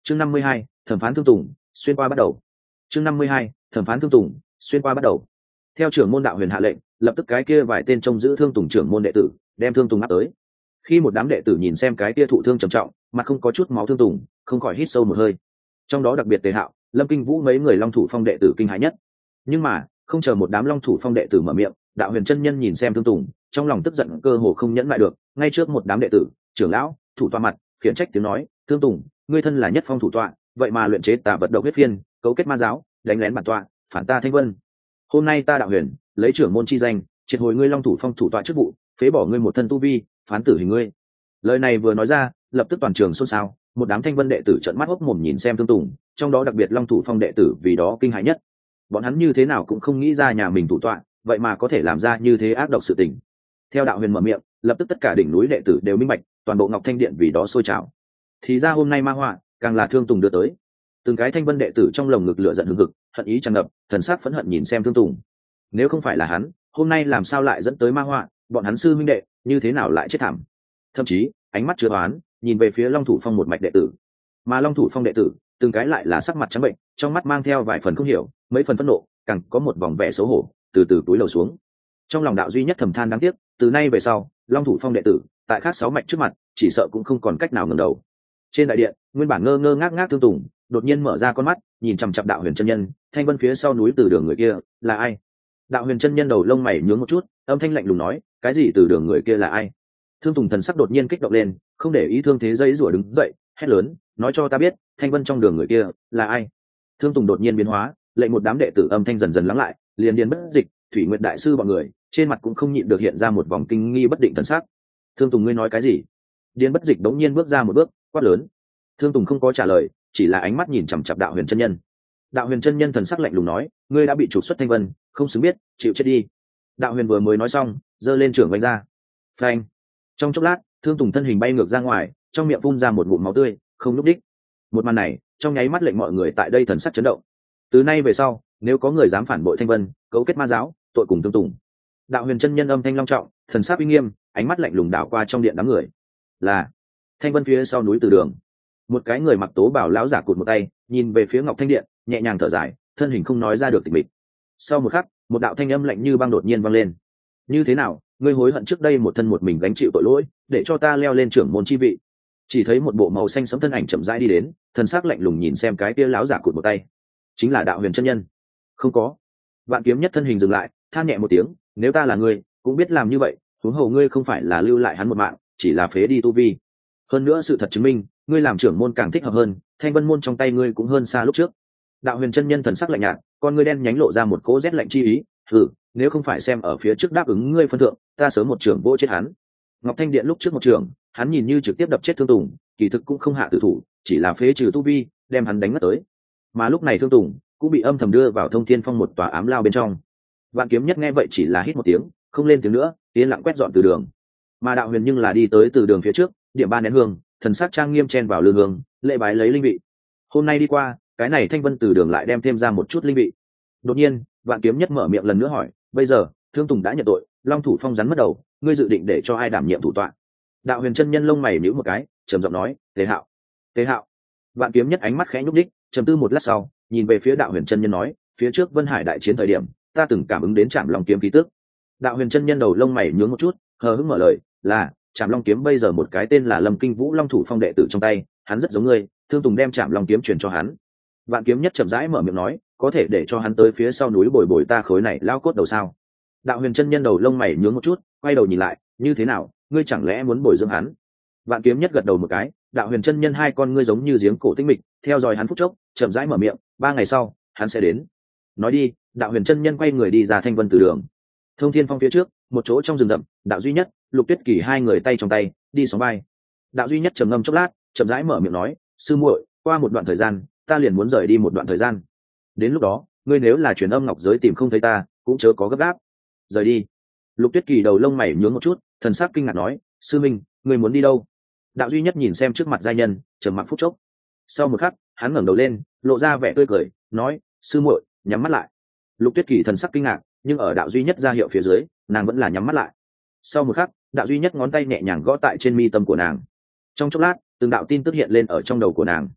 chương 52, thẩm phán thương tùng xuyên qua bắt đầu. chương 52, thẩm phán thương tùng xuyên qua bắt đầu. Theo trưởng môn đạo huyền hạ lệnh, lập tức cái kia vài tên trông giữ thương tùng trưởng môn đệ tử đem thương tùng áp tới. Khi một đám đệ tử nhìn xem cái kia thụ thương trầm trọng, mặt không có chút máu thương tùng, không khỏi hít sâu một hơi. Trong đó đặc biệt Tề Hạo, Lâm Kinh Vũ mấy người Long Thủ Phong đệ tử kinh hãi nhất. Nhưng mà không chờ một đám Long Thủ Phong đệ tử mở miệng, đạo huyền chân nhân nhìn xem thương tùng, trong lòng tức giận cơ hồ không nhẫn lại được, ngay trước một đám đệ tử, trưởng lão, thủ tọa mặt, khiển trách tiếng nói: thương tùng, ngươi thân là nhất phong thủ tọa, vậy mà luyện chế tà vật độc huyết phiên, cấu kết ma giáo, đánh lén bản tọa, phản ta Thanh Vân. Hôm nay ta đạo huyền lấy trưởng môn chi danh, triệt hồi ngươi Long Thủ Phong thủ tọa chức vụ, phế bỏ ngươi một thân tu vi, phán tử hình ngươi. Lời này vừa nói ra, lập tức toàn trường xôn xao, một đám Thanh Vân đệ tử trợn mắt hốc mồm nhìn xem thương tùng, trong đó đặc biệt Long Thủ Phong đệ tử vì đó kinh hãi nhất. Bọn hắn như thế nào cũng không nghĩ ra nhà mình thủ tọa vậy mà có thể làm ra như thế ác độc sự tình. Theo đạo huyền mở miệng, lập tức tất cả đỉnh núi đệ tử đều minh bạch, toàn bộ Ngọc Thanh Điện vì đó sôi trào. Thì ra hôm nay ma họa càng là thương tùng đưa tới. Từng cái Thanh Vân đệ tử trong lồng ngực lửa giận hừng hực, hận ý tràn ngập, thần sắc phẫn hận nhìn xem thương tùng. Nếu không phải là hắn, hôm nay làm sao lại dẫn tới ma họa, bọn hắn sư minh đệ như thế nào lại chết thảm. Thậm chí ánh mắt chứa oán nhìn về phía Long Thủ Phong một mạch đệ tử, mà Long Thủ Phong đệ tử từng cái lại là sắc mặt trắng bệnh, trong mắt mang theo vài phần không hiểu, mấy phần phẫn nộ, càng có một vòng vẻ xấu hổ từ từ túi lầu xuống. Trong lòng đạo duy nhất thầm than đáng tiếc, từ nay về sau Long Thủ Phong đệ tử tại khác sáu mạch trước mặt chỉ sợ cũng không còn cách nào ngẩng đầu. Trên đại điện, nguyên bản ngơ ngơ ngác ngác thương tùng đột nhiên mở ra con mắt, nhìn chằm chằm đạo huyền chân nhân. Thanh Vân phía sau núi Từ Đường người kia là ai? Đạo huyền chân nhân đầu lông mày nhướng một chút, âm thanh lạnh lùng nói: cái gì Từ Đường người kia là ai? Thương tùng thần sắc đột nhiên kích động lên, không để ý thương thế dây rủa đứng dậy, hét lớn: nói cho ta biết, Thanh Vân trong đường người kia là ai? Thương tùng đột nhiên biến hóa, lệnh một đám đệ tử âm thanh dần dần lắng lại, liền Điền Bất Dịch, Thủy Nguyệt đại sư bọn người trên mặt cũng không nhịn được hiện ra một vòng kinh nghi bất định thần sắc. Thương Tùng, ngươi nói cái gì? Điền Bất Dịch đống nhiên bước ra một bước, quát lớn. Thương Tùng không có trả lời, chỉ là ánh mắt nhìn chằm chằm đạo huyền chân nhân. Đạo huyền chân nhân thần sắc lạnh lùng nói: ngươi đã bị trục xuất Thanh Vân, không xứng biết, chịu chết đi. Đạo huyền vừa mới nói xong, giơ lên trưởng vung ra. Phanh! Trong chốc lát, Thương Tùng thân hình bay ngược ra ngoài, trong miệng phun ra một ngụm máu tươi, không lúc đích. Một màn này trong nháy mắt lệnh mọi người tại đây thần sắc chấn động. Từ nay về sau, nếu có người dám phản bội Thanh Vân, cấu kết ma giáo, tội cùng tương tùng. Đạo huyền chân nhân âm thanh long trọng, thần sắc uy nghiêm, ánh mắt lạnh lùng đảo qua trong điện đám người. Là Thanh Vân phía sau núi Từ Đường, một cái người mặc tố bào lão giả cụt một tay, nhìn về phía Ngọc Thanh Điện, nhẹ nhàng thở dài, thân hình không nói ra được tịch mịch. Sau một khắc, một đạo thanh âm lạnh như băng đột nhiên vang lên. Như thế nào, ngươi hối hận trước đây một thân một mình gánh chịu tội lỗi, để cho ta leo lên trưởng môn chi vị? Chỉ thấy một bộ màu xanh sẫm thân ảnh chậm rãi đi đến, thần sắc lạnh lùng nhìn xem cái kia lão giả cụt một tay, chính là đạo huyền chân nhân. Không có. Vạn Kiếm Nhất thân hình dừng lại, than nhẹ một tiếng, nếu ta là ngươi cũng biết làm như vậy, huống hồ ngươi không phải là lưu lại hắn một mạng, chỉ là phế đi tu vi. Hơn nữa sự thật chứng minh, ngươi làm trưởng môn càng thích hợp hơn, Thanh Vân môn trong tay ngươi cũng hơn xa lúc trước. Đạo huyền chân nhân thần sắc lạnh nhạt, con ngươi đen nhánh lộ ra một cỗ rét lạnh chi ý. Nếu không phải xem ở phía trước đáp ứng ngươi phân thượng, ta sớm một trưởng vỗ chết hắn. Ngọc Thanh Điện lúc trước một trưởng, hắn nhìn như trực tiếp đập chết Thương Tùng, kỳ thực cũng không hạ tử thủ, chỉ là phế trừ tu vi, đem hắn đánh ngất tới. Mà lúc này Thương Tùng cũng bị âm thầm đưa vào Thông Thiên Phong một tòa ám lao bên trong. Vạn Kiếm Nhất nghe vậy chỉ là hít một tiếng, không lên tiếng nữa, yên lặng quét dọn Từ Đường. Mà đạo huyền nhưng là đi tới Từ Đường phía trước, điểm ba nén hương, thần sắc trang nghiêm chen vào lư hương, lễ bái lấy linh vị. Hôm nay đi qua, cái này Thanh Vân Từ Đường lại đem thêm ra một chút linh vị. Đột nhiên, Vạn Kiếm Nhất mở miệng lần nữa hỏi: bây giờ Thương Tùng đã nhận tội, Long Thủ Phong rắn mất đầu, ngươi dự định để cho ai đảm nhiệm thủ tọa? Đạo huyền chân nhân lông mày nhíu một cái, trầm giọng nói: Tề Hạo. Tề Hạo. Vạn Kiếm Nhất ánh mắt khẽ nhúc nhích, trầm tư một lát sau, nhìn về phía đạo huyền chân nhân nói: phía trước Vân Hải đại chiến thời điểm, ta từng cảm ứng đến Trảm Long kiếm khí tức. Đạo huyền chân nhân đầu lông mày nhướng một chút, hờ hững mở lời: là Trảm Long kiếm bây giờ một cái tên là Lâm Kinh Vũ Long Thủ Phong đệ tử trong tay, hắn rất giống ngươi, Thương Tùng đem Trảm Long kiếm truyền cho hắn. Vạn Kiếm Nhất chậm rãi mở miệng nói: có thể để cho hắn tới phía sau núi bồi bồi ta khối này lao cốt đầu sao? Đạo huyền chân nhân đầu lông mày nhướng một chút, quay đầu nhìn lại: như thế nào, ngươi chẳng lẽ muốn bồi dưỡng hắn? Vạn Kiếm Nhất gật đầu một cái. Đạo huyền chân nhân hai con ngươi giống như giếng cổ tĩnh mịch, theo dõi hắn phút chốc, chậm rãi mở miệng: 3 ngày sau hắn sẽ đến. Nói đi, đạo huyền chân nhân quay người đi ra Thanh Vân Từ Đường. Thông Thiên Phong phía trước, một chỗ trong rừng rậm, Đạo Duy Nhất, Lục Tuyết Kỳ hai người tay trong tay đi sóng vai. Đạo Duy Nhất trầm ngâm chốc lát, chậm rãi mở miệng nói: sư muội, qua một đoạn thời gian ta liền muốn rời đi một đoạn thời gian, đến lúc đó ngươi nếu là truyền âm ngọc giới tìm không thấy ta, cũng chớ có gấp gáp. Rời đi? Lục Tuyết Kỳ đầu lông mày nhướng một chút, thần sắc kinh ngạc nói: sư minh, ngươi muốn đi đâu? Đạo Duy Nhất nhìn xem trước mặt giai nhân, trầm mặc phút chốc. Sau một khắc, hắn ngẩng đầu lên, lộ ra vẻ tươi cười, nói: sư muội, nhắm mắt lại. Lục Tuyết Kỳ thần sắc kinh ngạc, nhưng ở Đạo Duy Nhất ra hiệu phía dưới, nàng vẫn là nhắm mắt lại. Sau một khắc, Đạo Duy Nhất ngón tay nhẹ nhàng gõ tại trên mi tâm của nàng. Trong chốc lát, từng đạo tin tức hiện lên ở trong đầu của nàng.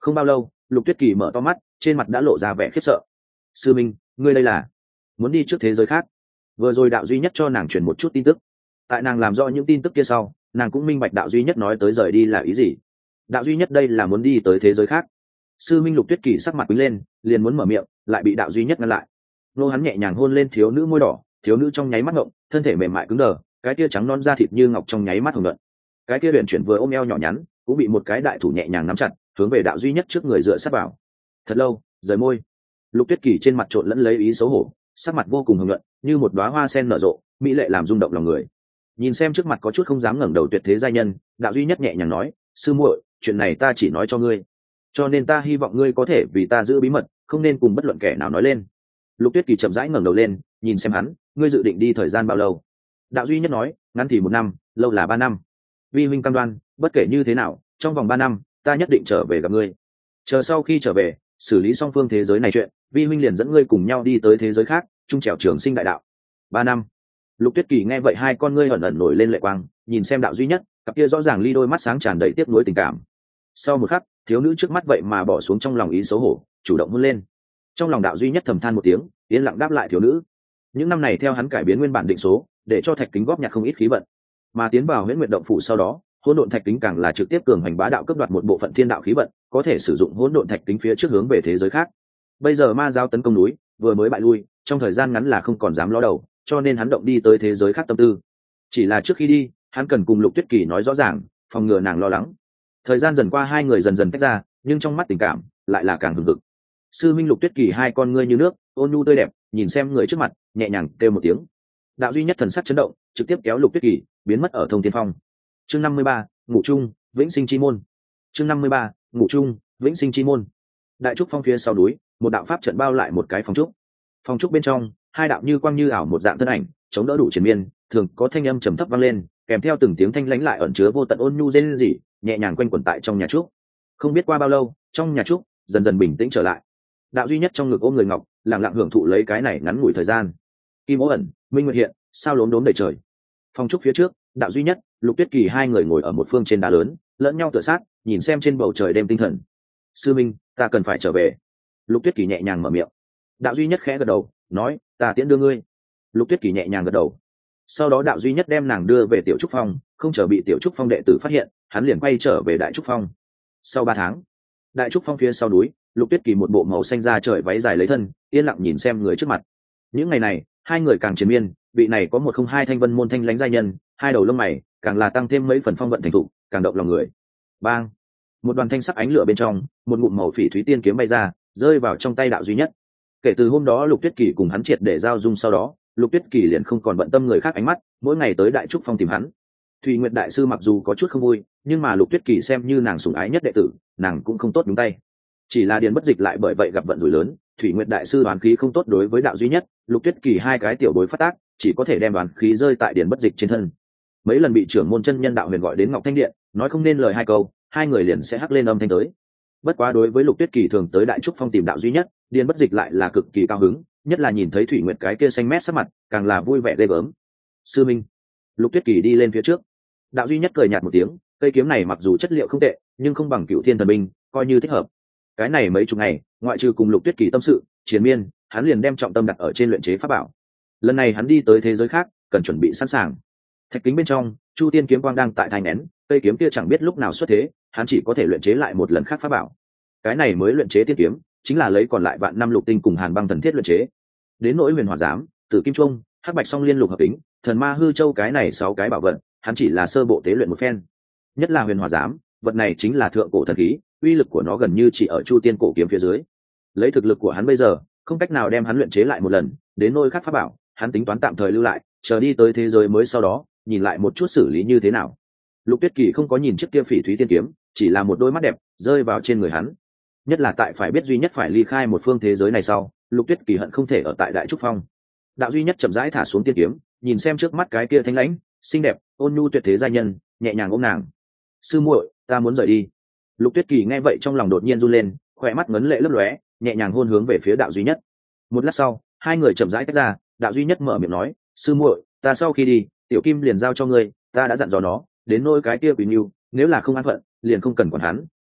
Không bao lâu, Lục Tuyết Kỳ mở to mắt, trên mặt đã lộ ra vẻ khiếp sợ. Sư minh, ngươi đây là muốn đi trước thế giới khác? Vừa rồi đạo duy nhất cho nàng truyền một chút tin tức, tại nàng làm rõ những tin tức kia sau, nàng cũng minh bạch đạo duy nhất nói tới rời đi là ý gì. Đạo duy nhất đây là muốn đi tới thế giới khác. Sư minh. Lục Tuyết Kỳ sắc mặt quýnh lên, liền muốn mở miệng, lại bị đạo duy nhất ngăn lại. Nô hắn nhẹ nhàng hôn lên thiếu nữ môi đỏ, thiếu nữ trong nháy mắt ngộng, thân thể mềm mại cứng đờ, cái kia trắng non da thịt như ngọc trong nháy mắt hồng nhuận. Cái kia huyền chuyển vừa ôm eo nhỏ nhắn, cũng bị một cái đại thủ nhẹ nhàng nắm chặt, hướng về đạo duy nhất trước người dựa sát vào. Thật lâu, rời môi. Lục Tuyết Kỳ trên mặt trộn lẫn lấy ý xấu hổ, sắc mặt vô cùng hồng nhuận, như một đóa hoa sen nở rộ, mỹ lệ làm rung động lòng người. Nhìn xem trước mặt có chút không dám ngẩng đầu tuyệt thế giai nhân, đạo duy nhất nhẹ nhàng nói, sư muội, chuyện này ta chỉ nói cho ngươi, cho nên ta hy vọng ngươi có thể vì ta giữ bí mật, không nên cùng bất luận kẻ nào nói lên. Lục Tuyết Kỳ chậm rãi ngẩng đầu lên, nhìn xem hắn, ngươi dự định đi thời gian bao lâu? Đạo duy nhất nói, ngắn thì 1 năm, lâu là 3 năm. Vi huynh cam đoan, bất kể như thế nào, trong vòng 3 năm, ta nhất định trở về gặp ngươi. Chờ sau khi trở về, xử lý xong phương thế giới này chuyện, vi huynh liền dẫn ngươi cùng nhau đi tới thế giới khác, chung trèo trường sinh đại đạo. 3 năm. Lục Tuyết Kỳ nghe vậy, hai con ngươi ẩn ẩn nổi lên lệ quang, nhìn xem đạo duy nhất, cặp kia rõ ràng ly đôi mắt sáng tràn đầy tiếc nuối tình cảm. Sau một khắc, thiếu nữ trước mắt vậy mà bỏ xuống trong lòng ý xấu hổ, chủ động hôn lên. Trong lòng đạo duy nhất thầm than một tiếng, yên lặng đáp lại thiếu nữ. Những năm này theo hắn cải biến nguyên bản định số, để cho thạch kính góp nhặt không ít khí vận, mà tiến vào huyễn nguyệt động phủ sau đó, hỗn độn thạch kính càng là trực tiếp cường hành bá đạo cướp đoạt một bộ phận thiên đạo khí vận, có thể sử dụng hỗn độn thạch kính phía trước hướng về thế giới khác. Bây giờ ma giáo tấn công núi, vừa mới bại lui, trong thời gian ngắn là không còn dám ló đầu, cho nên hắn động đi tới thế giới khác tâm tư. Chỉ là trước khi đi, hắn cần cùng Lục Tuyết Kỳ nói rõ ràng, phòng ngừa nàng lo lắng. Thời gian dần qua, hai người dần dần tách ra, nhưng trong mắt tình cảm lại là càng hừng hực. Sư minh. Lục Tuyết Kỳ hai con ngươi như nước, ôn nhu tươi đẹp, nhìn xem người trước mặt, nhẹ nhàng kêu một tiếng. Đạo duy nhất thần sắc chấn động, trực tiếp kéo Lục Tuyết Kỳ biến mất ở thông thiên phong. Chương 53, ngủ chung, vĩnh sinh chi môn. Chương 53, ngủ chung, vĩnh sinh chi môn. Đại trúc phong phía sau núi, một đạo pháp trận bao lại một cái phòng trúc. Phòng trúc bên trong, hai đạo như quang như ảo một dạng thân ảnh, chống đỡ đủ triền miên, thường có thanh âm trầm thấp vang lên, kèm theo từng tiếng thanh lãnh lại ẩn chứa vô tận ôn nhu rên rỉ, nhẹ nhàng quanh quẩn tại trong nhà trúc. Không biết qua bao lâu, trong nhà trúc dần dần bình tĩnh trở lại. Đạo duy nhất trong ngực ôm người ngọc, lặng lặng hưởng thụ lấy cái này ngắn ngủi thời gian. Kim ố ẩn, minh nguyệt hiện, sao lốm đốm đầy trời. Phòng trúc phía trước, đạo duy nhất, Lục Tuyết Kỳ hai người ngồi ở một phương trên đá lớn, lẫn nhau tựa sát, nhìn xem trên bầu trời đêm tinh thần. Sư minh, ta cần phải trở về. Lục Tuyết Kỳ nhẹ nhàng mở miệng. Đạo duy nhất khẽ gật đầu, nói, ta tiễn đưa ngươi. Lục Tuyết Kỳ nhẹ nhàng gật đầu. Sau đó đạo duy nhất đem nàng đưa về tiểu trúc phong, không chờ bị tiểu trúc phong đệ tử phát hiện, hắn liền quay trở về đại trúc phong. Sau 3 tháng, đại trúc phong phía sau núi, Lục Tuyết Kỳ một bộ màu xanh da trời váy dài lấy thân, yên lặng nhìn xem người trước mặt. Những ngày này, hai người càng triền miên, vị này có 102 thanh vân môn thanh lãnh giai nhân, hai đầu lông mày càng là tăng thêm mấy phần phong vận thành thụ, càng động lòng người. Bang! Một đoàn thanh sắc ánh lửa bên trong, một ngụm màu phỉ thúy tiên kiếm bay ra, rơi vào trong tay đạo duy nhất. Kể từ hôm đó Lục Tuyết Kỳ cùng hắn triệt để giao dung sau đó, Lục Tuyết Kỳ liền không còn bận tâm người khác ánh mắt, mỗi ngày tới đại trúc phong tìm hắn. Thủy Nguyệt đại sư mặc dù có chút không vui, nhưng mà Lục Tuyết Kỳ xem như nàng sủng ái nhất đệ tử, nàng cũng không tốt nhúng tay. Chỉ là Điền Bất Dịch lại bởi vậy gặp vận rủi lớn, Thủy Nguyệt đại sư đoán khí không tốt đối với đạo duy nhất, Lục Tuyết Kỳ hai cái tiểu bối phát tác, chỉ có thể đem đoán khí rơi tại Điền Bất Dịch trên thân. Mấy lần bị trưởng môn chân nhân đạo huyền gọi đến Ngọc Thanh Điện, nói không nên lời hai câu, hai người liền sẽ hắc lên âm thanh tới. Bất quá đối với Lục Tuyết Kỳ thường tới đại trúc phong tìm đạo duy nhất, Điền Bất Dịch lại là cực kỳ cao hứng, nhất là nhìn thấy Thủy Nguyệt cái kia xanh mét sắc mặt, càng là vui vẻ ghê gớm. Sư minh. Lục Tuyết Kỳ đi lên phía trước. Đạo duy nhất cười nhạt một tiếng, cây kiếm này mặc dù chất liệu không tệ, nhưng không bằng Cựu Thiên thần binh, coi như thích hợp. Cái này mấy chục ngày, ngoại trừ cùng Lục Tuyết Kỳ tâm sự, chiến miên, hắn liền đem trọng tâm đặt ở trên luyện chế pháp bảo. Lần này hắn đi tới thế giới khác, cần chuẩn bị sẵn sàng. Thạch kính bên trong, Chu Tiên kiếm quang đang tại thai nén, cây kiếm kia chẳng biết lúc nào xuất thế, hắn chỉ có thể luyện chế lại một lần khác pháp bảo. Cái này mới luyện chế tiên kiếm, chính là lấy còn lại vạn năm lục tinh cùng hàn băng thần thiết luyện chế. Đến nỗi huyền hỏa giám, tử kim trung, hắc bạch song liên lục hợp tính, thần ma hư châu cái này 6 cái bảo vật, hắn chỉ là sơ bộ tế luyện một phen. Nhất là huyền hỏa giám, vật này chính là thượng cổ thần khí, uy lực của nó gần như chỉ ở Chu Tiên cổ kiếm phía dưới. Lấy thực lực của hắn bây giờ, không cách nào đem hắn luyện chế lại một lần, đến nỗi khác pháp bảo, hắn tính toán tạm thời lưu lại, chờ đi tới thế giới mới sau đó, nhìn lại một chút xử lý như thế nào. Lục Tuyết Kỳ không có nhìn chiếc kia phỉ thúy tiên kiếm, chỉ là một đôi mắt đẹp rơi vào trên người hắn. Nhất là tại phải biết duy nhất phải ly khai một phương thế giới này sau, Lục Tuyết Kỳ hận không thể ở tại đại trúc phong. Đạo duy nhất chậm rãi thả xuống tiên kiếm, nhìn xem trước mắt cái kia thanh lãnh, xinh đẹp, ôn nhu tuyệt thế giai nhân, nhẹ nhàng ôm nàng. Sư muội, ta muốn rời đi. Lục Tuyết Kỳ nghe vậy trong lòng đột nhiên run lên, khỏe mắt ngấn lệ lấp lóe, nhẹ nhàng hôn hướng về phía đạo duy nhất. Một lát sau, hai người chậm rãi tách ra, đạo duy nhất mở miệng nói, sư muội, ta sau khi đi, tiểu kim liền giao cho ngươi, ta đã dặn dò nó, đến nôi cái kia Quỳ Nưu, nếu là không an phận, liền không cần quản hắn,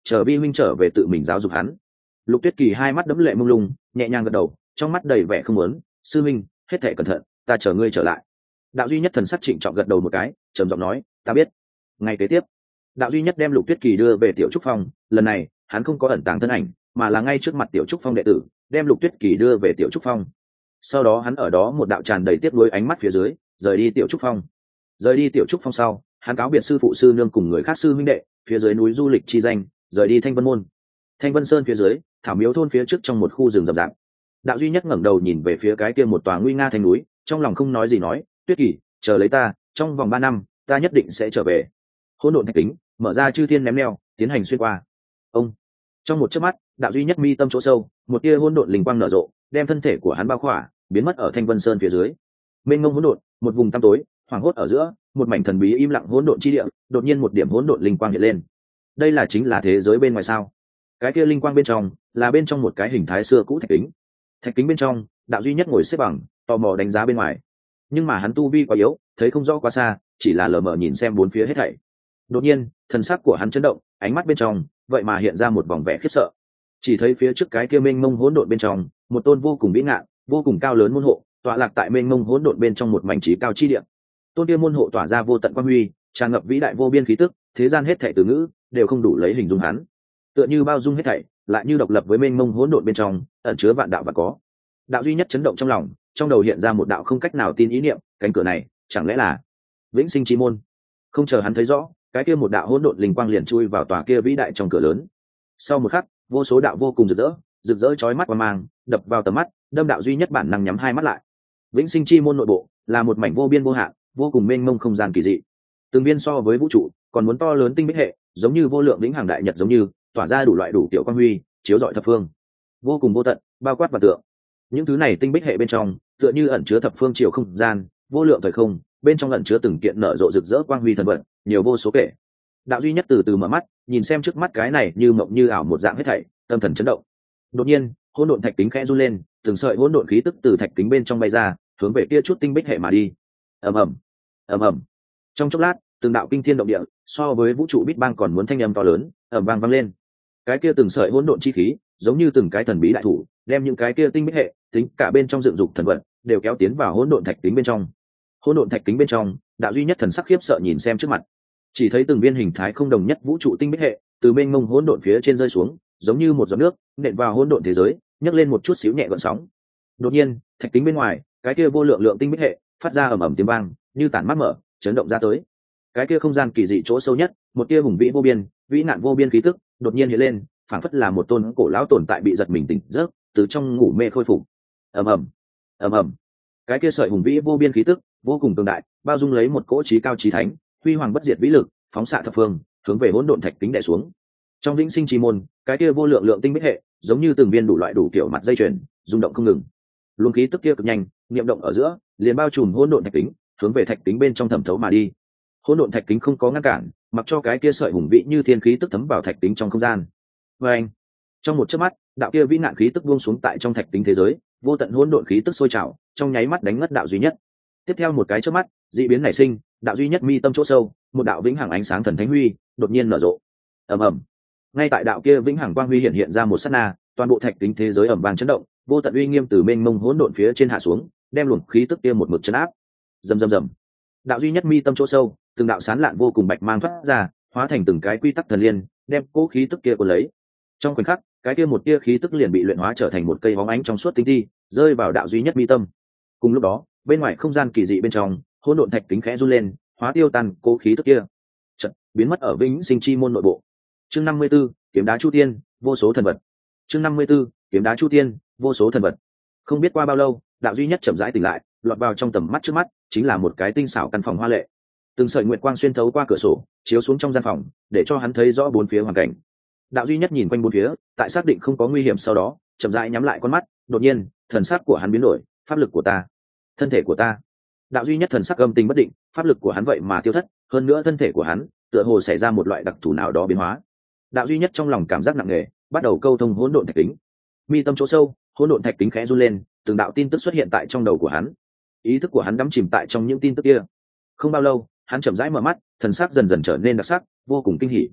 chờ vi huynh trở về tự mình giáo dục hắn. Lục Tuyết Kỳ hai mắt đẫm lệ mông lung, nhẹ nhàng gật đầu, trong mắt đầy vẻ không muốn. Sư minh, hết thảy cẩn thận, ta chờ ngươi trở lại. Đạo duy nhất thần sắc trịnh trọng gật đầu một cái, trầm giọng nói, ta biết. Ngày kế tiếp, đạo duy nhất đem Lục Tuyết Kỳ đưa về Tiểu Trúc Phong. Lần này hắn không có ẩn tàng thân ảnh, mà là ngay trước mặt Tiểu Trúc Phong đệ tử đem Lục Tuyết Kỳ đưa về Tiểu Trúc Phong. Sau đó hắn ở đó một đạo tràn đầy tiếc nuối ánh mắt phía dưới rời đi Tiểu Trúc Phong. Rời đi Tiểu Trúc Phong sau, hắn cáo biệt sư phụ sư nương cùng người khác sư huynh đệ, phía dưới núi du lịch chi danh, rời đi Thanh Vân môn. Thanh Vân Sơn phía dưới, Thảo Miếu thôn phía trước trong một khu rừng rậm rạp. Đạo duy nhất ngẩng đầu nhìn về phía cái kia một tòa nguy nga thành núi, trong lòng không nói gì nói, Tuyết Kỳ, chờ lấy ta, trong vòng 3 năm, ta nhất định sẽ trở về. Hỗn độn thạch kính, mở ra chư thiên ném neo, tiến hành xuyên qua. Ông, trong một chớp mắt, đạo duy nhất mi tâm chỗ sâu, một tia hỗn độn linh quang nở rộ, đem thân thể của hắn bao khỏa, biến mất ở Thanh Vân Sơn phía dưới. Mênh mông hỗn độn, một vùng tăm tối, hoàng hốt ở giữa, một mảnh thần bí im lặng hỗn độn chi địa, đột nhiên một điểm hỗn độn linh quang hiện lên. Đây là chính là thế giới bên ngoài sao? Cái kia linh quang bên trong, là bên trong một cái hình thái xưa cũ thạch kính. Thạch kính bên trong, đạo duy nhất ngồi xếp bằng, tò mò đánh giá bên ngoài. Nhưng mà hắn tu vi quá yếu, thấy không rõ quá xa, chỉ là lờ mờ nhìn xem bốn phía hết thảy. Đột nhiên, thần sắc của hắn chấn động, ánh mắt bên trong, vậy mà hiện ra một vòng vẻ khiếp sợ. Chỉ thấy phía trước cái kia mênh mông hỗn độn bên trong, một tôn vô cùng vĩ ngạn, vô cùng cao lớn môn hộ, tọa lạc tại mênh mông hỗn độn bên trong một mảnh trí cao chi địa. Tôn kia môn hộ tỏa ra vô tận quang huy, tràn ngập vĩ đại vô biên khí tức, thế gian hết thảy từ ngữ đều không đủ lấy hình dung hắn. Tựa như bao dung hết thảy, lại như độc lập với mênh mông hỗn độn bên trong, ẩn chứa vạn đạo và có. Đạo duy nhất chấn động trong lòng, trong đầu hiện ra một đạo không cách nào tin ý niệm, cánh cửa này, chẳng lẽ là Vĩnh Sinh Chi môn? Không chờ hắn thấy rõ, cái kia một đạo hỗn độn linh quang liền chui vào tòa kia vĩ đại trong cửa lớn. Sau một khắc, vô số đạo vô cùng rực rỡ chói mắt qua mang, đập vào tầm mắt, đâm đạo duy nhất bản năng nhắm hai mắt lại. Vĩnh Sinh Chi môn nội bộ là một mảnh vô biên vô hạn, vô cùng mênh mông không gian kỳ dị. Từng viên so với vũ trụ còn muốn to lớn tinh bích hệ, giống như vô lượng vĩnh hằng đại nhật giống như, tỏa ra đủ loại đủ kiểu quang huy, chiếu rọi thập phương, vô cùng vô tận, bao quát và tượng. Những thứ này tinh bích hệ bên trong, tựa như ẩn chứa thập phương chiều không gian, vô lượng thời không, bên trong ẩn chứa từng kiện nở rộ rực rỡ quang huy thần vận, nhiều vô số kể. Đạo duy nhất từ từ mở mắt, nhìn xem trước mắt cái này như mộng như ảo một dạng hết thảy, tâm thần chấn động. Đột nhiên, hỗn độn thạch kính khẽ run lên, từng sợi hỗn độn khí tức từ thạch kính bên trong bay ra, hướng về kia chút tinh bích hệ mà đi. Ầm ầm, ầm ầm. Trong chốc lát, từng đạo kinh thiên động địa, so với vũ trụ Big Bang còn muốn thanh âm to lớn, ầm vang vang lên. Cái kia từng sợi hỗn độn chi khí, giống như từng cái thần bí đại thủ, đem những cái kia tinh bích hệ, tính cả bên trong dựng dục thần vật, đều kéo tiến vào hỗn độn thạch kính bên trong. Hỗn độn thạch kính bên trong, đạo duy nhất thần sắc khiếp sợ nhìn xem trước mặt, chỉ thấy từng viên hình thái không đồng nhất vũ trụ tinh bích hệ, từ bên ngông hỗn độn phía trên rơi xuống, giống như một giọt nước, nện vào hỗn độn thế giới, nhấc lên một chút xíu nhẹ gợn sóng. Đột nhiên, thạch kính bên ngoài, cái kia vô lượng lượng tinh bích hệ, phát ra ầm ầm tiếng vang, như tản mát mở, chấn động ra tới. Cái kia không gian kỳ dị chỗ sâu nhất, một tia hùng vĩ vô biên, vĩ nạn vô biên khí tức, đột nhiên hiện lên, phảng phất là một tôn cổ lão tồn tại bị giật mình tỉnh giấc, từ trong ngủ mê khôi phục. Ầm ầm, ầm ầm. Cái kia sợi hùng vĩ vô biên khí tức, vô cùng cường đại, bao dung lấy một cỗ trí cao trí thánh, huy hoàng bất diệt vĩ lực, phóng xạ thập phương, hướng về hỗn độn thạch kính đè xuống. Trong Vĩnh Sinh Chi môn, cái kia vô lượng lượng tinh bích hệ, giống như từng viên đủ loại đủ kiểu mặt dây chuyền, rung động không ngừng. Luồng khí tức kia cực nhanh, niệm động ở giữa, liền bao trùm hỗn độn thạch kính, hướng về thạch kính bên trong thẩm thấu mà đi. Hỗn độn thạch kính không có ngăn cản, mặc cho cái kia sợi hùng vĩ như thiên khí tức thấm vào thạch kính trong không gian. Và anh, trong một chớp mắt, đạo kia vĩ nạn khí tức buông xuống tại trong thạch kính thế giới, vô tận hỗn độn khí tức sôi trào, trong nháy mắt đánh ngất đạo duy nhất. Tiếp theo một cái chớp mắt, dị biến nảy sinh, đạo duy nhất mi tâm chỗ sâu, một đạo vĩnh hằng ánh sáng thần thánh huy đột nhiên nở rộ. Ầm ầm. Ngay tại đạo kia vĩnh hằng quang huy hiện ra một sát na, toàn bộ thạch kính thế giới ầm vang chấn động, vô tận uy nghiêm từ mênh mông hỗn độn phía trên hạ xuống, đem luồng khí tức kia một mực chấn áp. Rầm rầm rầm. Đạo duy nhất mi tâm chỗ sâu, từng đạo sán lạn vô cùng bạch mang thoát ra, hóa thành từng cái quy tắc thần liên, đem cố khí tức kia cuốn lấy. Trong khoảnh khắc, cái kia một tia khí tức liền bị luyện hóa trở thành một cây bóng ánh trong suốt tinh thi, rơi vào đạo duy nhất mi tâm. Cùng lúc đó, bên ngoài không gian kỳ dị bên trong, hỗn độn thạch kính khẽ run lên, hóa tiêu tan cố khí tức kia, chợt biến mất ở Vĩnh Sinh Chi môn nội bộ. Chương 54, kiếm đá chu tiên, vô số thần vật. Chương 54, kiếm đá chu tiên, vô số thần vật. Không biết qua bao lâu, đạo duy nhất chậm rãi tỉnh lại, lọt vào trong tầm mắt trước mắt chính là một cái tinh xảo căn phòng hoa lệ. Từng sợi nguyệt quang xuyên thấu qua cửa sổ, chiếu xuống trong gian phòng, để cho hắn thấy rõ bốn phía hoàn cảnh. Đạo duy nhất nhìn quanh bốn phía, tại xác định không có nguy hiểm sau đó, chậm rãi nhắm lại con mắt, đột nhiên, thần sắc của hắn biến đổi, pháp lực của ta, thân thể của ta. Đạo duy nhất thần sắc âm tình bất định, pháp lực của hắn vậy mà tiêu thất, hơn nữa thân thể của hắn tựa hồ xảy ra một loại đặc thù nào đó biến hóa. Đạo duy nhất trong lòng cảm giác nặng nề, bắt đầu câu thông hỗn độn thạch kính. Mi tâm chỗ sâu, hỗn độn thạch kính khẽ run lên, từng đạo tin tức xuất hiện tại trong đầu của hắn. Ý thức của hắn đắm chìm tại trong những tin tức kia. Không bao lâu, hắn chậm rãi mở mắt, thần sắc dần dần trở nên đặc sắc, vô cùng kinh hỉ.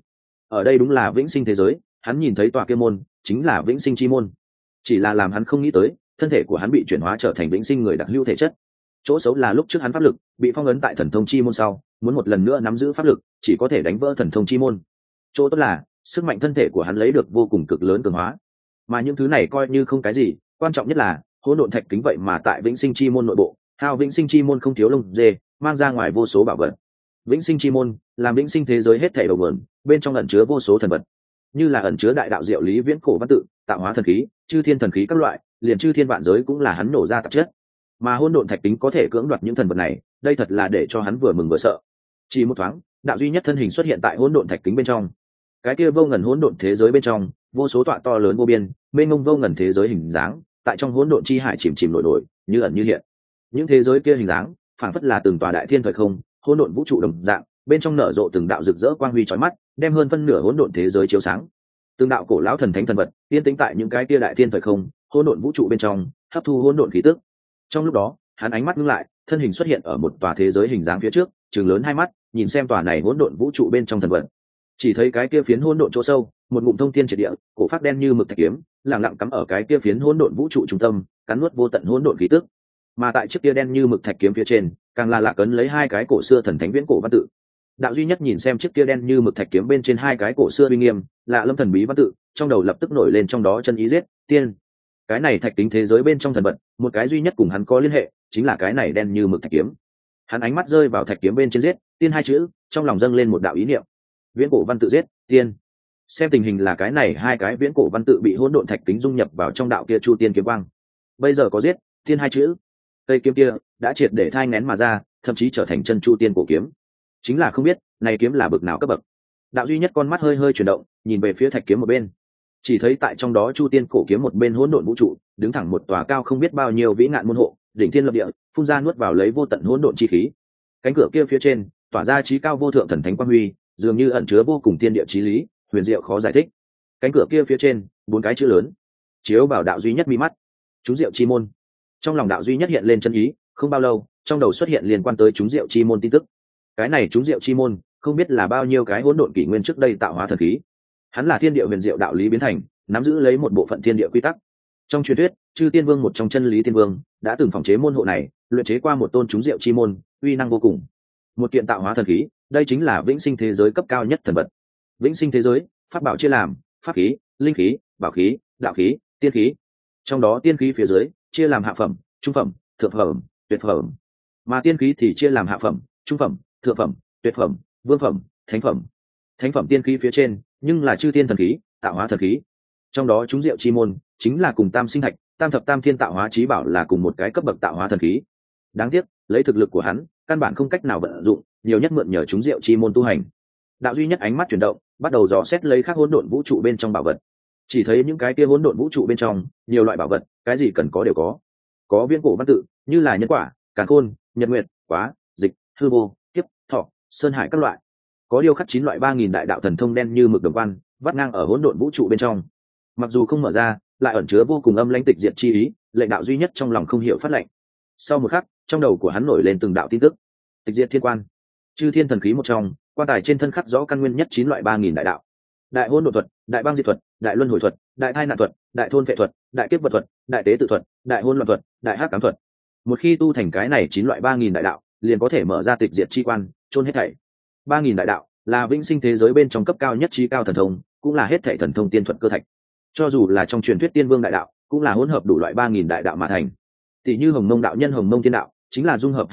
ở đây đúng là vĩnh sinh thế giới, hắn nhìn thấy tòa kia môn chính là vĩnh sinh chi môn, chỉ là làm hắn không nghĩ tới thân thể của hắn bị chuyển hóa trở thành vĩnh sinh người đặc hữu thể chất. Chỗ xấu là lúc trước hắn pháp lực bị phong ấn tại thần thông chi môn sau, muốn một lần nữa nắm giữ pháp lực chỉ có thể đánh vỡ thần thông chi môn. Chỗ tốt là sức mạnh thân thể của hắn lấy được vô cùng cực lớn cường hóa, mà những thứ này coi như không cái gì, quan trọng nhất là hỗn độn thạch kính vậy mà tại vĩnh sinh chi môn nội bộ, hao vĩnh sinh chi môn không thiếu lông dê, mang ra ngoài vô số bảo vật. Vĩnh sinh chi môn làm vĩnh sinh thế giới hết thảy đầu nguồn, bên trong ẩn chứa vô số thần vật, như là ẩn chứa đại đạo diệu lý viễn cổ văn tự, tạo hóa thần khí, chư thiên thần khí các loại, liền chư thiên vạn giới cũng là hắn nổ ra tạp chất. Mà hỗn độn thạch kính có thể cưỡng đoạt những thần vật này, đây thật là để cho hắn vừa mừng vừa sợ. Chỉ một thoáng, đạo duy nhất thân hình xuất hiện tại hỗn độn thạch kính bên trong. Cái kia vô ngần hỗn độn thế giới bên trong, vô số tọa to lớn vô biên, mênh mông vô ngần thế giới hình dáng, tại trong hỗn độn chi hải chìm chìm nổi nổi, như ẩn như hiện. Những thế giới kia hình dáng, phảng phất là từng tòa đại thiên thời không, hỗn độn vũ trụ đồng dạng, bên trong nở rộ từng đạo rực rỡ quang huy chói mắt, đem hơn phân nửa hỗn độn thế giới chiếu sáng. Từng đạo cổ lão thần thánh thần vật, yên tĩnh tại những cái kia đại thiên thời không, hỗn độn vũ trụ bên trong, hấp thu hỗn độn khí tức. Trong lúc đó, hắn ánh mắt ngưng lại, thân hình xuất hiện ở một tòa thế giới hình dáng phía trước, trừng lớn hai mắt, nhìn xem tòa này hỗn độn vũ trụ bên trong thần vật. Chỉ thấy cái kia phiến hỗn độn chỗ sâu, một ngụm thông thiên triệt địa, cổ phát đen như mực thạch kiếm, lặng lặng cắm ở cái kia phiến hỗn độn vũ trụ trung tâm, cắn nuốt vô tận hỗn độn khí tức. Mà tại chiếc kia đen như mực thạch kiếm phía trên, càng là lạc ấn lấy hai cái cổ xưa thần thánh viễn cổ văn tự. Đạo duy nhất nhìn xem chiếc kia đen như mực thạch kiếm bên trên hai cái cổ xưa uy nghiêm, lạ lâm thần bí văn tự, trong đầu lập tức nổi lên trong đó chân ý giết tiên. Cái này thạch kính thế giới bên trong thần vật, một cái duy nhất cùng hắn có liên hệ, chính là cái này đen như mực thạch kiếm. Hắn ánh mắt rơi vào thạch kiếm bên trên giết tiên hai chữ, trong lòng dâng lên một đạo ý niệm. Viễn cổ văn tự giết tiên. Xem tình hình là cái này hai cái viễn cổ văn tự bị hỗn độn thạch kính dung nhập vào trong đạo kia chu tiên kiếm quang. Bây giờ có giết tiên hai chữ, cây kiếm kia đã triệt để thai nén mà ra, thậm chí trở thành chân chu tiên cổ kiếm. Chính là không biết này kiếm là bậc nào cấp bậc. Đạo duy nhất con mắt hơi hơi chuyển động, nhìn về phía thạch kiếm một bên, chỉ thấy tại trong đó chu tiên cổ kiếm một bên hỗn độn vũ trụ, đứng thẳng một tòa cao không biết bao nhiêu vĩ ngạn môn hộ, đỉnh thiên lập địa, phun ra nuốt vào lấy vô tận hỗn độn chi khí. Cánh cửa kia phía trên tỏa ra trí cao vô thượng thần thánh quang huy, dường như ẩn chứa vô cùng tiên địa chí lý, huyền diệu khó giải thích. Cánh cửa kia phía trên bốn cái chữ lớn chiếu vào đạo duy nhất mi mắt: chúng diệu chi môn. Trong lòng đạo duy nhất hiện lên chân ý, không bao lâu trong đầu xuất hiện liên quan tới chúng diệu chi môn tin tức. Cái này chúng diệu chi môn không biết là bao nhiêu cái hỗn độn kỷ nguyên trước đây tạo hóa thần khí. Hắn là thiên địa huyền diệu đạo lý biến thành, nắm giữ lấy một bộ phận thiên địa quy tắc. Trong truyền thuyết, chư tiên vương một trong chân lý tiên vương đã từng phòng chế môn hộ này, luyện chế qua một tôn chúng diệu chi môn, uy năng vô cùng. Một kiện tạo hóa thần khí, đây chính là vĩnh sinh thế giới cấp cao nhất thần vật. Vĩnh sinh thế giới, pháp bảo chia làm pháp khí, linh khí, bảo khí, đạo khí, tiên khí. Trong đó tiên khí phía dưới chia làm hạ phẩm, trung phẩm, thượng phẩm, tuyệt phẩm. Mà tiên khí thì chia làm hạ phẩm, trung phẩm, thượng phẩm, tuyệt phẩm, vương phẩm, thánh phẩm. Thánh phẩm tiên khí phía trên nhưng là chư tiên thần khí, tạo hóa thần khí. Trong đó chúng diệu chi môn chính là cùng tam sinh thạch, tam thập tam thiên tạo hóa chí bảo là cùng một cái cấp bậc tạo hóa thần khí. Đáng tiếc lấy thực lực của hắn, căn bản không cách nào vận dụng, nhiều nhất mượn nhờ chúng diệu chi môn tu hành. Đạo duy nhất ánh mắt chuyển động, bắt đầu dò xét lấy các hỗn độn vũ trụ bên trong bảo vật. Chỉ thấy những cái kia hỗn độn vũ trụ bên trong, nhiều loại bảo vật, cái gì cần có đều có. Có viễn cổ văn tự, như là nhân quả, càn khôn, nhật nguyệt, quá, dịch, hư vô, kiếp, thọ, sơn hải các loại. Có điêu khắc 9 loại 3000 đại đạo thần thông đen như mực đồng quan, vắt ngang ở hỗn độn vũ trụ bên trong. Mặc dù không mở ra, lại ẩn chứa vô cùng âm lãnh tịch diệt chi ý, lệnh đạo duy nhất trong lòng không hiểu phát lệnh. Sau một khắc, trong đầu của hắn nổi lên từng đạo tin tức. Tịch diệt thiên quan, chư thiên thần khí một trong, quan tài trên thân khắc rõ căn nguyên nhất 9 loại 3000 đại đạo: đại hỗn độn thuật, đại băng diệt thuật, đại luân hồi thuật, đại thai nạn thuật, đại thôn vệ thuật, đại kiếp vật thuật, đại tế tự thuật, đại hỗn loạn thuật, đại hắc ám thuật. Một khi tu thành cái này 9 loại 3000 đại đạo, liền có thể mở ra tịch diệt chi quan, chôn hết thảy. 3000 đại đạo là vĩnh sinh thế giới bên trong cấp cao nhất trí cao thần thông, cũng là hết thảy thần thông tiên thuật cơ thạch. Cho dù là trong truyền thuyết tiên vương đại đạo, cũng là hỗn hợp đủ loại 3000 đại đạo mà thành. Tỷ như Hồng Mông đạo nhân Hồng Mông Thiên đạo, chính là dung hợp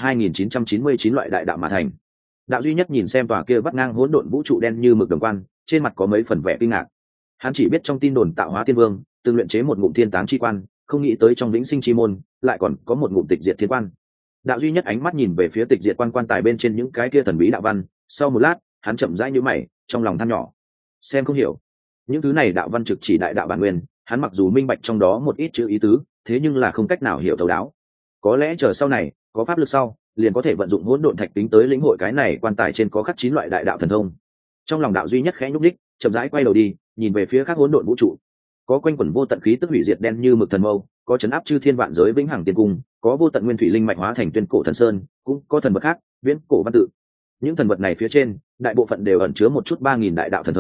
2999 loại đại đạo mà thành. Đạo duy nhất nhìn xem tòa kia vắt ngang hỗn độn vũ trụ đen như mực đồng quan, trên mặt có mấy phần vẻ kinh ngạc. Hắn chỉ biết trong tin đồn tạo hóa tiên vương từng luyện chế một ngụm thiên táng chi quan, không nghĩ tới trong vĩnh sinh chi môn lại còn có một ngụm tịch diệt thiên quan. Đạo duy nhất ánh mắt nhìn về phía tịch diệt quan quan tài bên trên những cái kia thần bí đạo văn, sau một lát hắn chậm rãi nhíu mày, trong lòng than nhỏ, xem không hiểu. Những thứ này đạo văn trực chỉ đại đạo bản nguyên, hắn mặc dù minh bạch trong đó một ít chữ ý tứ, thế nhưng là không cách nào hiểu thấu đáo. Có lẽ chờ sau này có pháp lực sau, liền có thể vận dụng hỗn độn thạch tính tới lĩnh hội cái này quan tài trên có khắc 9 loại đại đạo thần thông. Trong lòng đạo duy nhất khẽ nhúc nhích, chậm rãi quay đầu đi, nhìn về phía các hỗn độn vũ trụ. Có quanh quẩn vô tận khí tức hủy diệt đen như mực thần mâu, có chấn áp chư thiên vạn giới vĩnh hằng tiên cung, có vô tận nguyên thủy linh mạch hóa thành tuyên cổ thần sơn, cũng có thần vật khác, viễn cổ văn tự. Những thần vật này phía trên, đại bộ phận đều ẩn chứa một chút 3000 đại đạo thần thông,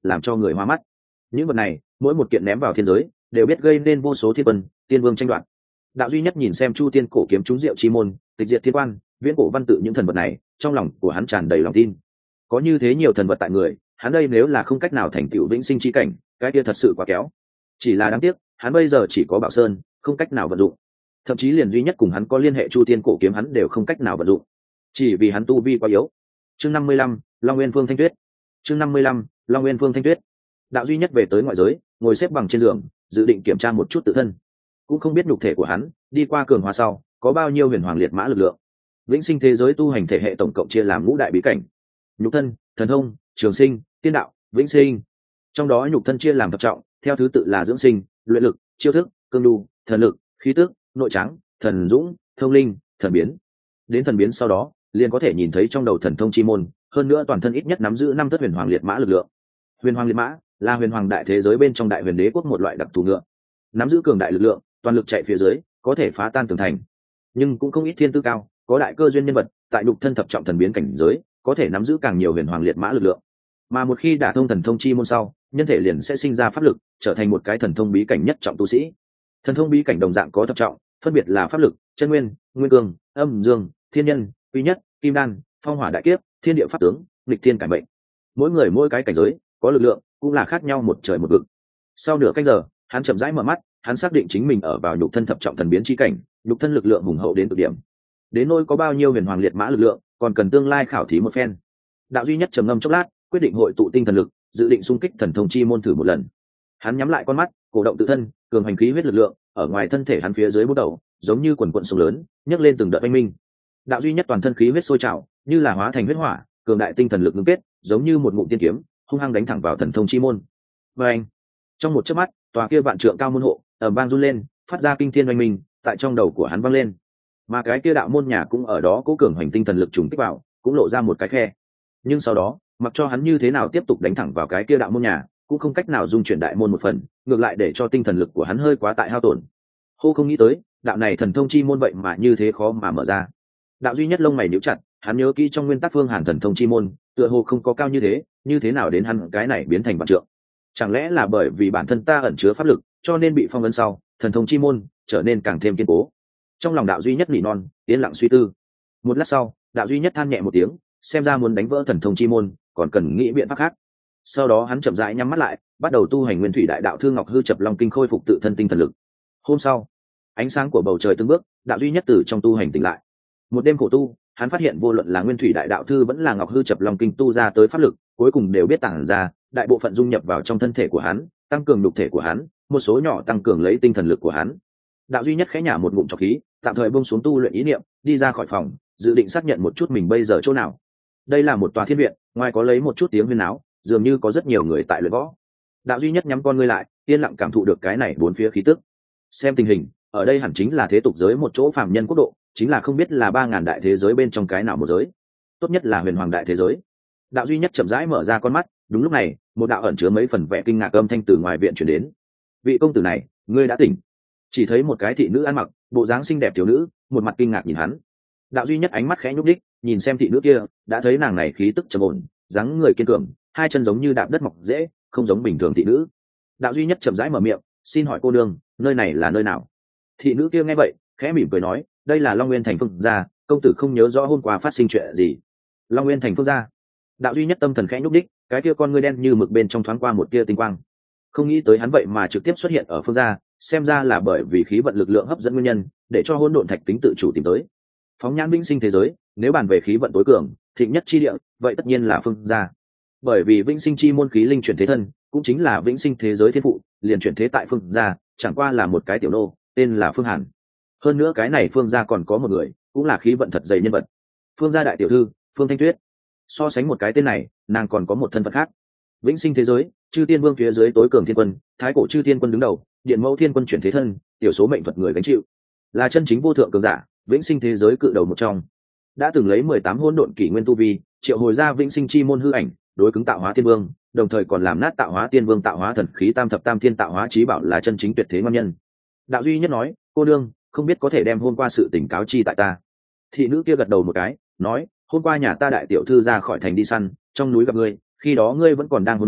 làm cho người hoa mắt. Những vật này mỗi một kiện ném vào thiên giới đều biết gây nên vô số thiên quân tiên vương tranh đoạt. Đạo duy nhất nhìn xem chu tiên cổ kiếm trúng diệu chi môn, tịch diệt thiên quan, viễn cổ văn tự những thần vật này, trong lòng của hắn tràn đầy lòng tin. Có như thế nhiều thần vật tại người, hắn đây nếu là không cách nào thành tựu vĩnh sinh chi cảnh, cái kia thật sự quá kéo. Chỉ là đáng tiếc, hắn bây giờ chỉ có Bảo Sơn, không cách nào vận dụng. Thậm chí liền duy nhất cùng hắn có liên hệ chu tiên cổ kiếm hắn đều không cách nào vận dụng, chỉ vì hắn tu vi quá yếu. Chương 55, Long Nguyên Phương Thanh Tuyết. Chương 55, Long Nguyên Phương Thanh Tuyết. Đạo duy nhất về tới ngoại giới, ngồi xếp bằng trên giường, dự định kiểm tra một chút tự thân. Cũng không biết nhục thể của hắn đi qua cường hóa sau có bao nhiêu huyền hoàng liệt mã lực lượng. Vĩnh sinh thế giới tu hành thể hệ tổng cộng chia làm ngũ đại bí cảnh: nhục thân, thần thông, trường sinh, tiên đạo, vĩnh sinh. Trong đó nhục thân chia làm thập trọng, theo thứ tự là dưỡng sinh, luyện lực, chiêu thức, cương đu, thần lực, khí tức, nội trắng, thần dũng, thông linh, thần biến. Đến thần biến sau đó liền có thể nhìn thấy trong đầu thần thông chi môn, hơn nữa toàn thân ít nhất nắm giữ 5 thất huyền hoàng liệt mã lực lượng. Huyền hoàng liệt mã là huyền hoàng đại thế giới bên trong đại huyền đế quốc một loại đặc thù ngựa, nắm giữ cường đại lực lượng, toàn lực chạy phía dưới có thể phá tan tường thành. Nhưng cũng không ít thiên tư cao, có đại cơ duyên nhân vật tại nhục thân thập trọng thần biến cảnh giới có thể nắm giữ càng nhiều huyền hoàng liệt mã lực lượng. Mà một khi đả thông thần thông chi môn sau, nhân thể liền sẽ sinh ra pháp lực, trở thành một cái thần thông bí cảnh nhất trọng tu sĩ. Thần thông bí cảnh đồng dạng có thập trọng, phân biệt là pháp lực, chân nguyên, nguyên cương, âm dương, thiên nhân, quy nhất, kim đan, phong hỏa đại kiếp, thiên địa pháp tướng, nghịch thiên cải mệnh. Mỗi người mỗi cái cảnh giới có lực lượng cũng là khác nhau một trời một vực. Sau nửa canh giờ, hắn chậm rãi mở mắt, hắn xác định chính mình ở vào nhục thân thập trọng thần biến chi cảnh, nhục thân lực lượng hùng hậu đến cực điểm. Đến nỗi có bao nhiêu huyền hoàng liệt mã lực lượng, còn cần tương lai khảo thí một phen. Đạo duy nhất trầm ngâm chốc lát, quyết định hội tụ tinh thần lực, dự định xung kích thần thông chi môn thử một lần. Hắn nhắm lại con mắt, cổ động tự thân, cường hành khí huyết lực lượng ở ngoài thân thể hắn phía dưới bút đầu, giống như quần quần sóng lớn, nhấc lên từng đợt oanh minh. Đạo duy nhất toàn thân khí huyết sôi trào, như là hóa thành huyết hỏa, cường đại tinh thần lực ngưng kết, giống như một ngụm tiên kiếm, hung hăng đánh thẳng vào thần thông chi môn. Và anh, trong một chớp mắt, tòa kia vạn trượng cao môn hộ ầm vang run lên, phát ra kinh thiên oanh minh, tại trong đầu của hắn vang lên. Mà cái kia đạo môn nhà cũng ở đó cố cường hành tinh thần lực trùng kích vào, cũng lộ ra một cái khe. Nhưng sau đó, mặc cho hắn như thế nào tiếp tục đánh thẳng vào cái kia đạo môn nhà, cũng không cách nào dung chuyển đại môn một phần, ngược lại để cho tinh thần lực của hắn hơi quá tại hao tổn. Hô không nghĩ tới, đạo này thần thông chi môn vậy mà như thế khó mà mở ra. Đạo duy nhất lông mày nhíu chặt, hắn nhớ kỹ trong nguyên tắc Phương Hàn thần thông chi môn, tựa hồ không có cao như thế nào đến hắn cái này biến thành vạn trượng. Chẳng lẽ là bởi vì bản thân ta ẩn chứa pháp lực, cho nên bị phong ấn sau, thần thông chi môn trở nên càng thêm kiên cố. Trong lòng đạo duy nhất nỉ non, yên lặng suy tư. Một lát sau, đạo duy nhất than nhẹ một tiếng, xem ra muốn đánh vỡ thần thông chi môn, còn cần nghĩ biện pháp khác. Sau đó hắn chậm rãi nhắm mắt lại, bắt đầu tu hành Nguyên Thủy Đại Đạo Thương Ngọc Hư Chập Long Kinh, khôi phục tự thân tinh thần lực. Hôm sau, ánh sáng của bầu trời từng bước, đạo duy nhất từ trong tu hành tỉnh lại. Một đêm khổ tu, hắn phát hiện vô luận là Nguyên Thủy Đại Đạo Thư vẫn là Ngọc Hư Chập Long Kinh tu ra tới pháp lực, cuối cùng đều biết tản ra, đại bộ phận dung nhập vào trong thân thể của hắn, tăng cường nhục thể của hắn, một số nhỏ tăng cường lấy tinh thần lực của hắn. Đạo duy nhất khẽ nhả một ngụm trọc khí, tạm thời buông xuống tu luyện ý niệm, đi ra khỏi phòng, dự định xác nhận một chút mình bây giờ chỗ nào. Đây là một tòa thiên viện, ngoài có lấy một chút tiếng huyên náo, dường như có rất nhiều người tại luyện võ. Đạo duy nhất nhắm con ngươi lại, yên lặng cảm thụ được cái này bốn phía khí tức. Xem tình hình, ở đây hẳn chính là thế tục giới một chỗ phàm nhân quốc độ, chính là không biết là 3000 đại thế giới bên trong cái nào một giới. Tốt nhất là huyền hoàng đại thế giới. Đạo duy nhất chậm rãi mở ra con mắt, đúng lúc này, một đạo ẩn chứa mấy phần vẻ kinh ngạc âm thanh từ ngoài viện truyền đến. Vị công tử này, ngươi đã tỉnh. Chỉ thấy một cái thị nữ ăn mặc bộ dáng xinh đẹp thiếu nữ, một mặt kinh ngạc nhìn hắn. Đạo duy nhất ánh mắt khẽ nhúc đích, nhìn xem thị nữ kia, đã thấy nàng này khí tức trầm ổn, dáng người kiên cường, hai chân giống như đạp đất mọc dễ, không giống bình thường thị nữ. Đạo duy nhất chậm rãi mở miệng, xin hỏi cô đương, nơi này là nơi nào? Thị nữ kia nghe vậy, khẽ mỉm cười nói, đây là Long Nguyên thành Phương gia, công tử không nhớ rõ hôm qua phát sinh chuyện gì. Long Nguyên thành Phương gia. Đạo duy nhất tâm thần khẽ nhúc đích, cái kia con ngươi đen như mực bên trong thoáng qua một tia tinh quang. Không nghĩ tới hắn vậy mà trực tiếp xuất hiện ở Phương gia, xem ra là bởi vì khí vận lực lượng hấp dẫn nguyên nhân, để cho hỗn độn thạch tính tự chủ tìm tới. Phóng nhãn vĩnh sinh thế giới, nếu bàn về khí vận tối cường, thịnh nhất chi địa, vậy tất nhiên là Phương gia. Bởi vì vĩnh sinh chi môn khí linh chuyển thế thân, cũng chính là vĩnh sinh thế giới thiên phụ, liền chuyển thế tại Phương gia, chẳng qua là một cái tiểu nô, tên là Phương Hàn. Hơn nữa cái này Phương gia còn có một người, cũng là khí vận thật dày nhân vật. Phương gia đại tiểu thư, Phương Thanh Tuyết. So sánh một cái tên này, nàng còn có một thân phận khác. Vĩnh sinh thế giới, chư tiên vương phía dưới tối cường thiên quân, thái cổ chư tiên quân đứng đầu, điện mẫu thiên quân chuyển thế thân, tiểu số mệnh thuật người gánh chịu, là chân chính vô thượng cường giả, vĩnh sinh thế giới cự đầu một trong. Đã từng lấy 18 hỗn độn kỷ nguyên tu vi, triệu hồi ra vĩnh sinh chi môn hư ảnh, đối cứng tạo hóa tiên vương, đồng thời còn làm nát tạo hóa tiên vương tạo hóa thần khí tam thập tam thiên tạo hóa chí bảo, là chân chính tuyệt thế ngon nhân. Đạo duy nhất nói, cô đương, không biết có thể đem hôm qua sự tình cáo chi tại ta. Thị nữ kia gật đầu một cái, nói, hôm qua nhà ta đại tiểu thư ra khỏi thành đi săn, trong núi gặp ngươi, khi đó ngươi vẫn còn đang hôn mê,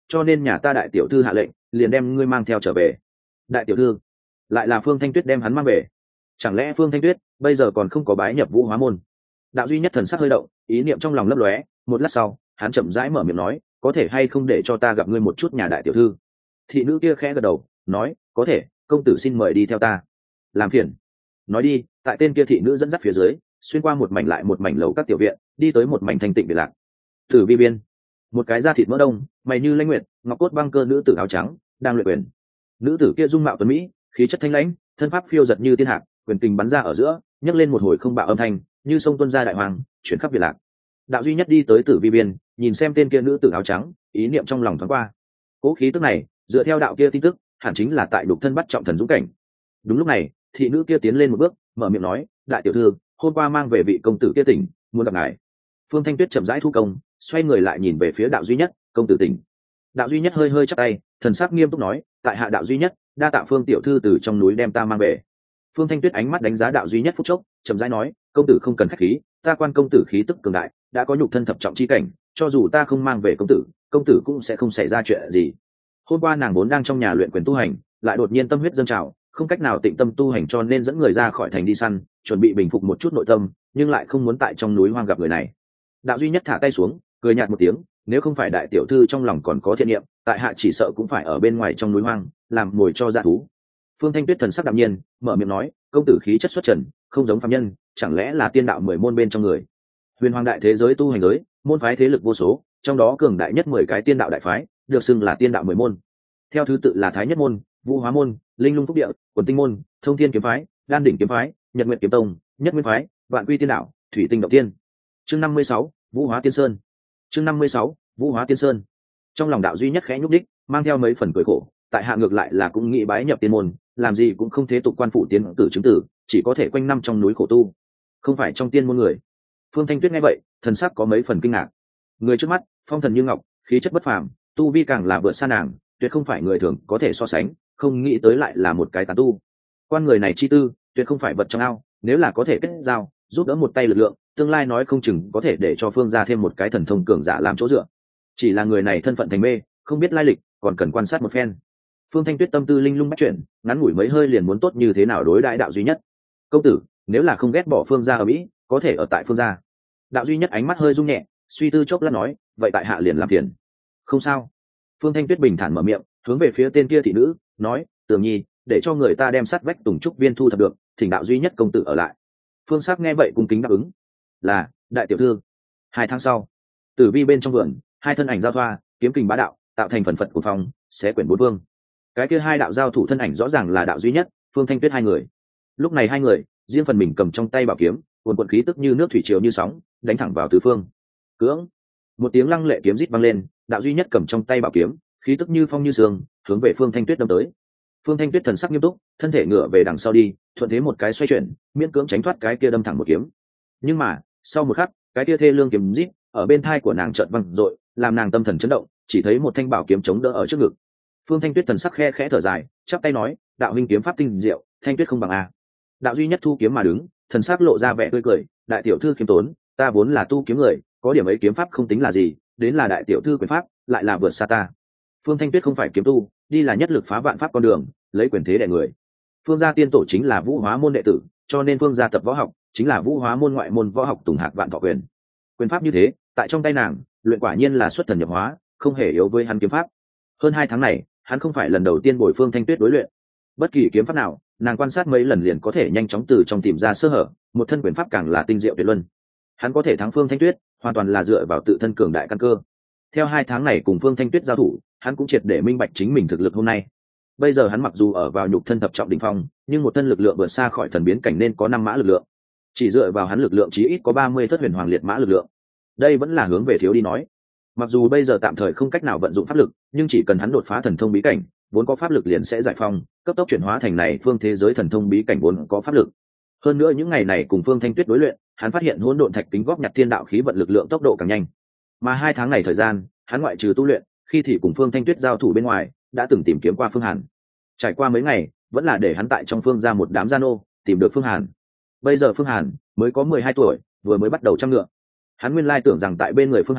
cho nên nhà ta đại tiểu thư hạ lệnh liền đem ngươi mang theo trở về. Đại tiểu thư? Lại là Phương Thanh Tuyết đem hắn mang về? Chẳng lẽ Phương Thanh Tuyết bây giờ còn không có bái nhập Vũ Hóa môn? Đạo duy nhất thần sắc hơi động, ý niệm trong lòng lấp lóe, một lát sau hắn chậm rãi mở miệng nói, có thể hay không để cho ta gặp ngươi một chút nhà đại tiểu thư? Thị nữ kia khẽ gật đầu nói, có thể, công tử xin mời đi theo ta. Làm phiền. Nói đi, tại tên kia thị nữ dẫn dắt phía dưới, xuyên qua một mảnh lại một mảnh lầu các tiểu viện, đi tới một mảnh thanh tịnh biệt lạc. Tử vi biên, một cái da thịt mỡ đông, mày như lãnh nguyệt, ngọc cốt băng cơ nữ tử áo trắng đang luyện quyền. Nữ tử kia dung mạo tuấn mỹ, khí chất thanh lãnh, thân pháp phiêu giật như tiên hạc, quyền kình bắn ra ở giữa, nhấc lên một hồi không bạo âm thanh, như sông tuôn ra đại hoàng, chuyển khắp biệt lạc. Đạo duy nhất đi tới Tử vi biên, nhìn xem tên kia nữ tử áo trắng, ý niệm trong lòng thoáng qua. Cố khí tức này, dựa theo đạo kia tin tức, hẳn chính là tại đục thân bắt trọng thần dũng cảnh. Đúng lúc này, thị nữ kia tiến lên một bước, mở miệng nói, đại tiểu thư, hôm qua mang về vị công tử kia tỉnh, muốn gặp ngài. Phương Thanh Tuyết chậm rãi thu công, xoay người lại nhìn về phía đạo duy nhất, công tử tỉnh. Đạo duy nhất hơi hơi chắp tay, thần sắc nghiêm túc nói, tại hạ đạo duy nhất, đa tạ Phương tiểu thư từ trong núi đem ta mang về. Phương Thanh Tuyết ánh mắt đánh giá đạo duy nhất phút chốc, chậm rãi nói, công tử không cần khách khí, ta quan công tử khí tức cường đại, đã có nhục thân thập trọng chi cảnh, cho dù ta không mang về công tử cũng sẽ không xảy ra chuyện gì. Hôm qua nàng vốn đang trong nhà luyện quyền tu hành, lại đột nhiên tâm huyết dâng trào, không cách nào tịnh tâm tu hành, cho nên dẫn người ra khỏi thành đi săn, chuẩn bị bình phục một chút nội tâm, nhưng lại không muốn tại trong núi hoang gặp người này. Đạo duy nhất thả tay xuống, cười nhạt một tiếng, nếu không phải đại tiểu thư trong lòng còn có thiện niệm, tại hạ chỉ sợ cũng phải ở bên ngoài trong núi hoang làm mồi cho dã thú. Phương Thanh Tuyết thần sắc đạm nhiên, mở miệng nói, công tử khí chất xuất trần, không giống phàm nhân, chẳng lẽ là tiên đạo 10 môn bên trong người? Huyền hoàng đại thế giới tu hành giới, môn phái thế lực vô số, trong đó cường đại nhất 10 cái tiên đạo đại phái, được xưng là tiên đạo 10 môn. Theo thứ tự là Thái Nhất môn, Vũ Hóa môn, Linh Lung Phúc địa, Quần Tinh môn, Thông Thiên kiếm phái, Đan đỉnh kiếm phái, Nhật Nguyệt kiếm tông, Nhất Nguyên phái, Vạn Quy tiên đạo, Thủy Tinh động tiên. Chương 56, Vũ Hóa tiên sơn. Chương 56, Vũ Hóa tiên sơn. Trong lòng đạo duy nhất khẽ nhúc đích, mang theo mấy phần cười khổ, tại hạ ngược lại là cũng nghĩ bái nhập tiên môn, làm gì cũng không thế tục quan phụ tiến cử chứng tử, chỉ có thể quanh năm trong núi khổ tu, không phải trong tiên môn người. Phương Thanh Tuyết nghe vậy, thần sắc có mấy phần kinh ngạc. Người trước mắt, phong thần như ngọc, khí chất bất phàm, tu vi càng là vượt xa nàng, tuyệt không phải người thường có thể so sánh, không nghĩ tới lại là một cái tán tu. Quan người này chi tư, tuyệt không phải vật trong ao, nếu là có thể kết giao, giúp đỡ một tay lực lượng, tương lai nói không chừng có thể để cho Phương gia thêm một cái thần thông cường giả làm chỗ dựa. Chỉ là người này thân phận thành mê, không biết lai lịch, còn cần quan sát một phen. Phương Thanh Tuyết tâm tư linh lung bắt chuyển, ngắn ngủi mấy hơi liền muốn tốt như thế nào đối đãi đạo duy nhất. Công tử, nếu là không ghét bỏ Phương gia ở Mỹ, có thể ở tại Phương gia. Đạo duy nhất ánh mắt hơi rung nhẹ, suy tư chốc lát nói, vậy tại hạ liền làm phiền. Không sao. Phương Thanh Tuyết bình thản mở miệng, hướng về phía tên kia thị nữ, nói, Tường Nhi, để cho người ta đem sắt vách tùng trúc viên thu thập được, thỉnh đạo duy nhất công tử ở lại. Phương Sắc nghe vậy cung kính đáp ứng. Là, đại tiểu thư. 2 tháng sau, Tử vi bên trong vườn, hai thân ảnh giao thoa, kiếm kình bá đạo, tạo thành phần phật của phòng, xé quyển bốn vương. Cái kia hai đạo giao thủ thân ảnh rõ ràng là đạo duy nhất, Phương Thanh Tuyết hai người. Lúc này hai người, riêng phần mình cầm trong tay bảo kiếm, cuồn cuộn khí tức như nước thủy triều như sóng, đánh thẳng vào tứ phương. Cưỡng, một tiếng lăng lệ kiếm rít vang lên, đạo duy nhất cầm trong tay bảo kiếm, khí tức như phong như sương, hướng về Phương Thanh Tuyết đâm tới. Phương Thanh Tuyết thần sắc nghiêm túc, thân thể ngửa về đằng sau đi, thuận thế một cái xoay chuyển, miễn cưỡng tránh thoát cái kia đâm thẳng một kiếm. Nhưng mà, sau một khắc, cái kia thê lương kiếm rít ở bên thai của nàng chợt vang dội, làm nàng tâm thần chấn động, chỉ thấy một thanh bảo kiếm chống đỡ ở trước ngực. Phương Thanh Tuyết thần sắc khe khẽ thở dài, chắp tay nói, đạo huynh kiếm pháp tinh diệu, Thanh Tuyết không bằng a. Đạo duy nhất thu kiếm mà đứng, thần sắc lộ ra vẻ tươi cười, đại tiểu thư khiêm tốn, ta vốn là tu kiếm người, có điểm ấy kiếm pháp không tính là gì, đến là đại tiểu thư quyền pháp, lại là vượt xa ta. Phương Thanh Tuyết không phải kiếm tu, đi là nhất lực phá vạn pháp con đường, lấy quyền thế đè người. Phương gia tiên tổ chính là Vũ Hóa môn đệ tử, cho nên Phương gia tập võ học chính là Vũ Hóa môn ngoại môn võ học Tùng Hạc Vạn Thọ Quyền. Quyền pháp như thế, tại trong tay nàng, luyện quả nhiên là xuất thần nhập hóa, không hề yếu với hắn kiếm pháp. Hơn 2 tháng này, hắn không phải lần đầu tiên bồi Phương Thanh Tuyết đối luyện. Bất kỳ kiếm pháp nào, nàng quan sát mấy lần liền có thể nhanh chóng từ trong tìm ra sơ hở, một thân quyền pháp càng là tinh diệu tuyệt luân. Hắn có thể thắng Phương Thanh Tuyết, hoàn toàn là dựa vào tự thân cường đại căn cơ. Theo 2 tháng này cùng Phương Thanh Tuyết giao thủ, hắn cũng triệt để minh bạch chính mình thực lực hôm nay. Bây giờ hắn mặc dù ở vào nhục thân thập trọng đỉnh phong, nhưng một thân lực lượng vượt xa khỏi thần biến cảnh nên có 5 mã lực lượng. Chỉ dựa vào hắn lực lượng chí ít có 30 thất huyền hoàng liệt mã lực lượng. Đây vẫn là hướng về thiếu đi nói. Mặc dù bây giờ tạm thời không cách nào vận dụng pháp lực, nhưng chỉ cần hắn đột phá thần thông bí cảnh, vốn có pháp lực liền sẽ giải phong, cấp tốc chuyển hóa thành này phương thế giới thần thông bí cảnh vốn có pháp lực. Hơn nữa những ngày này cùng Phương Thanh Tuyết đối luyện, hắn phát hiện hỗn độn thạch kính góp nhặt thiên đạo khí vận lực lượng tốc độ càng nhanh. Mà 2 tháng này thời gian, hắn ngoại trừ tu luyện, khi thì cùng Phương Thanh Tuyết giao thủ bên ngoài, đã từng tìm kiếm qua Phương Hàn. Trải qua mấy ngày, vẫn là để hắn tại trong Phương ra một đám gia nô, tìm được Phương Hàn. Bây giờ Phương Hàn mới có 12 tuổi, vừa mới bắt đầu chăm ngựa. Hắn nguyên lai tưởng rằng tại bên người Phương Hàn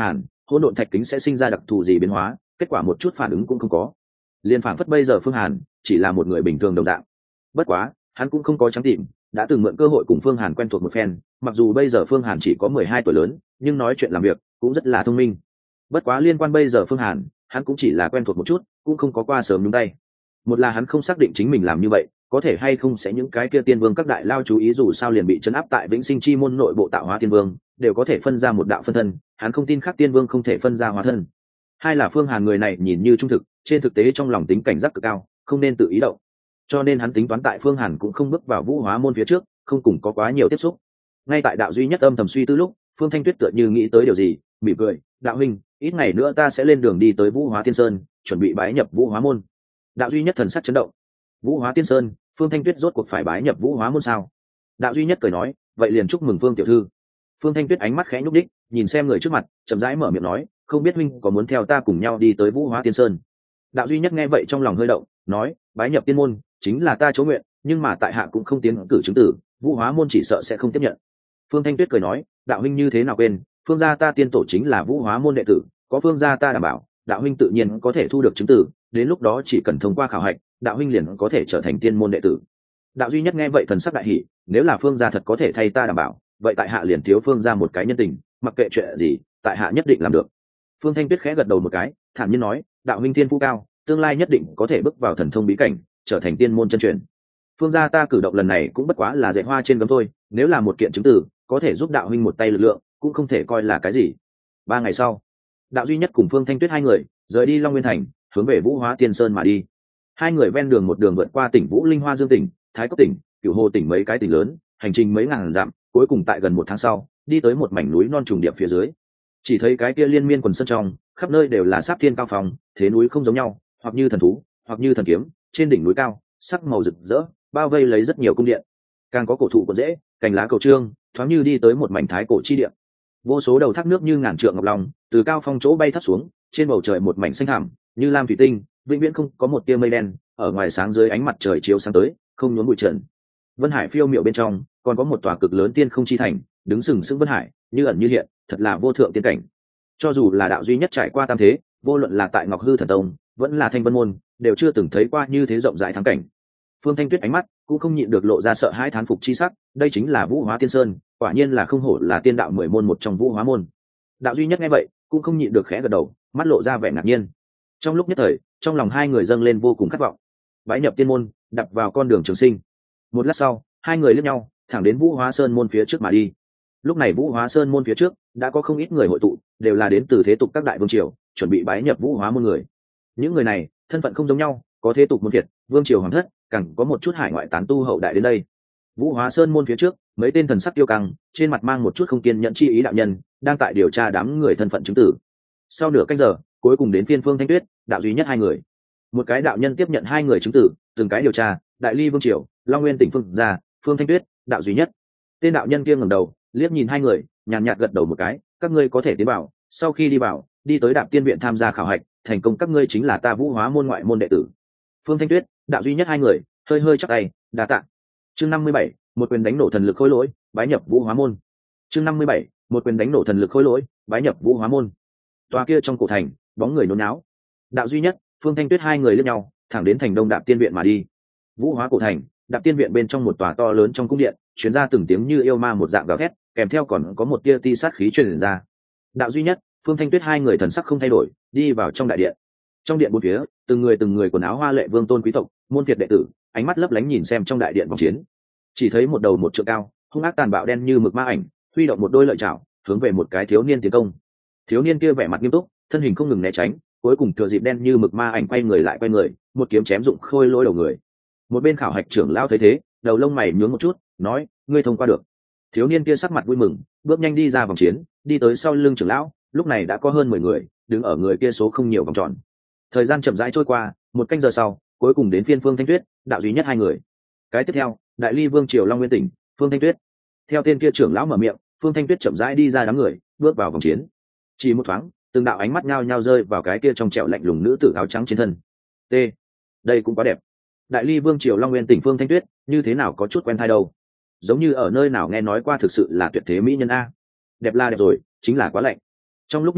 hỗn độn thạch kính sẽ sinh ra đặc thù gì biến hóa, kết quả một chút phản ứng cũng không có. Liên phảng phất bây giờ Phương Hàn chỉ là một người bình thường đồng dạng. Bất quá hắn cũng không có trắng tìm, đã từng mượn cơ hội cùng Phương Hàn quen thuộc một phen, mặc dù bây giờ Phương Hàn chỉ có 12 tuổi lớn, nhưng nói chuyện làm việc cũng rất là thông minh. Bất quá liên quan bây giờ Phương Hàn, hắn cũng chỉ là quen thuộc một chút, cũng không có qua sớm nhúng tay. Một là hắn không xác định chính mình làm như vậy có thể hay không sẽ những cái kia tiên vương các đại lao chú ý, dù sao liền bị chấn áp tại Vĩnh Sinh Chi môn nội bộ tạo hóa tiên vương đều có thể phân ra một đạo phân thân, hắn không tin khác tiên vương không thể phân ra hóa thân. Hai là Phương Hàn người này nhìn như trung thực, trên thực tế trong lòng tính cảnh giác cực cao, không nên tự ý động. Cho nên hắn tính toán tại Phương Hàn cũng không bước vào Vũ Hóa môn phía trước, không cùng có quá nhiều tiếp xúc. Ngay tại đạo duy nhất âm thầm suy tư lúc, Phương Thanh Tuyết tựa như nghĩ tới điều gì, mỉm cười, "Đạo huynh, ít ngày nữa ta sẽ lên đường đi tới Vũ Hóa Tiên Sơn, chuẩn bị bái nhập Vũ Hóa môn." Đạo duy nhất thần sắc chấn động. Vũ Hóa Tiên Sơn, Phương Thanh Tuyết rốt cuộc phải bái nhập Vũ Hóa môn sao? Đạo duy nhất cười nói, "Vậy liền chúc mừng Phương tiểu thư." Phương Thanh Tuyết ánh mắt khẽ nhúc đích, nhìn xem người trước mặt, chậm rãi mở miệng nói, "Không biết huynh có muốn theo ta cùng nhau đi tới Vũ Hóa Tiên Sơn?" Đạo duy nhất nghe vậy trong lòng hơi động, nói, "Bái nhập tiên môn chính là ta chỗ nguyện, nhưng mà tại hạ cũng không tiến cử chứng tử, Vũ Hóa môn chỉ sợ sẽ không tiếp nhận." Phương Thanh Tuyết cười nói, "Đạo huynh như thế nào quên, Phương gia ta tiên tổ chính là Vũ Hóa môn đệ tử, có Phương gia ta đảm bảo, đạo huynh tự nhiên có thể thu được chứng tử, đến lúc đó chỉ cần thông qua khảo hạch, đạo huynh liền có thể trở thành tiên môn đệ tử." Đạo duy nhất nghe vậy thần sắc đại hỉ, "Nếu là Phương gia thật có thể thay ta đảm bảo, vậy tại hạ liền thiếu Phương gia một cái nhân tình, mặc kệ chuyện gì, tại hạ nhất định làm được." Phương Thanh Tuyết khẽ gật đầu một cái, thản nhiên nói, "Đạo huynh thiên phú cao, tương lai nhất định có thể bước vào thần thông bí cảnh, trở thành tiên môn chân truyền. Phương gia ta cử động lần này cũng bất quá là dạy hoa trên gấm thôi, nếu là một kiện chứng từ có thể giúp đạo huynh một tay lực lượng, cũng không thể coi là cái gì." 3 ngày sau, đạo duy nhất cùng Phương Thanh Tuyết hai người rời đi Long Nguyên thành, hướng về Vũ Hóa Tiên Sơn mà đi. Hai người ven đường một đường vượt qua tỉnh Vũ Linh Hoa Dương tỉnh, Thái Cốc tỉnh, Cửu Hồ tỉnh mấy cái tỉnh lớn, hành trình mấy ngàn dặm, cuối cùng tại gần 1 tháng sau, đi tới một mảnh núi non trùng điệp phía dưới. Chỉ thấy cái kia liên miên quần sơn trong, khắp nơi đều là sáp thiên cao phong, thế núi không giống nhau, hoặc như thần thú, hoặc như thần kiếm, trên đỉnh núi cao, sắc màu rực rỡ, bao vây lấy rất nhiều cung điện. Càng có cổ thụ có rễ, cành lá cầu trương, thoáng như đi tới một mảnh thái cổ chi địa. Vô số đầu thác nước như ngàn trượng ngọc long, từ cao phong chỗ bay thấp xuống, trên bầu trời một mảnh xanh thẳm, như lam thủy tinh, vĩnh viễn không có một tia mây đen, ở ngoài sáng dưới ánh mặt trời chiếu sáng tới, không nhốn bụi trần. Vân Hải phiêu miệu bên trong, còn có một tòa cực lớn tiên không chi thành, đứng sừng sững Vân Hải, như ẩn như hiện, thật là vô thượng tiên cảnh. Cho dù là đạo duy nhất trải qua tam thế, vô luận là tại Ngọc Hư Thần Tông, vẫn là Thanh Vân môn, đều chưa từng thấy qua như thế rộng rãi thắng cảnh. Phương Thanh Tuyết ánh mắt cũng không nhịn được lộ ra sợ hãi thán phục chi sắc, đây chính là Vũ Hóa Tiên Sơn, quả nhiên là không hổ là tiên đạo 10 môn một trong Vũ Hóa môn. Đạo duy nhất nghe vậy, cũng không nhịn được khẽ gật đầu, mắt lộ ra vẻ ngạc nhiên. Trong lúc nhất thời, trong lòng hai người dâng lên vô cùng khát vọng. Bái nhập tiên môn, đạp vào con đường trường sinh. Một lát sau, hai người liếc nhau, thẳng đến Vũ Hóa Sơn môn phía trước mà đi. Lúc này Vũ Hóa Sơn môn phía trước đã có không ít người hội tụ, đều là đến từ thế tục các đại vương triều, chuẩn bị bái nhập Vũ Hóa môn người. Những người này, thân phận không giống nhau, có thế tục môn Việt, vương triều hoàng thất, càng có một chút hải ngoại tán tu hậu đại đến đây. Vũ Hóa Sơn môn phía trước, mấy tên thần sắc tiêu căng, trên mặt mang một chút không kiên nhẫn chi ý đạo nhân, đang tại điều tra đám người thân phận chứng tử. Sau nửa canh giờ, cuối cùng đến phiên Phương Thanh Tuyết, đạo duy nhất hai người. Một cái đạo nhân tiếp nhận hai người chứng tử, từng cái điều tra, Đại Ly vương triều, Long Nguyên tỉnh Phương gia, Phương Thanh Tuyết, đạo duy nhất. Tên đạo nhân kia ngẩng đầu, liếc nhìn hai người, nhàn nhạt gật đầu một cái, "Các ngươi có thể tiến vào, sau khi đi vào, đi tới Đạp Tiên viện tham gia khảo hạch, thành công các ngươi chính là ta Vũ Hóa môn ngoại môn đệ tử." Phương Thanh Tuyết, đạo duy nhất hai người hơi hơi chắp tay, "Đa tạ." Chương 57, một quyền đánh nổ thần lực khối lỗi, bái nhập Vũ Hóa môn. Chương 57, một quyền đánh nổ thần lực khối lỗi, bái nhập Vũ Hóa môn. Tòa kia trong cổ thành, bóng người nhốn nháo. Đạo duy nhất, Phương Thanh Tuyết hai người liếc nhau, thẳng đến thành Đông Đạp Tiên viện mà đi. Vũ Hóa cổ thành, Đạp Tiên viện bên trong một tòa to lớn trong cung điện, truyền ra từng tiếng như yêu ma một dạng gào thét, kèm theo còn có một tia ti sát khí truyền ra. Đạo duy nhất, Phương Thanh Tuyết hai người thần sắc không thay đổi, đi vào trong đại điện. Trong điện bốn phía, từng người quần áo hoa lệ vương tôn quý tộc, môn phiệt đệ tử, ánh mắt lấp lánh nhìn xem trong đại điện vòng chiến. Chỉ thấy một đầu một trượng cao, hung ác tàn bạo đen như mực ma ảnh, huy động một đôi lợi chảo, hướng về một cái thiếu niên tiến công. Thiếu niên kia vẻ mặt nghiêm túc, thân hình không ngừng né tránh, cuối cùng thừa dịp đen như mực ma ảnh quay người lại quay người, một kiếm chém dụng khôi lỗi đầu người. Một bên khảo hạch trưởng lão thấy thế, đầu lông mày nhướng một chút, nói, "Ngươi thông qua được." Thiếu niên kia sắc mặt vui mừng, bước nhanh đi ra vòng chiến, đi tới sau lưng trưởng lão, lúc này đã có hơn 10 người, đứng ở người kia số không nhiều vòng tròn. Thời gian chậm rãi trôi qua, 1 canh giờ sau, cuối cùng đến phiên Phương Thanh Tuyết, đạo duy nhất hai người. Cái tiếp theo, Đại Ly vương triều Long Nguyên tỉnh, Phương Thanh Tuyết. Theo tên kia trưởng lão mở miệng, Phương Thanh Tuyết chậm rãi đi ra đám người, bước vào vòng chiến. Chỉ một thoáng, từng đạo ánh mắt nhao nhao rơi vào cái kia trong trẻo lạnh lùng nữ tử áo trắng trên thân. T, đây cũng quá đẹp. Đại Ly vương triều Long Nguyên tỉnh Phương Thanh Tuyết, như thế nào có chút quen tai đâu. Giống như ở nơi nào nghe nói qua, thực sự là tuyệt thế mỹ nhân a. Đẹp là đẹp rồi, chính là quá lạnh. Trong lúc nhất thời,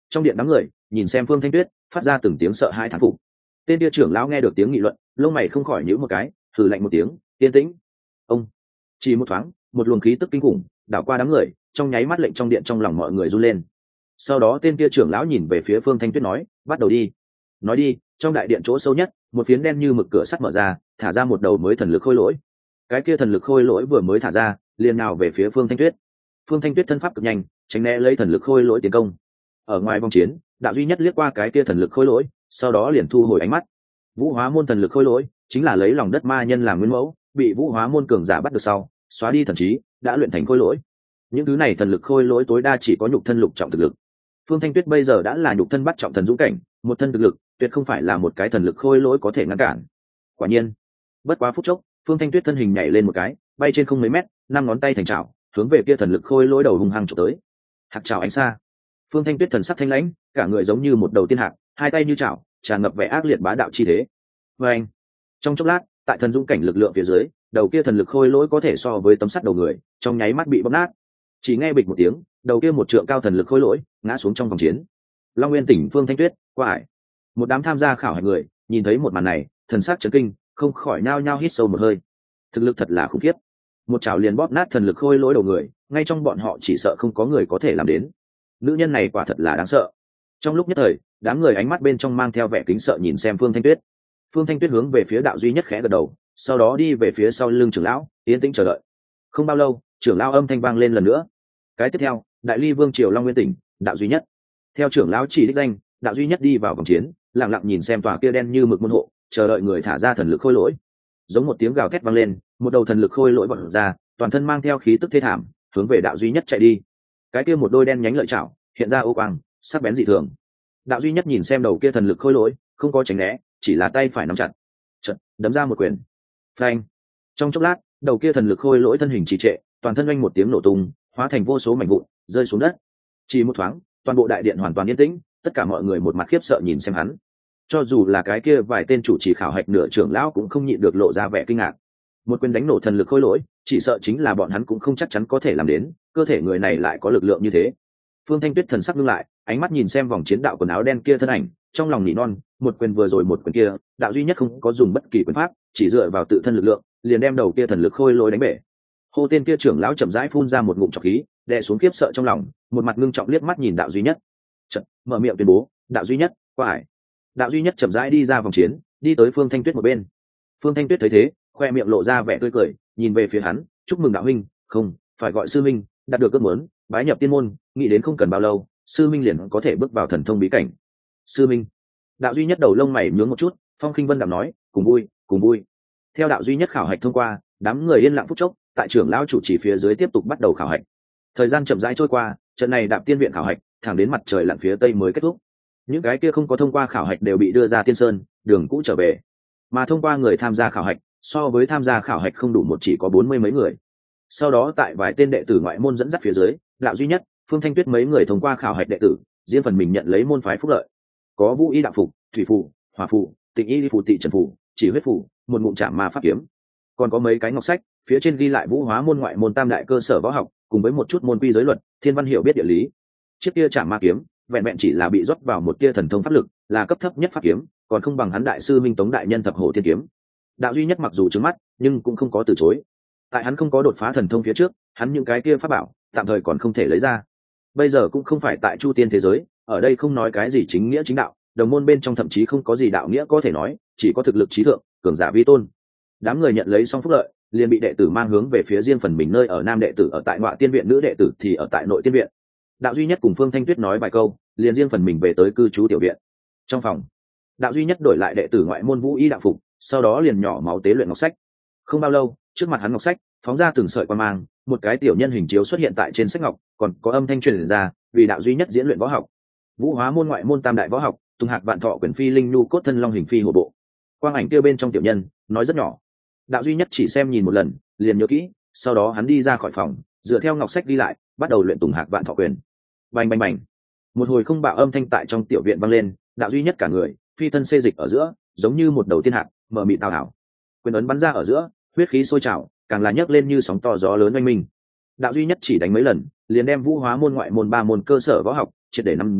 trong điện đám người nhìn xem Phương Thanh Tuyết phát ra từng tiếng sợ hãi thán phục. Tên kia trưởng lão nghe được tiếng nghị luận, lông mày không khỏi nhíu một cái, thử lạnh một tiếng, yên tĩnh. Ông chỉ một thoáng, một luồng khí tức kinh khủng đảo qua đám người, trong nháy mắt lệnh trong điện trong lòng mọi người run lên. Sau đó tên kia trưởng lão nhìn về phía Phương Thanh Tuyết nói, bắt đầu đi. Nói đi. Trong đại điện chỗ sâu nhất, một phiến đen như mực cửa sắt mở ra, thả ra một đầu mới thần lực khôi lỗi. Cái kia thần lực khôi lỗi vừa mới thả ra, liền nào về phía Phương Thanh Tuyết. Phương Thanh Tuyết thân pháp cực nhanh, tránh né lấy thần lực khôi lỗi tiến công. Ở ngoài vòng chiến, Đạo Duy Nhất liếc qua cái kia thần lực khôi lỗi, sau đó liền thu hồi ánh mắt. Vũ Hóa môn thần lực khôi lỗi chính là lấy lòng đất ma nhân làm nguyên mẫu, bị Vũ Hóa môn cường giả bắt được sau, xóa đi thần trí, đã luyện thành khôi lỗi. Những thứ này thần lực khôi lỗi tối đa chỉ có nhục thân lục trọng thực lực. Phương Thanh Tuyết bây giờ đã là nhục thân bắt trọng thần dũng cảnh, một thân thực lực tuyệt không phải là một cái thần lực khôi lỗi có thể ngăn cản. Quả nhiên, bất quá phút chốc, Phương Thanh Tuyết thân hình nhảy lên một cái, bay trên không mấy mét, năm ngón tay thành chảo, hướng về kia thần lực khôi lỗi đầu hung hăng chụp tới. Hạc chảo ánh xa. Phương Thanh Tuyết thần sắc thanh lãnh, cả người giống như một đầu tiên hạc, hai tay như chảo, tràn ngập vẻ ác liệt bá đạo chi thế. Vâng. Trong chốc lát, tại thần dũng cảnh lực lượng phía dưới, đầu kia thần lực khôi lỗi có thể so với tấm sắt đầu người, trong nháy mắt bị bóp nát. Chỉ nghe bịch một tiếng, đầu kia một trượng cao thần lực khôi lỗi ngã xuống trong vòng chiến. Long Nguyên tỉnh Phương Thanh Tuyết, qua ải. Một đám tham gia khảo hạch người nhìn thấy một màn này, thần sắc chấn kinh, không khỏi nhao nhao hít sâu một hơi. Thực lực thật là khủng khiếp, một chảo liền bóp nát thần lực khôi lỗi đầu người, ngay trong bọn họ chỉ sợ không có người có thể làm đến. Nữ nhân này quả thật là đáng sợ. Trong lúc nhất thời, đám người ánh mắt bên trong mang theo vẻ kính sợ nhìn xem Phương Thanh Tuyết. Phương Thanh Tuyết hướng về phía Đạo Duy Nhất khẽ gật đầu, sau đó đi về phía sau lưng trưởng lão, yên tĩnh chờ đợi. Không bao lâu, trưởng lão âm thanh vang lên lần nữa. Cái tiếp theo, Đại Ly Vương triều Long Nguyên tỉnh, Đạo Duy Nhất. Theo trưởng lão chỉ đích danh, Đạo Duy Nhất đi vào vòng chiến, lặng lặng nhìn xem tòa kia đen như mực môn hộ, chờ đợi người thả ra thần lực khôi lỗi. Giống một tiếng gào thét vang lên, một đầu thần lực khôi lỗi vọt ra, toàn thân mang theo khí tức thê thảm, hướng về Đạo Duy Nhất chạy đi. Cái kia một đôi đen nhánh lợi chảo, hiện ra ô quang, sắc bén dị thường. Đạo Duy Nhất nhìn xem đầu kia thần lực khôi lỗi, không có tránh né, chỉ là tay phải nắm chặt, chợt đấm ra một quyền. Phanh! Trong chốc lát, đầu kia thần lực khôi lỗi thân hình trì trệ, toàn thân oanh một tiếng nổ tung, hóa thành vô số mảnh vụn, rơi xuống đất. Chỉ một thoáng, toàn bộ đại điện hoàn toàn yên tĩnh, tất cả mọi người một mặt khiếp sợ nhìn xem hắn. Cho dù là cái kia vài tên chủ trì khảo hạch nửa trưởng lão cũng không nhịn được lộ ra vẻ kinh ngạc. Một quyền đánh nổ thần lực khôi lỗi, chỉ sợ chính là bọn hắn cũng không chắc chắn có thể làm đến, cơ thể người này lại có lực lượng như thế. Phương Thanh Tuyết thần sắc ngưng lại, ánh mắt nhìn xem vòng chiến đạo quần áo đen kia thân ảnh, trong lòng nỉ non, một quyền vừa rồi một quyền kia, Đạo Duy Nhất không có dùng bất kỳ quyền pháp, chỉ dựa vào tự thân lực lượng, liền đem đầu kia thần lực khôi lỗi đánh bể. Hô tên kia trưởng lão chậm rãi phun ra một ngụm trọc khí, đè xuống khiếp sợ trong lòng, một mặt ngưng trọng liếc mắt nhìn Đạo Duy Nhất. Chợt mở miệng tuyên bố, Đạo Duy Nhất, qua ải. Đạo Duy Nhất chậm rãi đi ra vòng chiến, đi tới Phương Thanh Tuyết một bên. Phương Thanh Tuyết thấy thế, khoe miệng lộ ra vẻ tươi cười, nhìn về phía hắn, chúc mừng đạo huynh, không, phải gọi sư minh, đạt được ước muốn, bái nhập tiên môn, nghĩ đến không cần bao lâu, sư minh liền có thể bước vào thần thông bí cảnh. Sư minh. Đạo Duy Nhất đầu lông mày nhướng một chút, Phong Khinh Vân đạm nói, cùng vui, cùng vui. Theo Đạo Duy Nhất khảo hạch thông qua, đám người yên lặng phút chốc, tại trưởng lão chủ trì phía dưới tiếp tục bắt đầu khảo hạch. Thời gian chậm rãi trôi qua, trận này Đạp Tiên viện khảo hạch, thẳng đến mặt trời lặn phía tây mới kết thúc. Những cái kia không có thông qua khảo hạch đều bị đưa ra Tiên Sơn, đường cũ trở về. Mà thông qua người tham gia khảo hạch, so với tham gia khảo hạch không đủ một chỉ có 40 mấy người. Sau đó tại vài tên đệ tử ngoại môn dẫn dắt phía dưới, Đạo Duy Nhất, Phương Thanh Tuyết mấy người thông qua khảo hạch đệ tử, riêng phần mình nhận lấy môn phái phúc lợi. Có Vũ Y đạo phục, thủy phù, hỏa phù, Tịnh Y phù, Tị Trần phù, chỉ huyết phù, một ngụm trảm ma pháp kiếm. Còn có mấy cái ngọc sách, phía trên ghi lại Vũ Hóa môn ngoại môn tam đại cơ sở võ học, cùng với một chút môn quy giới luật, thiên văn hiểu biết địa lý. Chiếc kia trảm ma kiếm, vẹn vẹn chỉ là bị rót vào một tia thần thông pháp lực, là cấp thấp nhất pháp kiếm, còn không bằng hắn đại sư Minh Tống đại nhân thập hổ thiên kiếm. Đạo Duy Nhất mặc dù trừng mắt, nhưng cũng không có từ chối. Tại hắn không có đột phá thần thông phía trước, hắn những cái kia pháp bảo tạm thời còn không thể lấy ra. Bây giờ cũng không phải tại Chu Tiên thế giới, ở đây không nói cái gì chính nghĩa chính đạo, đồng môn bên trong thậm chí không có gì đạo nghĩa có thể nói, chỉ có thực lực trí thượng, cường giả vi tôn. Đám người nhận lấy xong phúc lợi, liền bị đệ tử mang hướng về phía riêng phần mình nơi ở, nam đệ tử ở tại Ngọa Tiên viện, nữ đệ tử thì ở tại Nội Tiên viện. Đạo Duy Nhất cùng Phương Thanh Tuyết nói vài câu, liền riêng phần mình về tới cư trú tiểu viện. Trong phòng, Đạo Duy Nhất đổi lại đệ tử ngoại môn Vũ Y đạo phục, sau đó liền nhỏ máu tế luyện ngọc sách. Không bao lâu, trước mặt hắn ngọc sách phóng ra từng sợi quang mang, một cái tiểu nhân hình chiếu xuất hiện tại trên sách ngọc, còn có âm thanh truyền ra, vì Đạo Duy Nhất diễn luyện võ học. Vũ Hóa môn ngoại môn tam đại võ học, Tung Hạc Vạn Thọ Quyền Phi Linh Nhu Cốt Thân Long Hình Phi Hổ Bộ. Quang ảnh kia bên trong tiểu nhân nói rất nhỏ. Đạo Duy Nhất chỉ xem nhìn một lần, liền nhớ kỹ, sau đó hắn đi ra khỏi phòng, dựa theo ngọc sách đi lại, bắt đầu luyện Tung Hạc Vạn Thọ Quyền. Bành bành bành. Một hồi không bạo âm thanh tại trong tiểu viện vang lên, Đạo Duy Nhất cả người phi thân xê dịch ở giữa, giống như một đầu tiên hạc mở mịt tào hảo. Quyền ấn bắn ra ở giữa, huyết khí sôi trào, càng là nhấc lên như sóng to gió lớn oanh minh. Đạo Duy Nhất chỉ đánh mấy lần, liền đem Vũ Hóa môn ngoại môn ba môn cơ sở võ học triệt để nắm giữ,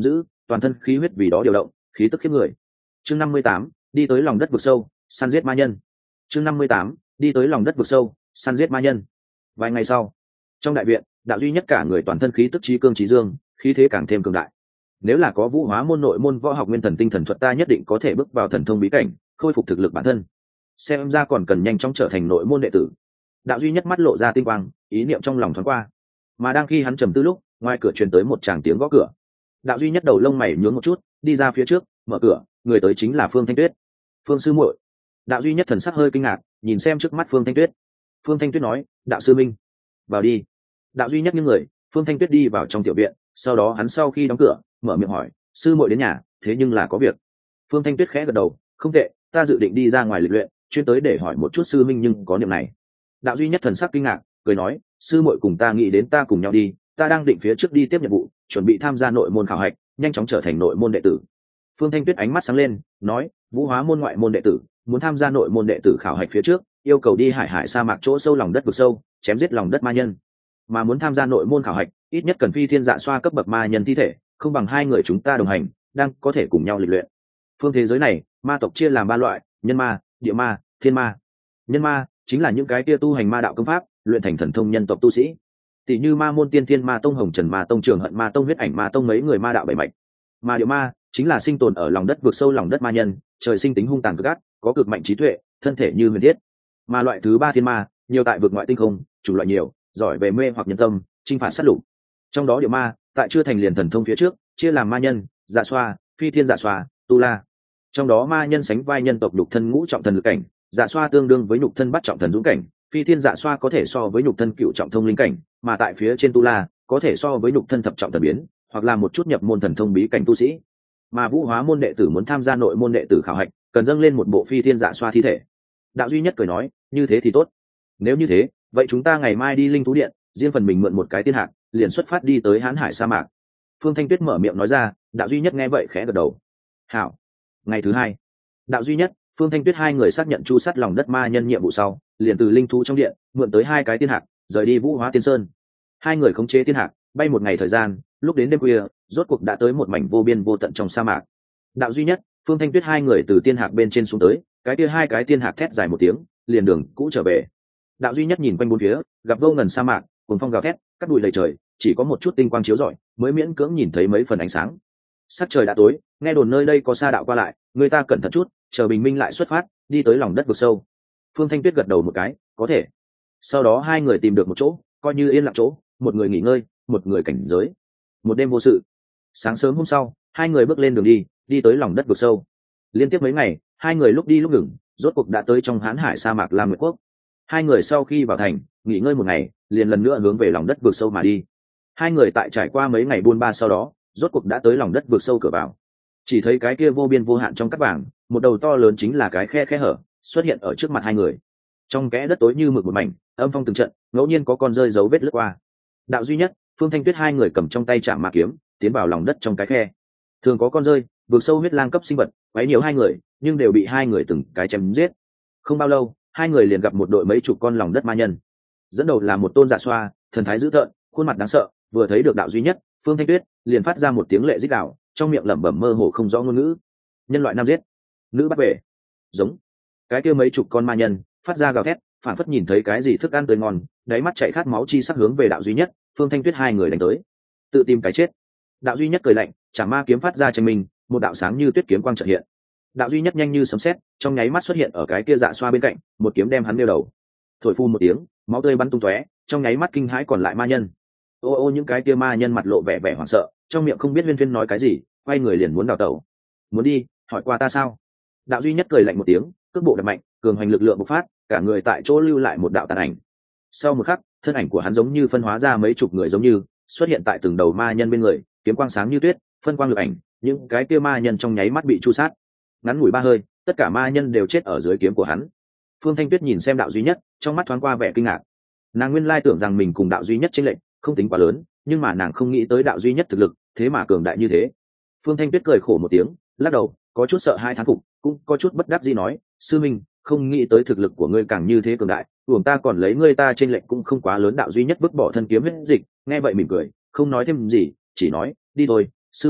toàn thân khí huyết vì đó điều động, khí tức khiếp người. Chương 58, đi tới lòng đất vực sâu, săn giết ma nhân. Chương 58, đi tới lòng đất vực sâu, săn giết ma nhân. Vài ngày sau, trong đại viện, đạo duy nhất cả người toàn thân khí tức trí cương trí dương, khí thế càng thêm cường đại. Nếu là có vũ hóa môn nội môn võ học nguyên thần tinh thần thuật, ta nhất định có thể bước vào thần thông bí cảnh, khôi phục thực lực bản thân. Xem ra còn cần nhanh chóng trở thành nội môn đệ tử. Đạo duy nhất mắt lộ ra tinh quang, ý niệm trong lòng thoáng qua. Mà đang khi hắn trầm tư lúc, ngoài cửa truyền tới một tràng tiếng gõ cửa. Đạo duy nhất đầu lông mày nhướng một chút, đi ra phía trước, mở cửa, người tới chính là Phương Thanh Tuyết. Phương sư muội. Đạo duy nhất thần sắc hơi kinh ngạc, nhìn xem trước mắt Phương Thanh Tuyết. Phương Thanh Tuyết nói, đạo sư minh, vào đi. Đạo duy nhất những người, Phương Thanh Tuyết đi vào trong tiểu viện, sau đó hắn sau khi đóng cửa, mở miệng hỏi, sư muội đến nhà, thế nhưng là có việc. Phương Thanh Tuyết khẽ gật đầu, không tệ, ta dự định đi ra ngoài lịch luyện, chuyên tới để hỏi một chút sư minh nhưng có niệm này. Đạo duy nhất thần sắc kinh ngạc, cười nói, sư muội cùng ta nghĩ đến ta cùng nhau đi, ta đang định phía trước đi tiếp nhiệm vụ, chuẩn bị tham gia nội môn khảo hạch, nhanh chóng trở thành nội môn đệ tử. Phương Thanh Tuyết ánh mắt sáng lên, nói, vũ hóa môn ngoại môn đệ tử, muốn tham gia nội môn đệ tử khảo hạch phía trước, yêu cầu đi hải hải sa mạc chỗ sâu lòng đất vực sâu, chém giết lòng đất ma nhân. Mà muốn tham gia nội môn khảo hạch, ít nhất cần phi thiên dạ xoa cấp bậc ma nhân thi thể, không bằng hai người chúng ta đồng hành, đang có thể cùng nhau lịch luyện. Phương thế giới này, ma tộc chia làm ba loại, nhân ma, địa ma, thiên ma. Nhân ma chính là những cái kia tu hành ma đạo công pháp, luyện thành thần thông nhân tộc tu sĩ. Tỷ như ma môn tiên thiên ma tông, hồng trần ma tông, trường hận ma tông, huyết ảnh ma tông mấy người ma đạo bảy mạch. Mà địa ma chính là sinh tồn ở lòng đất vượt sâu lòng đất ma nhân, trời sinh tính hung tàn cực ác, có cực mạnh trí tuệ, thân thể như huyền thiết. Mà loại thứ ba thiên ma, nhiều tại vực ngoại tinh không, chủng loại nhiều, giỏi về mê hoặc nhân tâm, chinh phạt sát lục. Trong đó địa ma, tại chưa thành liền thần thông phía trước, chia làm ma nhân, dạ xoa, phi thiên dạ xoa, tu la. Trong đó ma nhân sánh vai nhân tộc nhục thân ngũ trọng thần lực cảnh, dạ xoa tương đương với nhục thân bắt trọng thần dũng cảnh, phi thiên dạ xoa có thể so với nhục thân cựu trọng thông linh cảnh, mà tại phía trên tu la có thể so với nhục thân thập trọng thần biến, hoặc là một chút nhập môn thần thông bí cảnh tu sĩ. Mà vũ hóa môn đệ tử muốn tham gia nội môn đệ tử khảo hạch, cần dâng lên một bộ phi thiên dạ xoa thi thể. Đạo duy nhất cười nói, như thế thì tốt. Nếu như thế, vậy chúng ta ngày mai đi linh thú điện, riêng phần mình mượn một cái tiên hạc, liền xuất phát đi tới hán hải sa mạc. Phương Thanh Tuyết mở miệng nói ra, đạo duy nhất nghe vậy khẽ gật đầu. Hảo. Ngày thứ hai, đạo duy nhất, Phương Thanh Tuyết hai người xác nhận chu sát lòng đất ma nhân nhiệm vụ sau, liền từ linh thú trong điện mượn tới hai cái tiên hạc, rời đi vũ hóa tiên sơn. Hai người khống chế tiên hạc, bay một ngày thời gian, lúc đến đêm khuya, rốt cuộc đã tới một mảnh vô biên vô tận trong sa mạc. Đạo duy nhất, Phương Thanh Tuyết hai người từ tiên hạc bên trên xuống tới, cái kia hai cái tiên hạc thét dài một tiếng, liền đường cũ trở về. Đạo duy nhất nhìn quanh bốn phía, gặp vô ngần sa mạc, cuồng phong gào thét, cát bụi lầy trời, chỉ có một chút tinh quang chiếu rọi, mới miễn cưỡng nhìn thấy mấy phần ánh sáng. Sắc trời đã tối, nghe đồn nơi đây có sa đạo qua lại, người ta cẩn thận chút, chờ bình minh lại xuất phát, đi tới lòng đất vực sâu. Phương Thanh Tuyết gật đầu một cái, có thể. Sau đó hai người tìm được một chỗ, coi như yên lặng chỗ, một người nghỉ ngơi, một người cảnh giới. Một đêm vô sự. Sáng sớm hôm sau, hai người bước lên đường đi, đi tới lòng đất vực sâu. Liên tiếp mấy ngày, hai người lúc đi lúc ngừng, rốt cuộc đã tới trong hán hải sa mạc Lam Nguyệt Quốc. Hai người sau khi vào thành, nghỉ ngơi một ngày, liền lần nữa hướng về lòng đất vực sâu mà đi. Hai người tại trải qua mấy ngày buôn ba sau đó, rốt cuộc đã tới lòng đất vực sâu cửa vào. Chỉ thấy cái kia vô biên vô hạn trong cát vàng, một đầu to lớn chính là cái khe hở xuất hiện ở trước mặt hai người. Trong kẽ đất tối như mực một mảnh, âm phong từng trận, ngẫu nhiên có con rơi dấu vết lướt qua. Đạo duy nhất, Phương Thanh Tuyết hai người cầm trong tay chạm ma kiếm, tiến vào lòng đất trong cái khe. Thường có con rơi, vực sâu huyết lang cấp sinh vật, quấy nhiều hai người, nhưng đều bị hai người từng cái chém giết. Không bao lâu, hai người liền gặp một đội mấy chục con lòng đất ma nhân. Dẫn đầu là một tôn dạ xoa, thần thái dữ tợn, khuôn mặt đáng sợ, vừa thấy được đạo duy nhất, Phương Thanh Tuyết liền phát ra một tiếng lệ rít gào, trong miệng lẩm bẩm mơ hồ không rõ ngôn ngữ. Nhân loại nam giết, nữ bắt về. Giống. Cái kia mấy chục con ma nhân phát ra gào thét, phản phất nhìn thấy cái gì thức ăn tươi ngon, đáy mắt chạy khát máu chi sắc hướng về đạo duy nhất, Phương Thanh Tuyết hai người đánh tới. Tự tìm cái chết. Đạo duy nhất cười lạnh, chả ma kiếm phát ra trên mình, một đạo sáng như tuyết kiếm quang chợt hiện. Đạo duy nhất nhanh như sấm sét, trong nháy mắt xuất hiện ở cái kia dạ xoa bên cạnh, một kiếm đem hắn nêu đầu. Thổi phun một tiếng, máu tươi bắn tung tóe, trong nháy mắt kinh hãi còn lại ma nhân. Ô ô, những cái kia ma nhân mặt lộ vẻ vẻ hoảng sợ, trong miệng không biết huyên thuyên nói cái gì, quay người liền muốn đào tẩu. Muốn đi, hỏi qua ta sao? Đạo duy nhất cười lạnh một tiếng, cước bộ đập mạnh, cường hoành lực lượng bộc phát, cả người tại chỗ lưu lại một đạo tàn ảnh. Sau một khắc, thân ảnh của hắn giống như phân hóa ra mấy chục người giống như xuất hiện tại từng đầu ma nhân bên người, kiếm quang sáng như tuyết, phân quang lực ảnh, những cái kia ma nhân trong nháy mắt bị chu sát. Ngắn ngủi ba hơi, tất cả ma nhân đều chết ở dưới kiếm của hắn. Phương Thanh Tuyết nhìn xem đạo duy nhất, trong mắt thoáng qua vẻ kinh ngạc. Nàng nguyên lai tưởng rằng mình cùng đạo duy nhất chênh lệch không tính quá lớn, nhưng mà nàng không nghĩ tới đạo duy nhất thực lực thế mà cường đại như thế. Phương Thanh Tuyết cười khổ một tiếng, lắc đầu, có chút sợ hai thán phục, cũng có chút bất đắc dĩ nói, sư minh, không nghĩ tới thực lực của ngươi càng như thế cường đại, uổng ta còn lấy ngươi, ta chênh lệch cũng không quá lớn. Đạo duy nhất vứt bỏ thân kiếm huyết dịch, nghe vậy mỉm cười, không nói thêm gì, chỉ nói, đi thôi, sư muội,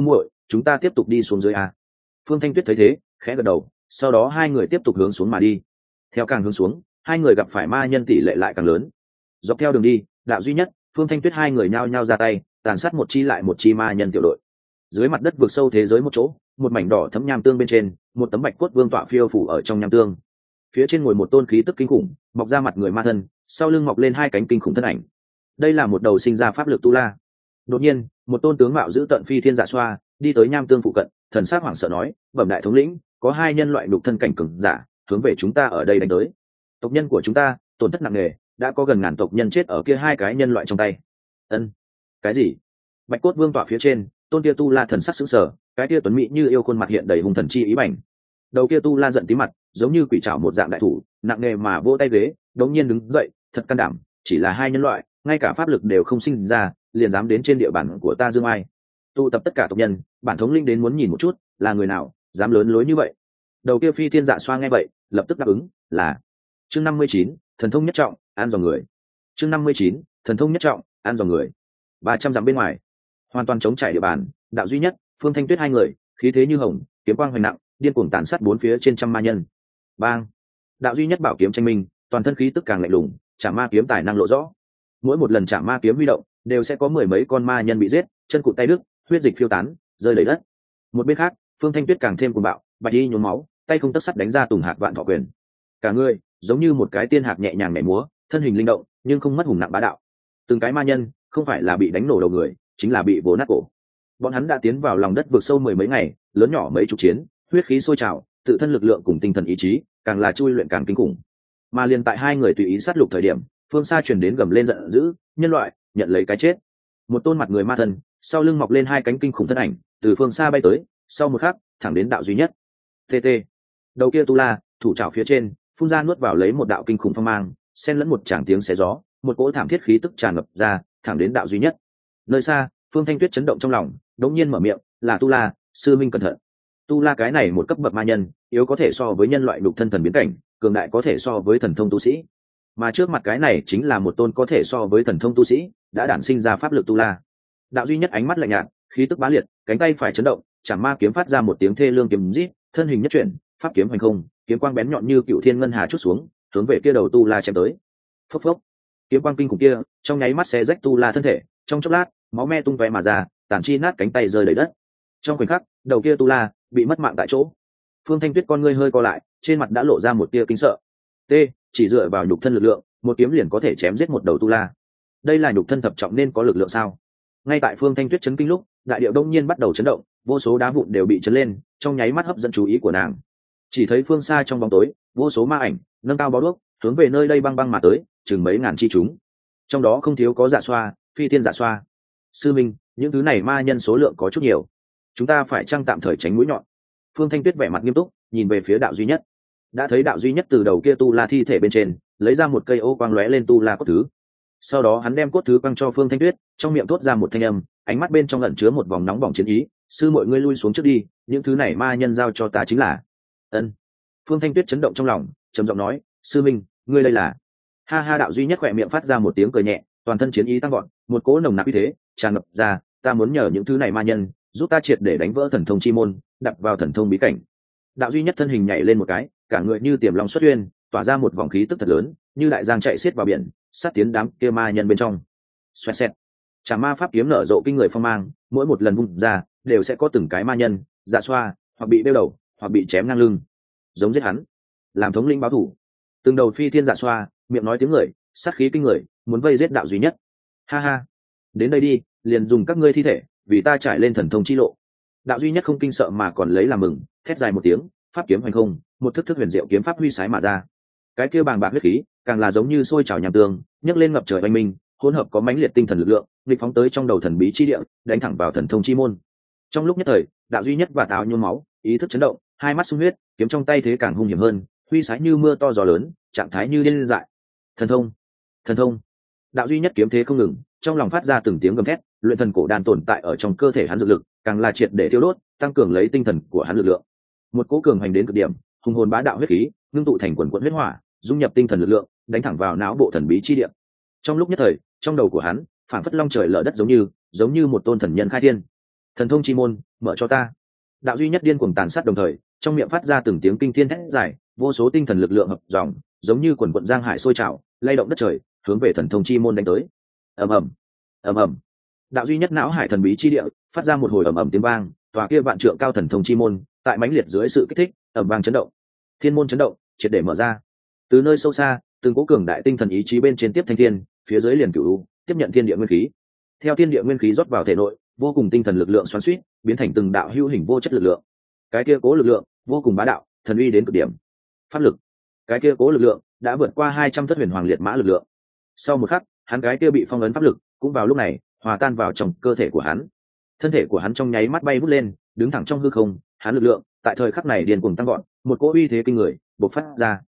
chúng ta tiếp tục đi xuống dưới a. Phương Thanh Tuyết thấy thế khẽ gật đầu, sau đó hai người tiếp tục hướng xuống mà đi. Theo càng hướng xuống, hai người gặp phải ma nhân tỷ lệ lại càng lớn. Dọc theo đường đi, Đạo Duy Nhất, Phương Thanh Tuyết hai người nhao nhao ra tay tàn sát một chi lại một chi ma nhân tiểu đội. Dưới mặt đất vượt sâu thế giới một chỗ, một mảnh đỏ thấm nham tương bên trên, một tấm bạch cốt vương tọa phiêu phủ ở trong nham tương. Phía trên ngồi một tôn khí tức kinh khủng, mọc ra mặt người ma thân, sau lưng mọc lên hai cánh kinh khủng thân ảnh. Đây là một đầu sinh ra pháp lực tu la. Đột nhiên, một tôn tướng mạo giữ tận phi thiên dạ xoa đi tới nham tương phụ cận, thần sắc hoảng sợ nói: "Bẩm đại thống lĩnh, có hai nhân loại đục thân cảnh cường giả hướng về chúng ta ở đây đánh tới. Tộc nhân của chúng ta tổn thất nặng nề, đã có gần ngàn tộc nhân chết ở kia hai cái nhân loại trong tay." Ân, cái gì? Bạch cốt vương tọa phía trên, tôn kia tu la thần sắc sững sờ, cái kia tuấn mỹ như yêu khuôn mặt hiện đầy hung thần chi ý bảnh. Đầu kia tu la giận tí mặt, giống như quỷ trảo một dạng đại thủ, nặng nề mà vỗ tay ghế, đống nhiên đứng dậy, thật can đảm, chỉ là hai nhân loại, ngay cả pháp lực đều không sinh ra, liền dám đến trên địa bàn của ta Dương Ai. Tụ tập tất cả tộc nhân, bản thống linh đến muốn nhìn một chút, là người nào dám lớn lối như vậy. Đầu kia phi thiên dạ xoa nghe vậy, lập tức đáp ứng, là chương 59, thần thông nhất trọng, an dòng người. Chương 59, thần thông nhất trọng, an dòng người. 300 dặm bên ngoài, hoàn toàn chống trải địa bàn, Đạo Duy Nhất, Phương Thanh Tuyết hai người, khí thế như hồng, kiếm quang hoành nặng, điên cuồng tàn sát bốn phía trên trăm ma nhân. Bang! Đạo Duy Nhất bảo kiếm tranh minh, toàn thân khí tức càng lạnh lùng, chạm ma kiếm tài năng lộ rõ. Mỗi một lần chạm ma kiếm huy động, đều sẽ có mười mấy con ma nhân bị giết, chân cụt tay đứt, huyết dịch phiêu tán, rơi đầy đất. Một bên khác, Phương Thanh Tuyết càng thêm cuồng bạo, bạch y nhuốm máu, tay không tấc sắt đánh ra Tùng Hạc Vạn Thọ Quyền. Cả người giống như một cái tiên hạc nhẹ nhàng nhảy múa, thân hình linh động, nhưng không mất hùng nặng bá đạo. Từng cái ma nhân, không phải là bị đánh nổ đầu người, chính là bị vồ nát cổ. Bọn hắn đã tiến vào lòng đất vượt sâu mười mấy ngày, lớn nhỏ mấy chục chiến, huyết khí sôi trào, tự thân lực lượng cùng tinh thần ý chí, càng là chui luyện càng kinh khủng. Mà liền tại hai người tùy ý sát lục thời điểm, phương xa truyền đến gầm lên giận dữ: "Nhân loại, nhận lấy cái chết!" Một tôn mặt người ma thần, sau lưng mọc lên hai cánh kinh khủng thân ảnh, từ phương xa bay tới, sau một khắc, thẳng đến Đạo Duy Nhất. TT. Đầu kia tu la, thủ trảo phía trên, phun ra nuốt vào lấy một đạo kinh khủng phong mang, xen lẫn một tràng tiếng xé gió, một cỗ thảm thiết khí tức tràn ngập ra, thẳng đến Đạo Duy Nhất. Nơi xa, Phương Thanh Tuyết chấn động trong lòng, đột nhiên mở miệng: "Là tu la, sư minh cẩn thận." Tu la cái này một cấp bậc ma nhân, yếu có thể so với nhân loại đục thân thần biến cảnh, cường đại có thể so với thần thông tu sĩ. Mà trước mặt cái này chính là một tôn có thể so với thần thông tu sĩ, đã đản sinh ra pháp lực tu la. Đạo Duy Nhất ánh mắt lạnh nhạt, khí tức bá liệt, cánh tay phải chấn động, chảm ma kiếm phát ra một tiếng thê lương kiếm rít, thân hình nhất chuyển, pháp kiếm hành không, kiếm quang bén nhọn như cựu thiên ngân hà chút xuống, hướng về kia đầu tu la chém tới. Phốc phốc, kiếm quang kinh khủng kia, trong nháy mắt xé rách tu la thân thể, trong chốc lát, máu me tung tóe mà ra, tàn chi nát cánh tay rơi đầy đất. Trong khoảnh khắc, đầu kia tu la bị mất mạng tại chỗ. Phương Thanh Tuyết con ngươi hơi co lại, trên mặt đã lộ ra một tia kinh sợ. T, chỉ dựa vào nhục thân lực lượng, một kiếm liền có thể chém giết một đầu tu la. Đây là nhục thân thập trọng nên có lực lượng sao? Ngay tại Phương Thanh Tuyết chấn kinh lúc, đại điệu đông nhiên bắt đầu chấn động, vô số đá vụn đều bị chấn lên, trong nháy mắt hấp dẫn chú ý của nàng. Chỉ thấy phương xa trong bóng tối, vô số ma ảnh nâng cao bó đuốc, hướng về nơi đây băng băng mà tới, chừng mấy ngàn chi chúng. Trong đó không thiếu có dạ xoa, phi thiên dạ xoa. Sư minh, những thứ này ma nhân số lượng có chút nhiều, chúng ta phải chăng tạm thời tránh mũi nhọn? Phương Thanh Tuyết vẻ mặt nghiêm túc, nhìn về phía Đạo Duy Nhất. Đã thấy Đạo Duy Nhất từ đầu kia tu la thi thể bên trên lấy ra một cây ô quang lóe lên tu la cốt thứ. Sau đó hắn đem cốt thứ quăng cho Phương Thanh Tuyết, trong miệng thốt ra một thanh âm, ánh mắt bên trong ẩn chứa một vòng nóng bỏng chiến ý: "Sư muội ngươi lui xuống trước đi, những thứ này ma nhân giao cho ta chính là." Ân. Phương Thanh Tuyết chấn động trong lòng, trầm giọng nói: "Sư minh, ngươi đây là?" Ha ha, Đạo Duy Nhất khỏe miệng phát ra một tiếng cười nhẹ, toàn thân chiến ý tăng vọt, một cỗ nồng nặc uy thế tràn ngập ra: "Ta muốn nhờ những thứ này ma nhân giúp ta triệt để đánh vỡ thần thông chi môn, đập vào thần thông bí cảnh." Đạo Duy Nhất thân hình nhảy lên một cái, cả người như tiềm long xuất uyên, tỏa ra một vòng khí tức thật lớn, như đại giang chạy xiết vào biển, sát tiến đám kia ma nhân bên trong. Xoẹt xẹt, chả ma pháp kiếm nở rộ kinh người phong mang, mỗi một lần vung ra đều sẽ có từng cái ma nhân dạ xoa, hoặc bị đeo đầu, hoặc bị chém ngang lưng. Giống giết hắn, làm thống lĩnh báo thủ. Từng đầu phi thiên dạ xoa, miệng nói tiếng người, sát khí kinh người, muốn vây giết Đạo Duy Nhất. Ha ha, đến đây đi, liền dùng các ngươi thi thể vì ta trải lên thần thông chi lộ. Đạo Duy Nhất không kinh sợ mà còn lấy làm mừng, thét dài một tiếng, pháp kiếm hoành không, một thức thức huyền diệu kiếm pháp huy sái mà ra. Cái kia bàng bạc huyết khí, càng là giống như sôi trào nham tương, nhấc lên ngập trời oanh minh, hỗn hợp có mãnh liệt tinh thần lực lượng, nghịch phóng tới trong đầu thần bí chi địa, đánh thẳng vào thần thông chi môn. Trong lúc nhất thời, Đạo Duy Nhất và táo nhuốm máu, ý thức chấn động, hai mắt sung huyết, kiếm trong tay thế càng hung hiểm hơn, huy sái như mưa to gió lớn, trạng thái như điên dại. Thần thông, thần thông. Đạo Duy Nhất kiếm thế không ngừng, trong lòng phát ra từng tiếng gầm thét, luyện thần cổ đan tồn tại ở trong cơ thể hắn dược lực, càng là triệt để tiêu đốt, tăng cường lấy tinh thần của hắn lực lượng. Một cỗ cường hành đến cực điểm, hùng hồn bá đạo huyết khí, ngưng tụ thành quần quần huyết hỏa, dung nhập tinh thần lực lượng, đánh thẳng vào não bộ thần bí chi địa. Trong lúc nhất thời, trong đầu của hắn, phản phất long trời lở đất giống như một tôn thần nhân khai thiên. Thần thông chi môn, mở cho ta. Đạo duy nhất điên cuồng tàn sát đồng thời, trong miệng phát ra từng tiếng kinh thiên thét dài, vô số tinh thần lực lượng hợp dòng, giống như quần quần giang hải sôi trào, lay động đất trời, hướng về thần thông chi môn đánh tới. Ầm ầm, ầm ầm. Đạo duy nhất não hải thần bí chi địa, phát ra một hồi ầm ầm tiếng vang, tòa kia vạn trượng cao thần thông chi môn, tại mãnh liệt dưới sự kích thích, ầm vang chấn động. Thiên môn chấn động, triệt để mở ra. Từ nơi sâu xa, từng cố cường đại tinh thần ý chí bên trên tiếp thanh thiên, phía dưới liền cửu u, tiếp nhận thiên địa nguyên khí. Theo thiên địa nguyên khí rót vào thể nội, vô cùng tinh thần lực lượng xoắn xuýt, biến thành từng đạo hữu hình vô chất lực lượng. Cái kia cố lực lượng vô cùng bá đạo, thần uy đến cực điểm. Pháp lực, cái kia cố lực lượng đã vượt qua 200 thất huyền hoàng liệt mã lực lượng. Sau một khắc, hắn cái kia bị phong ấn pháp lực cũng vào lúc này hòa tan vào trong cơ thể của hắn. Thân thể của hắn trong nháy mắt bay vút lên, đứng thẳng trong hư không, hắn lực lượng tại thời khắc này điên cuồng tăng vọt, một cỗ uy thế kinh người bộc phát ra.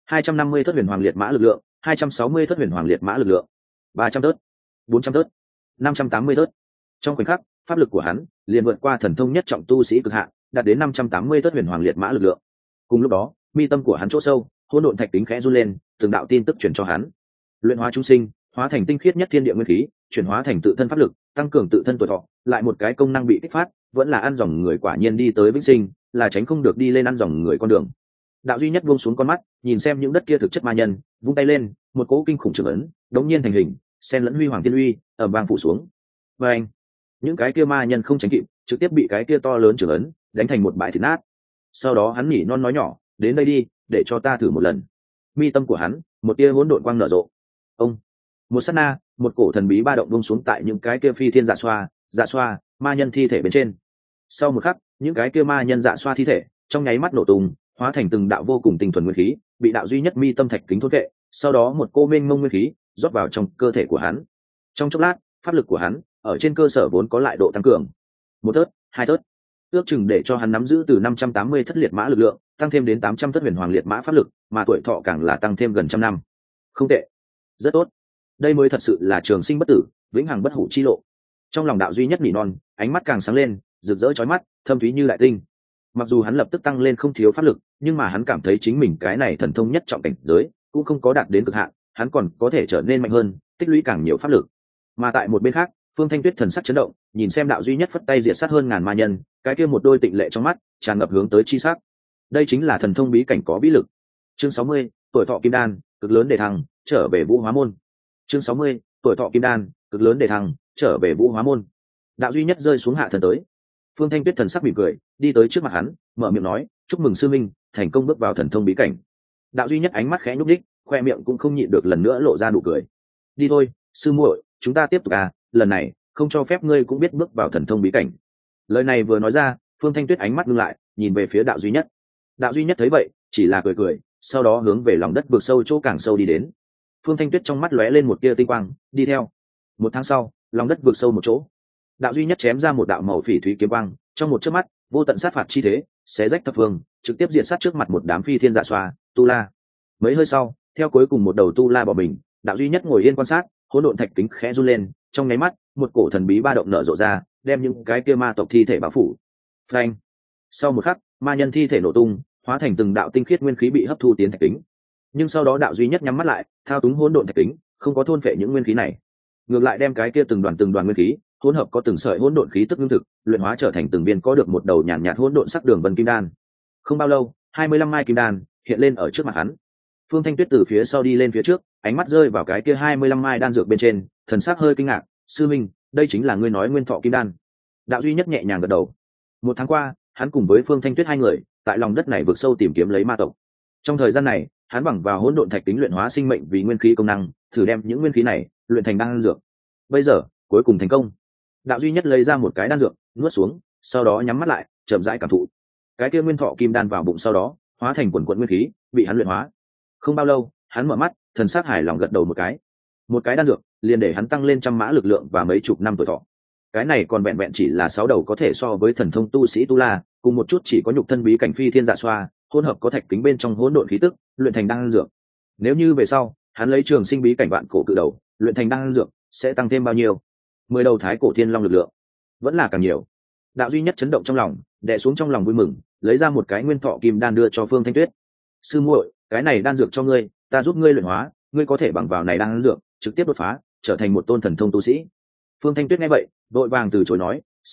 250 thất huyền hoàng liệt mã lực lượng, 260 thất huyền hoàng liệt mã lực lượng, 300 tớt, 400 tớt, 580 tớt. Trong khoảnh khắc, pháp lực của hắn liền vượt qua thần thông nhất trọng tu sĩ cực hạn, đạt đến 580 tớt huyền hoàng liệt mã lực lượng. Cùng lúc đó, mi tâm của hắn chỗ sâu, hỗn độn thạch tính khẽ run lên, từng đạo tin tức truyền cho hắn. Luyện hóa chúng sinh, hóa thành tinh khiết nhất thiên địa nguyên khí, chuyển hóa thành tự thân pháp lực, tăng cường tự thân tuổi thọ, lại một cái công năng bị kích phát, vẫn là ăn dòng người quả nhiên đi tới vĩnh sinh, là tránh không được đi lên ăn dòng người con đường. Đạo duy nhất buông xuống con mắt, nhìn xem những đất kia thực chất ma nhân, vung tay lên, một cỗ kinh khủng trường ấn đống nhiên thành hình, xen lẫn huy hoàng thiên uy, ầm vang phủ xuống. Và anh, những cái kia ma nhân không tránh kịp, trực tiếp bị cái kia to lớn trường ấn đánh thành một bãi thịt nát. Sau đó hắn nhỉ non nói nhỏ, đến đây đi, để cho ta thử một lần. Mi tâm của hắn, một tia hỗn độn quang nở rộ. Ông, một sát na, một cổ thần bí ba động buông xuống tại những cái kia phi thiên dạ xoa, ma nhân thi thể bên trên. Sau một khắc, những cái kia ma nhân dạ xoa thi thể trong nháy mắt nổ tung, hóa thành từng đạo vô cùng tinh thuần nguyên khí, bị đạo duy nhất mi tâm thạch kính thôn vệ. Sau đó một cô mênh mông nguyên khí rót vào trong cơ thể của hắn. Trong chốc lát, pháp lực của hắn ở trên cơ sở vốn có lại độ tăng cường. Một tớt, hai tớt, ước chừng để cho hắn nắm giữ từ 580 thất liệt mã lực lượng, tăng thêm đến 800 thất huyền hoàng liệt mã pháp lực, mà tuổi thọ càng là tăng thêm gần trăm năm. Không tệ, rất tốt. Đây mới thật sự là trường sinh bất tử, vĩnh hằng bất hủ chi lộ. Trong lòng đạo duy nhất nỉ non, ánh mắt càng sáng lên, rực rỡ chói mắt, thâm thúy như đại tinh. Mặc dù hắn lập tức tăng lên không thiếu pháp lực, nhưng mà hắn cảm thấy chính mình cái này thần thông nhất trọng cảnh giới cũng không có đạt đến cực hạn, hắn còn có thể trở nên mạnh hơn, tích lũy càng nhiều pháp lực. Mà tại một bên khác, Phương Thanh Tuyết thần sắc chấn động, nhìn xem đạo duy nhất phất tay diệt sát hơn ngàn ma nhân, cái kia một đôi tịnh lệ trong mắt tràn ngập hướng tới chi sắc. Đây chính là thần thông bí cảnh có bí lực. Chương 60, tuổi thọ kim đan, cực lớn để thăng, trở về Vũ Hóa môn. Chương 60, tuổi thọ kim đan, cực lớn để thăng, trở về Vũ Hóa môn. Đạo duy nhất rơi xuống hạ thần tới. Phương Thanh Tuyết thần sắc mỉm cười, đi tới trước mặt hắn, mở miệng nói, chúc mừng sư minh, thành công bước vào thần thông bí cảnh. Đạo duy nhất ánh mắt khẽ nhúc nhích, khoe miệng cũng không nhịn được lần nữa lộ ra nụ cười. Đi thôi, sư muội, chúng ta tiếp tục à, lần này không cho phép ngươi cũng biết bước vào thần thông bí cảnh. Lời này vừa nói ra, Phương Thanh Tuyết ánh mắt ngưng lại, nhìn về phía đạo duy nhất. Đạo duy nhất thấy vậy, chỉ là cười cười, sau đó hướng về lòng đất vực sâu chỗ càng sâu đi đến. Phương Thanh Tuyết trong mắt lóe lên một tia tinh quang, đi theo. Một tháng sau, lòng đất vực sâu một chỗ, đạo duy nhất chém ra một đạo màu phỉ thúy kiếm quang, trong một chớp mắt, vô tận sát phạt chi thế, xé rách thập phương, trực tiếp diệt sát trước mặt một đám phi thiên dạ xoa, tu la. Mấy hơi sau, theo cuối cùng một đầu tu la bỏ mình, đạo duy nhất ngồi yên quan sát, hỗn độn thạch kính khẽ run lên, trong nháy mắt, một cổ thần bí ba động nở rộ ra, đem những cái kia ma tộc thi thể bao phủ. Phanh! Sau một khắc, ma nhân thi thể nổ tung, hóa thành từng đạo tinh khiết nguyên khí bị hấp thu tiến thạch kính. Nhưng sau đó đạo duy nhất nhắm mắt lại, thao túng hỗn độn thạch kính, không có thôn phệ những nguyên khí này, ngược lại đem cái kia từng đoàn nguyên khí hỗn hợp có từng sợi hỗn độn khí tức ngưng thực, luyện hóa trở thành từng viên có được một đầu nhàn nhạt hỗn độn sắc đường vân kim đan. Không bao lâu, 25 mai kim đan hiện lên ở trước mặt hắn. Phương Thanh Tuyết từ phía sau đi lên phía trước, ánh mắt rơi vào cái kia 25 mai đan dược bên trên, thần sắc hơi kinh ngạc, "Sư minh, đây chính là ngươi nói nguyên thọ kim đan?" Đạo duy nhất nhẹ nhàng gật đầu. Một tháng qua, hắn cùng với Phương Thanh Tuyết hai người, tại lòng đất này vượt sâu tìm kiếm lấy ma tộc. Trong thời gian này, hắn bằng vào hỗn độn thạch tính luyện hóa sinh mệnh vì nguyên khí công năng, thử đem những nguyên khí này luyện thành đan dược. Bây giờ, cuối cùng thành công. Đạo duy nhất lấy ra một cái đan dược, nuốt xuống, sau đó nhắm mắt lại, chậm rãi cảm thụ. Cái kia nguyên thọ kim đan vào bụng sau đó, hóa thành quần quần nguyên khí, bị hắn luyện hóa. Không bao lâu, hắn mở mắt, thần sắc hài lòng gật đầu một cái. Một cái đan dược, liền để hắn tăng lên trăm mã lực lượng và mấy chục năm tuổi thọ. Cái này còn vẹn vẹn chỉ là 6 đầu có thể so với thần thông tu sĩ tu la, cùng một chút chỉ có nhục thân bí cảnh phi thiên dạ xoa, hỗn hợp có thạch kính bên trong hỗn độn khí tức, luyện thành đan dược. Nếu như về sau, hắn lấy trường sinh bí cảnh vạn cổ cự đầu, luyện thành đan dược, sẽ tăng thêm bao nhiêu? 10 đầu thái cổ thiên long lực lượng, vẫn là càng nhiều. Đạo duy nhất chấn động trong lòng, đè xuống trong lòng vui mừng, lấy ra một cái nguyên thọ kim đan đưa cho Phương Thanh Tuyết. "Sư muội, cái này đan dược cho ngươi, ta giúp ngươi luyện hóa, ngươi có thể bằng vào này đan dược, trực tiếp đột phá, trở thành một tôn thần thông tu sĩ." Phương Thanh Tuyết nghe vậy, vội vàng từ chối nói, "Sư minh,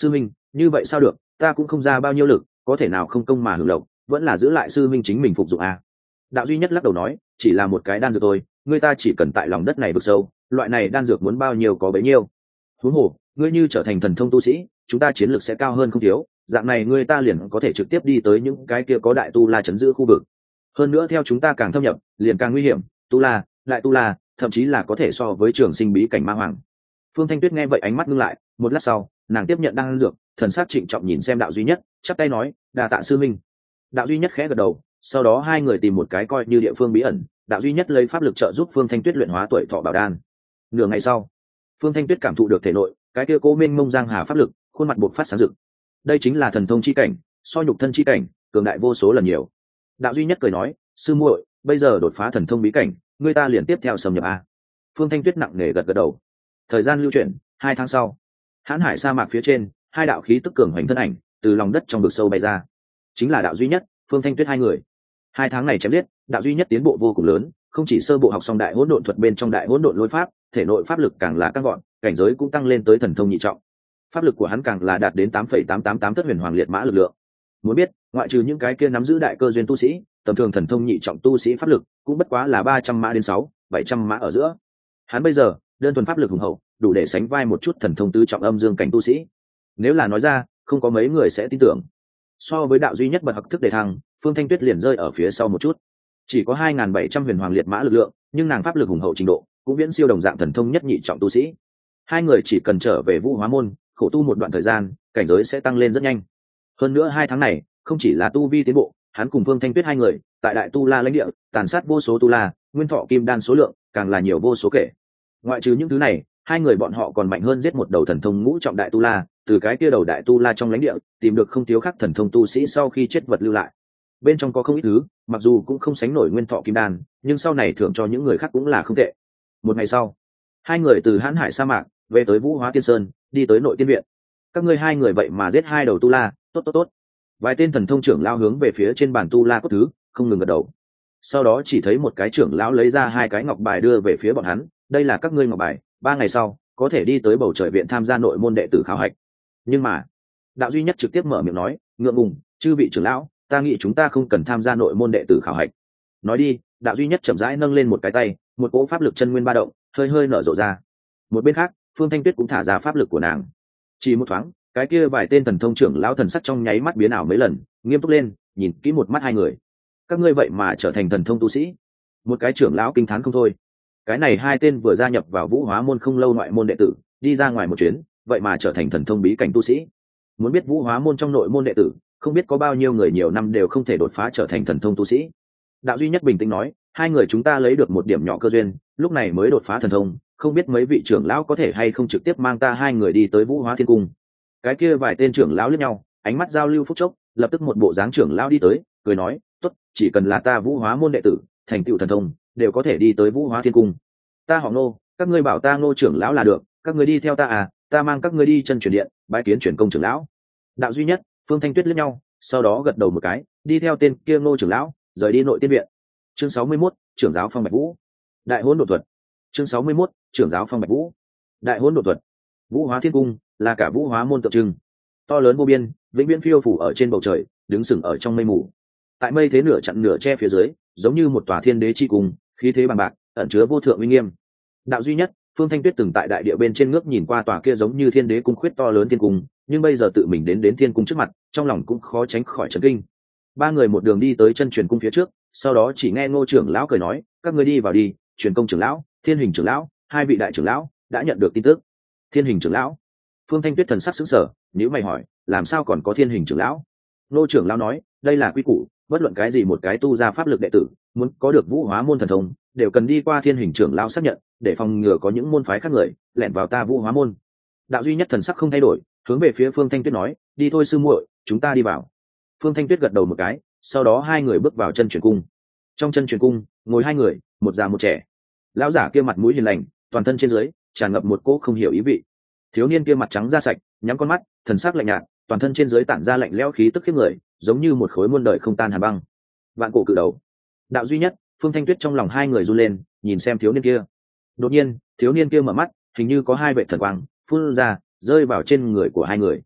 như vậy sao được, ta cũng không ra bao nhiêu lực, có thể nào không công mà hưởng lộc, vẫn là giữ lại sư minh chính mình phục dụng à. Đạo duy nhất lắc đầu nói, chỉ là một cái đan dược thôi, ngươi ta chỉ cần tại lòng đất này vực sâu, loại này đan dược muốn bao nhiêu có bấy nhiêu. Huống hồ, ngươi như trở thành thần thông tu sĩ, chúng ta chiến lược sẽ cao hơn không thiếu, dạng này ngươi ta liền có thể trực tiếp đi tới những cái kia có đại tu la chấn giữ khu vực. Hơn nữa theo chúng ta càng thâm nhập, liền càng nguy hiểm, tu la, đại tu la, thậm chí là có thể so với trường sinh bí cảnh ma hoàng. Phương Thanh Tuyết nghe vậy ánh mắt ngưng lại, một lát sau, nàng tiếp nhận đan dược, thần sắc trịnh trọng nhìn xem đạo duy nhất, chắp tay nói, đa tạ sư minh. Đạo duy nhất khẽ gật đầu, sau đó hai người tìm một cái coi như địa phương bí ẩn, đạo duy nhất lấy pháp lực trợ giúp Phương Thanh Tuyết luyện hóa tuổi thọ bảo đan. Nửa ngày sau, Phương Thanh Tuyết cảm thụ được thể nội cái kia cố mênh mông giang hà pháp lực, khuôn mặt buộc phát sáng rực. Đây chính là thần thông chi cảnh, so nhục thân chi cảnh, cường đại vô số lần nhiều. Đạo duy nhất cười nói, sư muội, bây giờ đột phá thần thông bí cảnh, người ta liền tiếp theo xâm nhập a. Phương Thanh Tuyết nặng nề gật gật đầu. Thời gian lưu chuyển, 2 tháng sau, hãn hải sa mạc phía trên, hai đạo khí tức cường hoành thân ảnh từ lòng đất trong vực sâu bay ra, chính là đạo duy nhất, Phương Thanh Tuyết hai người. 2 tháng này chém giết, đạo duy nhất tiến bộ vô cùng lớn, không chỉ sơ bộ học xong đại hỗn độn thuật bên trong đại hỗn độn lôi pháp, thể nội pháp lực càng là tăng gọn, cảnh giới cũng tăng lên tới thần thông nhị trọng. Pháp lực của hắn càng là đạt đến 8,888 thất huyền hoàng liệt mã lực lượng. Muốn biết, ngoại trừ những cái kia nắm giữ đại cơ duyên tu sĩ, tầm thường thần thông nhị trọng tu sĩ pháp lực cũng bất quá là 300 mã đến 700 mã ở giữa. Hắn bây giờ, đơn thuần pháp lực hùng hậu, đủ để sánh vai một chút thần thông tứ trọng âm dương cảnh tu sĩ. Nếu là nói ra, không có mấy người sẽ tin tưởng. So với đạo duy nhất bậc học thức đề thăng, Phương Thanh Tuyết liền rơi ở phía sau một chút. Chỉ có 2.700 huyền hoàng liệt mã lực lượng, nhưng nàng pháp lực hùng hậu trình độ cũng viễn siêu đồng dạng thần thông nhất nhị trọng tu sĩ. Hai người chỉ cần trở về Vũ Hóa môn, khổ tu một đoạn thời gian, cảnh giới sẽ tăng lên rất nhanh. Hơn nữa 2 tháng này, không chỉ là tu vi tiến bộ, hắn cùng Phương Thanh Tuyết hai người, tại đại tu la lãnh địa, tàn sát vô số tu la, nguyên thọ kim đan số lượng càng là nhiều vô số kể. Ngoại trừ những thứ này, hai người bọn họ còn mạnh hơn giết một đầu thần thông ngũ trọng đại tu la, từ cái kia đầu đại tu la trong lãnh địa tìm được không thiếu khắc thần thông tu sĩ sau khi chết vật lưu lại. Bên trong có không ít thứ, mặc dù cũng không sánh nổi nguyên thọ kim đan, nhưng sau này thưởng cho những người khác cũng là không tệ. Một ngày sau, hai người từ hãn hải sa mạc về tới Vũ Hóa Tiên Sơn, đi tới nội tiên viện. Các ngươi hai người vậy mà giết 2 đầu tu la, tốt tốt tốt. Vài tên thần thông trưởng lao hướng về phía trên bàn tu la cốt thứ, không ngừng gật đầu. Sau đó chỉ thấy một cái trưởng lão lấy ra 2 cái ngọc bài đưa về phía bọn hắn, đây là các ngươi ngọc bài, 3 ngày sau có thể đi tới bầu trời viện tham gia nội môn đệ tử khảo hạch. Nhưng mà, đạo duy nhất trực tiếp mở miệng nói, ngượng ngùng, chư vị trưởng lão, ta nghĩ chúng ta không cần tham gia nội môn đệ tử khảo hạch. Nói đi, đạo duy nhất chậm rãi nâng lên một cái tay, một cỗ pháp lực chân nguyên ba động, hơi hơi nở rộ ra. Một bên khác, Phương Thanh Tuyết cũng thả ra pháp lực của nàng. Chỉ một thoáng, cái kia vài tên thần thông trưởng lão thần sắc trong nháy mắt biến ảo mấy lần, nghiêm túc lên, nhìn kỹ một mắt hai người. Các ngươi vậy mà trở thành thần thông tu sĩ? Một cái trưởng lão kinh thán không thôi. Cái này 2 tên vừa gia nhập vào Vũ Hóa môn không lâu ngoại môn đệ tử, đi ra ngoài một chuyến, vậy mà trở thành thần thông bí cảnh tu sĩ. Muốn biết Vũ Hóa môn trong nội môn đệ tử, không biết có bao nhiêu người nhiều năm đều không thể đột phá trở thành thần thông tu sĩ. Đạo duy nhất bình tĩnh nói, 2 người chúng ta lấy được một điểm nhỏ cơ duyên, lúc này mới đột phá thần thông, không biết mấy vị trưởng lão có thể hay không trực tiếp mang ta 2 người đi tới Vũ Hóa Thiên Cung. Cái kia vài tên trưởng lão liếc nhau, ánh mắt giao lưu phút chốc, lập tức một bộ dáng trưởng lão đi tới, cười nói, tốt, chỉ cần là ta Vũ Hóa môn đệ tử, thành tựu thần thông, đều có thể đi tới Vũ Hóa Thiên Cung. Ta họ Ngô, các ngươi bảo ta Ngô trưởng lão là được, các ngươi đi theo ta à, ta mang các ngươi đi chân truyền điện, bái kiến truyền công trưởng lão. Đạo duy nhất, Phương Thanh Tuyết liếc nhau, sau đó gật đầu một cái, đi theo tên kia Ngô trưởng lão, rời đi nội tiên viện. Chương 61, trưởng giáo Phong Bạch Vũ. Đại hỗn độn thuật. Chương 61, trưởng giáo Phong Bạch Vũ. Đại hỗn độn thuật. Vũ Hóa Thiên Cung là cả Vũ Hóa môn tượng trưng, to lớn vô biên, vĩnh viễn phiêu phủ ở trên bầu trời, đứng sừng ở trong mây mù. Tại mây thế nửa chặn nửa che phía dưới, giống như một tòa thiên đế chi cung, khí thế bằng bạc, ẩn chứa vô thượng uy nghiêm. Đạo duy nhất, Phương Thanh Tuyết từng tại đại địa bên trên ngước nhìn qua tòa kia giống như thiên đế cung khuyết to lớn thiên cung, nhưng bây giờ tự mình đến thiên cung trước mặt, trong lòng cũng khó tránh khỏi chấn kinh. 3 người một đường đi tới chân truyền cung phía trước, sau đó chỉ nghe Ngô trưởng lão cười nói, các ngươi đi vào đi, truyền công trưởng lão, thiên hình trưởng lão, 2 vị đại trưởng lão đã nhận được tin tức. Thiên hình trưởng lão? Phương Thanh Tuyết thần sắc sững sờ, nếu mày hỏi, làm sao còn có thiên hình trưởng lão? Ngô trưởng lão nói, đây là quy củ, bất luận cái gì một cái tu ra pháp lực đệ tử, muốn có được Vũ Hóa môn thần thông, đều cần đi qua thiên hình trưởng lão xác nhận, để phòng ngừa có những môn phái khác người lẻn vào ta Vũ Hóa môn. Đạo duy nhất thần sắc không thay đổi, hướng về phía Phương Thanh Tuyết nói, đi thôi sư muội, chúng ta đi vào. Phương Thanh Tuyết gật đầu một cái, sau đó 2 người bước vào chân truyền cung. Trong chân truyền cung, ngồi 2 người, một già một trẻ. Lão giả kia mặt mũi hiền lành, toàn thân trên dưới tràn ngập một cỗ không hiểu ý vị. Thiếu niên kia mặt trắng da sạch, nhắm con mắt, thần sắc lạnh nhạt, toàn thân trên dưới tản ra lạnh lẽo khí tức khiếp người, giống như một khối muôn đời không tan hàn băng. Vạn cổ cự đầu. Đạo duy nhất, Phương Thanh Tuyết trong lòng 2 người run lên, nhìn xem thiếu niên kia. Đột nhiên, thiếu niên kia mở mắt, hình như có 2 vệt thần quang phun ra, rơi vào trên người của 2 người.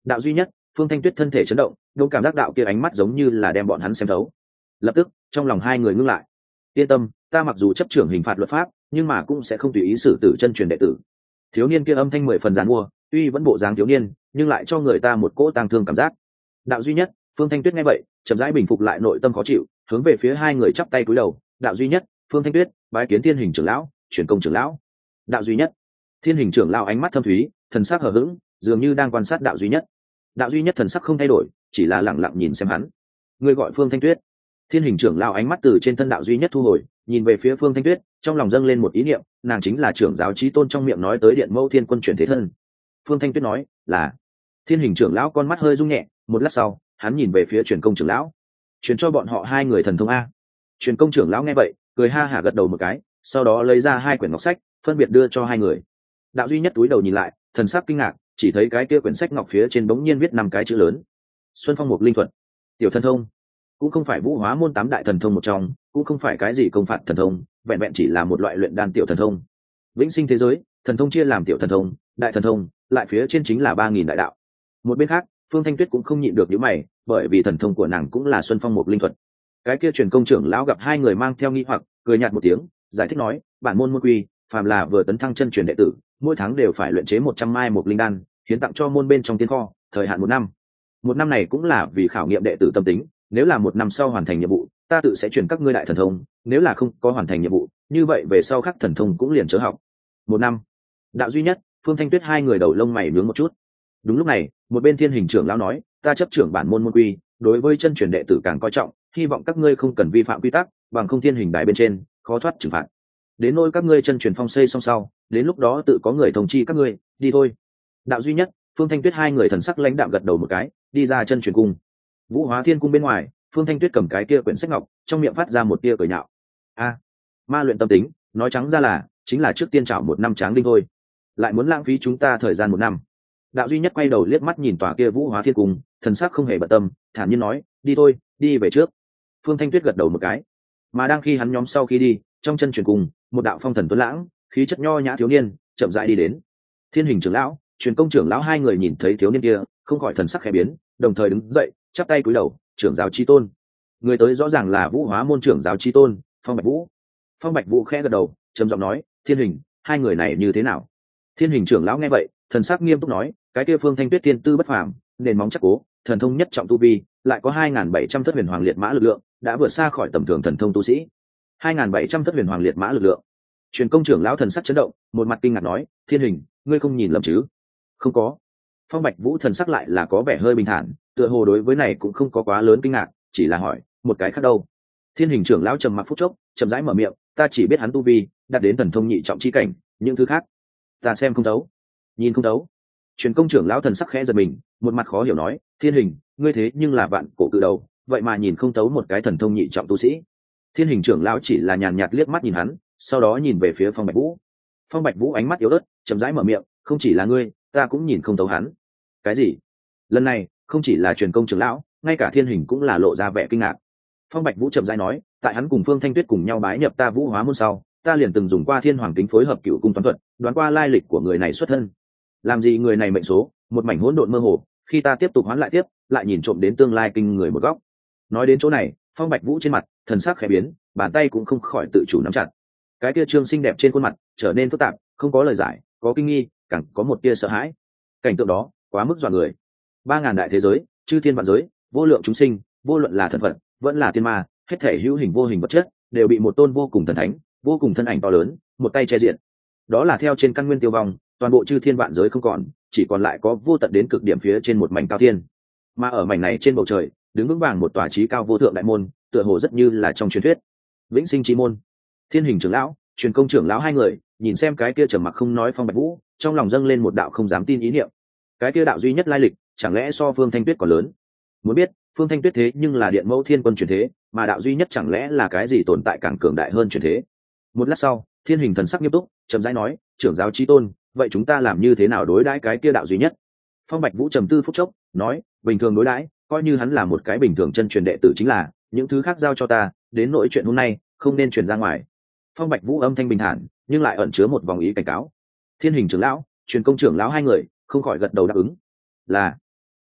đạo duy nhất, Phương Thanh Tuyết thân thể chấn động, đông cảm giác đạo kia ánh mắt giống như là đem bọn hắn xem thấu. Lập tức trong lòng hai người ngưng lại. Yên tâm, ta mặc dù chấp trưởng hình phạt luật pháp, nhưng mà cũng sẽ không tùy ý xử tử chân truyền đệ tử. Thiếu niên kia âm thanh 10 phần giàn mua, tuy vẫn bộ dáng thiếu niên, nhưng lại cho người ta một cỗ tang thương cảm giác. Đạo duy nhất, Phương Thanh Tuyết nghe vậy, chậm rãi bình phục lại nội tâm khó chịu, hướng về phía hai người chắp tay cúi đầu. Đạo duy nhất, Phương Thanh Tuyết, bái kiến Thiên Hình trưởng lão, truyền công trưởng lão. Đạo duy nhất, Thiên Hình trưởng lão ánh mắt thâm thúy, thần sắc hờ hững, dường như đang quan sát đạo duy nhất. Đạo duy nhất thần sắc không thay đổi, chỉ là lặng lặng nhìn xem hắn. Người gọi Phương Thanh Tuyết. Thiên Hình trưởng lão ánh mắt từ trên thân đạo duy nhất thu hồi, nhìn về phía Phương Thanh Tuyết, trong lòng dâng lên một ý niệm, nàng chính là trưởng giáo chí tôn trong miệng nói tới Điện Mẫu Thiên Quân chuyển thế thân. Phương Thanh Tuyết nói là. Thiên Hình trưởng lão con mắt hơi rung nhẹ, một lát sau hắn nhìn về phía truyền công trưởng lão, truyền cho bọn họ hai người thần thông a. Truyền công trưởng lão nghe vậy cười ha hả gật đầu một cái, sau đó lấy ra hai quyển ngọc sách phân biệt đưa cho hai người. Đạo duy nhất túi đầu nhìn lại, thần sắc kinh ngạc, chỉ thấy cái kia quyển sách ngọc phía trên bỗng nhiên viết 5 cái chữ lớn: Xuân Phong Mục Linh Thuật. Tiểu thần thông, cũng không phải Vũ Hóa môn 8 đại thần thông một trong, cũng không phải cái gì công phạt thần thông, vẹn vẹn chỉ là một loại luyện đan tiểu thần thông. Vĩnh sinh thế giới, thần thông chia làm tiểu thần thông, đại thần thông, lại phía trên chính là 3000 đại đạo. Một bên khác, Phương Thanh Tuyết cũng không nhịn được nhíu mày, bởi vì thần thông của nàng cũng là Xuân Phong Mục Linh Thuật. Cái kia truyền công trưởng lão gặp hai người mang theo nghi hoặc, cười nhạt một tiếng, giải thích nói: bản môn môn quy, phàm là vừa tấn thăng chân truyền đệ tử, mỗi tháng đều phải luyện chế 100 mai mục linh đan, hiến tặng cho môn bên trong tiên kho, thời hạn 1 năm. 1 năm này cũng là vì khảo nghiệm đệ tử tâm tính, nếu là 1 năm sau hoàn thành nhiệm vụ, ta tự sẽ truyền các ngươi đại thần thông, nếu là không có hoàn thành nhiệm vụ, như vậy về sau khắc thần thông cũng liền chớ học. 1 năm. Đạo duy nhất, Phương Thanh Tuyết hai người đầu lông mày nhướng một chút. Đúng lúc này, một bên Thiên Hình trưởng lão nói: ta chấp trưởng bản môn môn quy, đối với chân truyền đệ tử càng coi trọng, hy vọng các ngươi không cần vi phạm quy tắc, bằng không Thiên Hình đài bên trên khó thoát trừng phạt. Đến nỗi các ngươi chân truyền phong xây xong sau, đến lúc đó tự có người thông chi các ngươi, đi thôi. Đạo duy nhất, Phương Thanh Tuyết hai người thần sắc lãnh đạm gật đầu một cái, đi ra chân truyền cung. Vũ Hóa Thiên cung bên ngoài, Phương Thanh Tuyết cầm cái kia quyển sách ngọc, trong miệng phát ra một tia cười nhạo. A, ma luyện tâm tính, nói trắng ra là chính là trước tiên trảo 1 năm tráng đinh thôi, lại muốn lãng phí chúng ta thời gian 1 năm. Đạo duy nhất quay đầu liếc mắt nhìn tòa kia Vũ Hóa Thiên cung, thần sắc không hề bận tâm, thản nhiên nói: đi thôi, đi về trước. Phương Thanh Tuyết gật đầu một cái. Mà đang khi hắn nhóm sau khi đi, trong chân truyền cung, một đạo phong thần tuấn lãng, khí chất nho nhã thiếu niên chậm rãi đi đến. Thiên Hình trưởng lão, truyền công trưởng lão hai người nhìn thấy thiếu niên kia, không khỏi thần sắc khẽ biến, đồng thời đứng dậy, chắp tay cúi đầu: trưởng giáo chi tôn. Người tới rõ ràng là Vũ Hóa môn trưởng giáo chi tôn, Phong Bạch Vũ. Phong Bạch Vũ khẽ gật đầu, trầm giọng nói: Thiên Hình, hai người này như thế nào? Thiên Hình trưởng lão nghe vậy, thần sắc nghiêm túc nói: cái kia Phương Thanh Tuyết tiên tư bất phàm, nền móng chắc cố, thần thông nhất trọng tu vi, lại có 2700 thất huyền hoàng liệt mã lực lượng, đã vượt xa khỏi tầm thường thần thông tu sĩ. 2700 thất huyền hoàng liệt mã lực lượng. Truyền công trưởng lão thần sắc chấn động, một mặt kinh ngạc nói: Thiên Hình, ngươi không nhìn lầm chứ? Không có. Phong Bạch Vũ thần sắc lại là có vẻ hơi bình thản, tựa hồ đối với này cũng không có quá lớn kinh ngạc, chỉ là hỏi: một cái khác đâu? Thiên Hình trưởng lão trầm mặc phút chốc, chậm rãi mở miệng: ta chỉ biết hắn tu vi đạt đến thần thông nhị trọng chi cảnh, những thứ khác ta xem không thấu, nhìn không thấu. Truyền công trưởng lão thần sắc khẽ giật mình, một mặt khó hiểu nói: Thiên Hình, ngươi thế nhưng là vạn cổ cự đầu, vậy mà nhìn không thấu một cái thần thông nhị trọng tu sĩ? Thiên Hình trưởng lão chỉ là nhàn nhạt liếc mắt nhìn hắn, sau đó nhìn về phía Phong Bạch Vũ. Phong Bạch Vũ ánh mắt yếu ớt, chậm rãi mở miệng: không chỉ là ngươi, ta cũng nhìn không thấu hắn. Cái gì? Lần này không chỉ là truyền công trưởng lão, ngay cả Thiên Hình cũng là lộ ra vẻ kinh ngạc. Phong Bạch Vũ chậm rãi nói: tại hắn cùng Phương Thanh Tuyết cùng nhau bái nhập ta Vũ Hóa môn sau, ta liền từng dùng qua Thiên Hoàng kính phối hợp Cựu cung toán thuật, đoán qua lai lịch của người này xuất thân. Làm gì người này mệnh số, một mảnh hỗn độn mơ hồ, khi ta tiếp tục hoán lại tiếp, lại nhìn trộm đến tương lai kinh người một góc. Nói đến chỗ này, Phong Bạch Vũ trên mặt thần sắc khẽ biến, bàn tay cũng không khỏi tự chủ nắm chặt. Cái kia trương xinh đẹp trên khuôn mặt trở nên phức tạp, không có lời giải, có kinh nghi, càng có một tia sợ hãi. Cảnh tượng đó quá mức dọa người. 3000 đại thế giới, chư thiên vạn giới, vô lượng chúng sinh, vô luận là thần phật, vẫn là tiên ma, hết thể hữu hình vô hình vật chất, đều bị một tôn vô cùng thần thánh, vô cùng thân ảnh to lớn, một tay che diện. Đó là theo trên căn nguyên tiêu vong, toàn bộ chư thiên vạn giới không còn, chỉ còn lại có vô tận đến cực điểm phía trên một mảnh cao thiên. Mà ở mảnh này trên bầu trời, đứng vững vàng một tòa chí cao vô thượng đại môn, tựa hồ rất như là trong truyền thuyết. Vĩnh sinh chi môn. Thiên Hình trưởng lão, truyền công trưởng lão hai người nhìn xem cái kia trầm mặc không nói Phong Bạch Vũ, trong lòng dâng lên một đạo không dám tin ý niệm. Cái kia đạo duy nhất lai lịch, chẳng lẽ so Phương Thanh Tuyết còn lớn? Muốn biết, Phương Thanh Tuyết thế nhưng là Điện Mẫu Thiên Quân truyền thế, mà đạo duy nhất chẳng lẽ là cái gì tồn tại càng cường đại hơn truyền thế? Một lát sau, Thiên Hình thần sắc nghiêm túc, chậm rãi nói: trưởng giáo chí tôn, vậy chúng ta làm như thế nào đối đãi cái kia đạo duy nhất? Phong Bạch Vũ trầm tư phút chốc, nói: bình thường đối đãi, coi như hắn là một cái bình thường chân truyền đệ tử chính là, những thứ khác giao cho ta, đến nỗi chuyện hôm nay không nên truyền ra ngoài. Phong Bạch Vũ âm thanh bình thản, nhưng lại ẩn chứa một vòng ý cảnh cáo. Thiên Hình trưởng lão, truyền công trưởng lão hai người không khỏi gật đầu đáp ứng. Là.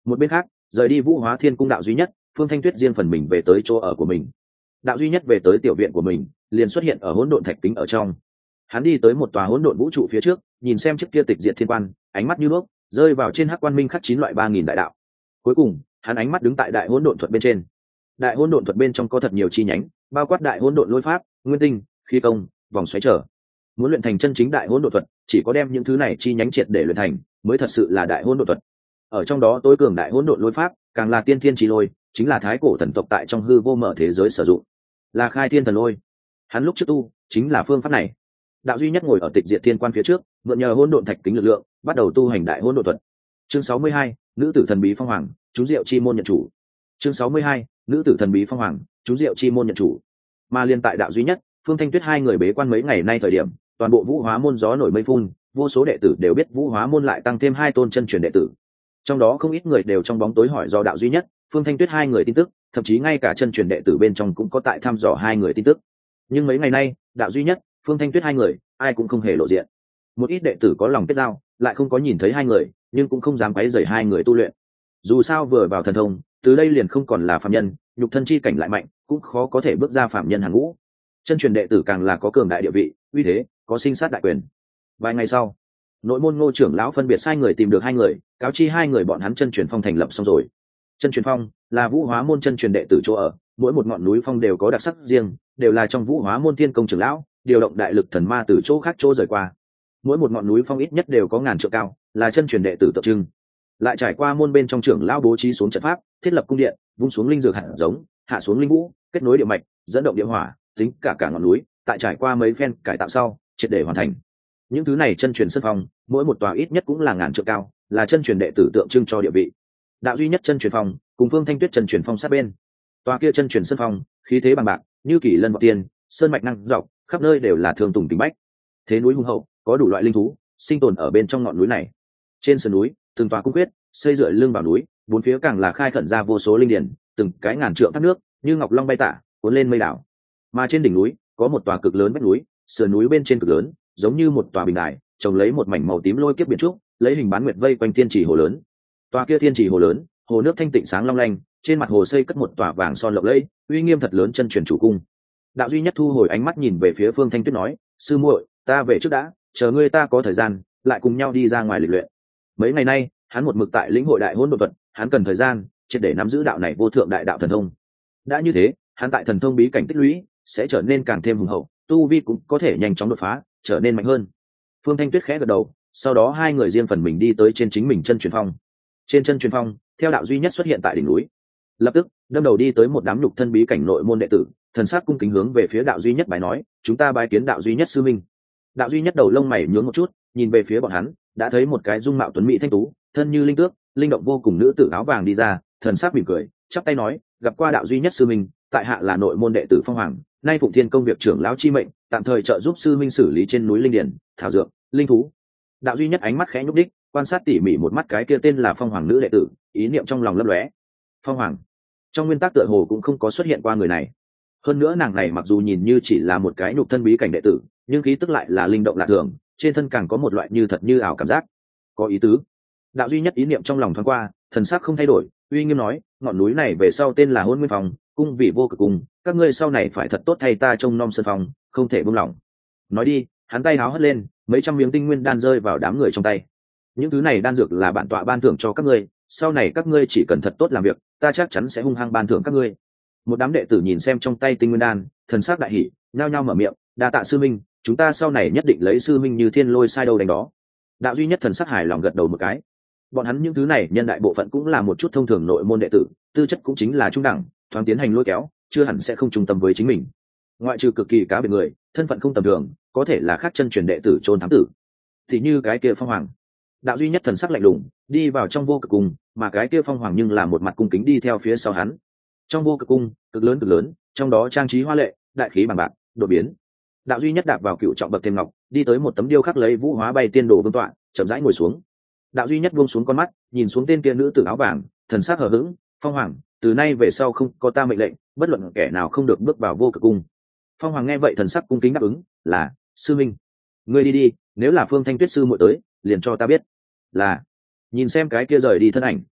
Một bên khác, rời đi Vũ Hóa Thiên cung đạo duy nhất, Phương Thanh Tuyết riêng phần mình về tới chỗ ở của mình. Đạo duy nhất về tới tiểu viện của mình, liền xuất hiện ở hỗn độn thạch kính ở trong. Hắn đi tới một tòa hỗn độn vũ trụ phía trước, nhìn xem chiếc kia tịch diệt thiên quan, ánh mắt như đuốc rơi vào trên hắc quan minh khắc 9 loại 3000 đại đạo. Cuối cùng, hắn ánh mắt đứng tại đại hỗn độn thuật bên trên. Đại hỗn độn thuật bên trong có thật nhiều chi nhánh, bao quát đại hỗn độn lôi pháp, nguyên tinh, khí công, vòng xoáy trở. Muốn luyện thành chân chính đại hỗn độn thuật, chỉ có đem những thứ này chi nhánh triệt để luyện thành, mới thật sự là đại hỗn độn thuật. Ở trong đó tối cường đại hỗn độn lôi pháp, càng là tiên thiên chi lôi, chính là thái cổ thần tộc tại trong hư vô mở thế giới sử dụng, là khai thiên thần lôi. Hắn lúc trước tu chính là phương pháp này. Đạo duy nhất ngồi ở tịch diệt thiên quan phía trước, mượn nhờ hỗn độn thạch kính lực lượng, bắt đầu tu hành đại hỗn độn thuật. Chương 62, nữ tử thần bí phong hoàng, chúng diệu chi môn nhận chủ. Chương 62, nữ tử thần bí phong hoàng, chúng diệu chi môn nhận chủ. Mà liên tại đạo duy nhất, Phương Thanh Tuyết hai người bế quan mấy ngày nay thời điểm, toàn bộ Vũ Hóa môn gió nổi mây phun, vô số đệ tử đều biết Vũ Hóa môn lại tăng thêm 2 tôn chân truyền đệ tử. Trong đó không ít người đều trong bóng tối hỏi do đạo duy nhất, Phương Thanh Tuyết hai người tin tức, thậm chí ngay cả chân truyền đệ tử bên trong cũng có tại thăm dò hai người tin tức. Nhưng mấy ngày nay, đạo duy nhất, Phương Thanh Tuyết hai người, ai cũng không hề lộ diện. Một ít đệ tử có lòng kết giao, lại không có nhìn thấy hai người, nhưng cũng không dám quấy rầy hai người tu luyện. Dù sao vừa vào thần thông, từ đây liền không còn là phàm nhân, nhục thân chi cảnh lại mạnh, cũng khó có thể bước ra phàm nhân hàng ngũ. Chân truyền đệ tử càng là có cường đại địa vị, uy thế, có sinh sát đại quyền. Vài ngày sau, nội môn Ngô trưởng lão phân biệt sai người tìm được hai người, cáo chi hai người bọn hắn chân truyền phong thành lập xong rồi. Chân truyền phong là Vũ Hóa môn chân truyền đệ tử chỗ ở, mỗi một ngọn núi phong đều có đặc sắc riêng, đều là trong Vũ Hóa môn thiên công trưởng lão điều động đại lực thần ma từ chỗ khác chỗ rời qua. Mỗi một ngọn núi phong ít nhất đều có ngàn trượng cao, là chân truyền đệ tử tượng trưng. Lại trải qua môn bên trong trưởng lão bố trí xuống trận pháp, thiết lập cung điện, vung xuống linh dược hạt giống, hạ xuống linh vũ, kết nối địa mạch, dẫn động địa hỏa, tính cả ngọn núi, tại trải qua mấy phen cải tạo sau, triệt để hoàn thành. Những thứ này chân truyền sân phong, mỗi một tòa ít nhất cũng là ngàn trượng cao, là chân truyền đệ tử tượng trưng cho địa vị. Đạo duy nhất chân truyền phong, cùng Phương Thanh Tuyết chân truyền phong sát bên. Tòa kia chân truyền sân phong, khí thế bằng bạc, như kỳ lân vọt tiên, sơn mạch năng dọc, khắp nơi đều là thương tùng kính bách. Thế núi hùng hậu, có đủ loại linh thú sinh tồn ở bên trong ngọn núi này. Trên sườn núi, từng tòa cung quyết xây dựa lưng vào núi, bốn phía càng là khai khẩn ra vô số linh điển, từng cái ngàn trượng thác nước như ngọc long bay tả, cuốn lên mây đảo. Mà trên đỉnh núi có một tòa cực lớn vách núi, sườn núi bên trên cực lớn, giống như một tòa bình đài, trồng lấy một mảnh màu tím lôi kiếp biển trúc, lấy hình bán nguyệt vây quanh thiên trì hồ lớn. Tòa kia thiên trì hồ lớn, hồ nước thanh tịnh sáng long lanh, trên mặt hồ xây cất một tòa vàng son lộng lẫy, uy nghiêm thật lớn chân truyền chủ cung. Đạo duy nhất thu hồi ánh mắt nhìn về phía Phương Thanh Tuyết nói: sư muội, ta về trước đã, chờ ngươi ta có thời gian lại cùng nhau đi ra ngoài lịch luyện. Mấy ngày nay hắn một mực tại lĩnh hội đại hỗn độn thuật, hắn cần thời gian triệt để nắm giữ đạo này vô thượng đại đạo thần thông. Đã như thế, hắn tại thần thông bí cảnh tích lũy sẽ trở nên càng thêm hùng hậu, tu vi cũng có thể nhanh chóng đột phá, trở nên mạnh hơn. Phương Thanh Tuyết khẽ gật đầu, sau đó hai người riêng phần mình đi tới trên chính mình chân truyền phong. Trên chân truyền phong, theo đạo duy nhất xuất hiện tại đỉnh núi, lập tức đâm đầu đi tới một đám nhục thân bí cảnh nội môn đệ tử, thần sắc cung kính hướng về phía đạo duy nhất bài nói: chúng ta bái kiến đạo duy nhất sư minh. Đạo duy nhất đầu lông mày nhướng một chút, nhìn về phía bọn hắn, đã thấy một cái dung mạo tuấn mỹ thanh tú, thân như linh tước, linh động vô cùng nữ tử áo vàng đi ra, thần sắc mỉm cười, chắp tay nói: gặp qua đạo duy nhất sư minh, tại hạ là nội môn đệ tử Phong Hoàng, nay phụng thiên công việc trưởng lão chi mệnh, tạm thời trợ giúp sư minh xử lý trên núi linh điển, thảo dược, linh thú. Đạo duy nhất ánh mắt khẽ nhúc đích, quan sát tỉ mỉ một mắt cái kia tên là Phong Hoàng nữ đệ tử, ý niệm trong lòng lấp lóe. Phong Hoàng, trong nguyên tắc tựa hồ cũng không có xuất hiện qua người này. Hơn nữa nàng này mặc dù nhìn như chỉ là một cái nhục thân bí cảnh đệ tử, nhưng khí tức lại là linh động lạ thường, trên thân càng có một loại như thật như ảo cảm giác. Có ý tứ. Đạo duy nhất ý niệm trong lòng thoáng qua, thần sắc không thay đổi, uy nghiêm nói: ngọn núi này về sau tên là Hôn Nguyên Phòng, cung vị vô cực cung, các ngươi sau này phải thật tốt thay ta trông nom sân phòng, không thể buông lỏng. Nói đi, hắn tay háo hất lên, mấy trăm miếng tinh nguyên đan rơi vào đám người trong tay. Những thứ này đan dược là bản tọa ban thưởng cho các ngươi, sau này các ngươi chỉ cần thật tốt làm việc, ta chắc chắn sẽ hung hăng ban thưởng các ngươi. Một đám đệ tử nhìn xem trong tay tinh nguyên đan, thần sắc đại hỉ, nhao nhao mở miệng: đa tạ sư minh, chúng ta sau này nhất định lấy sư minh như thiên lôi sai đâu đánh đó. Đạo duy nhất thần sắc hài lòng gật đầu một cái. Bọn hắn những thứ này nhân đại bộ phận cũng là một chút thông thường nội môn đệ tử, tư chất cũng chính là trung đẳng, thoáng tiến hành lôi kéo, chưa hẳn sẽ không trung tâm với chính mình. Ngoại trừ cực kỳ cá biệt người, thân phận không tầm thường, có thể là khác chân truyền đệ tử trôn thám tử, thì như cái kia Phong Hoàng. Đạo duy nhất thần sắc lạnh lùng, đi vào trong vô cực cung, mà cái kia Phong Hoàng nhưng là một mặt cung kính đi theo phía sau hắn. Trong vô cực cung, cực lớn, trong đó trang trí hoa lệ, đại khí bằng bạc, đột biến. Đạo duy nhất đạp vào cựu trọng bậc thềm ngọc, đi tới một tấm điêu khắc lấy vũ hóa bay tiên đồ vương tọa, chậm rãi ngồi xuống. Đạo duy nhất buông xuống con mắt, nhìn xuống tên kia nữ tử áo vàng, thần sắc hờ hững: Phong Hoàng, từ nay về sau không có ta mệnh lệnh, bất luận kẻ nào không được bước vào vô cực cung. Phong Hoàng nghe vậy thần sắc cung kính đáp ứng: là sư minh. Ngươi đi đi, nếu là Phương Thanh Tuyết sư muội tới, liền cho ta biết. Là. Nhìn xem cái kia rời đi thân ảnh,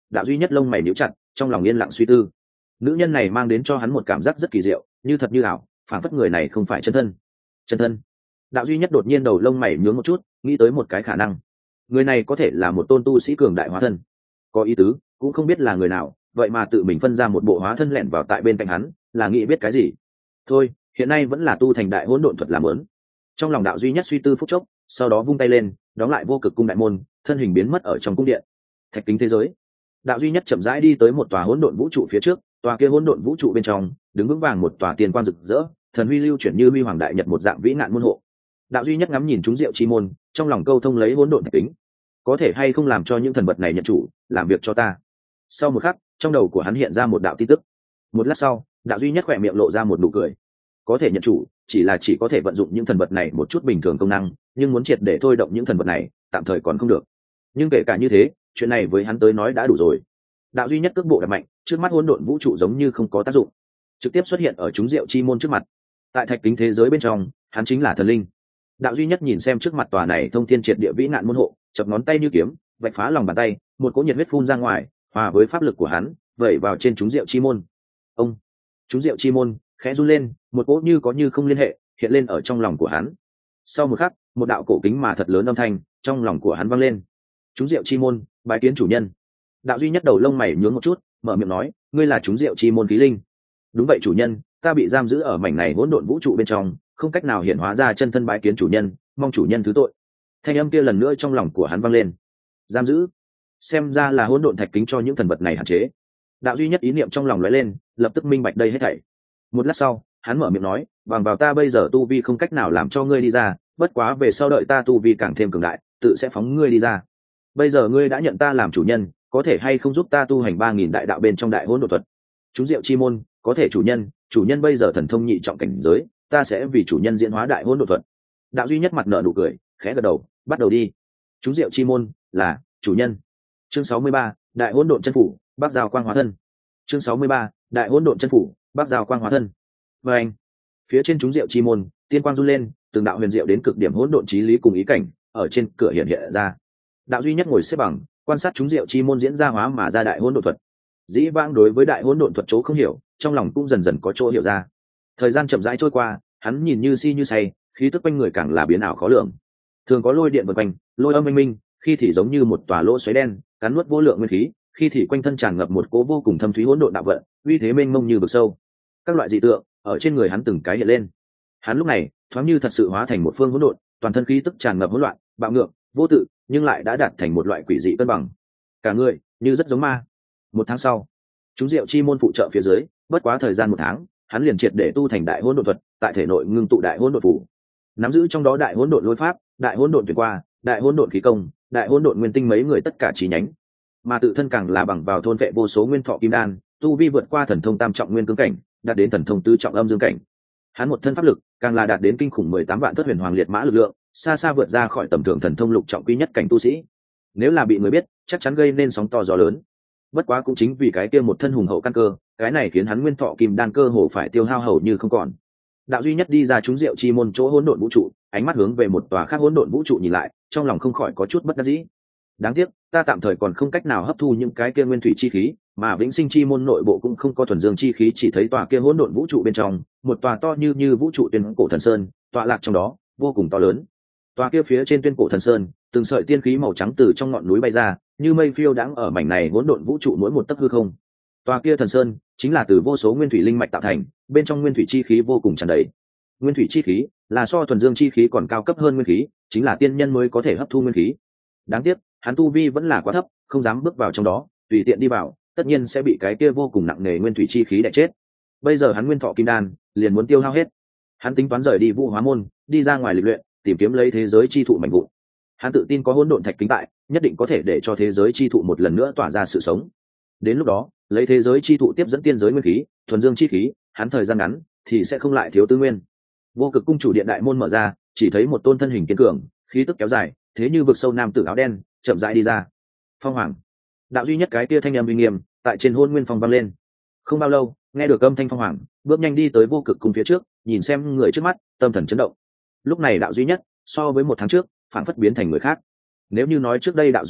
đạo duy nhất lông mày níu chặt, trong lòng yên lặng suy tư. Nữ nhân này mang đến cho hắn một cảm giác rất kỳ diệu, như thật như ảo, phản phất người này không phải chân thân. Chân thân? Đạo duy nhất đột nhiên đầu lông mày nhướng một chút, nghĩ tới một cái khả năng. Người này có thể là một tôn tu sĩ cường đại hóa thân. Có ý tứ, cũng không biết là người nào, vậy mà tự mình phân ra một bộ hóa thân lẻn vào tại bên cạnh hắn, là nghĩ biết cái gì. Thôi, hiện nay vẫn là tu thành đại hỗn độn thuật làm lớn. Trong lòng đạo duy nhất suy tư phút chốc, sau đó vung tay lên, đóng lại vô cực cung đại môn, thân hình biến mất ở trong cung điện. Thạch kính thế giới. Đạo duy nhất chậm rãi đi tới một tòa hỗn độn vũ trụ phía trước, tòa kia hỗn độn vũ trụ bên trong đứng vững vàng một tòa tiền quang rực rỡ, thần huy lưu chuyển như huy hoàng đại nhật một dạng vĩ ngạn môn hộ. Đạo duy nhất ngắm nhìn chúng diệu chi môn, trong lòng câu thông lấy hỗn độn thạch kính, có thể hay không làm cho những thần vật này nhận chủ, làm việc cho ta. Sau một khắc, trong đầu của hắn hiện ra một đạo tin tức. Một lát sau, đạo duy nhất khỏe miệng lộ ra một nụ cười. Có thể nhận chủ, chỉ có thể vận dụng những thần vật này một chút bình thường công năng, nhưng muốn triệt để thôi động những thần vật này, tạm thời còn không được. Nhưng kể cả như thế, chuyện này với hắn tới nói đã đủ rồi. Đạo duy nhất cước bộ đập mạnh, trước mắt hỗn độn vũ trụ giống như không có tác dụng, trực tiếp xuất hiện ở chúng diệu chi môn trước mặt. Tại thạch kính thế giới bên trong, hắn chính là thần linh. Đạo duy nhất nhìn xem trước mặt tòa này thông thiên triệt địa vĩ nạn môn hộ, chập ngón tay như kiếm, vạch phá lòng bàn tay, một cỗ nhiệt huyết phun ra ngoài, hòa với pháp lực của hắn, vẩy vào trên chúng diệu chi môn. Ông, chúng diệu chi môn khẽ run lên, một cỗ như có như không liên hệ hiện lên ở trong lòng của hắn. Sau một khắc, một đạo cổ kính mà thật lớn âm thanh trong lòng của hắn vang lên. Chúng diệu chi môn, bái kiến chủ nhân. Đạo duy nhất đầu lông mày nhướng một chút, mở miệng nói, ngươi là chúng diệu chi môn khí linh. Đúng vậy chủ nhân, ta bị giam giữ ở mảnh này hỗn độn vũ trụ bên trong, không cách nào hiện hóa ra chân thân bái kiến chủ nhân, mong chủ nhân thứ tội. Thanh âm kia lần nữa trong lòng của hắn vang lên. Giam giữ? Xem ra là hỗn độn thạch kính cho những thần vật này hạn chế. Đạo duy nhất ý niệm trong lòng lóe lên, lập tức minh bạch đây hết thảy. Một lát sau, hắn mở miệng nói, bằng vào ta bây giờ tu vi không cách nào làm cho ngươi đi ra, bất quá về sau đợi ta tu vi càng thêm cường đại, tự sẽ phóng ngươi đi ra. Bây giờ ngươi đã nhận ta làm chủ nhân, có thể hay không giúp ta tu hành 3000 đại đạo bên trong đại hỗn độn thuật? Chúng diệu chi môn, có thể chủ nhân bây giờ thần thông nhị trọng cảnh giới, ta sẽ vì chủ nhân diễn hóa đại hỗn độn thuật. Đạo duy nhất mặt nở nụ cười, khẽ gật đầu, bắt đầu đi. Chúng diệu chi môn là chủ nhân. Chương 63, đại hỗn độn chân phủ, Bắc Giao Quang hóa thân. Chương 63, đại hỗn độn chân phủ, Bắc Giao Quang hóa thân. Và anh, phía trên chúng diệu chi môn, tiên quang run lên, từng đạo huyền diệu đến cực điểm hỗn độn chí lý cùng ý cảnh ở trên cửa hiện hiện ra. Đạo duy nhất ngồi xếp bằng, quan sát chúng diệu chi môn diễn ra hóa mà ra đại hỗn độn thuật. Dĩ vãng đối với đại hỗn độn thuật chỗ không hiểu, trong lòng cũng dần dần có chỗ hiểu ra. Thời gian chậm rãi trôi qua, hắn nhìn như si như say, khí tức quanh người càng là biến ảo khó lường. Thường có lôi điện vần quanh, lôi âm minh minh, khi thì giống như một tòa lỗ xoáy đen, cắn nuốt vô lượng nguyên khí, khi thì quanh thân tràn ngập một cỗ vô cùng thâm thúy hỗn độn đạo vận, uy thế mênh mông như vực sâu. Các loại dị tượng ở trên người hắn từng cái hiện lên. Hắn lúc này thoáng như thật sự hóa thành một phương hỗn độn, toàn thân khí tức tràn ngập hỗn loạn, bạo ngược, vô tự, nhưng lại đã đạt thành một loại quỷ dị cân bằng. Cả người như rất giống ma. Một tháng sau, chúng diệu chi môn phụ trợ phía dưới, bất quá thời gian một tháng, hắn liền triệt để tu thành đại hỗn độn thuật, tại thể nội ngưng tụ đại hỗn độn phủ, nắm giữ trong đó đại hỗn độn lôi pháp, đại hỗn độn tuyệt qua, đại hỗn độn khí công, đại hỗn độn nguyên tinh mấy người tất cả chi nhánh, mà tự thân càng là bằng vào thôn vệ vô số nguyên thọ kim đan, tu vi vượt qua thần thông tam trọng nguyên cương cảnh, đạt đến thần thông tứ trọng âm dương cảnh. Hắn một thân pháp lực càng là đạt đến kinh khủng 18 vạn thất huyền hoàng liệt mã lực lượng, xa xa vượt ra khỏi tầm thường thần thông lục trọng quý nhất cảnh tu sĩ. Nếu là bị người biết, chắc chắn gây nên sóng to gió lớn. Bất quá cũng chính vì cái kia một thân hùng hậu căn cơ, cái này khiến hắn nguyên thọ kim đan cơ hồ phải tiêu hao hầu như không còn. Đạo duy nhất đi ra chúng diệu chi môn chỗ hỗn độn vũ trụ, ánh mắt hướng về một tòa khác hỗn độn vũ trụ nhìn lại, trong lòng không khỏi có chút bất đắc dĩ. Đáng tiếc, ta tạm thời còn không cách nào hấp thu những cái kia nguyên thủy chi khí, mà vĩnh sinh chi môn nội bộ cũng không có thuần dương chi khí, chỉ thấy tòa kia hỗn độn vũ trụ bên trong, một tòa to như vũ trụ tuyên cổ thần sơn, tọa lạc trong đó, vô cùng to lớn. Tòa kia phía trên tuyên cổ thần sơn, từng sợi tiên khí màu trắng từ trong ngọn núi bay ra, như mây phiêu đãng ở mảnh này hỗn độn vũ trụ mỗi một tấc hư không. Tòa kia thần sơn chính là từ vô số nguyên thủy linh mạch tạo thành, bên trong nguyên thủy chi khí vô cùng tràn đầy. Nguyên thủy chi khí là so thuần dương chi khí còn cao cấp hơn nguyên khí, chính là tiên nhân mới có thể hấp thu nguyên khí. Đáng tiếc, hắn tu vi vẫn là quá thấp, không dám bước vào trong đó, tùy tiện đi vào, tất nhiên sẽ bị cái kia vô cùng nặng nề nguyên thủy chi khí đè chết. Bây giờ hắn nguyên thọ kim đan liền muốn tiêu hao hết. Hắn tính toán rời đi Vũ Hóa môn, đi ra ngoài lịch luyện, tìm kiếm lấy thế giới chi thụ mạnh vụn. Hắn tự tin có hỗn độn thạch kính tại, nhất định có thể để cho thế giới chi thụ một lần nữa tỏa ra sự sống. Đến lúc đó, lấy thế giới chi thụ tiếp dẫn tiên giới nguyên khí, thuần dương chi khí, hắn thời gian ngắn thì sẽ không lại thiếu tư nguyên. Vô Cực cung chủ điện đại môn mở ra, chỉ thấy một tôn thân hình kiên cường, khí tức kéo dài, thế như vực sâu nam tử áo đen, chậm rãi đi ra. Phong Hoàng, đạo duy nhất cái kia thanh âm uy nghiêm, tại trên hôn nguyên phong vang lên. Không bao lâu, nghe được âm thanh Phong Hoàng, bước nhanh đi tới Vô Cực cung phía trước, nhìn xem người trước mắt, tâm thần chấn động. Lúc này đạo duy nhất, so với một tháng trước, phản phất biến thành người khác. Nếu như nói trước đây đạo duy nhất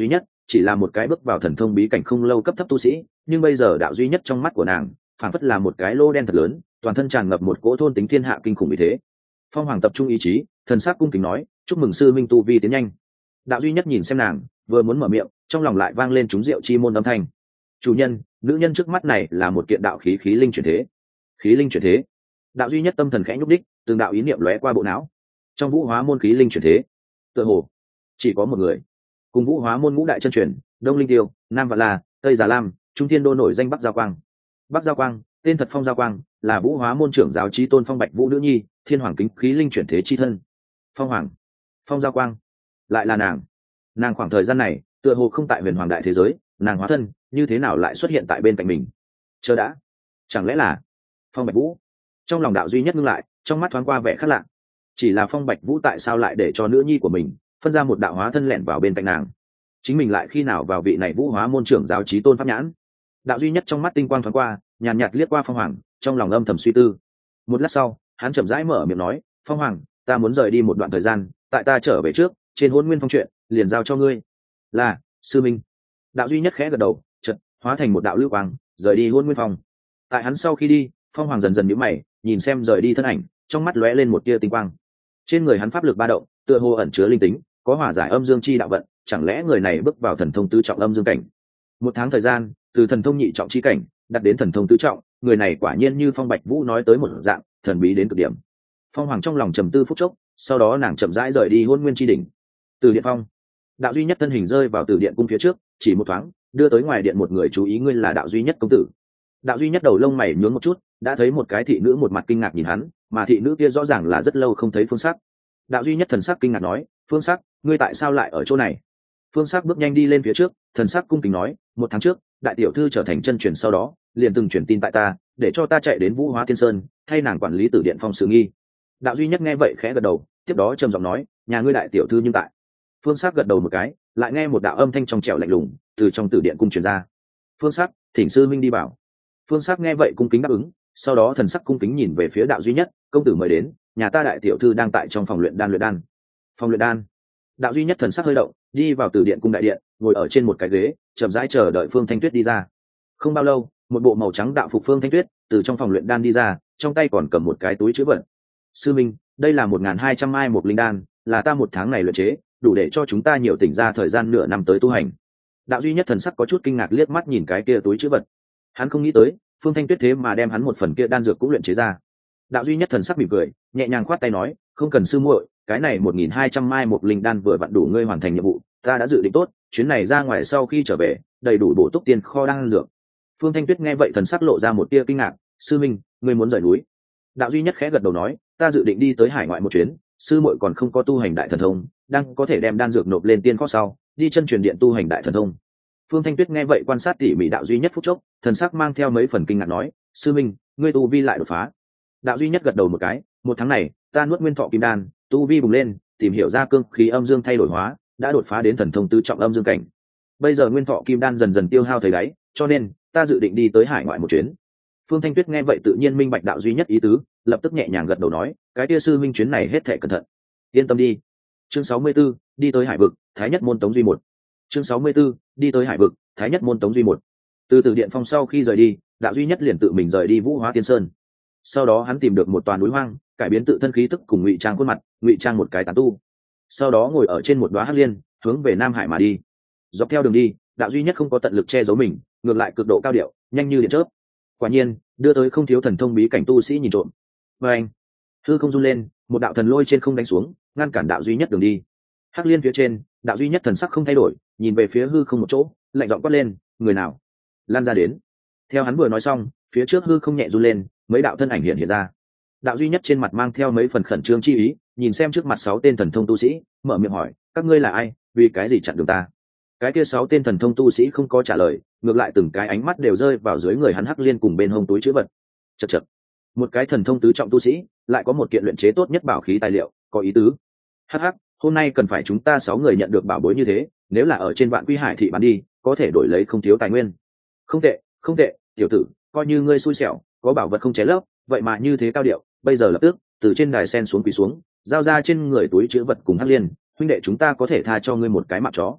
chỉ là một cái bước vào thần thông bí cảnh không lâu cấp thấp tu sĩ, nhưng bây giờ đạo duy nhất trong mắt của nàng phảng phất là một cái lô đen thật lớn, toàn thân tràn ngập một cỗ thôn tính thiên hạ kinh khủng như thế. Phong Hoàng tập trung ý chí, thần sắc cung kính nói, chúc mừng sư minh tu vi tiến nhanh. Đạo duy nhất nhìn xem nàng, vừa muốn mở miệng, trong lòng lại vang lên trúng rượu chi môn âm thanh. Chủ nhân, nữ nhân trước mắt này là một kiện đạo khí khí linh chuyển thế. Khí linh chuyển thế. Đạo duy nhất tâm thần khẽ nhúc đích, từng đạo ý niệm lóe qua bộ não. Trong vũ hóa môn khí linh chuyển thế, tựa hồ chỉ có một người. Cùng vũ hóa môn ngũ đại chân truyền, Đông Linh Tiêu, Nam Vạn La, Tây Già Lam, Trung Thiên Đô nổi danh Bắc Giao Quang. Bắc Giao Quang, tên thật Phong Giao Quang, là vũ hóa môn trưởng giáo chí tôn Phong Bạch Vũ nữ nhi, thiên hoàng kính khí linh chuyển thế chi thân. Phong Hoàng, Phong Giao Quang, lại là nàng. Nàng khoảng thời gian này tựa hồ không tại huyền hoàng đại thế giới, nàng hóa thân như thế nào lại xuất hiện tại bên cạnh mình? Chờ đã, chẳng lẽ là Phong Bạch Vũ? Trong lòng đạo duy nhất ngưng lại, trong mắt thoáng qua vẻ khác lạ. Chỉ là Phong Bạch Vũ tại sao lại để cho nữ nhi của mình phân ra một đạo hóa thân lẻn vào bên cạnh nàng? Chính mình lại khi nào vào vị này vũ hóa môn trưởng giáo chí tôn pháp nhãn? Đạo duy nhất trong mắt tinh quang thoáng qua, nhàn nhạt liếc qua Phong Hoàng, trong lòng âm thầm suy tư. Một lát sau, hắn chậm rãi mở miệng nói, Phong Hoàng, ta muốn rời đi một đoạn thời gian, tại ta trở về trước, trên Hôn Nguyên Phong chuyện liền giao cho ngươi. Là sư minh. Đạo duy nhất khẽ gật đầu, chợt hóa thành một đạo lưu quang rời đi Hôn Nguyên Phong. Tại hắn sau khi đi, Phong Hoàng dần dần nhíu mày, nhìn xem rời đi thân ảnh, trong mắt lóe lên một tia tinh quang. Trên người hắn pháp lực ba động, tựa hồ ẩn chứa linh tính, có hòa giải âm dương chi đạo vận, chẳng lẽ người này bước vào thần thông tứ trọng âm dương cảnh? Một tháng thời gian, từ thần thông nhị trọng chi cảnh đặt đến thần thông tứ trọng, người này quả nhiên như Phong Bạch Vũ nói tới một dạng thần bí đến cực điểm. Phong Hoàng trong lòng trầm tư phút chốc, sau đó nàng chậm rãi rời đi Hôn Nguyên chi đỉnh. Từ điện phong, đạo duy nhất thân hình rơi vào từ điện cung phía trước, chỉ một thoáng đưa tới ngoài điện một người chú ý, ngươi là đạo duy nhất công tử. Đạo duy nhất đầu lông mày nhướng một chút, đã thấy một cái thị nữ một mặt kinh ngạc nhìn hắn, mà thị nữ kia rõ ràng là rất lâu không thấy Phương Sắc. Đạo duy nhất thần sắc kinh ngạc nói, Phương Sắc, ngươi tại sao lại ở chỗ này? Phương Sắc bước nhanh đi lên phía trước, thần sắc cung kính nói, một tháng trước đại tiểu thư trở thành chân truyền sau đó liền từng truyền tin tại ta, để cho ta chạy đến Vũ Hóa Tiên Sơn thay nàng quản lý Tử Điện Phong sự nghi. Đạo duy nhất nghe vậy khẽ gật đầu, tiếp đó trầm giọng nói, nhà ngươi đại tiểu thư nhưng tại. Phương Sắc gật đầu một cái, lại nghe một đạo âm thanh trong trẻo lạnh lùng từ trong Tử Điện cung truyền ra, Phương Sắc, thỉnh sư minh đi vào. Phương Sắc nghe vậy cung kính đáp ứng, sau đó thần sắc cung kính nhìn về phía đạo duy nhất, công tử mời đến, nhà ta đại tiểu thư đang tại trong phòng luyện đan. Phòng luyện đan. Đạo duy nhất thần sắc hơi động, đi vào Tử Điện cung đại điện, ngồi ở trên một cái ghế, chậm rãi chờ đợi Phương Thanh Tuyết đi ra. Không bao lâu, một bộ màu trắng đạo phục Phương Thanh Tuyết từ trong phòng luyện đan đi ra, trong tay còn cầm một cái túi chứa vật. Sư minh, đây là 1.200 mai một linh đan, là ta một tháng này luyện chế, đủ để cho chúng ta nhiều tỉnh ra thời gian nửa năm tới tu hành. Đạo duy nhất thần sắc có chút kinh ngạc liếc mắt nhìn cái kia túi chứa vật. Hắn không nghĩ tới Phương Thanh Tuyết thế mà đem hắn một phần kia đan dược cũng luyện chế ra. Đạo duy nhất thần sắc mỉm cười, nhẹ nhàng khoát tay nói, không cần sư muội, cái này 1.200 mai một linh đan vừa vặn đủ ngươi hoàn thành nhiệm vụ, ta đã dự định tốt, chuyến này ra ngoài sau khi trở về đầy đủ bổ túc tiền kho đan dược. Phương Thanh Tuyết nghe vậy thần sắc lộ ra một tia kinh ngạc, sư minh, ngươi muốn rời núi? Đạo duy nhất khẽ gật đầu nói, ta dự định đi tới hải ngoại một chuyến, sư muội còn không có tu hành đại thần thông, đang có thể đem đan dược nộp lên tiên kho sau đi chân truyền điện tu hành đại thần thông. Phương Thanh Tuyết nghe vậy quan sát tỉ mỉ đạo duy nhất phút chốc, thần sắc mang theo mấy phần kinh ngạc nói, sư minh, ngươi tu vi lại đột phá. Đạo duy nhất gật đầu một cái, một tháng này ta nuốt nguyên thọ kim đan, tu vi bùng lên, tìm hiểu ra cương khí âm dương thay đổi hóa, đã đột phá đến thần thông tứ trọng âm dương cảnh. Bây giờ nguyên thọ kim đan dần dần tiêu hao thấy đáy, cho nên ta dự định đi tới hải ngoại một chuyến. Phương Thanh Tuyết nghe vậy tự nhiên minh bạch đạo duy nhất ý tứ, lập tức nhẹ nhàng gật đầu nói, cái tia sư minh chuyến này hết thảy cẩn thận, yên tâm đi. Chương 64, đi tới hải vực, thái nhất môn Tống Duy một. Chương 64, đi tới hải vực, thái nhất môn Tống Duy một. Từ Tử Điện Phong sau khi rời đi, đạo duy nhất liền tự mình rời đi Vũ Hóa Tiên Sơn. Sau đó hắn tìm được một toàn núi hoang, cải biến tự thân khí tức cùng ngụy trang khuôn mặt, ngụy trang một cái tán tu. Sau đó ngồi ở trên một đóa hắc liên, hướng về Nam Hải mà đi. Dọc theo đường đi, đạo duy nhất không có tận lực che giấu mình, ngược lại cực độ cao điệu, nhanh như điện chớp. Quả nhiên, đưa tới không thiếu thần thông bí cảnh tu sĩ nhìn trộm. Và anh, hư không run lên, một đạo thần lôi trên không đánh xuống, ngăn cản đạo duy nhất đường đi. Hắc liên phía trên, đạo duy nhất thần sắc không thay đổi, nhìn về phía hư không một chỗ, lạnh giọng quát lên, người nào lan ra đến. Theo hắn vừa nói xong, phía trước hư không nhẹ run lên, mấy đạo thân ảnh hiện ra. Đạo duy nhất trên mặt mang theo mấy phần khẩn trương chi ý, nhìn xem trước mặt 6 tên thần thông tu sĩ, mở miệng hỏi, các ngươi là ai, vì cái gì chặn đường ta? Cái kia 6 tên thần thông tu sĩ không có trả lời, ngược lại từng cái ánh mắt đều rơi vào dưới người hắn hắc liên cùng bên hông túi chữ vật. Chậc chậc, một cái thần thông tứ trọng tu sĩ lại có một kiện luyện chế tốt nhất bảo khí tài liệu, có ý tứ. Hắc hắc, hôm nay cần phải chúng ta 6 người nhận được bảo bối như thế, nếu là ở trên Vạn Quy Hải thị bán đi, có thể đổi lấy không thiếu tài nguyên. Không tệ, không tệ, tiểu tử, coi như ngươi xui xẻo, có bảo vật không ché lấp, vậy mà như thế cao điệu, bây giờ lập tức từ trên đài sen xuống quỳ xuống, giao ra trên người túi chữ vật cùng hắc liên, huynh đệ chúng ta có thể tha cho ngươi một cái mạng chó.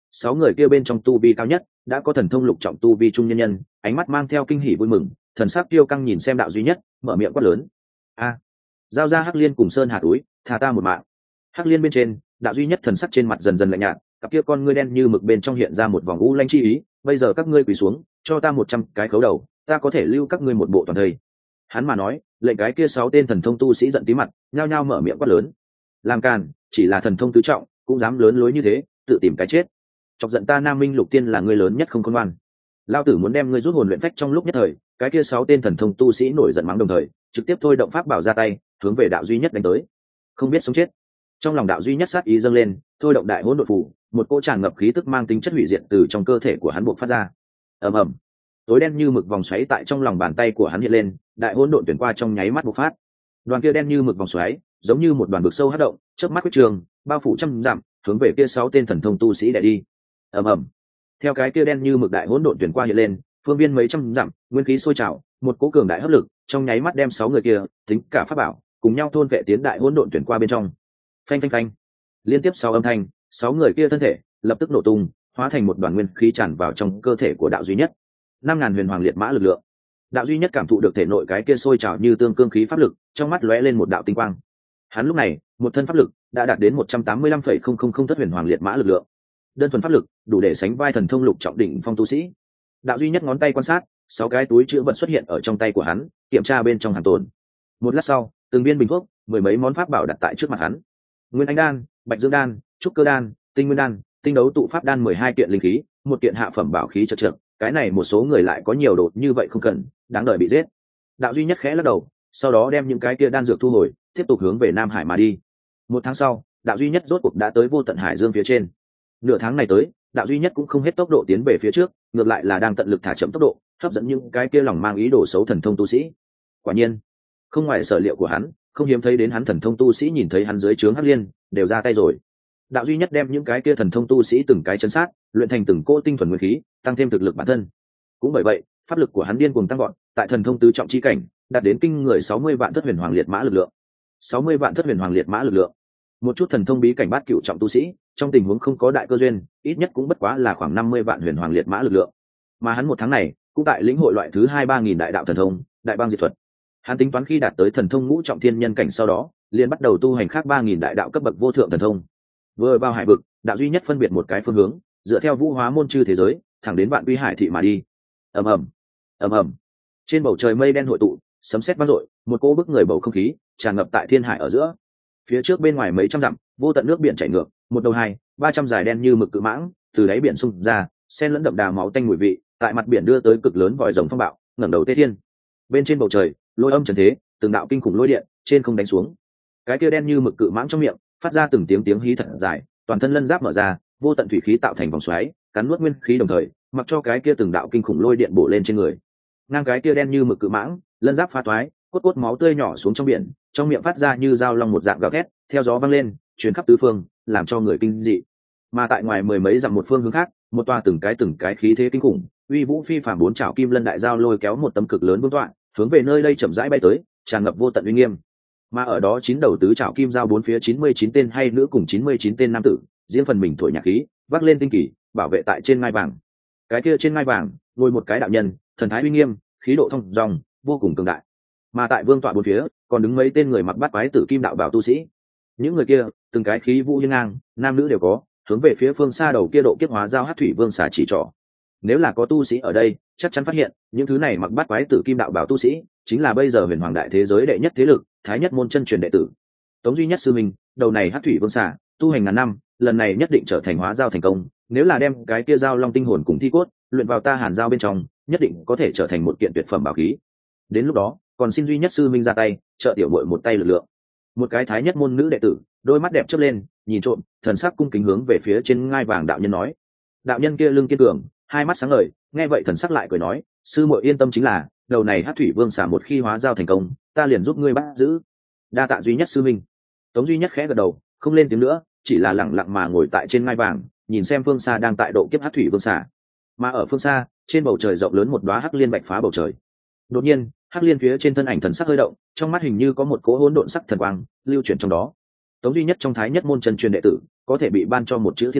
6 người kia bên trong tu vi cao nhất đã có thần thông lục trọng tu vi trung nhân nhân, ánh mắt mang theo kinh hỉ vui mừng, thần sắc tiêu căng nhìn xem đạo duy nhất, mở miệng quát lớn: a giao ra Hắc Liên cùng Sơn Hà túi, tha ta một mạng. Hắc Liên bên trên, đạo duy nhất thần sắc trên mặt dần dần lạnh nhạt, cặp kia con ngươi đen như mực bên trong hiện ra một vòng u lanh chi ý. Bây giờ các ngươi quỳ xuống, cho ta 100 cái khấu đầu, ta có thể lưu các ngươi một bộ toàn thây. Hắn mà nói, lệnh cái kia 6 tên thần thông tu sĩ giận tí mặt, nhao nhao mở miệng quát lớn: làm càn, chỉ là thần thông tứ trọng cũng dám lớn lối như thế, tự tìm cái chết. Chọc giận ta Nam Minh Lục Tiên là ngươi lớn nhất không khôn ngoan. Lao tử muốn đem ngươi rút hồn luyện phách. Trong lúc nhất thời, cái kia 6 tên thần thông tu sĩ nổi giận mắng đồng thời, trực tiếp thôi động pháp bảo ra tay, hướng về đạo duy nhất đánh tới. Không biết sống chết. Trong lòng đạo duy nhất sát ý dâng lên, thôi động đại hỗn độn phù, một cỗ tràn ngập khí tức mang tính chất hủy diệt từ trong cơ thể của hắn bộc phát ra. Ầm ầm, tối đen như mực vòng xoáy tại trong lòng bàn tay của hắn hiện lên, đại hỗn độn tuyển qua trong nháy mắt bộc phát. Đoàn kia đen như mực vòng xoáy, giống như một đoàn vực sâu hất động, chớp mắt quyết trường, bao phủ trăm dặm, hướng về kia 6 tên thần thông tu sĩ đè đi. Ầm ầm, theo cái kia đen như mực đại hỗn độn tuyển qua hiện lên, phương viên mấy trăm dặm, nguyên khí sôi trào, một cỗ cường đại hấp lực, trong nháy mắt đem 6 người kia, tính cả pháp bảo, cùng nhau thôn vệ tiến đại hỗn độn tuyển qua bên trong. Phanh phanh phanh, liên tiếp 6 âm thanh, 6 người kia thân thể lập tức nổ tung, hóa thành một đoàn nguyên khí tràn vào trong cơ thể của đạo duy nhất. 5000 huyền hoàng liệt mã lực lượng. Đạo duy nhất cảm thụ được thể nội cái kia sôi trào như tương cương khí pháp lực, trong mắt lóe lên một đạo tinh quang. Hắn lúc này, một thân pháp lực đã đạt đến 185,000 thất huyền hoàng liệt mã lực lượng. Đơn thuần pháp lực, đủ để sánh vai thần thông lục trọng đỉnh phong tu sĩ. Đạo duy nhất ngón tay quan sát, 6 cái túi chứa vật xuất hiện ở trong tay của hắn, kiểm tra bên trong hàng tồn. Một lát sau, từng viên bình thuốc, mười mấy món pháp bảo đặt tại trước mặt hắn. Nguyên Anh đan, Bạch Dương đan, Trúc Cơ đan, Tinh Nguyên đan, Tinh Đấu tụ pháp đan 12 kiện linh khí, một kiện hạ phẩm bảo khí chật chật, cái này một số người lại có nhiều đồ như vậy không cần, đáng đợi bị giết. Đạo duy nhất khẽ lắc đầu, sau đó đem những cái kia đan dược thu hồi, tiếp tục hướng về Nam Hải mà đi. Một tháng sau, đạo duy nhất rốt cuộc đã tới Vô Tận Hải Dương phía trên. Nửa tháng này tới, đạo duy nhất cũng không hết tốc độ tiến về phía trước, ngược lại là đang tận lực thả chậm tốc độ, hấp dẫn những cái kia lòng mang ý đồ xấu thần thông tu sĩ. Quả nhiên, không ngoài sở liệu của hắn, không hiếm thấy đến hắn thần thông tu sĩ nhìn thấy hắn dưới trướng Hắc Liên, đều ra tay rồi. Đạo duy nhất đem những cái kia thần thông tu sĩ từng cái chấn sát, luyện thành từng cỗ tinh thuần nguyên khí, tăng thêm thực lực bản thân. Cũng bởi vậy, pháp lực của hắn điên cuồng tăng vọt, tại thần thông tứ trọng chi cảnh, đạt đến kinh người 60 vạn thất huyền hoàng liệt mã lực lượng. 60 vạn thất huyền hoàng liệt mã lực lượng. Một chút thần thông bí cảnh bát cửu trọng tu sĩ, trong tình huống không có đại cơ duyên, ít nhất cũng bất quá là khoảng 50 vạn huyền hoàng liệt mã lực lượng. Mà hắn một tháng này, cũng tại lĩnh hội loại thứ 2-3000 đại đạo thần thông, đại bang diệt thuật. Hắn tính toán khi đạt tới thần thông ngũ trọng thiên nhân cảnh sau đó, liền bắt đầu tu hành khác 3000 đại đạo cấp bậc vô thượng thần thông. Vừa vào hải vực, đạo duy nhất phân biệt một cái phương hướng, dựa theo vũ hóa môn chư thế giới, thẳng đến Vạn Uy Hải thị mà đi. Ầm ầm, ầm ầm. Trên bầu trời mây đen hội tụ, sấm sét vang dội, một cỗ bức người bầu không khí tràn ngập tại thiên hải ở giữa. Phía trước bên ngoài mấy trăm dặm, vô tận nước biển chảy ngược, một đầu 200-300 dài đen như mực cự mãng từ đáy biển xung ra, xen lẫn đậm đà máu tanh mùi vị, tại mặt biển đưa tới cực lớn vòi rồng phong bạo, ngẩng đầu tê thiên. Bên trên bầu trời, lôi âm trần thế, từng đạo kinh khủng lôi điện trên không đánh xuống. Cái kia đen như mực cự mãng trong miệng phát ra từng tiếng hí thật dài, toàn thân lân giáp mở ra, vô tận thủy khí tạo thành vòng xoáy, cắn nuốt nguyên khí đồng thời, mặc cho cái kia từng đạo kinh khủng lôi điện bổ lên trên người. Ngang cái kia đen như mực cự mãng, lân giáp phá toái, cốt cốt máu tươi nhỏ xuống trong biển, trong miệng phát ra như dao long một dạng gào thét, theo gió vang lên, truyền khắp tứ phương, làm cho người kinh dị. Mà tại ngoài mười mấy dặm một phương hướng khác, một tòa từng cái khí thế kinh khủng, uy vũ phi phàm bốn chảo kim lân đại giao lôi kéo một tấm cực lớn vương tọa, hướng về nơi đây chậm rãi bay tới, tràn ngập vô tận uy nghiêm. Mà ở đó 9 đầu tứ chảo kim giao bốn phía 99 tên hay nữ cùng 99 tên nam tử, riêng phần mình thổi nhạc khí, vác lên tinh kỳ, bảo vệ tại trên ngai vàng. Cái kia trên ngai vàng, ngồi một cái đạo nhân, thần thái uy nghiêm, khí độ thông dong, vô cùng cường đại. Mà tại vương tọa bốn phía, còn đứng mấy tên người mặc bát quái tử kim đạo bào tu sĩ. Những người kia, từng cái khí vũ hiên ngang, nam nữ đều có, hướng về phía phương xa đầu kia độ kiếp hóa giao hắc thủy vương xà chỉ trỏ. Nếu là có tu sĩ ở đây, chắc chắn phát hiện, những thứ này mặc bát quái tử kim đạo bào tu sĩ, chính là bây giờ huyền hoàng đại thế giới đệ nhất thế lực, thái nhất môn chân truyền đệ tử. Tống duy nhất sư minh, đầu này hắc thủy vương xà, tu hành ngàn năm, lần này nhất định trở thành hóa giao thành công. Nếu là đem cái kia giao long tinh hồn cùng thi cốt luyện vào ta hàn giao bên trong, nhất định có thể trở thành một kiện tuyệt phẩm bảo khí. Đến lúc đó, còn xin duy nhất sư minh ra tay, trợ tiểu muội một tay lực lượng. Một cái thái nhất môn nữ đệ tử, đôi mắt đẹp chớp lên, nhìn trộm, thần sắc cung kính hướng về phía trên ngai vàng đạo nhân nói. Đạo nhân kia lưng kiên cường, hai mắt sáng ngời, nghe vậy thần sắc lại cười nói, sư muội yên tâm, chính là đầu này hắc thủy vương xà một khi hóa giao thành công, ta liền giúp ngươi bắt giữ. Đa tạ duy nhất sư minh. Tống duy nhất khẽ gật đầu, không lên tiếng nữa, chỉ là lặng lặng mà ngồi tại trên ngai vàng, nhìn xem phương xa đang tại độ kiếp hắc thủy vương xà. Mà ở phương xa, trên bầu trời rộng lớn một đóa hắc liên bạch phá bầu trời. Đột nhiên, hắc liên phía trên thân ảnh thần sắc hơi động, trong mắt hình như có một cỗ hỗn độn sắc thần quang lưu chuyển trong đó. Tống duy nhất trong thái nhất môn chân truyền đệ tử, có thể bị ban cho một chữ thiên tài,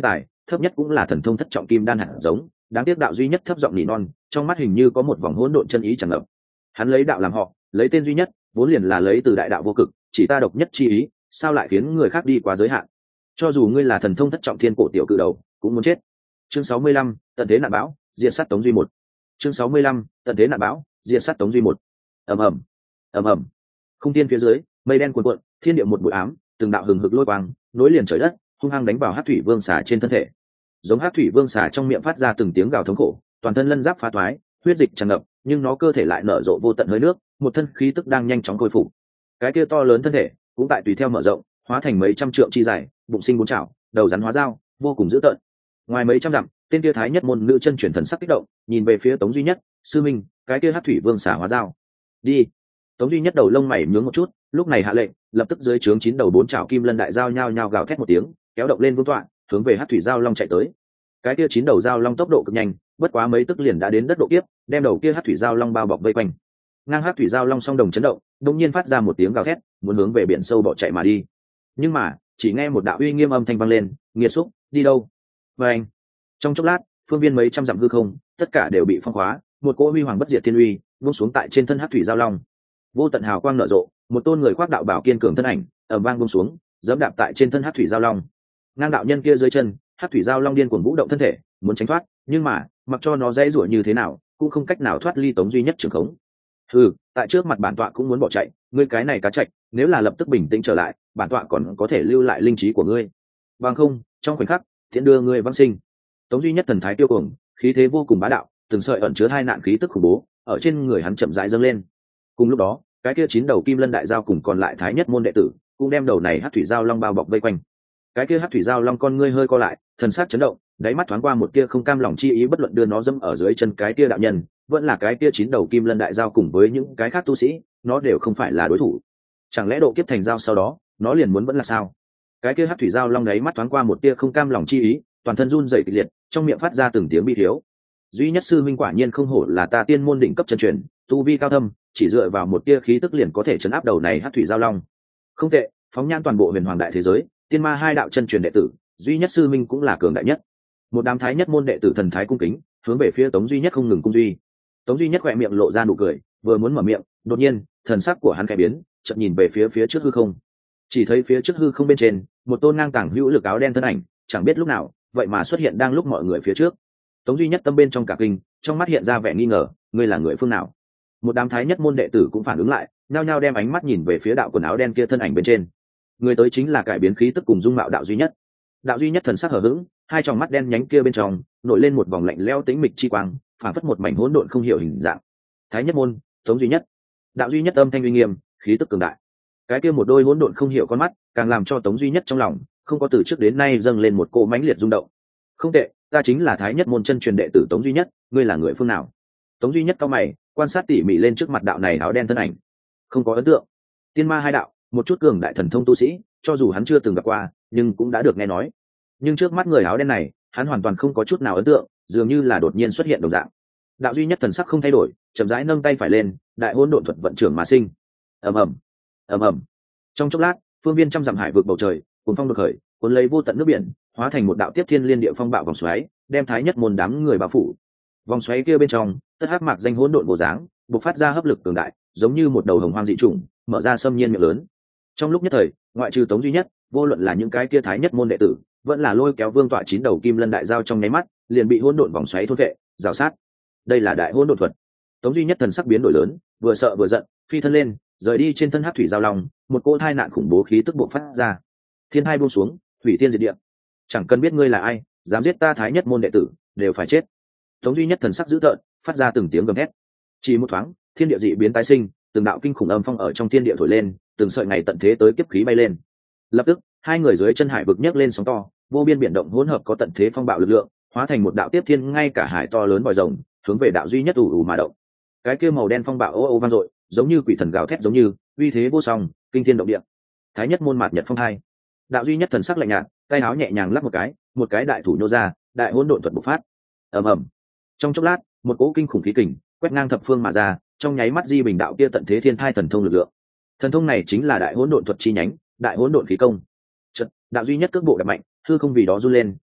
thấp nhất cũng là thần thông thất trọng kim đan hạt giống. Đáng tiếc đạo duy nhất thấp giọng nỉ non, trong mắt hình như có một vòng hỗn độn chân ý tràn ngập. Hắn lấy đạo làm họ, lấy tên duy nhất, vốn liền là lấy từ đại đạo vô cực, chỉ ta độc nhất chi ý, sao lại khiến người khác đi quá giới hạn? Cho dù ngươi là thần thông thất trọng thiên cổ tiểu cự đầu, cũng muốn chết. Chương 65, tận thế nạn bão, diệt sát Tống Duy một. Chương 65, tận thế nạn bão, diệt sát Tống Duy một. Ầm ầm, ầm ầm. Không tiên phía dưới, mây đen cuồn cuộn, thiên địa một bụi ám, từng đạo hừng hực lôi quang, nối liền trời đất, hung hăng đánh vào Hắc Thủy Vương xà trên thân thể. Giống Hắc Thủy Vương xà trong miệng phát ra từng tiếng gào thống khổ, toàn thân lân giáp phá toái, huyết dịch tràn ngập, nhưng nó cơ thể lại nở rộ vô tận hơi nước, một thân khí tức đang nhanh chóng khôi phục. Cái kia to lớn thân thể cũng tại tùy theo mở rộng, hóa thành mấy trăm trượng chi dài, bụng sinh bốn chảo, đầu rắn hóa dao, vô cùng dữ tợn. Ngoài mấy trăm dặm, tên kia thái nhất môn nữ chân truyền thần sắc kích động, nhìn về phía Tống Duy Nhất, sư minh, cái kia Hắc Thủy Vương xà hóa dao. Đi. Tống Duy Nhất đầu lông mày nhướng một chút, lúc này hạ lệnh, lập tức dưới trướng 9 đầu 4 chảo kim lân đại dao nhao nhao gào thét một tiếng, kéo động lên vương tọa, hướng về Hắc Thủy Giao Long chạy tới. Cái kia 9 đầu giao long tốc độ cực nhanh, bất quá mấy tức liền đã đến đất độ kiếp, đem đầu kia Hắc Thủy Giao Long bao bọc vây quanh. Ngang Hắc Thủy Giao Long song đồng chấn động, đột nhiên phát ra một tiếng gào thét, muốn hướng về biển sâu bỏ chạy mà đi. Nhưng mà, chỉ nghe một đạo uy nghiêm âm thanh vang lên, nghiệt xúc, đi đâu? Và anh. Trong chốc lát, phương viên mấy trăm dặm hư không, tất cả đều bị phong khóa, một cỗ huy hoàng bất diệt thiên uy, vung xuống tại trên thân Hắc Thủy Giao Long. Vô tận hào quang nở rộ, một tôn người khoác đạo bảo kiên cường thân ảnh, ầm vang buông xuống, giẫm đạp tại trên thân Hắc Thủy Giao Long. Ngang đạo nhân kia dưới chân, Hắc Thủy Giao Long điên cuồng vũ động thân thể, muốn tránh thoát, nhưng mà, mặc cho nó dãy rủa như thế nào, cũng không cách nào thoát ly Tống Duy Nhất trường khống. Hừ, tại trước mặt bản tọa cũng muốn bỏ chạy, ngươi cái này cá trạch, nếu là lập tức bình tĩnh trở lại, bản tọa còn có thể lưu lại linh trí của ngươi. Bằng không, trong khoảnh khắc, thiện đưa ngươi vãng sinh. Tống Duy Nhất thần thái tiêu cuồng, khí thế vô cùng bá đạo, từng sợi ẩn chứa hai nạn khí tức khủng bố, ở trên người hắn chậm rãi dâng lên. Cùng lúc đó, cái kia 9 đầu kim lân đại giao cùng còn lại thái nhất môn đệ tử, cũng đem đầu này Hắc Thủy Giao Long bao bọc vây quanh. Cái kia Hắc Thủy Giao Long con ngươi hơi co lại, thần sắc chấn động, đáy mắt thoáng qua một tia không cam lòng chi ý, bất luận đưa nó dẫm ở dưới chân cái kia đạo nhân, vẫn là cái kia 9 đầu kim lân đại giao cùng với những cái khác tu sĩ, nó đều không phải là đối thủ. Chẳng lẽ độ kiếp thành giao sau đó, nó liền muốn vẫn là sao? Cái kia Hắc Thủy Giao Long đáy mắt thoáng qua một tia không cam lòng chi ý, toàn thân run rẩy kịch liệt, trong miệng phát ra từng tiếng bi thiếu. Duy Nhất sư minh quả nhiên không hổ là ta tiên môn đỉnh cấp chân truyền, tu vi cao thâm, chỉ dựa vào một tia khí tức liền có thể chấn áp đầu này Hắc Thủy Giao Long. Không tệ, phóng nhãn toàn bộ huyền hoàng đại thế giới, tiên ma hai đạo chân truyền đệ tử, Duy Nhất sư minh cũng là cường đại nhất. Một đám thái nhất môn đệ tử thần thái cung kính, hướng về phía Tống Duy Nhất không ngừng cung duy. Tống Duy Nhất khỏe miệng lộ ra nụ cười, vừa muốn mở miệng, đột nhiên, thần sắc của hắn khẽ biến, chợt nhìn về phía trước hư không. Chỉ thấy phía trước hư không bên trên, một tôn ngang tàng hữu lực áo đen thân ảnh, chẳng biết lúc nào, vậy mà xuất hiện đang lúc mọi người phía trước. Tống Duy Nhất tâm bên trong cả kinh, trong mắt hiện ra vẻ nghi ngờ, ngươi là người phương nào? Một đám thái nhất môn đệ tử cũng phản ứng lại, nhao nhao đem ánh mắt nhìn về phía đạo quần áo đen kia thân ảnh bên trên. Người tới chính là cải biến khí tức cùng dung mạo đạo Duy Nhất. Đạo Duy Nhất thần sắc hờ hững, hai tròng mắt đen nhánh kia bên trong nổi lên một vòng lạnh lẽo tĩnh mịch chi quang, phảng phất một mảnh hỗn độn không hiểu hình dạng. Thái nhất môn, Tống Duy Nhất. Đạo Duy Nhất âm thanh uy nghiêm, khí tức cường đại. Cái kia một đôi hỗn độn không hiểu con mắt, càng làm cho Tống Duy Nhất trong lòng không có từ trước đến nay dâng lên một cỗ mãnh liệt rung động. Không tệ, ta chính là Thái nhất môn chân truyền đệ tử Tống Duy Nhất, ngươi là người phương nào? Tống Duy Nhất cao mày, quan sát tỉ mỉ lên trước mặt đạo này áo đen thân ảnh. Không có ấn tượng. Tiên ma hai đạo, một chút cường đại thần thông tu sĩ, cho dù hắn chưa từng gặp qua, nhưng cũng đã được nghe nói. Nhưng trước mắt người áo đen này, hắn hoàn toàn không có chút nào ấn tượng, dường như là đột nhiên xuất hiện đồng dạng. Đạo Duy Nhất thần sắc không thay đổi, chậm rãi nâng tay phải lên, đại hỗn độn thuật vận trưởng mà sinh. Ầm ầm, ầm ầm. Trong chốc lát, phương viên trăm dặm hải vực bầu trời, cuồng phong đột khởi, cuốn lấy vô tận nước biển, hóa thành một đạo tiếp thiên liên địa phong bạo vòng xoáy, đem thái nhất môn đám người bao phủ. Vòng xoáy kia bên trong, tất hắc mạc danh hỗn độn bộ dáng, bộc phát ra hấp lực cường đại, giống như một đầu hồng hoang dị trùng, mở ra xâm nhiên miệng lớn. Trong lúc nhất thời, ngoại trừ Tống Duy Nhất, vô luận là những cái kia thái nhất môn đệ tử, vẫn là lôi kéo vương tọa 9 đầu kim lân đại giao trong nháy mắt, liền bị hỗn độn vòng xoáy thôn vệ, rào sát. Đây là đại hỗn độn thuật. Tống Duy Nhất thần sắc biến đổi lớn, vừa sợ vừa giận, phi thân lên, rời đi trên thân Hắc Thủy Giao Long, một cỗ thai nạn khủng bố khí tức bộc phát ra. Thiên hai buông xuống, hủy thiên diệt địa. Chẳng cần biết ngươi là ai, dám giết ta thái nhất môn đệ tử, đều phải chết. Tống Duy Nhất thần sắc dữ tợn, phát ra từng tiếng gầm thét. Chỉ một thoáng, thiên địa dị biến tái sinh, từng đạo kinh khủng âm phong ở trong thiên địa thổi lên, từng sợi ngày tận thế tới kiếp khí bay lên. Lập tức, hai người dưới chân hải vực nhấc lên sóng to, vô biên biển động hỗn hợp có tận thế phong bạo lực lượng, hóa thành một đạo tiếp thiên ngay cả hải to lớn vòi rồng, hướng về đạo Duy Nhất ù ù mà động. Cái kia màu đen phong bạo ô ô vang dội, giống như quỷ thần gào thét giống như, uy thế vô song, kinh thiên động địa. Thái nhất môn mạt nhật phong hai. Đạo Duy Nhất thần sắc lạnh nhạt, tay áo nhẹ nhàng lắc một cái đại thủ nhô ra, đại hỗn độn thuật bộc phát. Ầm ầm. Trong chốc lát, một cỗ kinh khủng khí kình quét ngang thập phương mà ra, trong nháy mắt di bình đạo kia tận thế thiên thai thần thông lực lượng. Thần thông này chính là đại hỗn độn thuật chi nhánh, đại hỗn độn khí công. Chợt, đạo Duy Nhất cước bộ đạp mạnh, hư không vì đó run lên,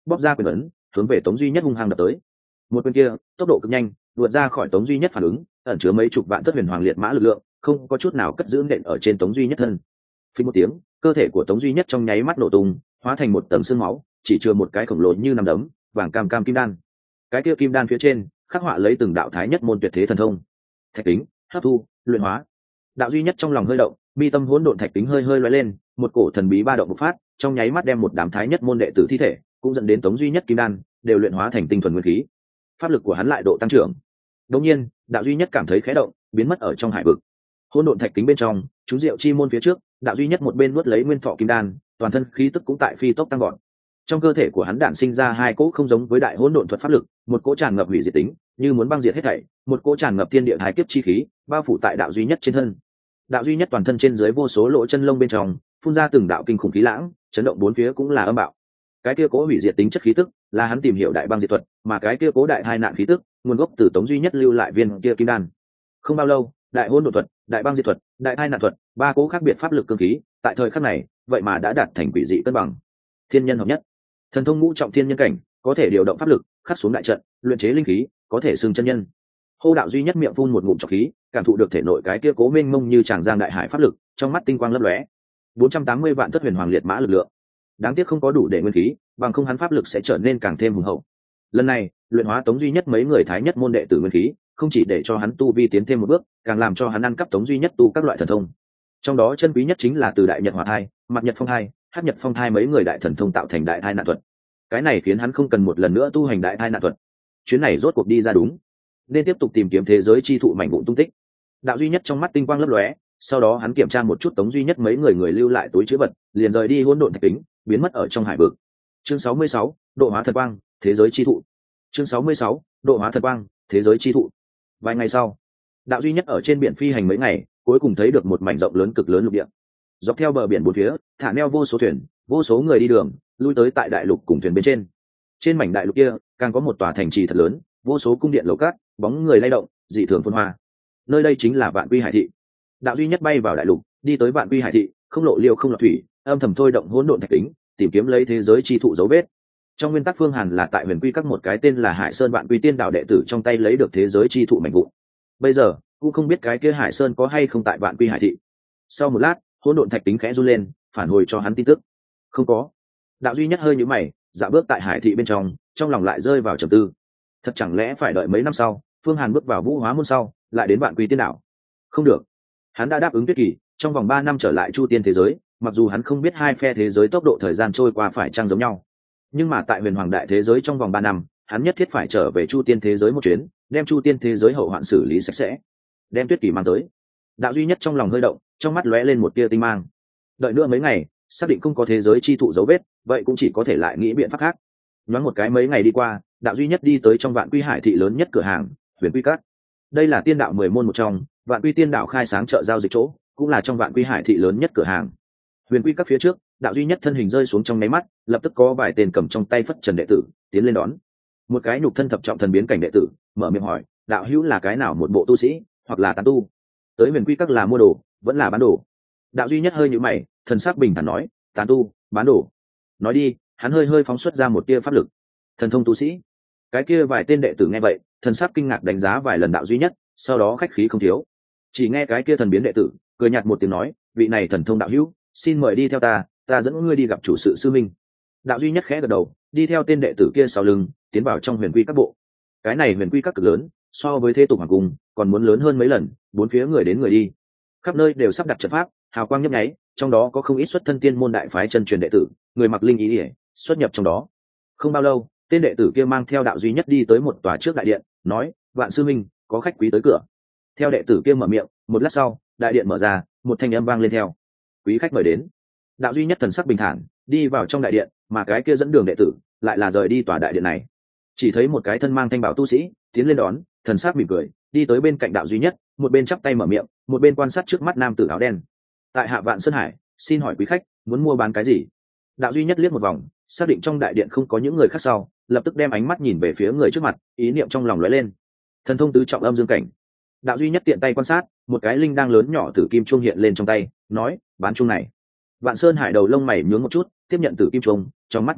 bóp ra quyền ấn hướng về Tống Duy Nhất hung hăng đập tới. Một quyền kia tốc độ cực nhanh, vượt ra khỏi Tống Duy Nhất phản ứng, ẩn chứa mấy chục vạn thất huyền hoàng liệt mã lực lượng, không có chút nào cất giữ nện ở trên Tống Duy Nhất thân. Phình một tiếng, cơ thể của Tống Duy Nhất trong nháy mắt nổ tung, hóa thành một tầng xương máu, chỉ chừa một cái khổng lồ như nắm đấm, vàng cam cam kim đan. Cái kia kim đan phía trên khắc họa lấy từng đạo thái nhất môn tuyệt thế thần thông. Thạch tính, hấp thu, luyện hóa. Đạo Duy Nhất trong lòng hơi động, mi tâm hỗn độn thạch tính hơi hơi lóe lên, một cổ thần bí ba động bộc phát, trong nháy mắt đem một đám thái nhất môn đệ tử thi thể, cũng dẫn đến Tống Duy Nhất kim đan đều luyện hóa thành tinh thuần nguyên khí. Pháp lực của hắn lại độ tăng trưởng. Đột nhiên, Đạo Duy Nhất cảm thấy khẽ động, biến mất ở trong hải vực. Hỗn độn thạch tính bên trong, chú diệu chi môn phía trước, Đạo Duy Nhất một bên nuốt lấy nguyên thọ kim đan, toàn thân khí tức cũng tại phi tốc tăng vọt. Trong cơ thể của hắn đản sinh ra hai cỗ không giống với đại hỗn độn thuật pháp lực, một cỗ tràn ngập hủy diệt tính, như muốn băng diệt hết thảy, một cỗ tràn ngập thiên địa thái kiếp chi khí, bao phủ tại Đạo Duy Nhất trên thân. Đạo Duy Nhất toàn thân trên dưới vô số lỗ chân lông bên trong, phun ra từng đạo kinh khủng khí lãng, chấn động bốn phía cũng là âm bạo. Cái kia cố hủy diệt tính chất khí tức, là hắn tìm hiểu đại băng diệt thuật, mà cái kia cố đại hai nạn khí tức, nguồn gốc từ Tống Duy Nhất lưu lại viên kia kim đan. Không bao lâu, đại hỗn độn thuật, đại băng diệt thuật, đại hai nạn thuật, ba cố khác biệt pháp lực cương khí, tại thời khắc này, vậy mà đã đạt thành quỷ dị cân bằng. Thiên nhân hợp nhất, thần thông ngũ trọng thiên nhân cảnh, có thể điều động pháp lực, khắc xuống đại trận, luyện chế linh khí, có thể xưng chân nhân. Hô Đạo Duy Nhất miệng phun một ngụm trọc khí, cảm thụ được thể nội cái kia cố mênh mông như tràng giang đại hải pháp lực, trong mắt tinh quang lấp lóe. 480 vạn thất huyền hoàng liệt mã lực lượng. Đáng tiếc không có đủ để nguyên khí, bằng không hắn pháp lực sẽ trở nên càng thêm hùng hậu. Lần này, luyện hóa Tống Duy Nhất mấy người thái nhất môn đệ tử nguyên khí, không chỉ để cho hắn tu vi tiến thêm một bước, càng làm cho hắn ăn cắp Tống Duy Nhất tu các loại thần thông. Trong đó chân quý nhất chính là từ đại nhật hỏa thai, mặt nhật phong thai, hắc nhật phong thai mấy người đại thần thông tạo thành đại thai nạn thuật. Cái này khiến hắn không cần một lần nữa tu hành đại thai nạn thuật. Chuyến này rốt cuộc đi ra đúng, nên tiếp tục tìm kiếm thế giới chi thụ mảnh vụn tung tích. Đạo Duy Nhất trong mắt tinh quang lấp lóe, sau đó hắn kiểm tra một chút Tống Duy Nhất mấy người lưu lại túi chứa vật, liền rời đi hỗn độn thạch tính, biến mất ở trong hải vực. Chương 66, độ hóa thần quang, thế giới chi thụ. Chương 66, độ hóa thần quang, thế giới chi thụ. Vài ngày sau, Đạo Duy Nhất ở trên biển phi hành mấy ngày, cuối cùng thấy được một mảnh rộng lớn cực lớn lục địa. Dọc theo bờ biển bốn phía, thả neo vô số thuyền, vô số người đi đường, lui tới tại đại lục cùng thuyền bên trên. Trên mảnh đại lục kia, càng có một tòa thành trì thật lớn, vô số cung điện lầu cát, bóng người lay động, dị thường phồn hoa. Nơi đây chính là Vạn Quy Hải thị. Đạo Duy Nhất bay vào đại lục, đi tới Vạn Quy Hải thị, không lộ liêu không lọt thủy, âm thầm thôi động hỗn độn thạch tính, tìm kiếm lấy thế giới chi thụ dấu vết. Trong nguyên tắc Phương Hàn là tại Huyền Quy các một cái tên là Hải Sơn Vạn Quy Tiên đạo đệ tử trong tay lấy được thế giới chi thụ mảnh vụn. Bây giờ cũng không biết cái kia Hải Sơn có hay không tại Vạn Quy Hải thị. Sau một lát, hỗn độn thạch tính khẽ run lên, phản hồi cho hắn tin tức. Không có. Đạo Duy Nhất hơi nhíu mày, dạo bước tại Hải thị bên trong lòng lại rơi vào trầm tư. Thật chẳng lẽ phải đợi mấy năm sau, Phương Hàn bước vào Vũ Hóa môn sau, lại đến Vạn Quy Tiên đạo? Không được. Hắn đã đáp ứng Tuyết Kỳ, trong vòng 3 năm trở lại Chu Tiên thế giới, mặc dù hắn không biết hai phe thế giới tốc độ thời gian trôi qua phải chăng giống nhau, nhưng mà tại Huyền Hoàng đại thế giới trong vòng 3 năm, hắn nhất thiết phải trở về Chu Tiên thế giới một chuyến, đem Chu Tiên thế giới hậu hoạn xử lý sạch sẽ, đem Tuyết Kỳ mang tới. Đạo Duy Nhất trong lòng hơi động, trong mắt lóe lên một tia tinh mang. Đợi nữa mấy ngày, xác định không có thế giới chi thụ dấu vết, vậy cũng chỉ có thể lại nghĩ biện pháp khác. Nhoáng một cái mấy ngày đi qua, Đạo Duy Nhất đi tới trong Vạn Quy Hải thị lớn nhất cửa hàng, Huyền Quy Các. Đây là tiên đạo 10 môn một trong, Vạn Quy Tiên đạo khai sáng chợ giao dịch chỗ, cũng là trong Vạn Quy Hải thị lớn nhất cửa hàng. Huyền Quy Các phía trước, Đạo Duy Nhất thân hình rơi xuống trong nháy mắt, lập tức có vài tên cầm trong tay phất trần đệ tử tiến lên đón. Một cái nhục thân thập trọng thần biến cảnh đệ tử mở miệng hỏi, đạo hữu là cái nào, một bộ tu sĩ hoặc là tán tu? Tới Huyền Quy Các là mua đồ vẫn là bán đồ? Đạo Duy Nhất hơi nhíu mày, thần sắc bình thản nói, tán tu, bán đồ. Nói đi, hắn hơi phóng xuất ra một tia pháp lực. Thần thông tu sĩ? Cái kia vài tên đệ tử nghe vậy, thần sắc kinh ngạc đánh giá vài lần Đạo Duy Nhất, sau đó khách khí không thiếu. Chỉ nghe cái kia thần biến đệ tử cười nhạt một tiếng nói, vị này thần thông đạo hữu, xin mời đi theo ta dẫn ngươi đi gặp chủ sự sư minh. Đạo Duy Nhất khẽ gật đầu, đi theo tên đệ tử kia sau lưng, tiến vào trong Huyền Quy Các bộ. Cái này Huyền Quy Các cực lớn, so với thế tục hoàng cung còn muốn lớn hơn mấy lần, bốn phía người đến người đi, khắp nơi đều sắp đặt trận pháp, hào quang nhấp nháy, trong đó có không ít xuất thân tiên môn đại phái chân truyền đệ tử, người mặc linh ý ỉa xuất nhập trong đó. Không bao lâu, tên đệ tử kia mang theo Đạo Duy Nhất đi tới một tòa trước đại điện, nói, vạn sư minh, có khách quý tới cửa. Theo đệ tử kia mở miệng, một lát sau, đại điện mở ra, một thanh âm vang lên theo, quý khách mời đến. Đạo Duy Nhất thần sắc bình thản đi vào trong đại điện, mà cái kia dẫn đường đệ tử lại là rời đi tòa đại điện này. Chỉ thấy một cái thân mang thanh bảo tu sĩ tiến lên đón, thần sắc mỉm cười đi tới bên cạnh Đạo Duy Nhất, một bên chắp tay mở miệng, một bên quan sát trước mắt nam tử áo đen. Tại hạ Vạn Sơn Hải, xin hỏi quý khách muốn mua bán cái gì? Đạo Duy Nhất liếc một vòng, xác định trong đại điện không có những người khác sau, lập tức đem ánh mắt nhìn về phía người trước mặt, ý niệm trong lòng lóe lên. Thần thông tứ trọng âm dương cảnh. Đạo Duy Nhất tiện tay quan sát, một cái linh đang lớn nhỏ tử kim chuông hiện lên trong tay, nói, bán chuông này. Vạn Sơn Hải đầu lông mày nhướng một chút, tiếp nhận tử kim chuông, trong mắt nhìn lại,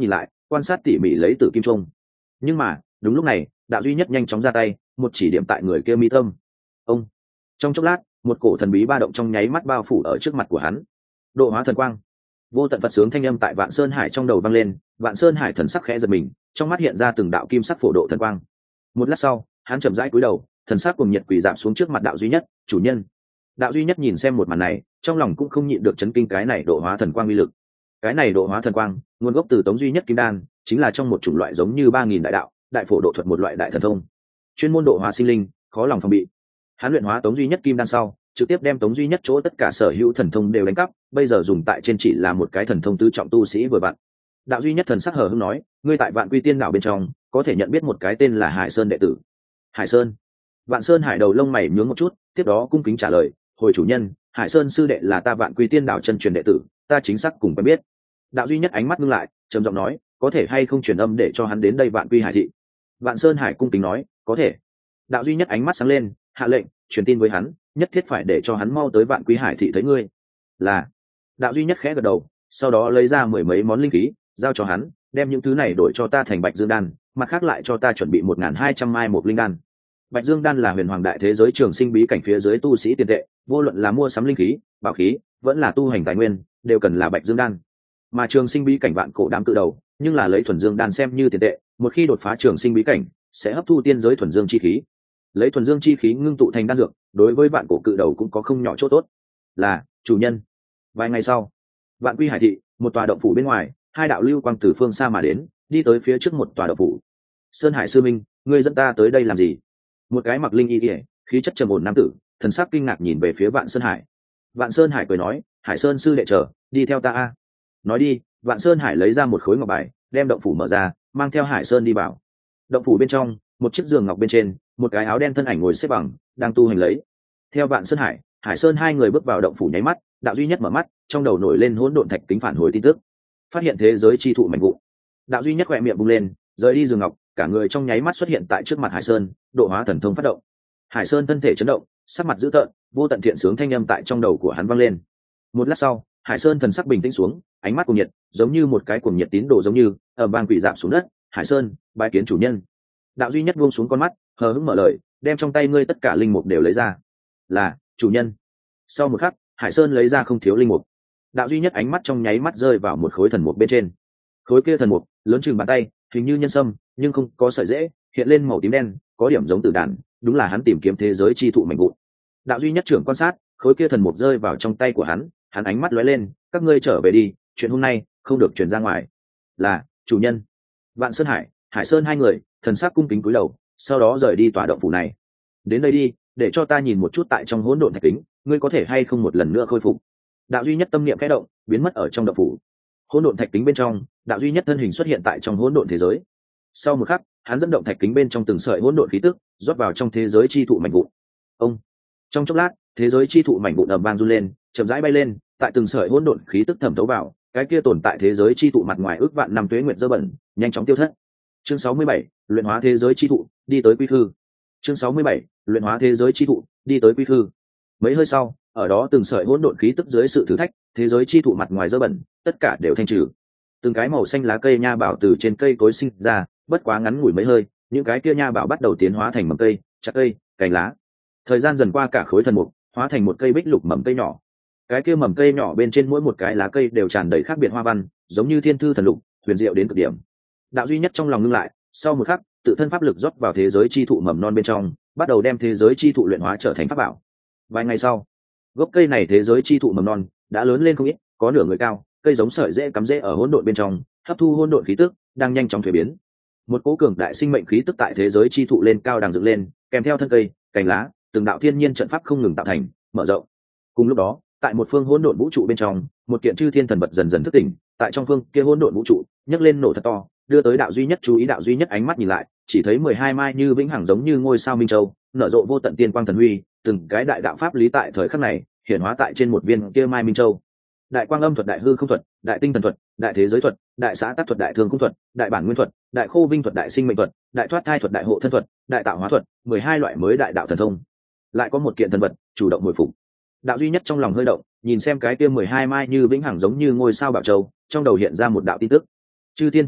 quan sát tỉ mỉ lấy Tử Kim Trung. Nhưng mà đúng lúc này đạo duy nhất nhanh chóng ra tay, một chỉ điểm tại người kia mi tâm. Ông. Trong chốc lát một cổ thần bí ba động trong nháy mắt bao phủ ở trước mặt của hắn. Độ hóa thần quang. Vô tận Phật sướng thanh âm tại Vạn Sơn Hải trong đầu vang lên. Vạn Sơn Hải thần sắc khẽ giật mình, trong mắt hiện ra từng đạo kim sắc phổ độ thần quang. Một lát sau hắn chậm rãi cúi đầu, thần sắc cùng nhiệt quỳ giảm xuống trước mặt đạo duy nhất. Chủ nhân. Đạo duy nhất nhìn xem một màn này, trong lòng cũng không nhịn được chấn kinh, cái này độ hóa thần quang uy lực. Cái này độ hóa thần quang nguồn gốc từ Tống duy nhất kim đan, chính là trong một chủng loại giống như 3000 đại đạo đại phổ độ thuật, một loại đại thần thông chuyên môn độ hóa sinh linh, khó lòng phòng bị. Hắn luyện hóa Tống duy nhất kim đan sau, trực tiếp đem Tống duy nhất chỗ tất cả sở hữu thần thông đều đánh cắp, bây giờ dùng tại trên chỉ là một cái thần thông tứ trọng tu sĩ vừa vặn. Đạo duy nhất thần sắc hờ hững nói, ngươi tại Vạn Quy Tiên đảo bên trong có thể nhận biết một cái tên là Hải Sơn đệ tử. Hải Sơn. Vạn Sơn Hải đầu lông mày nhướng một chút, tiếp đó cung kính trả lời, hồi chủ nhân, Hải Sơn sư đệ là ta Vạn Quy Tiên đảo chân truyền đệ tử, ta chính xác cùng quen biết. Đạo duy nhất ánh mắt ngưng lại, trầm giọng nói, có thể hay không truyền âm để cho hắn đến đây Vạn Quy Hải thị. Vạn Sơn Hải cung kính nói, có thể. Đạo duy nhất ánh mắt sáng lên, hạ lệnh truyền tin với hắn, nhất thiết phải để cho hắn mau tới Vạn Quy Hải thị thấy ngươi. Là. Đạo duy nhất khẽ gật đầu, sau đó lấy ra 10 mấy món linh khí giao cho hắn, đem những thứ này đổi cho ta thành Bạch Dương đan, mặt khác lại cho ta chuẩn bị 1200 mai một linh đan. Bạch Dương đan là huyền hoàng đại thế giới trường sinh bí cảnh phía dưới tu sĩ tiền tệ, vô luận là mua sắm linh khí, bảo khí, vẫn là tu hành tài nguyên, đều cần là Bạch Dương đan. Mà trường sinh bí cảnh vạn cổ đám cự đầu, nhưng là lấy thuần dương đan xem như tiền tệ, một khi đột phá trường sinh bí cảnh, sẽ hấp thu tiên giới thuần dương chi khí. Lấy thuần dương chi khí ngưng tụ thành đan dược, đối với vạn cổ cự đầu cũng có không nhỏ chỗ tốt. Là, chủ nhân. Vài ngày sau, Vạn Quy Hải thị, một tòa động phủ bên ngoài, hai đạo lưu quang từ phương xa mà đến, đi tới phía trước một tòa động phủ. Sơn Hải sư minh, ngươi dẫn ta tới đây làm gì? Một cái mặc linh y y, khí chất trầm ổn nam tử, thần sắc kinh ngạc nhìn về phía Vạn Sơn Hải. Vạn Sơn Hải cười nói, Hải Sơn sư đệ chờ, đi theo ta a. Nói đi, Vạn Sơn Hải lấy ra một khối ngọc bài, đem động phủ mở ra, mang theo Hải Sơn đi vào. Động phủ bên trong, một chiếc giường ngọc bên trên, một cái áo đen thân ảnh ngồi xếp bằng, đang tu hành lấy. Theo Vạn Sơn Hải, Hải Sơn hai người bước vào động phủ nháy mắt, đạo duy nhất mở mắt, trong đầu nổi lên hỗn độn thạch kính phản hồi tin tức, phát hiện thế giới chi thụ mạnh vụ. Đạo duy nhất khỏe miệng bung lên, rời đi giường ngọc, cả người trong nháy mắt xuất hiện tại trước mặt Hải Sơn, độ hóa thần thông phát động. Hải Sơn thân thể chấn động, sắc mặt dữ tợn, vô tận thiện sướng thanh âm tại trong đầu của hắn vang lên. Một lát sau, Hải Sơn thần sắc bình tĩnh xuống, ánh mắt cuồng nhiệt, giống như một cái cuồng nhiệt tín đồ giống như ở vang quỷ dạp xuống đất. Hải Sơn, bái kiến chủ nhân. Đạo duy nhất buông xuống con mắt, hờ hững mở lời, đem trong tay ngươi tất cả linh mục đều lấy ra. Là, chủ nhân. Sau một khắc, Hải Sơn lấy ra không thiếu linh mục. Đạo duy nhất ánh mắt trong nháy mắt rơi vào một khối thần mục bên trên. Khối kia thần mục lớn chừng bàn tay, hình như nhân sâm, nhưng không có sợi rễ, hiện lên màu tím đen, có điểm giống tử đàn, đúng là hắn tìm kiếm thế giới chi thụ mạnh vụn. Đạo duy nhất trưởng quan sát, khối kia thần mục rơi vào trong tay của hắn, hắn ánh mắt lóe lên, các ngươi trở về đi, chuyện hôm nay không được truyền ra ngoài. Là, chủ nhân. Vạn Sơn Hải, Hải Sơn hai người thần sắc cung kính cúi đầu, sau đó rời đi tòa động phủ này. Đến đây đi, để cho ta nhìn một chút tại trong hỗn độn thạch kính, ngươi có thể hay không một lần nữa khôi phục. Đạo duy nhất tâm niệm khẽ động, biến mất ở trong động phủ. Hỗn độn thạch kính bên trong, đạo duy nhất thân hình xuất hiện tại trong hỗn độn thế giới. Sau một khắc, hắn dẫn động thạch kính bên trong từng sợi hỗn độn khí tức, rót vào trong thế giới chi thụ mảnh vụn. Ông. Trong chốc lát, thế giới chi thụ mảnh vụn ầm vang run lên, chậm rãi bay lên, tại từng sợi hỗn độn khí tức thẩm thấu vào, cái kia tồn tại thế giới chi thụ mặt ngoài ước vạn năm tuế nguyệt dơ bẩn, nhanh chóng tiêu thất. Chương 67, luyện hóa thế giới chi thụ, đi tới quy khư. Chương 67, luyện hóa thế giới chi thụ, đi tới quy khư. Mấy hơi sau, ở đó từng sợi hỗn độn khí tức dưới sự thử thách, thế giới chi thụ mặt ngoài dơ bẩn, tất cả đều thanh trừ. Từng cái màu xanh lá cây nha bảo từ trên cây cối sinh ra, bất quá ngắn ngủi mấy hơi, những cái kia nha bảo bắt đầu tiến hóa thành mầm cây, chặt cây, cành lá. Thời gian dần qua, cả khối thần mục hóa thành một cây bích lục mầm cây nhỏ. Cái kia mầm cây nhỏ bên trên mỗi một cái lá cây đều tràn đầy khác biệt hoa văn, giống như thiên thư thần lục, huyền diệu đến cực điểm. Đạo duy nhất trong lòng ngưng lại, sau một khắc, tự thân pháp lực rót vào thế giới chi thụ mầm non bên trong, bắt đầu đem thế giới chi thụ luyện hóa trở thành pháp bảo. Vài ngày sau, gốc cây này thế giới chi thụ mầm non đã lớn lên không ít, có nửa người cao, cây giống sợi dễ cắm rễ ở hỗn độn bên trong, hấp thu hỗn độn khí tức, đang nhanh chóng thuế biến. Một cỗ cường đại sinh mệnh khí tức tại thế giới chi thụ lên cao đang dựng lên, kèm theo thân cây, cành lá, từng đạo thiên nhiên trận pháp không ngừng tạo thành, mở rộng. Cùng lúc đó, tại một phương hỗn độn vũ trụ bên trong, một kiện chư thiên thần vật dần dần thức tỉnh, tại trong phương kia hỗn độn vũ trụ, nhấc lên nổ thật to, đưa tới đạo duy nhất chú ý. Đạo duy nhất ánh mắt nhìn lại, chỉ thấy 12 mai như vĩnh hằng giống như ngôi sao minh châu, nở rộ vô tận tiên quang thần huy, từng cái đại đạo pháp lý tại thời khắc này hiển hóa tại trên một viên kia mai minh châu. Đại quang âm thuật, đại hư không thuật, đại tinh thần thuật, đại thế giới thuật, đại xã tắc thuật, đại thương cung thuật, đại bản nguyên thuật, đại khô vinh thuật, đại sinh mệnh thuật, đại thoát thai thuật, đại hộ thân thuật, đại tạo hóa thuật, 12 loại mới đại đạo thần thông. Lại có một kiện thần vật chủ động hồi phục. Đạo duy nhất trong lòng hơi động, nhìn xem cái kia 12 mai như vĩnh hằng giống như ngôi sao bảo châu, trong đầu hiện ra một đạo tin tức. Chư thiên thần khí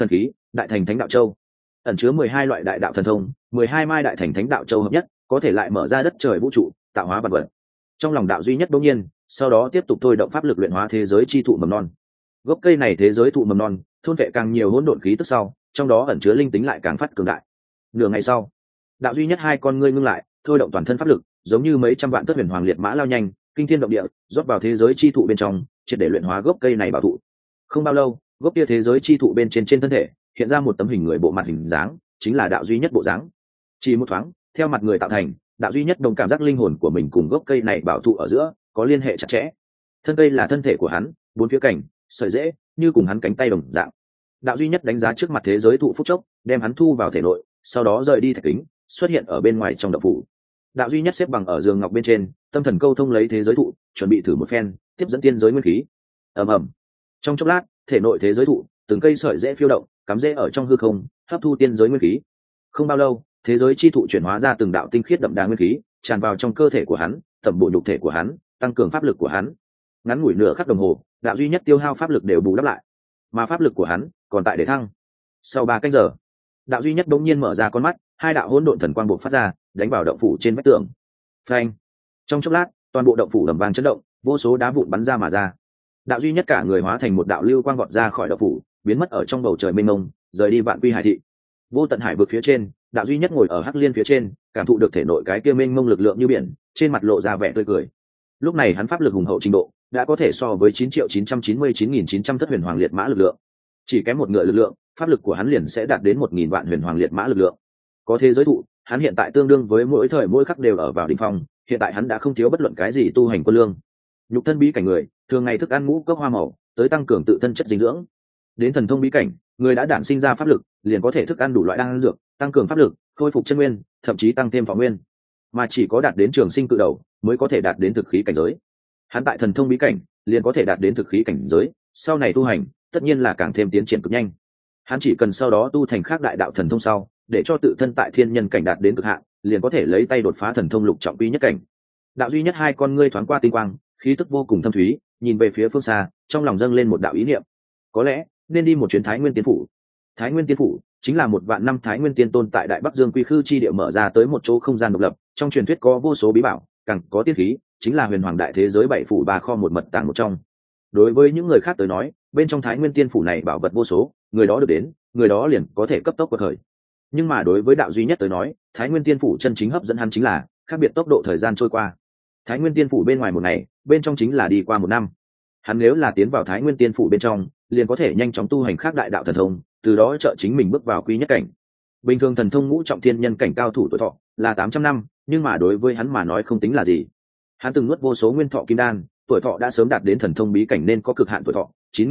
đại thành thánh đạo châu, ẩn chứa 12 loại đại đạo thần thông, 12 mai đại thành thánh đạo châu hợp nhất, có thể lại mở ra đất trời vũ trụ, tạo hóa vạn vật. Trong lòng đạo duy nhất bỗng nhiên, sau đó tiếp tục thôi động pháp lực luyện hóa thế giới chi thụ mầm non. Gốc cây này thế giới thụ mầm non, thôn vệ càng nhiều hỗn độn khí tức sau, trong đó ẩn chứa linh tính lại càng phát cường đại. Nửa ngày sau, đạo duy nhất hai con ngươi ngưng lại, thôi động toàn thân pháp lực, giống như mấy trăm vạn tất huyền hoàng liệt mã lao nhanh, kinh thiên động địa, rót vào thế giới chi thụ bên trong, triệt để luyện hóa gốc cây này bảo thụ. Không bao lâu, gốc kia thế giới chi thụ bên trên thân thể hiện ra một tấm hình người bộ mặt hình dáng, chính là đạo duy nhất bộ dáng. Chỉ một thoáng, theo mặt người tạo thành, đạo duy nhất đồng cảm giác linh hồn của mình cùng gốc cây này bảo thụ ở giữa có liên hệ chặt chẽ. Thân cây là thân thể của hắn, bốn phía cảnh, sợi rễ như cùng hắn cánh tay đồng dạng. Đạo duy nhất đánh giá trước mặt thế giới thụ phúc chốc, đem hắn thu vào thể nội, sau đó rời đi thạch kính, xuất hiện ở bên ngoài trong động phủ. Đạo duy nhất xếp bằng ở giường ngọc bên trên, tâm thần câu thông lấy thế giới thụ, chuẩn bị thử một phen tiếp dẫn tiên giới nguyên khí. ầm ầm. Trong chốc lát, thể nội thế giới thụ từng cây sợi rễ phiêu động, cắm rễ ở trong hư không, hấp thu tiên giới nguyên khí. Không bao lâu, thế giới chi thụ chuyển hóa ra từng đạo tinh khiết đậm đà nguyên khí, tràn vào trong cơ thể của hắn, tẩm bổ nhục thể của hắn, tăng cường pháp lực của hắn. Ngắn ngủi nửa khắc đồng hồ, đạo duy nhất tiêu hao pháp lực đều bù đắp lại, mà pháp lực của hắn còn tại để thăng. Sau 3 canh giờ, đạo duy nhất bỗng nhiên mở ra con mắt, hai đạo hỗn độn thần quang bộc phát ra, đánh vào động phủ trên vách tường. Phanh! Trong chốc lát, toàn bộ động phủ ầm vang chấn động, vô số đá vụn bắn ra mà ra. Đạo duy nhất cả người hóa thành một đạo lưu quang vọt ra khỏi động phủ, biến mất ở trong bầu trời mênh mông, rời đi vạn quy hải thị. Vô tận hải vực phía trên, đạo duy nhất ngồi ở hắc liên phía trên, cảm thụ được thể nội cái kia mênh mông lực lượng như biển, trên mặt lộ ra vẻ tươi cười. Lúc này hắn pháp lực hùng hậu trình độ đã có thể so với 9.999.900 thất huyền hoàng liệt mã lực lượng. Chỉ kém một ngựa lực lượng, pháp lực của hắn liền sẽ đạt đến 1.000 vạn huyền hoàng liệt mã lực lượng. Có thế giới thụ, hắn hiện tại tương đương với mỗi thời mỗi khắc đều ở vào đỉnh phong, hiện tại hắn đã không thiếu bất luận cái gì tu hành quân lương. Nhục thân bí cảnh người, thường ngày thức ăn ngũ cốc hoa màu, tới tăng cường tự thân chất dinh dưỡng. Đến thần thông bí cảnh, người đã đản sinh ra pháp lực, liền có thể thức ăn đủ loại đan dược, tăng cường pháp lực, khôi phục chân nguyên, thậm chí tăng thêm thọ nguyên. Mà chỉ có đạt đến trường sinh cự đầu, mới có thể đạt đến thực khí cảnh giới. Hắn tại thần thông bí cảnh, liền có thể đạt đến thực khí cảnh giới, sau này tu hành, tất nhiên là càng thêm tiến triển cực nhanh. Hắn chỉ cần sau đó tu thành khác đại đạo thần thông sau, để cho tự thân tại thiên nhân cảnh đạt đến cực hạn, liền có thể lấy tay đột phá thần thông lục trọng quy nhất cảnh. Đạo duy nhất hai con ngươi thoáng qua tinh quang, khí tức vô cùng thâm thúy, nhìn về phía phương xa, trong lòng dâng lên một đạo ý niệm. Có lẽ nên đi một chuyến Thái Nguyên Tiên phủ. Thái Nguyên Tiên phủ chính là một vạn năm Thái Nguyên Tiên tôn tại Đại Bắc Dương Quy Khư chi địa mở ra tới một chỗ không gian độc lập, trong truyền thuyết có vô số bí bảo, càng có tiên khí, chính là huyền hoàng đại thế giới bảy phủ ba kho một mật tàng một trong. Đối với những người khác tới nói, bên trong Thái Nguyên Tiên phủ này bảo vật vô số, người đó được đến, người đó liền có thể cấp tốc quật khởi. Nhưng mà đối với đạo duy nhất tới nói, Thái Nguyên Tiên phủ chân chính hấp dẫn hắn chính là khác biệt tốc độ thời gian trôi qua. Thái Nguyên Tiên phủ bên ngoài một ngày, bên trong chính là đi qua 1 năm. Hắn nếu là tiến vào Thái Nguyên Tiên phủ bên trong, liền có thể nhanh chóng tu hành khác đại đạo thần thông, từ đó trợ chính mình bước vào quy nhất cảnh. Bình thường thần thông ngũ trọng thiên nhân cảnh cao thủ tuổi thọ là 800 năm, nhưng mà đối với hắn mà nói không tính là gì. Hắn từng nuốt vô số nguyên thọ kim đan, tuổi thọ đã sớm đạt đến thần thông bí cảnh nên có cực hạn tuổi thọ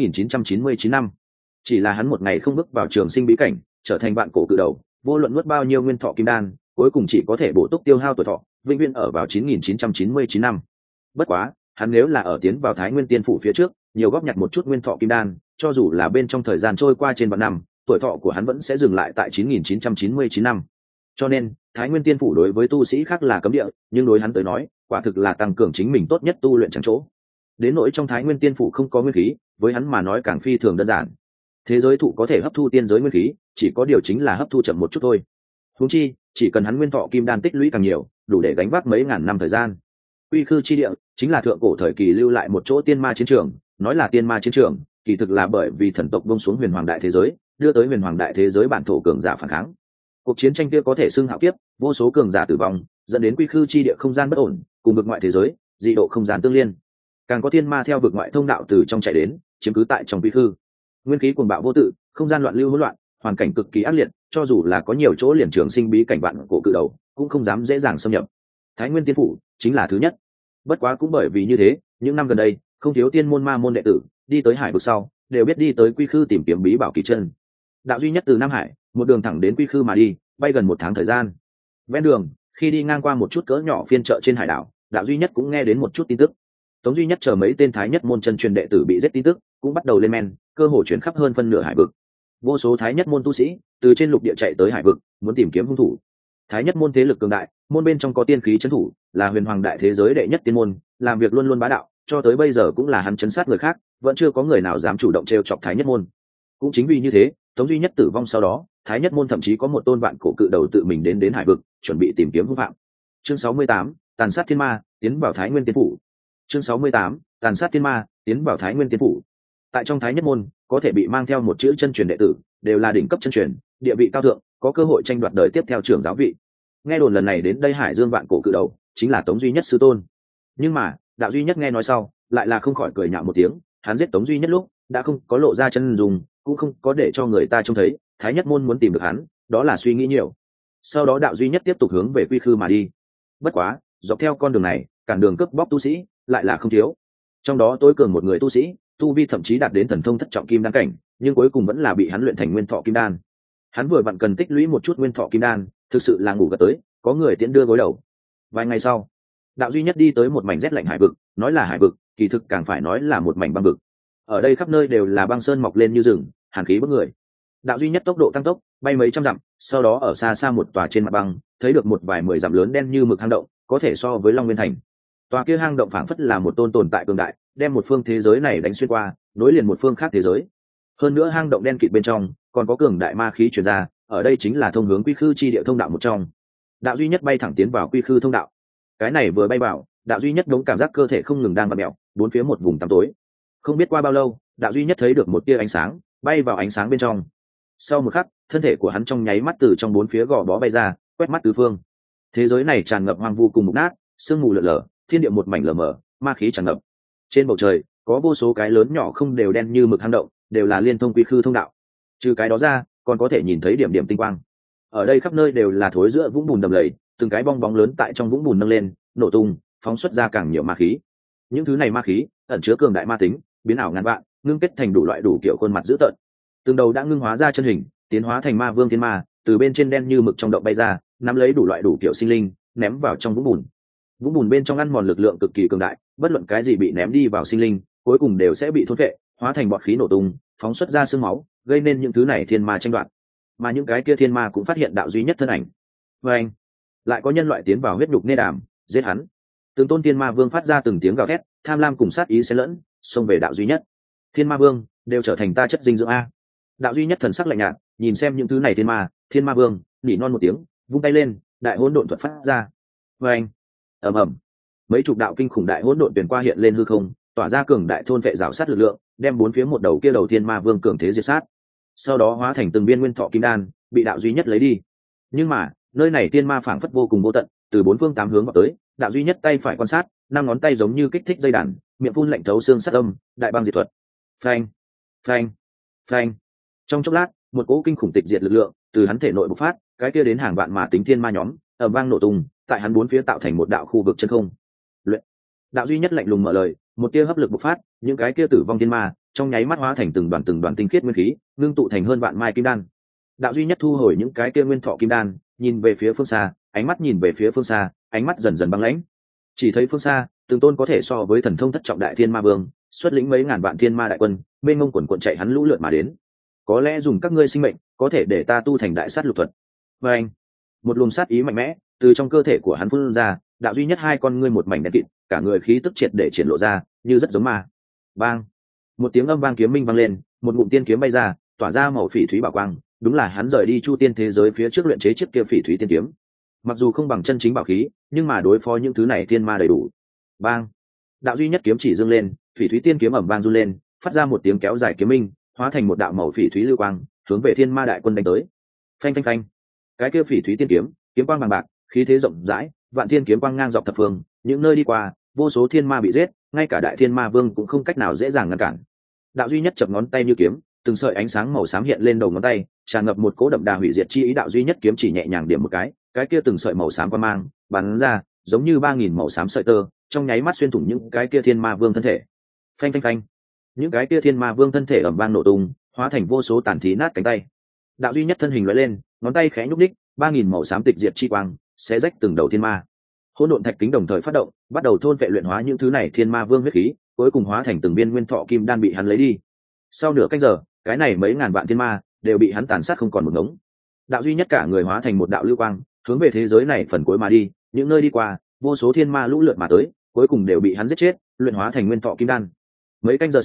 9999 năm. Chỉ là hắn một ngày không bước vào trường sinh bí cảnh, trở thành vạn cổ cự đầu, vô luận nuốt bao nhiêu nguyên thọ kim đan, cuối cùng chỉ có thể bổ túc tiêu hao tuổi thọ, vĩnh viễn ở vào 9999 năm. Bất quá, hắn nếu là ở tiến vào Thái Nguyên Tiên phủ phía trước, nhiều góp nhặt một chút nguyên thọ kim đan, cho dù là bên trong thời gian trôi qua trên vạn năm, tuổi thọ của hắn vẫn sẽ dừng lại tại 9999 năm. Cho nên, Thái Nguyên Tiên phủ đối với tu sĩ khác là cấm địa, nhưng đối hắn tới nói, quả thực là tăng cường chính mình tốt nhất tu luyện chẳng chỗ. Đến nỗi trong Thái Nguyên Tiên phủ không có nguyên khí, với hắn mà nói càng phi thường đơn giản. Thế giới thụ có thể hấp thu tiên giới nguyên khí, chỉ có điều chính là hấp thu chậm một chút thôi. Huống chi, chỉ cần hắn nguyên thọ kim đan tích lũy càng nhiều, đủ để gánh vác mấy ngàn năm thời gian. Quy Khư chi địa chính là thượng cổ thời kỳ lưu lại một chỗ tiên ma chiến trường, nói là tiên ma chiến trường, kỳ thực là bởi vì thần tộc buông xuống huyền hoàng đại thế giới, đưa tới huyền hoàng đại thế giới bản thổ cường giả phản kháng. Cuộc chiến tranh kia có thể xưng hạo kiếp, vô số cường giả tử vong, dẫn đến Quy Khư chi địa không gian bất ổn, cùng vực ngoại thế giới, dị độ không gian tương liên. Càng có tiên ma theo vực ngoại thông đạo từ trong chạy đến, chiếm cứ tại trong Quy Khư. Nguyên khí cuồng bạo vô tự, không gian loạn lưu hỗn loạn, hoàn cảnh cực kỳ ác liệt, cho dù là có nhiều chỗ liền trường sinh bí cảnh vạn cổ cự đầu, cũng không dám dễ dàng xâm nhập. Thái Nguyên Tiên phủ chính là thứ nhất. Bất quá cũng bởi vì như thế, những năm gần đây, không thiếu tiên môn ma môn đệ tử đi tới hải vực sau, đều biết đi tới Quy Khư tìm kiếm bí bảo kỳ chân. Đạo duy nhất từ Nam Hải, một đường thẳng đến Quy Khư mà đi, bay gần 1 tháng thời gian. Ven đường, khi đi ngang qua một chút cỡ nhỏ phiên chợ trên hải đảo, đạo duy nhất cũng nghe đến một chút tin tức. Tống duy nhất chờ mấy tên thái nhất môn chân truyền đệ tử bị giết tin tức, cũng bắt đầu lên men, cơ hội chuyển khắp hơn phân nửa hải vực. Vô số thái nhất môn tu sĩ từ trên lục địa chạy tới hải vực, muốn tìm kiếm hung thủ. Thái nhất môn thế lực cường đại, môn bên trong có tiên khí trấn thủ, là huyền hoàng đại thế giới đệ nhất tiên môn, làm việc luôn luôn bá đạo, cho tới bây giờ cũng là hắn trấn sát người khác, vẫn chưa có người nào dám chủ động trêu chọc thái nhất môn. Cũng chính vì như thế, Tống duy nhất tử vong sau đó, Thái Nhất môn thậm chí có một tôn vạn cổ cự đầu tự mình đến hải vực, chuẩn bị tìm kiếm hung phạm. Chương 68, tàn sát thiên ma, tiến vào Thái Nguyên Tiên phủ. Chương 68, tàn sát thiên ma, tiến vào Thái Nguyên Tiên phủ. Tại trong Thái Nhất môn, có thể bị mang theo một chữ chân truyền đệ tử, đều là đỉnh cấp chân truyền, địa vị cao thượng, có cơ hội tranh đoạt đời tiếp theo trưởng giáo vị. Nghe đồn lần này đến đây Hải Dương vạn cổ cự đầu, chính là Tống duy nhất sư tôn. Nhưng mà, đạo duy nhất nghe nói sau, lại là không khỏi cười nhạo một tiếng, hắn giết Tống duy nhất lúc, đã không có lộ ra chân dùng, cũng không có để cho người ta trông thấy, Thái Nhất môn muốn tìm được hắn, đó là suy nghĩ nhiều. Sau đó đạo duy nhất tiếp tục hướng về Quy Khư mà đi. Bất quá, dọc theo con đường này, cản đường cướp bóc tu sĩ, lại là không thiếu. Trong đó tối cường một người tu sĩ, tu vi thậm chí đạt đến thần thông thất trọng kim đan cảnh, nhưng cuối cùng vẫn là bị hắn luyện thành nguyên thọ kim đan. Hắn vừa vặn cần tích lũy một chút nguyên thọ kim đan, thực sự là ngủ gật tới, có người tiễn đưa gối đầu. Vài ngày sau, đạo duy nhất đi tới một mảnh rét lạnh hải vực, nói là hải vực, kỳ thực càng phải nói là một mảnh băng vực. Ở đây khắp nơi đều là băng sơn mọc lên như rừng, hàn khí bức người. Đạo duy nhất tốc độ tăng tốc, bay mấy trăm dặm, sau đó ở xa xa một tòa trên mặt băng, thấy được một vài 10 dặm lớn đen như mực hang động, có thể so với Long Nguyên Thành. Tòa kia hang động phảng phất là một tôn tồn tại cường đại, đem một phương thế giới này đánh xuyên qua, nối liền một phương khác thế giới. Hơn nữa hang động đen kịt bên trong, còn có cường đại ma khí truyền ra, ở đây chính là thông hướng Quy Khư chi địa thông đạo một trong. Đạo duy nhất bay thẳng tiến vào Quy Khư thông đạo. Cái này vừa bay vào, đạo duy nhất đống cảm giác cơ thể không ngừng đang vặn mèo, bốn phía một vùng tăm tối. Không biết qua bao lâu, đạo duy nhất thấy được một tia ánh sáng, bay vào ánh sáng bên trong. Sau một khắc, thân thể của hắn trong nháy mắt từ trong bốn phía gò bó bay ra, quét mắt tứ phương. Thế giới này tràn ngập hoang vu cùng mục nát, sương mù lờ lờ, thiên địa một mảnh lờ mờ, ma khí tràn ngập. Trên bầu trời có vô số cái lớn nhỏ không đều đen như mực hang động, đều là liên thông Quy Khư thông đạo. Trừ cái đó ra, còn có thể nhìn thấy điểm điểm tinh quang. Ở đây khắp nơi đều là thối giữa vũng bùn đầm lầy, từng cái bong bóng lớn tại trong vũng bùn nâng lên, nổ tung, phóng xuất ra càng nhiều ma khí. Những thứ này ma khí ẩn chứa cường đại ma tính, biến ảo ngàn vạn, ngưng kết thành đủ loại đủ kiểu khuôn mặt dữ tợn. Từng đầu đã ngưng hóa ra chân hình, tiến hóa thành ma vương thiên ma, từ bên trên đen như mực trong động bay ra, nắm lấy đủ loại đủ kiểu sinh linh, ném vào trong vũng bùn. Vũng bùn bên trong ăn mòn lực lượng cực kỳ cường đại, bất luận cái gì bị ném đi vào sinh linh, cuối cùng đều sẽ bị thôn phệ, hóa thành bọt khí nổ tung, phóng xuất ra xương máu, gây nên những thứ này thiên ma tranh đoạt. Mà những cái kia thiên ma cũng phát hiện đạo duy nhất thân ảnh. Và anh, lại có nhân loại tiến vào huyết nhục nê đàm, giết hắn. Từng tôn thiên ma vương phát ra từng tiếng gào thét, tham lam cùng sát ý xen lẫn, xông về đạo duy nhất. Thiên ma vương đều trở thành ta chất dinh dưỡng a. Đạo duy nhất thần sắc lạnh nhạt, nhìn xem những thứ này thiên ma vương, nỉ non một tiếng, vung tay lên, đại hỗn độn thuật phát ra. Và anh, ầm ầm, mấy chục đạo kinh khủng đại hỗn độn truyền qua hiện lên hư không, tỏa ra cường đại thôn vệ rào sát lực lượng, đem bốn phía một đầu kia đầu thiên ma vương cường thế diệt sát. Sau đó hóa thành từng viên nguyên thọ kim đan, bị đạo duy nhất lấy đi. Nhưng mà nơi này thiên ma phảng phất vô cùng vô tận, từ bốn phương tám hướng vào tới. Đạo duy nhất tay phải quan sát, năm ngón tay giống như kích thích dây đàn, miệng phun lạnh thấu xương sát âm, đại băng diệt thuật. Phanh, phanh, phanh. Trong chốc lát, một cỗ kinh khủng tịch diệt lực lượng từ hắn thể nội bộc phát, cái kia đến hàng vạn mà tính thiên ma nhóm, ầm vang nổ tung, tại hắn bốn phía tạo thành một đạo khu vực chân không. Luyện. Đạo duy nhất lạnh lùng mở lời, một tia hấp lực bộc phát, những cái kia tử vong thiên ma trong nháy mắt hóa thành từng đoàn tinh khiết nguyên khí, ngưng tụ thành hơn vạn mai kim đan. Đạo duy nhất thu hồi những cái kia nguyên thọ kim đan, nhìn về phía phương xa, ánh mắt nhìn về phía phương xa, ánh mắt dần dần băng lãnh. Chỉ thấy phương xa, từng tôn có thể so với thần thông thất trọng đại thiên ma vương, xuất lĩnh mấy ngàn vạn thiên ma đại quân, mênh mông quần quần chạy hắn lũ lượt mà đến. Có lẽ dùng các ngươi sinh mệnh, có thể để ta tu thành đại sát lục thuật. Và anh, một luồng sát ý mạnh mẽ từ trong cơ thể của hắn phun ra, đạo duy nhất hai con ngươi một mảnh đen kịt, cả người khí tức triệt để triển lộ ra, như rất giống ma. Bang! Một tiếng âm vang kiếm minh vang lên, một ngụm tiên kiếm bay ra, tỏa ra màu phỉ thúy bảo quang, đúng là hắn rời đi chu tiên thế giới phía trước luyện chế chiếc kia phỉ thúy tiên kiếm. Mặc dù không bằng chân chính bảo khí, nhưng mà đối phó những thứ này thiên ma đầy đủ. Bang! Đạo duy nhất kiếm chỉ dâng lên, phỉ thúy tiên kiếm ầm vang run lên, phát ra một tiếng kéo dài kiếm minh, hóa thành một đạo màu phỉ thúy lưu quang, hướng về thiên ma đại quân đánh tới. Phanh phanh phanh! Cái kia phỉ thúy tiên kiếm, kiếm quang bằng bạc, khí thế rộng rãi, vạn thiên kiếm quang ngang dọc thập phương, những nơi đi qua, vô số thiên ma bị giết, ngay cả đại thiên ma vương cũng không cách nào dễ dàng ngăn cản. Đạo duy nhất chập ngón tay như kiếm, từng sợi ánh sáng màu xám hiện lên đầu ngón tay, tràn ngập một cỗ đậm đà hủy diệt chi ý. Đạo duy nhất kiếm chỉ nhẹ nhàng điểm một cái kia từng sợi màu xám quang mang bắn ra, giống như 3000 màu xám sợi tơ, trong nháy mắt xuyên thủng những cái kia thiên ma vương thân thể. Phanh phanh phanh, những cái kia thiên ma vương thân thể ầm vang nổ tung, hóa thành vô số tàn thí nát cánh tay. Đạo duy nhất thân hình lóe lên, ngón tay khẽ nhúc đích, 3000 màu xám tịch diệt chi quang sẽ rách từng đầu thiên ma. Hỗn độn thạch kính đồng thời phát động, bắt đầu thôn vệ luyện hóa những thứ này thiên ma vương huyết khí, cuối cùng hóa thành từng viên nguyên thọ kim đan bị hắn lấy đi. Sau nửa canh giờ, cái này mấy ngàn vạn thiên ma đều bị hắn tàn sát không còn một ngống. Đạo duy nhất cả người hóa thành một đạo lưu quang, hướng về thế giới này phần cuối mà đi, những nơi đi qua, vô số thiên ma lũ lượt mà tới, cuối cùng đều bị hắn giết chết, luyện hóa thành nguyên thọ kim đan. Mấy canh giờ sau,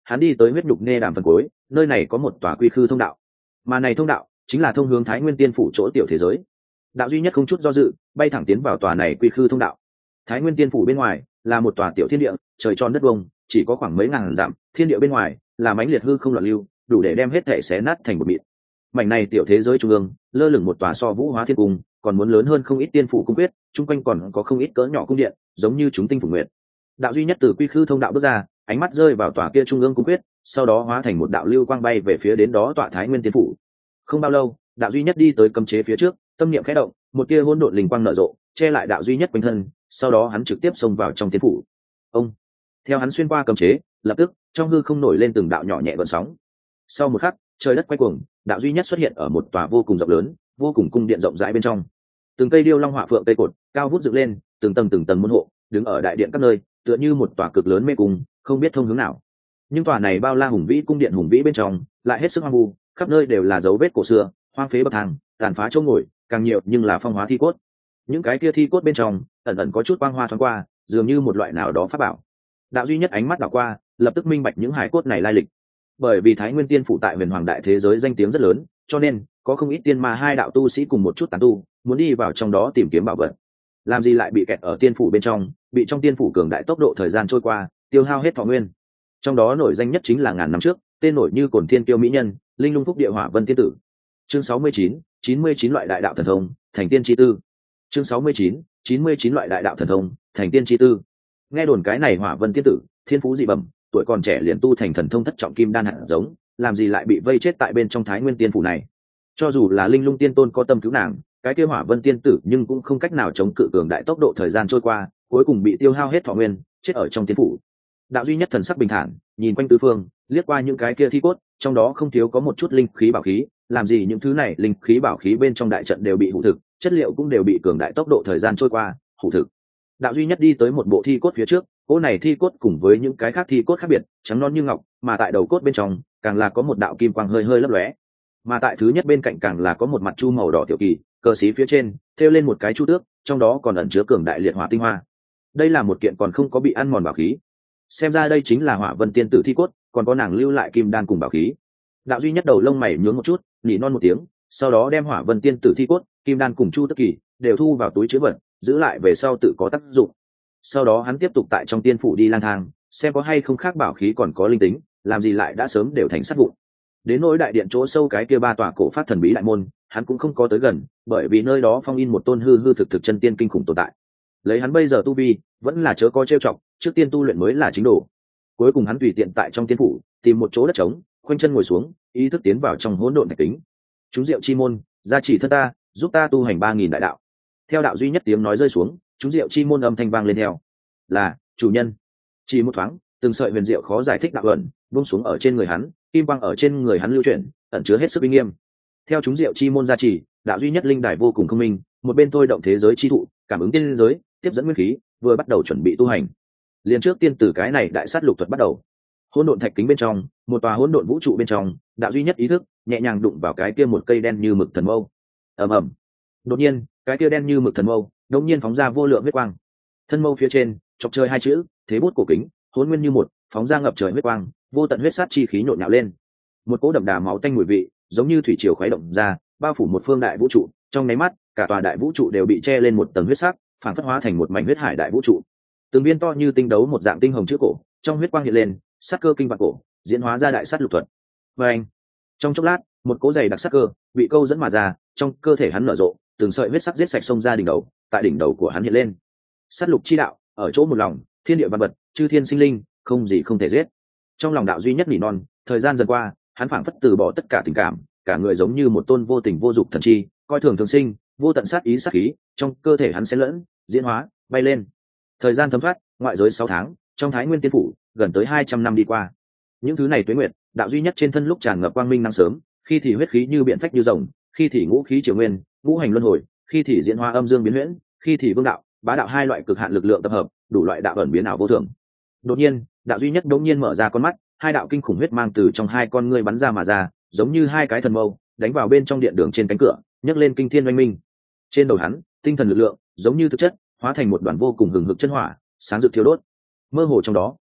hắn đi tới huyết nhục nê đàm phần cuối, nơi này có một tòa quy khư thông đạo, mà này thông đạo chính là thông hướng Thái Nguyên Tiên phủ chỗ tiểu thế giới. Đạo duy nhất không chút do dự bay thẳng tiến vào tòa này quy khư thông đạo. Thái Nguyên Tiên phủ bên ngoài là một tòa tiểu thiên địa, trời tròn đất vuông, chỉ có khoảng mấy ngàn dặm, thiên địa bên ngoài là mãnh liệt hư không loạn lưu, đủ để đem hết thể xé nát thành một mịn. Mảnh này tiểu thế giới trung ương lơ lửng một tòa so Vũ Hóa Thiên Cung còn muốn lớn hơn không ít tiên phủ cung quyết, chung quanh còn có không ít cỡ nhỏ cung điện, giống như chúng tinh phủ nguyệt. Đạo duy nhất từ quy khư thông đạo bước ra, ánh mắt rơi vào tòa kia trung ương cung quyết, sau đó hóa thành một đạo lưu quang bay về phía đến đó tòa Thái Nguyên Tiên phủ. Không bao lâu, đạo duy nhất đi tới cấm chế phía trước, tâm niệm khẽ động, một tia hỗn độn linh quang nở rộ, che lại đạo duy nhất quanh thân, sau đó hắn trực tiếp xông vào trong tiên phủ. Ông, theo hắn xuyên qua cấm chế, lập tức trong hư không nổi lên từng đạo nhỏ nhẹ gợn sóng. Sau một khắc, trời đất quay cuồng, đạo duy nhất xuất hiện ở một tòa vô cùng rộng lớn, vô cùng cung điện rộng rãi bên trong. Từng cây điêu long họa phượng cây cột cao vút dựng lên, từng tầng môn hộ đứng ở đại điện các nơi, tựa như một tòa cực lớn mê cung, không biết thông hướng nào. Nhưng tòa này bao la hùng vĩ cung điện hùng vĩ bên trong lại hết sức hoang vu, khắp nơi đều là dấu vết cổ xưa, hoang phế bậc thang, tàn phá chỗ ngồi, càng nhiều nhưng là phong hóa thi cốt. Những cái kia thi cốt bên trong ẩn ẩn có chút quang hoa thoáng qua, dường như một loại nào đó pháp bảo. Đạo duy nhất ánh mắt đảo qua, lập tức minh bạch những hài cốt này lai lịch. Bởi vì Thái Nguyên Tiên phủ tại Huyền Hoàng đại thế giới danh tiếng rất lớn, cho nên có không ít tiên ma hai đạo tu sĩ cùng một chút tán tu muốn đi vào trong đó tìm kiếm bảo vật. Làm gì lại bị kẹt ở tiên phủ bên trong, bị trong tiên phủ cường đại tốc độ thời gian trôi qua, tiêu hao hết thọ nguyên. Trong đó nổi danh nhất chính là ngàn năm trước, tên nổi như Cổn Thiên Kiêu mỹ nhân, Linh Lung Phúc Địa Hỏa Vân tiên tử. Chương 69, 99 loại đại đạo thần thông, thành tiên chi tư. Chương 69, 99 loại đại đạo thần thông, thành tiên chi tư. Nghe đồn cái này Hỏa Vân tiên tử, thiên phú dị bẩm, tuổi còn trẻ liền tu thành thần thông thất trọng kim đan hạt giống, làm gì lại bị vây chết tại bên trong Thái Nguyên Tiên phủ này. Cho dù là Linh Lung Tiên Tôn có tâm cứu nàng, cái kia Hỏa Vân tiên tử nhưng cũng không cách nào chống cự cường đại tốc độ thời gian trôi qua, cuối cùng bị tiêu hao hết thọ nguyên, chết ở trong tiên phủ. Đạo duy nhất thần sắc bình thản, nhìn quanh tứ phương, liếc qua những cái kia thi cốt, trong đó không thiếu có một chút linh khí bảo khí, làm gì những thứ này linh khí bảo khí bên trong đại trận đều bị hủ thực, chất liệu cũng đều bị cường đại tốc độ thời gian trôi qua hủ thực. Đạo duy nhất đi tới một bộ thi cốt phía trước, cỗ này thi cốt cùng với những cái khác thi cốt khác biệt, trắng non như ngọc, mà tại đầu cốt bên trong càng là có một đạo kim quang hơi hơi lấp lóe, mà tại thứ nhất bên cạnh càng là có một mặt chu màu đỏ tiểu kỳ, cờ xí phía trên thêu lên một cái chu tước, trong đó còn ẩn chứa cường đại liệt hỏa tinh hoa. Đây là một kiện còn không có bị ăn mòn bảo khí, xem ra đây chính là Hỏa Vân tiên tử thi cốt, còn có nàng lưu lại kim đan cùng bảo khí. Đạo duy nhất đầu lông mày nhướng một chút, nhỉ non một tiếng, sau đó đem Hỏa Vân tiên tử thi cốt, kim đan cùng chu tước kỳ đều thu vào túi chứa vật, giữ lại về sau tự có tác dụng. Sau đó hắn tiếp tục tại trong tiên phủ đi lang thang, xem có hay không khác bảo khí còn có linh tính, làm gì lại đã sớm đều thành sát vụn. Đến nỗi đại điện chỗ sâu cái kia ba tòa cổ phát thần bí đại môn, hắn cũng không có tới gần, bởi vì nơi đó phong in một tôn hư thực chân tiên kinh khủng tồn tại. Lấy hắn bây giờ tu vi, vẫn là chớ có trêu chọc, trước tiên tu luyện mới là chính đồ. Cuối cùng hắn tùy tiện tại trong tiên phủ tìm một chỗ đất trống, khoanh chân ngồi xuống, ý thức tiến vào trong hỗn độn thạch kính. Chúng diệu chi môn, gia trì thân ta, giúp ta tu hành 3000 đại đạo. Theo đạo duy nhất tiếng nói rơi xuống, chúng diệu chi môn âm thanh vang lên theo. Là chủ nhân. Chỉ một thoáng, từng sợi huyền diệu khó giải thích đạo ẩn buông xuống ở trên người hắn, kim quang ở trên người hắn lưu chuyển, ẩn chứa hết sức uy nghiêm. Theo chúng diệu chi môn gia trì, đạo duy nhất linh đài vô cùng thông minh, một bên thôi động thế giới chi thụ, cảm ứng tiên giới, tiếp dẫn nguyên khí, vừa bắt đầu chuẩn bị tu hành. Liền trước tiên từ cái này đại sát lục thuật bắt đầu. Hỗn độn thạch kính bên trong, một tòa hỗn độn vũ trụ bên trong, đạo duy nhất ý thức nhẹ nhàng đụng vào cái kia một cây đen như mực thần mâu. Ầm ầm. Đột nhiên, cái kia đen như mực thần mâu đột nhiên phóng ra vô lượng huyết quang. Thân mâu phía trên chọc trời hai chữ, thế bút cổ kính, hỗn nguyên như một, phóng ra ngập trời huyết quang, vô tận huyết sát chi khí nhộn nhạo lên. Một cỗ đậm đà máu tanh mùi vị, giống như thủy triều khuấy động ra, bao phủ một phương đại vũ trụ, trong nháy mắt, cả tòa đại vũ trụ đều bị che lên một tầng huyết sắc, phản phất hóa thành một mảnh huyết hải đại vũ trụ. Từng viên to như tinh đấu một dạng tinh hồng chữ cổ, trong huyết quang hiện lên, sát cơ kinh vạn cổ, diễn hóa ra đại sát lục thuật. Và anh, trong chốc lát, một cỗ dày đặc sát cơ bị câu dẫn mà ra, trong cơ thể hắn nở rộ, từng sợi huyết sắc giết sạch xông ra đỉnh đầu, tại đỉnh đầu của hắn hiện lên. Sát lục chi đạo, ở chỗ một lòng, thiên địa vạn vật, chư thiên sinh linh, không gì không thể giết. Trong lòng đạo duy nhất nỉ non, thời gian dần qua, hắn phảng phất từ bỏ tất cả tình cảm, cả người giống như một tôn vô tình vô dục thần chi, coi thường thường sinh, vô tận sát ý sát khí, trong cơ thể hắn xen lẫn, diễn hóa, bay lên. Thời gian thấm thoát, ngoại giới 6 tháng, trong Thái Nguyên Tiên phủ, gần tới 200 năm đi qua. Những thứ này tuế nguyệt, đạo duy nhất trên thân lúc tràn ngập quang minh năng sớm, khi thì huyết khí như biện phách như rồng, khi thì ngũ khí triều nguyên, ngũ hành luân hồi, khi thì diễn hóa âm dương biến huyễn, khi thì vương đạo, bá đạo hai loại cực hạn lực lượng tập hợp, đủ loại đạo ẩn biến ảo vô thường. Đột nhiên, đạo duy nhất đột nhiên mở ra con mắt, hai đạo kinh khủng huyết mang từ trong hai con ngươi bắn ra mà ra, giống như hai cái thần mâu, đánh vào bên trong điện đường trên cánh cửa, nhấc lên kinh thiên oanh minh. Trên đầu hắn, tinh thần lực lượng, giống như thực chất, hóa thành một đoàn vô cùng hừng hực chân hỏa, sáng rực thiêu đốt. Mơ hồ trong đó,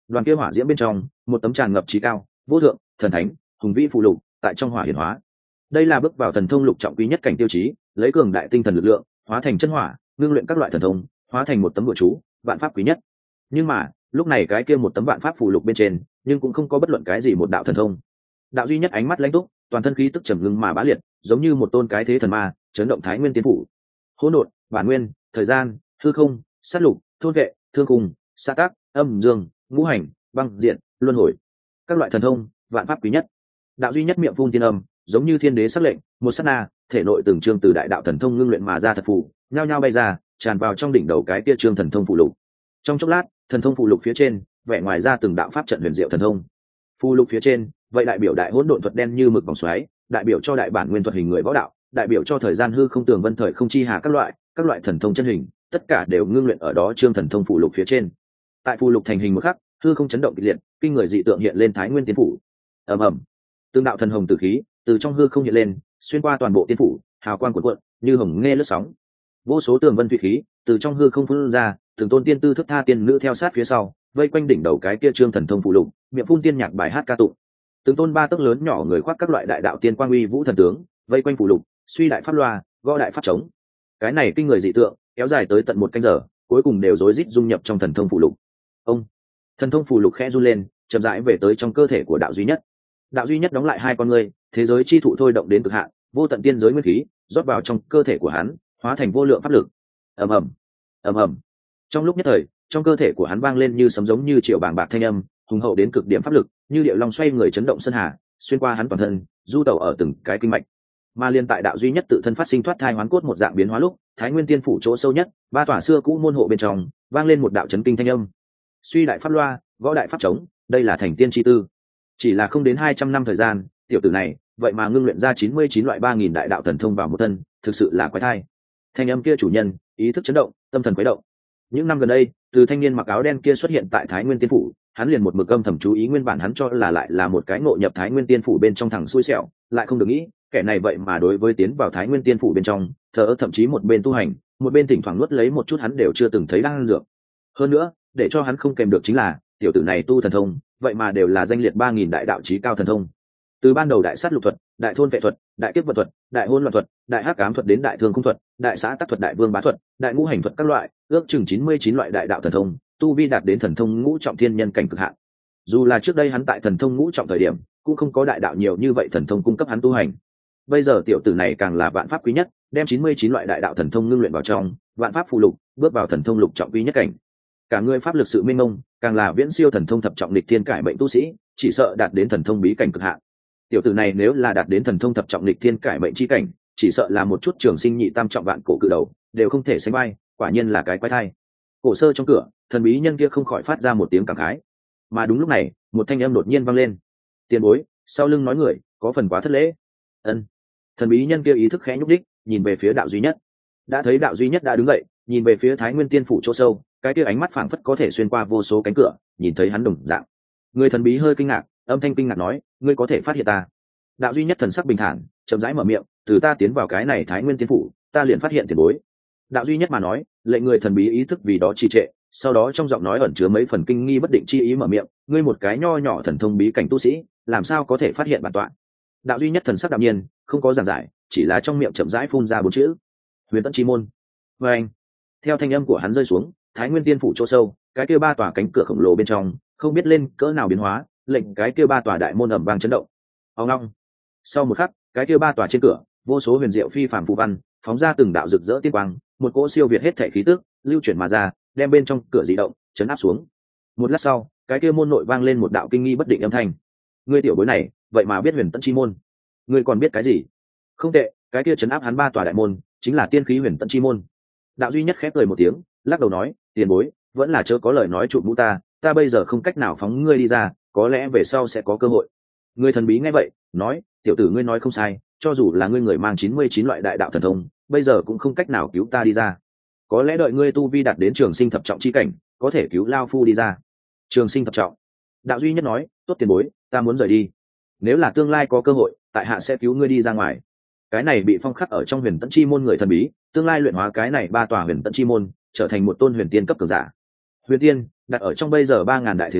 đoàn kia hỏa diễm bên trong một tấm tràn ngập trí cao vô thượng thần thánh hùng vĩ phụ lục tại trong hỏa hiển hóa. Đây là bước vào thần thông lục trọng quý nhất cảnh tiêu chí, lấy cường đại tinh thần lực lượng hóa thành chân hỏa, ngưng luyện các loại thần thông, hóa thành một tấm bùa chú vạn pháp quý nhất. Nhưng mà lúc này cái kia một tấm vạn pháp phụ lục bên trên nhưng cũng không có bất luận cái gì một đạo thần thông. Đạo duy nhất ánh mắt lãnh túc, toàn thân khí tức trầm ngưng mà bá liệt, giống như một tôn cái thế thần ma chấn động thái nguyên tiên phủ. Hỗn độn, bản nguyên, thời gian, hư không, sát lục, thôn vệ, thương cùng, sa tác, âm dương, ngũ hành, băng diện, luân hồi, các loại thần thông vạn pháp quý nhất. Đạo duy nhất miệng phun tiên âm, giống như thiên đế sắc lệnh, một sát na thể nội từng chương từ đại đạo thần thông ngưng luyện mà ra thật phù nhao nhao bay ra, tràn vào trong đỉnh đầu cái kia chương thần thông phụ lục. Trong chốc lát, thần thông phụ lục phía trên vẽ ngoài ra từng đạo pháp trận huyền diệu thần thông. Phụ lục phía trên vậy đại biểu đại hỗn độn thuật đen như mực vòng xoáy, đại biểu cho đại bản nguyên thuật hình người võ đạo, đại biểu cho thời gian hư không tường vân thời không chi hà các loại thần thông chân hình, tất cả đều ngưng luyện ở đó chương thần thông phụ lục phía trên. Tại phụ lục thành hình một khắc, hư không chấn động kịch liệt, kinh người dị tượng hiện lên thái nguyên tiên phủ. Ầm ầm, tương đạo thần hồng tử khí từ trong hư không hiện lên, xuyên qua toàn bộ tiên phủ, hào quang cuộn cuộn như hồng nghe lướt sóng. Vô số tường vân thủy khí từ trong hư không phun ra, từng tôn tiên tư thức tha tiên nữ theo sát phía sau, vây quanh đỉnh đầu cái kia trương thần thông phụ lục, miệng phun tiên nhạc bài hát ca tụng. Từng tôn ba tấc lớn nhỏ người khoác các loại đại đạo tiên quang uy vũ thần tướng, vây quanh phụ lục, suy đại pháp loa, gõ đại pháp trống. Cái này kinh người dị tượng kéo dài tới tận 1 canh giờ, cuối cùng đều rối rít dung nhập trong thần thông phụ lục. Ông, thần thông phụ lục khẽ run lên, chậm rãi về tới trong cơ thể của đạo duy nhất. Đạo duy nhất đóng lại hai con ngươi, thế giới chi thụ thôi động đến cực hạn, vô tận tiên giới nguyên khí rót vào trong cơ thể của hắn, hóa thành vô lượng pháp lực. Ầm ầm, ầm ầm. Trong lúc nhất thời, trong cơ thể của hắn vang lên như sấm giống như triệu bàng bạc thanh âm, hùng hậu đến cực điểm pháp lực, như điệu long xoay người chấn động sơn hà, xuyên qua hắn toàn thân, du tẩu ở từng cái kinh mạch. Mà liên tại đạo duy nhất tự thân phát sinh thoát thai hoán cốt một dạng biến hóa lúc, thái nguyên tiên phủ chỗ sâu nhất, ba tòa xưa cũ môn hộ bên trong, vang lên một đạo chấn kinh thanh âm. Suy đại pháp loa, gõ đại pháp trống, đây là thành tiên chi tư. Chỉ là không đến 200 năm thời gian, tiểu tử này vậy mà ngưng luyện ra 99 loại 3000 đại đạo thần thông vào một thân, thực sự là quái thai. Thanh âm kia chủ nhân, ý thức chấn động, tâm thần quấy động. Những năm gần đây, từ thanh niên mặc áo đen kia xuất hiện tại thái nguyên tiên phủ, hắn liền một mực âm thầm chú ý, nguyên bản hắn cho là lại là một cái ngộ nhập thái nguyên tiên phủ bên trong thằng xui xẻo, lại không được nghĩ kẻ này vậy mà đối với tiến vào thái nguyên tiên phủ bên trong thờ, thậm chí một bên tu hành, một bên thỉnh thoảng nuốt lấy một chút hắn đều chưa từng thấy đang dược. Hơn nữa, để cho hắn không kèm được chính là tiểu tử này tu thần thông vậy mà đều là danh liệt 3000 đại đạo chí cao thần thông. Từ ban đầu đại sát lục thuật, đại thôn vệ thuật, đại kiếp vật thuật, đại hôn loạn thuật, đại hắc ám thuật đến đại thương cung thuật, đại xã tắc thuật, đại vương bá thuật, đại ngũ hành thuật các loại, ước chừng 99 loại đại đạo thần thông, tu vi đạt đến thần thông ngũ trọng thiên nhân cảnh cực hạn. Dù là trước đây hắn tại thần thông ngũ trọng thời điểm cũng không có đại đạo nhiều như vậy thần thông cung cấp hắn tu hành. Bây giờ tiểu tử này càng là vạn pháp quý nhất, đem 99 loại đại đạo thần thông ngưng luyện vào trong vạn pháp phụ lục, bước vào thần thông lục trọng quý nhất cảnh. Cả người pháp lực sự minh mông, càng là viễn siêu thần thông thập trọng lịch thiên cải mệnh tu sĩ, chỉ sợ đạt đến thần thông bí cảnh cực hạn. Tiểu tử này nếu là đạt đến thần thông thập trọng lịch thiên cải mệnh chi cảnh, chỉ sợ là một chút trường sinh nhị tam trọng vạn cổ cự đầu đều không thể sánh vai, quả nhiên là cái quái thai. Cổ sơ trong cửa, thần bí nhân kia không khỏi phát ra một tiếng cảm khái. Mà đúng lúc này, một thanh âm đột nhiên vang lên. Tiền bối, sau lưng nói người có phần quá thất lễ. Ân. Thần bí nhân kia ý thức khẽ nhúc đích, nhìn về phía đạo duy nhất. Đã thấy đạo duy nhất đã đứng dậy, nhìn về phía thái nguyên tiên phủ chỗ sâu, cái kia ánh mắt phảng phất có thể xuyên qua vô số cánh cửa, nhìn thấy hắn đồng dạng. Người thần bí hơi kinh ngạc, âm thanh kinh ngạc nói, ngươi có thể phát hiện ta? Đạo duy nhất thần sắc bình thản, chậm rãi mở miệng, từ ta tiến vào cái này thái nguyên tiên phủ, ta liền phát hiện tiền bối. Đạo duy nhất mà nói, lệnh người thần bí ý thức vì đó trì trệ, sau đó trong giọng nói ẩn chứa mấy phần kinh nghi bất định chi ý mở miệng, ngươi một cái nho nhỏ thần thông bí cảnh tu sĩ, làm sao có thể phát hiện bản tọa? Đạo duy nhất thần sắc đạm nhiên, không có giảng giải, chỉ là trong miệng chậm rãi phun ra 4 chữ: huyền tận chi môn. Và anh, theo thanh âm của hắn rơi xuống, thái nguyên tiên phủ chỗ sâu, cái kia 3 tòa cánh cửa khổng lồ bên trong không biết lên cỡ nào biến hóa, lệnh cái kia 3 tòa đại môn ầm vang chấn động. Ông long. Sau một khắc, cái kia 3 tòa trên cửa, vô số huyền diệu phi phàm phù văn phóng ra từng đạo rực rỡ tiên quang, một cỗ siêu việt hết thể khí tức lưu chuyển mà ra, đem bên trong cửa dị động chấn áp xuống. Một lát sau, cái kia môn nội vang lên một đạo kinh nghi bất định âm thanh: ngươi tiểu bối này vậy mà biết huyền tận chi môn, ngươi còn biết cái gì? Không tệ, cái kia chấn áp hắn 3 tòa đại môn chính là tiên khí huyền tận chi môn. Đạo duy nhất khép cười một tiếng, lắc đầu nói, tiền bối vẫn là chớ có lời nói trụ mũ ta bây giờ không cách nào phóng ngươi đi ra, có lẽ về sau sẽ có cơ hội. Người thần bí nghe vậy nói, tiểu tử ngươi nói không sai, cho dù là ngươi người mang 99 loại đại đạo thần thông, bây giờ cũng không cách nào cứu ta đi ra. Có lẽ đợi ngươi tu vi đạt đến trường sinh thập trọng chi cảnh, có thể cứu lao phu đi ra. Trường sinh thập trọng. Đạo duy nhất nói, tốt tiền bối, ta muốn rời đi. Nếu là tương lai có cơ hội, tại hạ sẽ cứu ngươi đi ra ngoài. Cái này bị phong khắc ở trong huyền tận chi môn người thần bí, tương lai luyện hóa cái này 3 tòa huyền tận chi môn, trở thành một tôn huyền tiên cấp cường giả. Huyền tiên đặt ở trong bây giờ 3000 đại thế giới,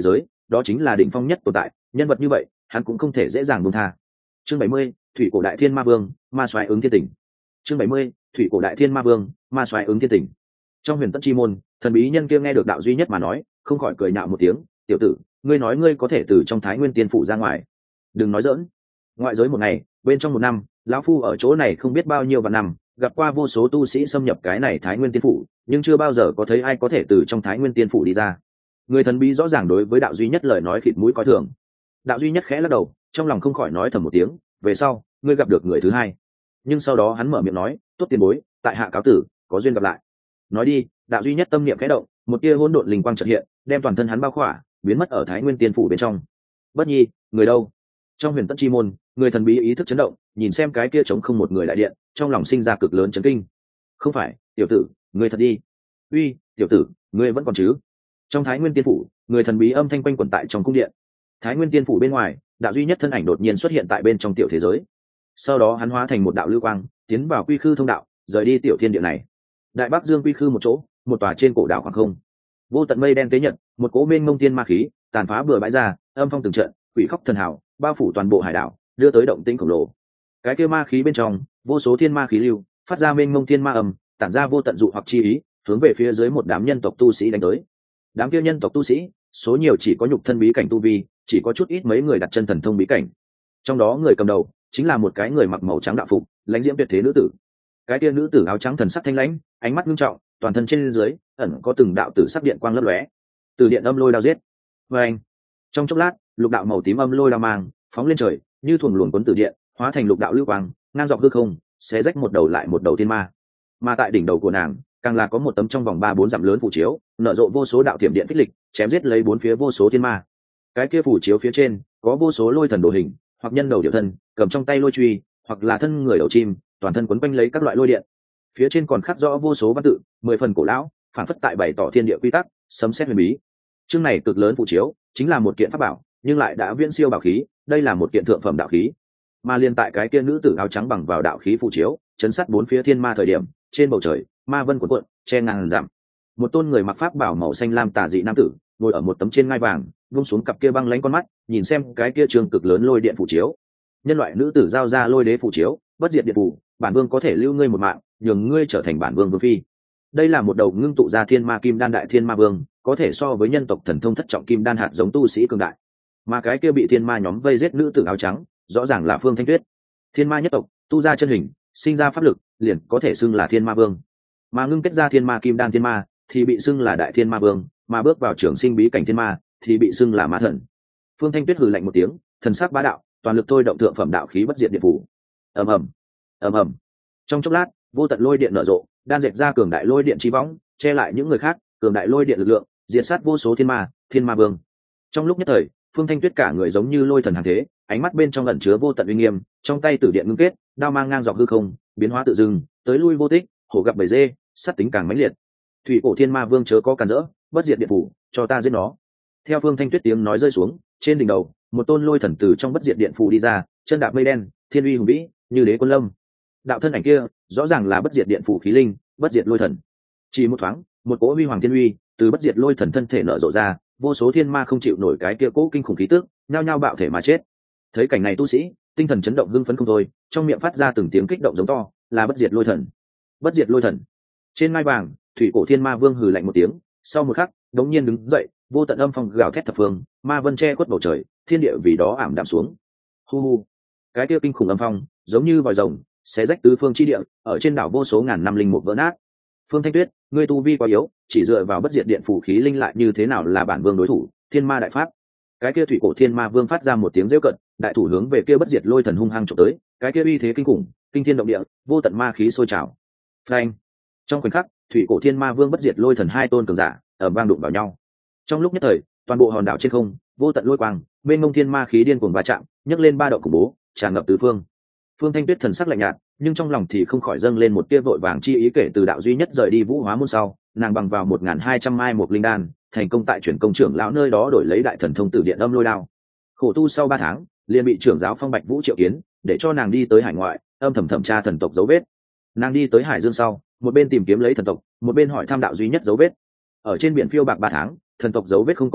đó chính là đỉnh phong nhất tồn tại, nhân vật như vậy hắn cũng không thể dễ dàng buông tha. Chương 70, thủy cổ đại thiên ma vương, ma soái ứng thiên tỉnh. Chương 70, thủy cổ đại thiên ma vương, ma soái ứng thiên tỉnh. Trong huyền tẫn chi môn, thần bí nhân kia nghe được đạo duy nhất mà nói, không khỏi cười nhạo một tiếng, tiểu tử, ngươi nói ngươi có thể từ trong thái nguyên tiên phủ ra ngoài, đừng nói dỡn. Ngoại giới một ngày, bên trong một năm, lão phu ở chỗ này không biết bao nhiêu vạn năm, gặp qua vô số tu sĩ xâm nhập cái này thái nguyên tiên phủ, nhưng chưa bao giờ có thấy ai có thể từ trong thái nguyên tiên phủ đi ra. Người thần bí rõ ràng đối với đạo duy nhất lời nói khịt mũi coi thường. Đạo duy nhất khẽ lắc đầu, trong lòng không khỏi nói thầm một tiếng, về sau ngươi gặp được người thứ hai. Nhưng sau đó hắn mở miệng nói, tốt tiền bối, tại hạ cáo tử, có duyên gặp lại. Nói đi, đạo duy nhất tâm niệm khẽ động, một tia hỗn độn linh quang chợt hiện, đem toàn thân hắn bao khỏa, biến mất ở thái nguyên tiên phủ bên trong. Bất nhi, người đâu? Trong huyền tẫn chi môn, người thần bí ý thức chấn động, nhìn xem cái kia trống không một người đại điện, trong lòng sinh ra cực lớn chấn kinh. Không phải, tiểu tử, ngươi thật đi. Uy, tiểu tử, ngươi vẫn còn chứ? Trong thái nguyên tiên phủ, người thần bí âm thanh quanh quẩn tại trong cung điện. Thái nguyên tiên phủ bên ngoài, đạo duy nhất thân ảnh đột nhiên xuất hiện tại bên trong tiểu thế giới. Sau đó hắn hóa thành một đạo lưu quang, tiến vào quy khư thông đạo, rời đi tiểu thiên địa này. Đại bắc dương quy khư một chỗ, một tòa trên cổ đảo khoảng không. Vô tận mây đen tế nhật, một cỗ mênh mông tiên ma khí tàn phá bừa bãi ra, âm phong từng trận, quỷ khóc thần hào bao phủ toàn bộ hải đảo, đưa tới động tĩnh khổng lồ. Cái kia ma khí bên trong, vô số thiên ma khí lưu phát ra mênh mông thiên ma âm, tản ra vô tận dụ hoặc chi ý, hướng về phía dưới một đám nhân tộc tu sĩ đánh tới. Đám kia nhân tộc tu sĩ, số nhiều chỉ có nhục thân bí cảnh tu vi, chỉ có chút ít mấy người đặt chân thần thông bí cảnh. Trong đó người cầm đầu chính là một cái người mặc màu trắng đạo phục, lãnh diễm tuyệt thế nữ tử. Cái kia nữ tử áo trắng thần sắc thanh lãnh, ánh mắt nghiêm trọng, toàn thân trên dưới ẩn có từng đạo tử sắc điện quang lấp lóe. Từ điện âm lôi đao giết. Và anh, trong chốc lát, lục đạo màu tím âm lôi đao mang phóng lên trời, như thuần luồng cuốn từ điện, hóa thành lục đạo lưu quang, ngang dọc hư không, xé rách một đầu lại một đầu thiên ma. Mà tại đỉnh đầu của nàng, càng là có một tấm trong vòng 3-4 dặm lớn phù chiếu, nở rộ vô số đạo tiềm điện phích lịch, chém giết lấy bốn phía vô số thiên ma. Cái kia phù chiếu phía trên có vô số lôi thần đồ hình, hoặc nhân đầu điệu thân, cầm trong tay lôi truy, hoặc là thân người đầu chim, toàn thân quấn quanh lấy các loại lôi điện. Phía trên còn khắc rõ vô số văn tự, 10 phần cổ lão, phản phất tại bày tỏ thiên địa quy tắc, sấm sét huyền bí. Chương này cực lớn phù chiếu, chính là một kiện pháp bảo, nhưng lại đã viễn siêu bảo khí, đây là một kiện thượng phẩm đạo khí. Mà liên tại cái kia nữ tử áo trắng bằng vào đạo khí phù chiếu, chấn sát bốn phía thiên ma thời điểm, trên bầu trời, ma vân cuộn cuộn, che ngàn dặm. Một tôn người mặc pháp bảo màu xanh lam tà dị nam tử, ngồi ở một tấm trên ngai vàng, buông xuống cặp kia băng lãnh con mắt, nhìn xem cái kia trường cực lớn lôi điện phù chiếu. Nhân loại nữ tử giao ra lôi đế phù chiếu, bất diệt điện phù, bản vương có thể lưu ngươi một mạng, nhường ngươi trở thành bản vương vương phi. Đây là một đầu ngưng tụ ra thiên ma kim đan đại thiên ma vương, có thể so với nhân tộc thần thông thất trọng kim đan hạt giống tu sĩ cường đại. Mà cái kia bị thiên ma nhóm vây giết nữ tử áo trắng, rõ ràng là Phương Thanh Tuyết. Thiên ma nhất tộc, tu ra chân hình, sinh ra pháp lực, liền có thể xưng là thiên ma vương. Mà ngưng kết ra thiên ma kim đan thiên ma, thì bị xưng là đại thiên ma vương, mà bước vào trường sinh bí cảnh thiên ma, thì bị xưng là ma thần. Phương Thanh Tuyết hừ lạnh một tiếng, thần sắc bá đạo, toàn lực thôi động thượng phẩm đạo khí bất diệt điện phủ. Ầm ầm, ầm ầm. Trong chốc lát, vô tận lôi điện nở rộ, đan dệt ra cường đại lôi điện chi võng, che lại những người khác, cường đại lôi điện lực lượng, diệt sát vô số thiên ma vương. Trong lúc nhất thời, Phương Thanh Tuyết cả người giống như lôi thần hàng thế, ánh mắt bên trong ẩn chứa vô tận uy nghiêm, trong tay tử điện ngưng kết, đao mang ngang dọc hư không, biến hóa tự dưng, tới lui vô tích, hổ gặp bầy dê, sát tính càng mãnh liệt. Thủy cổ thiên ma vương chớ có cản rỡ, bất diệt điện phủ, cho ta giết nó. Theo Phương Thanh Tuyết tiếng nói rơi xuống, trên đỉnh đầu, một tôn lôi thần từ trong bất diệt điện phủ đi ra, chân đạp mây đen, thiên uy hùng vĩ, như đế quân lâm. Đạo thân ảnh kia, rõ ràng là bất diệt điện phủ khí linh, bất diệt lôi thần. Chỉ một thoáng, một cỗ huy hoàng thiên uy từ bất diệt lôi thần thân thể nở rộ ra, vô số thiên ma không chịu nổi cái kia cỗ kinh khủng khí tức, nhao nhao bạo thể mà chết. Thấy cảnh này tu sĩ, tinh thần chấn động hưng phấn không thôi, trong miệng phát ra từng tiếng kích động giống to, là bất diệt lôi thần. Bất diệt lôi thần. Trên ngai vàng, thủy cổ thiên ma vương hừ lạnh một tiếng, sau một khắc, đống nhiên đứng dậy, vô tận âm phong gào thét thập phương, ma vân che khuất bầu trời, thiên địa vì đó ảm đạm xuống. Hu hu. Cái kia kinh khủng âm phong, giống như vòi rồng, xé rách tứ phương chi địa, ở trên đảo vô số ngàn năm linh mục vỡ nát. Phương Thanh Tuyết, ngươi tu vi quá yếu, chỉ dựa vào bất diệt điện phủ khí linh lại như thế nào là bản vương đối thủ? Thiên ma đại pháp. Cái kia thủy cổ thiên ma vương phát ra một tiếng rêu cận, đại thủ hướng về kia bất diệt lôi thần hung hăng chụp tới, cái kia uy thế kinh khủng, kinh thiên động địa, vô tận ma khí sôi trào. Phanh. Trong khoảnh khắc, thủy cổ thiên ma vương bất diệt lôi thần hai tôn cường giả ở vang đụng vào nhau. Trong lúc nhất thời, toàn bộ hòn đảo trên không, vô tận lôi quang, mênh mông thiên ma khí điên cuồng va chạm, nhấc lên ba động khủng bố, tràn ngập tứ phương. Phương Thanh Tuyết thần sắc lạnh nhạt, nhưng trong lòng thì không khỏi dâng lên một tia vội vàng chi ý. Kể từ đạo duy nhất rời đi Vũ Hóa môn sau, nàng bằng vào 1200 mai một linh đan, thành công tại chuyển công trưởng lão nơi đó đổi lấy đại thần thông tử điện âm lôi đao. Khổ tu sau 3 tháng, liền bị trưởng giáo Phong Bạch Vũ triệu kiến, để cho nàng đi tới hải ngoại, âm thầm thẩm tra thần tộc dấu vết. Nàng đi tới Hải Dương sau, một bên tìm kiếm lấy thần tộc, một bên hỏi thăm đạo duy nhất dấu vết. Ở trên biển phiêu bạc 3 tháng, thần tộc dấu vết không có thấy,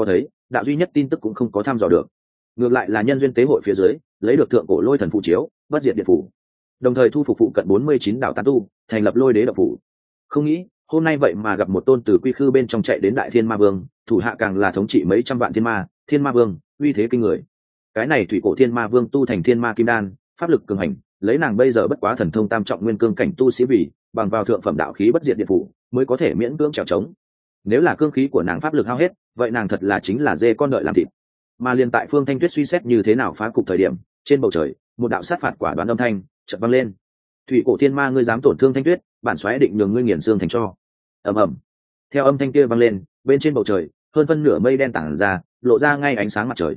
đạo duy nhất tin tức cũng không có thăm dò được. Ngược lại là nhân duyên tế hội phía dưới lấy được thượng cổ lôi thần phụ chiếu, bất diệt điện phủ, đồng thời thu phục phụ cận 49 đạo tán tu, thành lập lôi đế đạo phủ. Không nghĩ hôm nay vậy mà gặp một tôn từ quy khư bên trong chạy đến đại thiên ma vương, thủ hạ càng là thống trị mấy trăm vạn thiên ma vương, uy thế kinh người. Cái này thủy cổ thiên ma vương tu thành thiên ma kim đan, pháp lực cường hành, lấy nàng bây giờ bất quá thần thông tam trọng nguyên cương cảnh tu sĩ vì bằng vào thượng phẩm đạo khí bất diệt điện phủ mới có thể miễn cưỡng trèo trống. Nếu là cương khí của nàng pháp lực hao hết, vậy nàng thật là chính là dê con đợi làm thịt. Mà liền tại Phương Thanh Tuyết suy xét như thế nào phá cục thời điểm, trên bầu trời một đạo sát phạt quả đoán âm thanh chợt vang lên. Thủy cổ thiên ma, ngươi dám tổn thương Thanh Tuyết, bản soái định nhường ngươi nghiền xương thành tro. Ầm ầm. Theo âm thanh kia vang lên, bên trên bầu trời hơn phân nửa mây đen tản ra, lộ ra ngay ánh sáng mặt trời.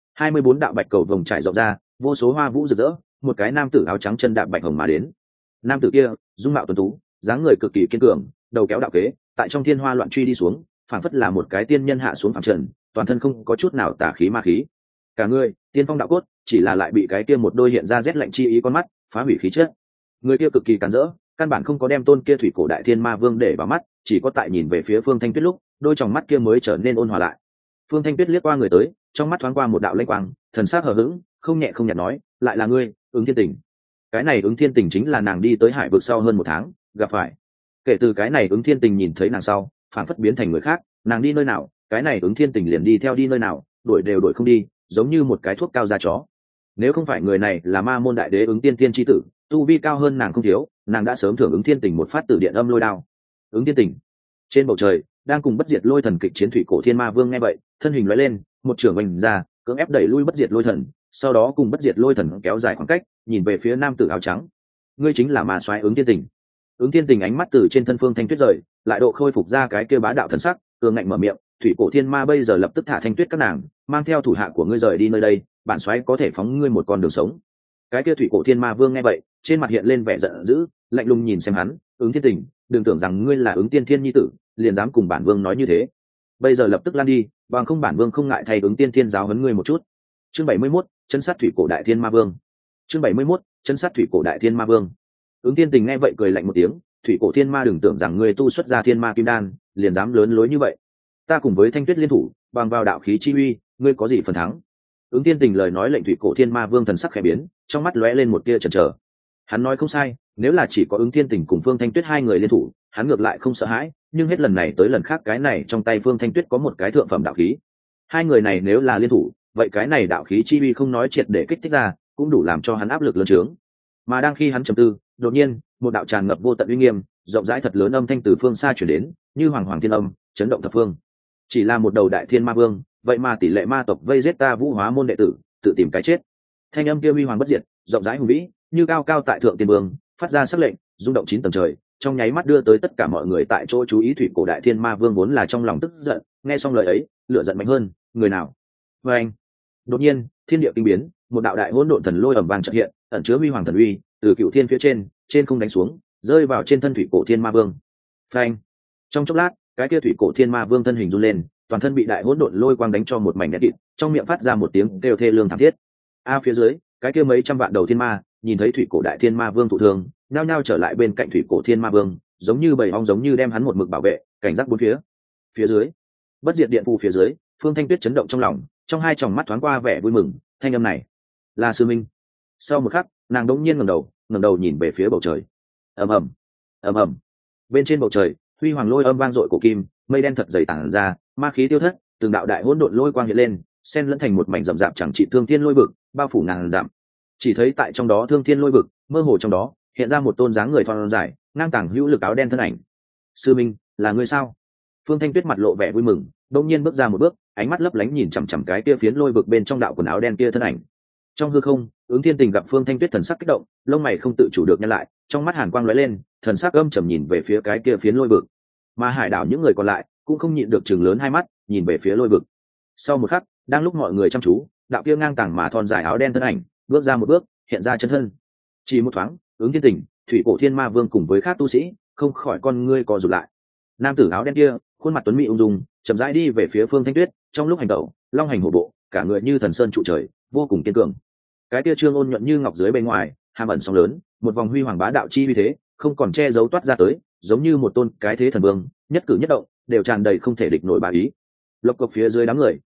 24 đạo bạch cầu vồng trải rộng ra, vô số hoa vũ rực rỡ, một cái nam tử áo trắng chân đạp bạch hồng mà đến. Nam tử kia dung mạo tuấn tú, dáng người cực kỳ kiên cường, đầu kéo đạo kế, tại trong thiên hoa loạn truy đi xuống, phảng phất là một cái tiên nhân hạ xuống phàm trần, toàn thân không có chút nào tà khí ma khí. Cả người tiên phong đạo cốt, chỉ là lại bị cái kia một đôi hiện ra rét lạnh chi ý con mắt phá hủy khí chất. Người kia cực kỳ cản rỡ, căn bản không có đem tôn kia thủy cổ đại thiên ma vương để vào mắt, chỉ có tại nhìn về phía Phương Thanh Tuyết lúc, đôi tròng mắt kia mới trở nên ôn hòa lại. Phương Thanh Tuyết liếc qua người tới, trong mắt thoáng qua một đạo lanh quang, thần sắc hờ hững, không nhẹ không nhạt nói, lại là ngươi, Ứng Thiên Tình. Cái này Ứng Thiên Tình chính là nàng đi tới hải vực sau hơn 1 tháng gặp phải. Kể từ cái này Ứng Thiên Tình nhìn thấy nàng sau, phản phất biến thành người khác, nàng đi nơi nào, cái này Ứng Thiên Tình liền đi theo đi nơi nào, đuổi đều đuổi không đi, giống như một cái thuốc cao da chó. Nếu không phải người này là ma môn đại đế Ứng Tiên Tiên chi tử, tu vi cao hơn nàng không thiếu, nàng đã sớm thưởng Ứng Thiên Tình một phát tử điện âm lôi đao. Ứng Thiên Tình. Trên bầu trời đang cùng bất diệt lôi thần kịch chiến thủy cổ thiên ma vương nghe vậy, thân hình lóe lên, một trường vành ra, cưỡng ép đẩy lui bất diệt lôi thần, sau đó cùng bất diệt lôi thần kéo dài khoảng cách, nhìn về phía nam tử áo trắng. Ngươi chính là ma soái Ứng Thiên Tình. Ứng Thiên Tình ánh mắt từ trên thân Phương Thanh Tuyết rời, lại độ khôi phục ra cái kia bá đạo thần sắc, cường ngạnh mở miệng, thủy cổ thiên ma bây giờ lập tức thả Thanh Tuyết các nàng, mang theo thủ hạ của ngươi rời đi nơi đây, bản soái có thể phóng ngươi một con đường sống. Cái kia thủy cổ thiên ma vương nghe vậy, trên mặt hiện lên vẻ giận dữ, lạnh lùng nhìn xem hắn, Ứng Thiên Tình, đừng tưởng rằng ngươi là Ứng Tiên Thiên nhi tử, liền dám cùng bản vương nói như thế. Bây giờ lập tức lan đi, bằng không bản vương không ngại thay Ứng Tiên Thiên giáo huấn ngươi một chút. Chương 71, chân sát thủy cổ đại thiên ma vương. Chương 71, chân sát thủy cổ đại thiên ma vương. Ứng Tiên Tình nghe vậy cười lạnh một tiếng, thủy cổ thiên ma đừng tưởng rằng ngươi tu xuất ra thiên ma kim đan, liền dám lớn lối như vậy. Ta cùng với Thanh Tuyết liên thủ, bằng vào đạo khí chi uy, ngươi có gì phần thắng? Ứng Tiên Tình lời nói lệnh thủy cổ thiên ma vương thần sắc khẽ biến, trong mắt lóe lên một tia chần chờ. Hắn nói không sai, nếu là chỉ có Ứng Tiên Tình cùng Phương Thanh Tuyết hai người liên thủ, hắn ngược lại không sợ hãi, nhưng hết lần này tới lần khác cái này trong tay Phương Thanh Tuyết có một cái thượng phẩm đạo khí. Hai người này nếu là liên thủ, vậy cái này đạo khí chi uy không nói triệt để kích thích ra, cũng đủ làm cho hắn áp lực lớn trướng. Mà đang khi hắn trầm tư, đột nhiên, một đạo tràn ngập vô tận uy nghiêm, rộng rãi thật lớn âm thanh từ phương xa truyền đến, như hoàng hoàng thiên âm, chấn động thập phương. Chỉ là một đầu đại thiên ma vương, vậy mà tỷ lệ ma tộc vây giết ta Vũ Hóa môn đệ tử, tự tìm cái chết. Thanh âm kia huy hoàng bất diệt, rộng rãi hùng vĩ, như cao cao tại thượng tiên vương, phát ra sắc lệnh, rung động 9 tầng trời, trong nháy mắt đưa tới tất cả mọi người tại chỗ chú ý. Thủy cổ đại thiên ma vương vốn là trong lòng tức giận, nghe xong lời ấy, lửa giận mạnh hơn, người nào? Và anh. Đột nhiên, thiên địa kinh biến, một đạo đại hỗn độn thần lôi ầm vang chợt hiện, ẩn chứa huy hoàng thần uy, từ cựu thiên phía trên không đánh xuống, rơi vào trên thân thủy cổ thiên ma vương. Phanh. Trong chốc lát, cái kia thủy cổ thiên ma vương thân hình run lên, toàn thân bị đại hỗn độn lôi quang đánh cho một mảnh nét đít, trong miệng phát ra một tiếng kêu thê lương thảm thiết. Phía dưới, cái kia mấy trăm vạn đầu thiên ma, nhìn thấy thủy cổ đại thiên ma vương thụ thương, nhao nhao trở lại bên cạnh thủy cổ thiên ma vương, giống như bầy ong giống như đem hắn một mực bảo vệ, cảnh giác bốn phía. Phía dưới, bất diệt điện phù phía dưới, Phương Thanh Tuyết chấn động trong lòng, trong hai tròng mắt thoáng qua vẻ vui mừng, thanh âm này là sư minh. Sau một khắc, nàng đống nhiên ngẩng đầu nhìn về phía bầu trời. Ầm ầm, ầm ầm. Bên trên bầu trời, huy hoàng lôi âm vang dội cổ kim, mây đen thật dày tản ra, ma khí tiêu thất, từng đạo đại hỗn độn lôi quang hiện lên, xen lẫn thành một mảnh rậm rạp chẳng trị thương thiên lôi vực, bao phủ ngàn dặm. Chỉ thấy tại trong đó thương thiên lôi vực, mơ hồ trong đó hiện ra một tôn dáng người thon dài, ngang tàng hữu lực áo đen thân ảnh. Sư minh, là ngươi sao? Phương Thanh Tuyết mặt lộ vẻ vui mừng, đột nhiên bước ra một bước, ánh mắt lấp lánh nhìn chằm chằm cái kia phiến lôi vực bên trong đạo quần áo đen kia thân ảnh. Trong hư không, Ứng Thiên Tình gặp Phương Thanh Tuyết thần sắc kích động, lông mày không tự chủ được nhăn lại, trong mắt hàn quang lóe lên, thần sắc âm trầm nhìn về phía cái kia phiến lôi vực. Mà hải đảo những người còn lại cũng không nhịn được chừng lớn hai mắt, nhìn về phía lôi vực. Sau một khắc, đang lúc mọi người chăm chú, đạo kia ngang tàng mà thon dài áo đen thân ảnh bước ra một bước, hiện ra chân thân. Chỉ một thoáng, Ứng Thiên Tình, thủy cổ thiên ma vương cùng với khác tu sĩ không khỏi con ngươi co rụt lại. Nam tử áo đen kia, khuôn mặt tuấn mỹ ung dung, chậm rãi đi về phía Phương Thanh Tuyết, trong lúc hành động, long hành hổ bộ, cả người như thần sơn trụ trời, vô cùng kiên cường. Cái kia trương ôn nhuận như ngọc dưới bên ngoài, hàm ẩn sóng lớn, một vòng huy hoàng bá đạo chi uy thế, không còn che giấu toát ra tới, giống như một tôn cái thế thần vương, nhất cử nhất động đều tràn đầy không thể địch nổi bá ý. Lộc cộc phía dưới đám người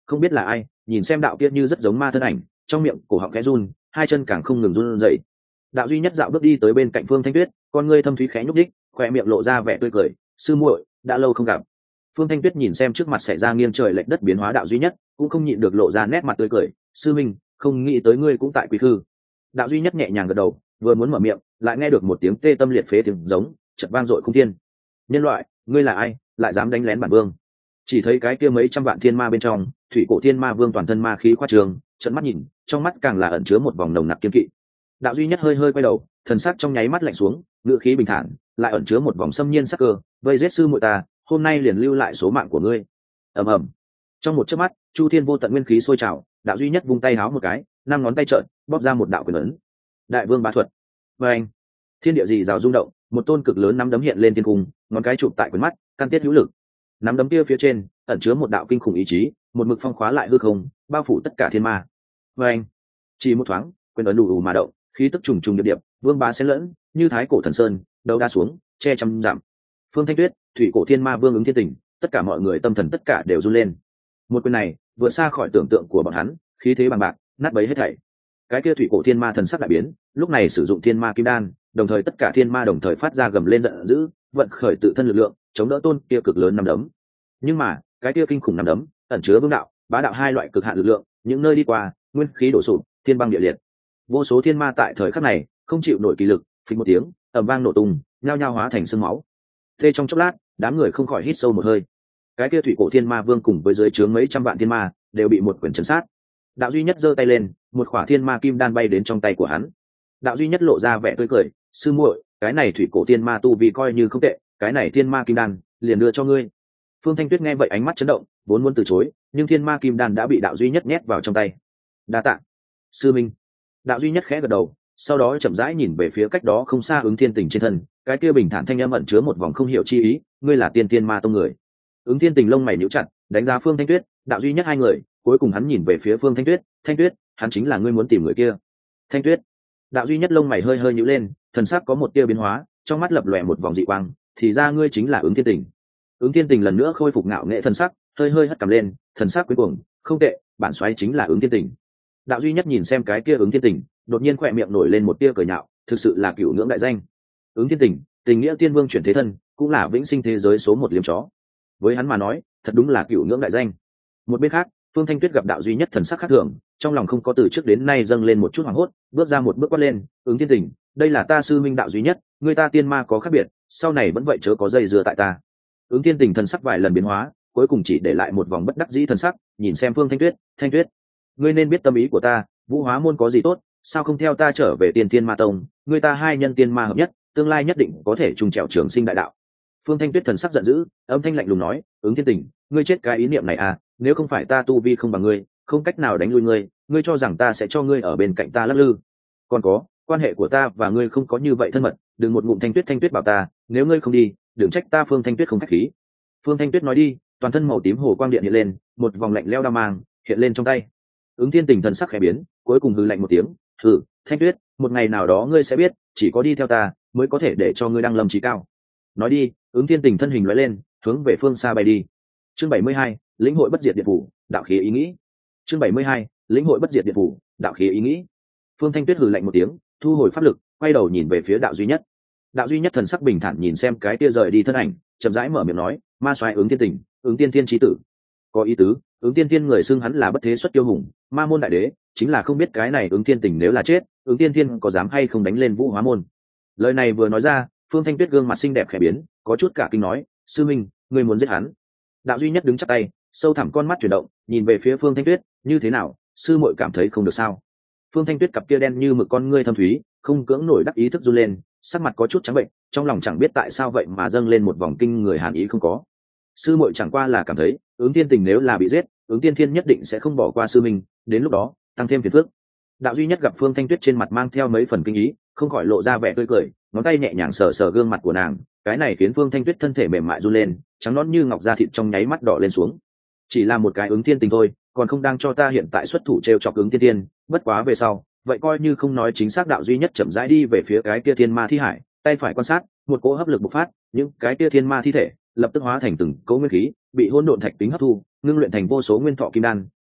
không biết là ai nhìn xem đạo kia như rất giống ma thân ảnh, trong miệng cổ họng khẽ run, hai chân càng không ngừng run rẩy. Đạo duy nhất dạo bước đi tới bên cạnh Phương Thanh Tuyết, con ngươi thâm thúy khẽ nhúc đích, khoe miệng lộ ra vẻ tươi cười. Sư muội, đã lâu không gặp. Phương Thanh Tuyết nhìn xem trước mặt xảy ra nghiêng trời lệch đất biến hóa đạo duy nhất, cũng không nhịn được lộ ra nét mặt tươi cười. Sư minh, không nghĩ tới ngươi cũng tại Quý Khư. Đạo duy nhất nhẹ nhàng gật đầu, vừa muốn mở miệng, lại nghe được một tiếng tê tâm liệt phế tiếng giống, chợt vang dội không thiên. Nhân loại, ngươi là ai, lại dám đánh lén bản vương? Chỉ thấy cái kia mấy trăm vạn thiên ma bên trong, thủy cổ thiên ma vương toàn thân ma khí khoa trường, trợn mắt nhìn, trong mắt càng là ẩn chứa một vòng nồng nặc kiên kỵ. Đạo duy nhất hơi hơi quay đầu, thần sắc trong nháy mắt lạnh xuống, ngữ khí bình thản, lại ẩn chứa một vòng xâm nhiên sắc cơ. Vây giết sư muội ta, hôm nay liền lưu lại số mạng của ngươi. Ầm ầm. Trong một chớp mắt, chu thiên vô tận nguyên khí sôi trào, đạo duy nhất vung tay háo một cái, năm ngón tay trợn, bóp ra một đạo quyền ấn. Đại vương bá thuật. Và anh, thiên địa dị rào rung động, một tôn cực lớn nắm đấm hiện lên thiên cung, ngón cái chụp tại quyền mắt, căn tiết hữu lực. Nắm đấm kia phía trên ẩn chứa một đạo kinh khủng ý chí, một mực phong khóa lại hư không, bao phủ tất cả thiên ma. Và anh, chỉ một thoáng, quyền ấn đủ mà động, khí tức trùng trùng điệp điệp, vương bá xen lẫn, như thái cổ thần sơn, đầu đa xuống, che trăm dặm. Phương Thanh Tuyết, thủy cổ thiên ma vương ứng thiên tình, tất cả mọi người tâm thần tất cả đều run lên. Một quyền này vượt xa khỏi tưởng tượng của bọn hắn, khí thế bằng bạc, nát bấy hết thảy. Cái kia thủy cổ thiên ma thần sắc đại biến, lúc này sử dụng thiên ma kim đan, đồng thời tất cả thiên ma đồng thời phát ra gầm lên giận dữ, vận khởi tự thân lực lượng, chống đỡ tôn kia cực lớn năm đấm. Nhưng mà cái kia kinh khủng năm đấm ẩn chứa vương đạo, bá đạo hai loại cực hạn lực lượng, những nơi đi qua, nguyên khí đổ sụp, thiên băng địa liệt. Vô số thiên ma tại thời khắc này không chịu nổi kỳ lực, phình một tiếng, ầm vang nổ tung, nhao nhao hóa thành xương máu. Thế trong chốc lát, đám người không khỏi hít sâu một hơi. Cái kia thủy cổ thiên ma vương cùng với dưới trướng mấy trăm vạn thiên ma đều bị một quyền chấn sát. Đạo duy nhất giơ tay lên, một khỏa thiên ma kim đan bay đến trong tay của hắn. Đạo duy nhất lộ ra vẻ tươi cười, sư muội, cái này thủy cổ thiên ma tu vi coi như không tệ, cái này thiên ma kim đan liền đưa cho ngươi. Phương Thanh Tuyết nghe vậy ánh mắt chấn động, vốn muốn từ chối, nhưng thiên ma kim đan đã bị đạo duy nhất nhét vào trong tay. Đa tạ, sư minh. Đạo duy nhất khẽ gật đầu, sau đó chậm rãi nhìn về phía cách đó không xa Ứng Thiên Tình trên thân, cái kia bình thản thanh âm ẩn chứa một vòng không hiểu chi ý, ngươi là tiên tiên ma tông người. Ứng Thiên Tình lông mày nhíu chặt, đánh giá Phương Thanh Tuyết, đạo duy nhất hai người, cuối cùng hắn nhìn về phía Phương Thanh Tuyết, Thanh Tuyết, hắn chính là ngươi muốn tìm người kia. Thanh Tuyết. Đạo duy nhất lông mày hơi hơi nhíu lên, thần sắc có một tia biến hóa, trong mắt lập lòe một vòng dị quang, thì ra ngươi chính là Ứng Thiên Tình. Ứng Thiên Tình lần nữa khôi phục ngạo nghệ thần sắc, hơi hơi hất cằm lên, thần sắc quyến cuồng, không tệ, bản soái chính là Ứng Thiên Tình. Đạo duy nhất nhìn xem cái kia Ứng Thiên Tình, đột nhiên khỏe miệng nổi lên một tia cười nhạo, thực sự là cửu ngưỡng đại danh. Ứng Thiên Tình, tình nghĩa tiên vương chuyển thế thân, cũng là vĩnh sinh thế giới số một liếm chó. Với hắn mà nói, thật đúng là cửu ngưỡng đại danh. Một bên khác, Phương Thanh Tuyết gặp đạo duy nhất thần sắc khác thường, trong lòng không có từ trước đến nay dâng lên một chút hoảng hốt, bước ra một bước quát lên, Ứng Thiên Tình, đây là ta sư minh đạo duy nhất, người ta tiên ma có khác biệt, sau này vẫn vậy chớ có dây dưa tại ta. Ứng Thiên Tình thần sắc vài lần biến hóa, cuối cùng chỉ để lại một vòng bất đắc dĩ thần sắc, nhìn xem Phương Thanh Tuyết, Thanh Tuyết, ngươi nên biết tâm ý của ta, Vũ Hóa môn có gì tốt, sao không theo ta trở về Tiên Thiên Ma Tông, người ta hai nhân tiên ma hợp nhất, tương lai nhất định có thể trùng trèo trường sinh đại đạo. Phương Thanh Tuyết thần sắc giận dữ, âm thanh lạnh lùng nói, Ứng Thiên Tình, ngươi chết cái ý niệm này à, nếu không phải ta tu vi không bằng ngươi, không cách nào đánh lui ngươi, ngươi cho rằng ta sẽ cho ngươi ở bên cạnh ta lắc lư? Còn có, quan hệ của ta và ngươi không có như vậy thân mật, đừng một ngụm Thanh Tuyết bảo ta, nếu ngươi không đi, đừng trách ta Phương Thanh Tuyết không khách khí. Phương Thanh Tuyết nói đi, toàn thân màu tím hồ quang điện hiện lên, một vòng lạnh lẽo đao mang hiện lên trong tay. Ứng Thiên Tình thần sắc khẽ biến, cuối cùng hừ lạnh một tiếng, hừ, Thanh Tuyết, một ngày nào đó ngươi sẽ biết, chỉ có đi theo ta mới có thể để cho ngươi đăng lâm chí cao. Nói đi, Ứng Thiên Tình thân hình lóe lên, hướng về phương xa bay đi. Chương 72, lĩnh hội bất diệt điện phủ, đạo khí ý nghĩ. Chương 72, lĩnh hội bất diệt điện phủ, đạo khí ý nghĩ. Phương Thanh Tuyết hừ lạnh một tiếng, thu hồi pháp lực, quay đầu nhìn về phía đạo duy nhất. Đạo duy nhất thần sắc bình thản nhìn xem cái kia rời đi thân ảnh, chậm rãi mở miệng nói, ma soái Ứng Thiên Tình, Ứng Tiên Thiên chí tử. Có ý tứ, Ứng Tiên Thiên người xưng hắn là bất thế xuất tiêu hùng, ma môn đại đế, chính là không biết cái này Ứng Thiên Tình nếu là chết, Ứng Tiên Thiên có dám hay không đánh lên Vũ Hóa môn. Lời này vừa nói ra, Phương Thanh Tuyết gương mặt xinh đẹp khẽ biến, có chút cả kinh nói, sư minh, ngươi muốn giết hắn? Đạo duy nhất đứng chắp tay, sâu thẳm con mắt chuyển động, nhìn về phía Phương Thanh Tuyết, như thế nào, sư muội cảm thấy không được sao? Phương Thanh Tuyết cặp kia đen như mực con ngươi thâm thúy, không cưỡng nổi đắc ý thức run lên, sắc mặt có chút trắng bệnh, trong lòng chẳng biết tại sao vậy mà dâng lên một vòng kinh người hàn ý không có. Sư muội chẳng qua là cảm thấy, Ứng Tiên Tình nếu là bị giết, Ứng Tiên Thiên nhất định sẽ không bỏ qua sư minh, đến lúc đó tăng thêm phiền phức. Đạo duy nhất gặp Phương Thanh Tuyết trên mặt mang theo mấy phần kinh ý, không khỏi lộ ra vẻ tươi cười, ngón tay nhẹ nhàng sờ sờ gương mặt của nàng, cái này khiến Phương Thanh Tuyết thân thể mềm mại run lên, trắng nõn như ngọc da thịt trong nháy mắt đỏ lên xuống. Chỉ là một cái Ứng Thiên Tình thôi, còn không đang cho ta hiện tại xuất thủ trêu chọc Ứng Tiên Thiên, bất quá về sau, vậy coi như không nói chính xác. Đạo duy nhất chậm rãi đi về phía cái kia thiên ma thi hải, tay phải quan sát, một cỗ hấp lực bộc phát, những cái kia thiên ma thi thể lập tức hóa thành từng cỗ nguyên khí, bị hỗn độn thạch tính hấp thu, ngưng luyện thành vô số nguyên thọ kim đan,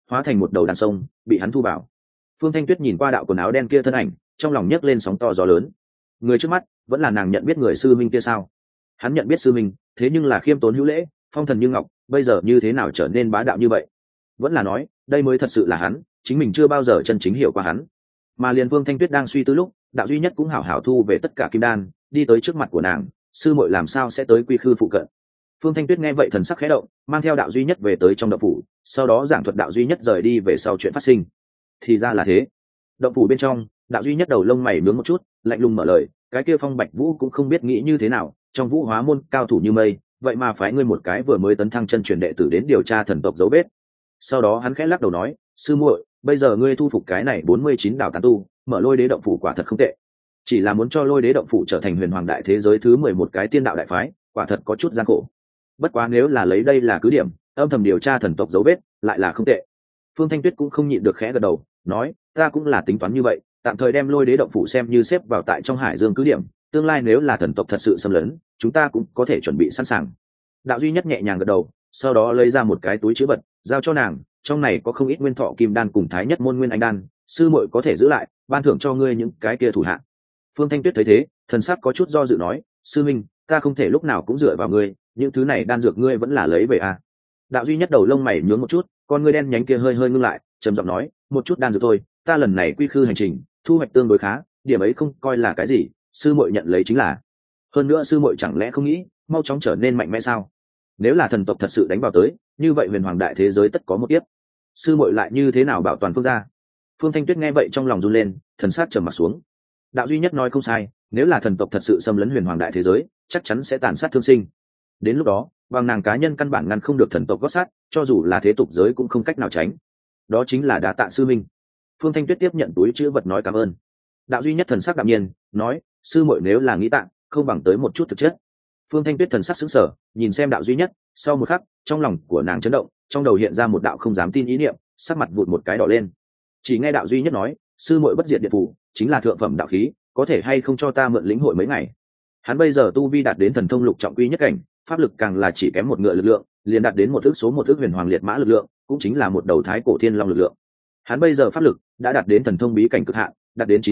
hóa thành một đầu đàn sông bị hắn thu vào. Phương Thanh Tuyết nhìn qua đạo quần áo đen kia thân ảnh, trong lòng nhấc lên sóng to gió lớn. Người trước mắt vẫn là nàng nhận biết người sư minh kia sao? Hắn nhận biết sư minh, thế nhưng là khiêm tốn hữu lễ, phong thần như ngọc, bây giờ như thế nào trở nên bá đạo như vậy? Vẫn là nói đây mới thật sự là hắn, chính mình chưa bao giờ chân chính hiểu qua hắn. Mà liền Phương Thanh Tuyết đang suy tư lúc, đạo duy nhất cũng hảo hảo thu về tất cả kim đan, đi tới trước mặt của nàng. Sư muội làm sao sẽ tới quy khư phụ cận? Phương Thanh Tuyết nghe vậy thần sắc khẽ động, mang theo đạo duy nhất về tới trong động phủ, sau đó giảng thuật đạo duy nhất rời đi về sau chuyện phát sinh. Thì ra là thế. Động phủ bên trong, đạo duy nhất đầu lông mày nướng một chút, lạnh lùng mở lời, cái kia Phong Bạch Vũ cũng không biết nghĩ như thế nào, trong Vũ Hóa môn cao thủ như mây, vậy mà phái ngươi một cái vừa mới tấn thăng chân truyền đệ tử đến điều tra thần tộc dấu vết. Sau đó hắn khẽ lắc đầu nói, sư muội, bây giờ ngươi thu phục cái này 49 đạo tán tu, mở Lôi Đế động phủ quả thật không tệ. Chỉ là muốn cho Lôi Đế động phủ trở thành huyền hoàng đại thế giới thứ 11 cái tiên đạo đại phái, quả thật có chút gian khổ. Bất quá nếu là lấy đây là cứ điểm, âm thầm điều tra thần tộc dấu vết, lại là không tệ. Phương Thanh Tuyết cũng không nhịn được khẽ gật đầu, nói, ta cũng là tính toán như vậy, tạm thời đem Lôi Đế động phủ xem như xếp vào tại trong Hải Dương cứ điểm, tương lai nếu là thần tộc thật sự xâm lấn, chúng ta cũng có thể chuẩn bị sẵn sàng. Đạo duy nhất nhẹ nhàng gật đầu, sau đó lấy ra một cái túi chứa vật, giao cho nàng, trong này có không ít nguyên thọ kim đan cùng thái nhất môn nguyên anh đan, sư muội có thể giữ lại, ban thưởng cho ngươi những cái kia thủ hạ. Phương Thanh Tuyết thấy thế, thần sắc có chút do dự nói, sư minh, ta không thể lúc nào cũng dựa vào ngươi, những thứ này đan dược ngươi vẫn là lấy về à? Đạo duy nhất đầu lông mày nhướng một chút, con ngươi đen nhánh kia hơi hơi ngưng lại, trầm giọng nói, một chút đan dược thôi, ta lần này quy khư hành trình, thu hoạch tương đối khá, điểm ấy không coi là cái gì, sư muội nhận lấy chính là. Hơn nữa sư muội chẳng lẽ không nghĩ, mau chóng trở nên mạnh mẽ sao? Nếu là thần tộc thật sự đánh vào tới, như vậy huyền hoàng đại thế giới tất có một tiếp. Sư muội lại như thế nào bảo toàn Phương gia? Phương Thanh Tuyết nghe vậy trong lòng run lên, thần sắc trầm mặt xuống. Đạo duy nhất nói không sai, nếu là thần tộc thật sự xâm lấn huyền hoàng đại thế giới, chắc chắn sẽ tàn sát thương sinh. Đến lúc đó, bằng nàng cá nhân căn bản ngăn không được thần tộc gót sát, cho dù là thế tục giới cũng không cách nào tránh. Đó chính là đa tạ sư minh. Phương Thanh Tuyết tiếp nhận túi chữ vật nói cảm ơn. Đạo duy nhất thần sắc đạm nhiên, nói, sư muội nếu là nghĩ tạng, không bằng tới một chút thực chất. Phương Thanh Tuyết thần sắc sững sờ, nhìn xem đạo duy nhất, sau một khắc, trong lòng của nàng chấn động, trong đầu hiện ra một đạo không dám tin ý niệm, sắc mặt vụt một cái đỏ lên. Chỉ nghe đạo duy nhất nói, sư muội bất diệt điện phủ, chính là thượng phẩm đạo khí, có thể hay không cho ta mượn lĩnh hội mấy ngày? Hắn bây giờ tu vi đạt đến thần thông lục trọng quy nhất cảnh, pháp lực càng là chỉ kém một ngựa lực lượng, liền đạt đến một ước số một ước huyền hoàng liệt mã lực lượng, cũng chính là một đầu thái cổ thiên long lực lượng. Hắn bây giờ pháp lực đã đạt đến thần thông bí cảnh cực hạn, đạt đến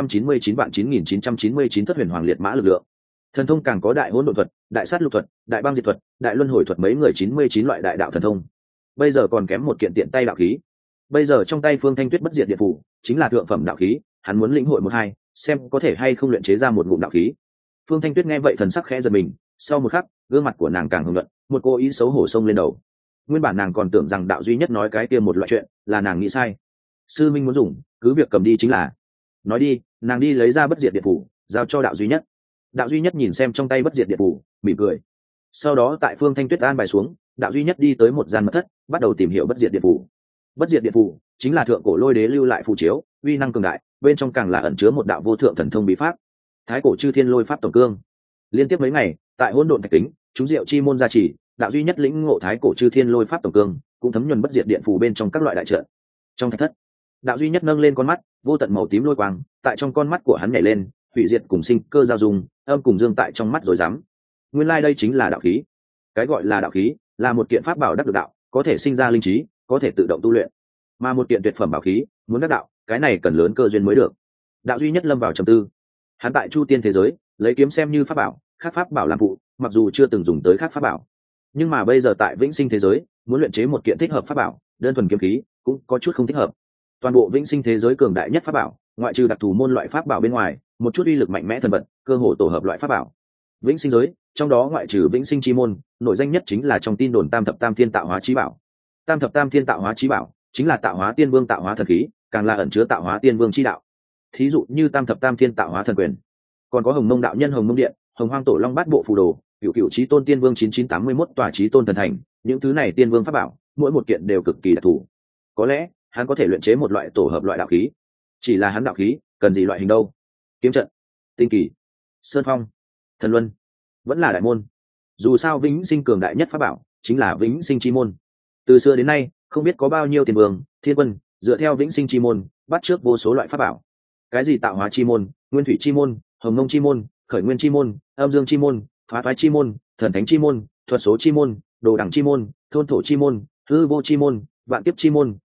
9999 thất huyền hoàng liệt mã lực lượng. Thần thông càng có đại hỗn độn thuật, đại sát lục thuật, đại băng diệt thuật, đại luân hồi thuật mấy người 99 loại đại đạo thần thông. Bây giờ còn kém một kiện tiện tay đạo khí. Bây giờ trong tay Phương Thanh Tuyết bất diệt điện phủ, chính là thượng phẩm đạo khí, hắn muốn lĩnh hội một hai, xem có thể hay không luyện chế ra một ngụm đạo khí. Phương Thanh Tuyết nghe vậy thần sắc khẽ giật mình, sau một khắc, gương mặt của nàng càng hưng luận, một cô ý xấu hổ xông lên đầu. Nguyên bản nàng còn tưởng rằng đạo duy nhất nói cái kia một loại chuyện, là nàng nghĩ sai. Sư minh muốn dùng, cứ việc cầm đi chính là. Nói đi, nàng đi lấy ra bất diệt điện phủ, giao cho đạo duy nhất. Đạo duy nhất nhìn xem trong tay bất diệt điện phủ, mỉm cười. Sau đó tại Phương Thanh Tuyết an bài xuống, đạo duy nhất đi tới một gian mật thất, bắt đầu tìm hiểu bất diệt điện phủ. Bất diệt điện phủ chính là thượng cổ Lôi Đế lưu lại phù chiếu, uy năng cường đại, bên trong càng là ẩn chứa một đạo vô thượng thần thông bí pháp, thái cổ chư thiên lôi pháp tổng cương. Liên tiếp mấy ngày, tại hỗn độn thạch kính, chúng diệu chi môn gia trì, đạo duy nhất lĩnh ngộ thái cổ chư thiên lôi pháp tổng cương, cũng thấm nhuần bất diệt điện phủ bên trong các loại đại trận. Trong thạch thất, đạo duy nhất nâng lên con mắt, vô tận màu tím lôi quang tại trong con mắt của hắn nhảy lên, hủy diệt cùng sinh cơ giao dung, âm cùng dương tại trong mắt rồi dám. Nguyên lai đây chính là đạo khí. Cái gọi là đạo khí, là một kiện pháp bảo đắc được đạo, có thể sinh ra linh trí, có thể tự động tu luyện. Mà một kiện tuyệt phẩm bảo khí, muốn đắc đạo, cái này cần lớn cơ duyên mới được. Đạo duy nhất lâm vào trầm tư. Hắn tại Chu Tiên thế giới, lấy kiếm xem như pháp bảo, khác pháp bảo làm phụ, mặc dù chưa từng dùng tới khác pháp bảo, nhưng mà bây giờ tại Vĩnh Sinh thế giới, muốn luyện chế một kiện thích hợp pháp bảo, đơn thuần kiếm khí cũng có chút không thích hợp. Toàn bộ Vĩnh Sinh thế giới cường đại nhất pháp bảo, ngoại trừ đặc thù môn loại pháp bảo bên ngoài, một chút uy lực mạnh mẽ thần vật, cơ hồ tổ hợp loại pháp bảo. Vĩnh Sinh giới, trong đó ngoại trừ Vĩnh Sinh chi môn, nổi danh nhất chính là trong tin đồn Tam thập tam thiên tạo hóa chí bảo. Tam thập tam thiên tạo hóa chí bảo chính là tạo hóa tiên vương tạo hóa thần khí, càng là ẩn chứa tạo hóa tiên vương chi đạo. Thí dụ như Tam thập tam thiên tạo hóa thần quyền, còn có Hồng Mông đạo nhân Hồng Mông điện, Hồng Hoang tổ long bát bộ phù đồ, Cửu Cửu chí tôn tiên vương 9981 tòa chí tôn thần thành, những thứ này tiên vương pháp bảo, mỗi một kiện đều cực kỳ đặc thù. Có lẽ hắn có thể luyện chế một loại tổ hợp loại đạo khí. Chỉ là hắn đạo khí cần gì loại hình đâu? Kiếm trận, tinh kỳ, sơn phong, thần luân, vẫn là đại môn. Dù sao Vĩnh Sinh cường đại nhất pháp bảo chính là Vĩnh Sinh chi môn. Từ xưa đến nay, không biết có bao nhiêu tiên vương, thiên quân dựa theo Vĩnh Sinh chi môn bắt trước vô số loại pháp bảo. Cái gì tạo hóa chi môn, nguyên thủy chi môn, hồng ngông chi môn, khởi nguyên chi môn, âm dương chi môn, phá thoái chi môn, thần thánh chi môn, thuật số chi môn, đồ đẳng chi môn, thôn thổ chi môn, hư vô chi môn, vạn kiếp chi môn,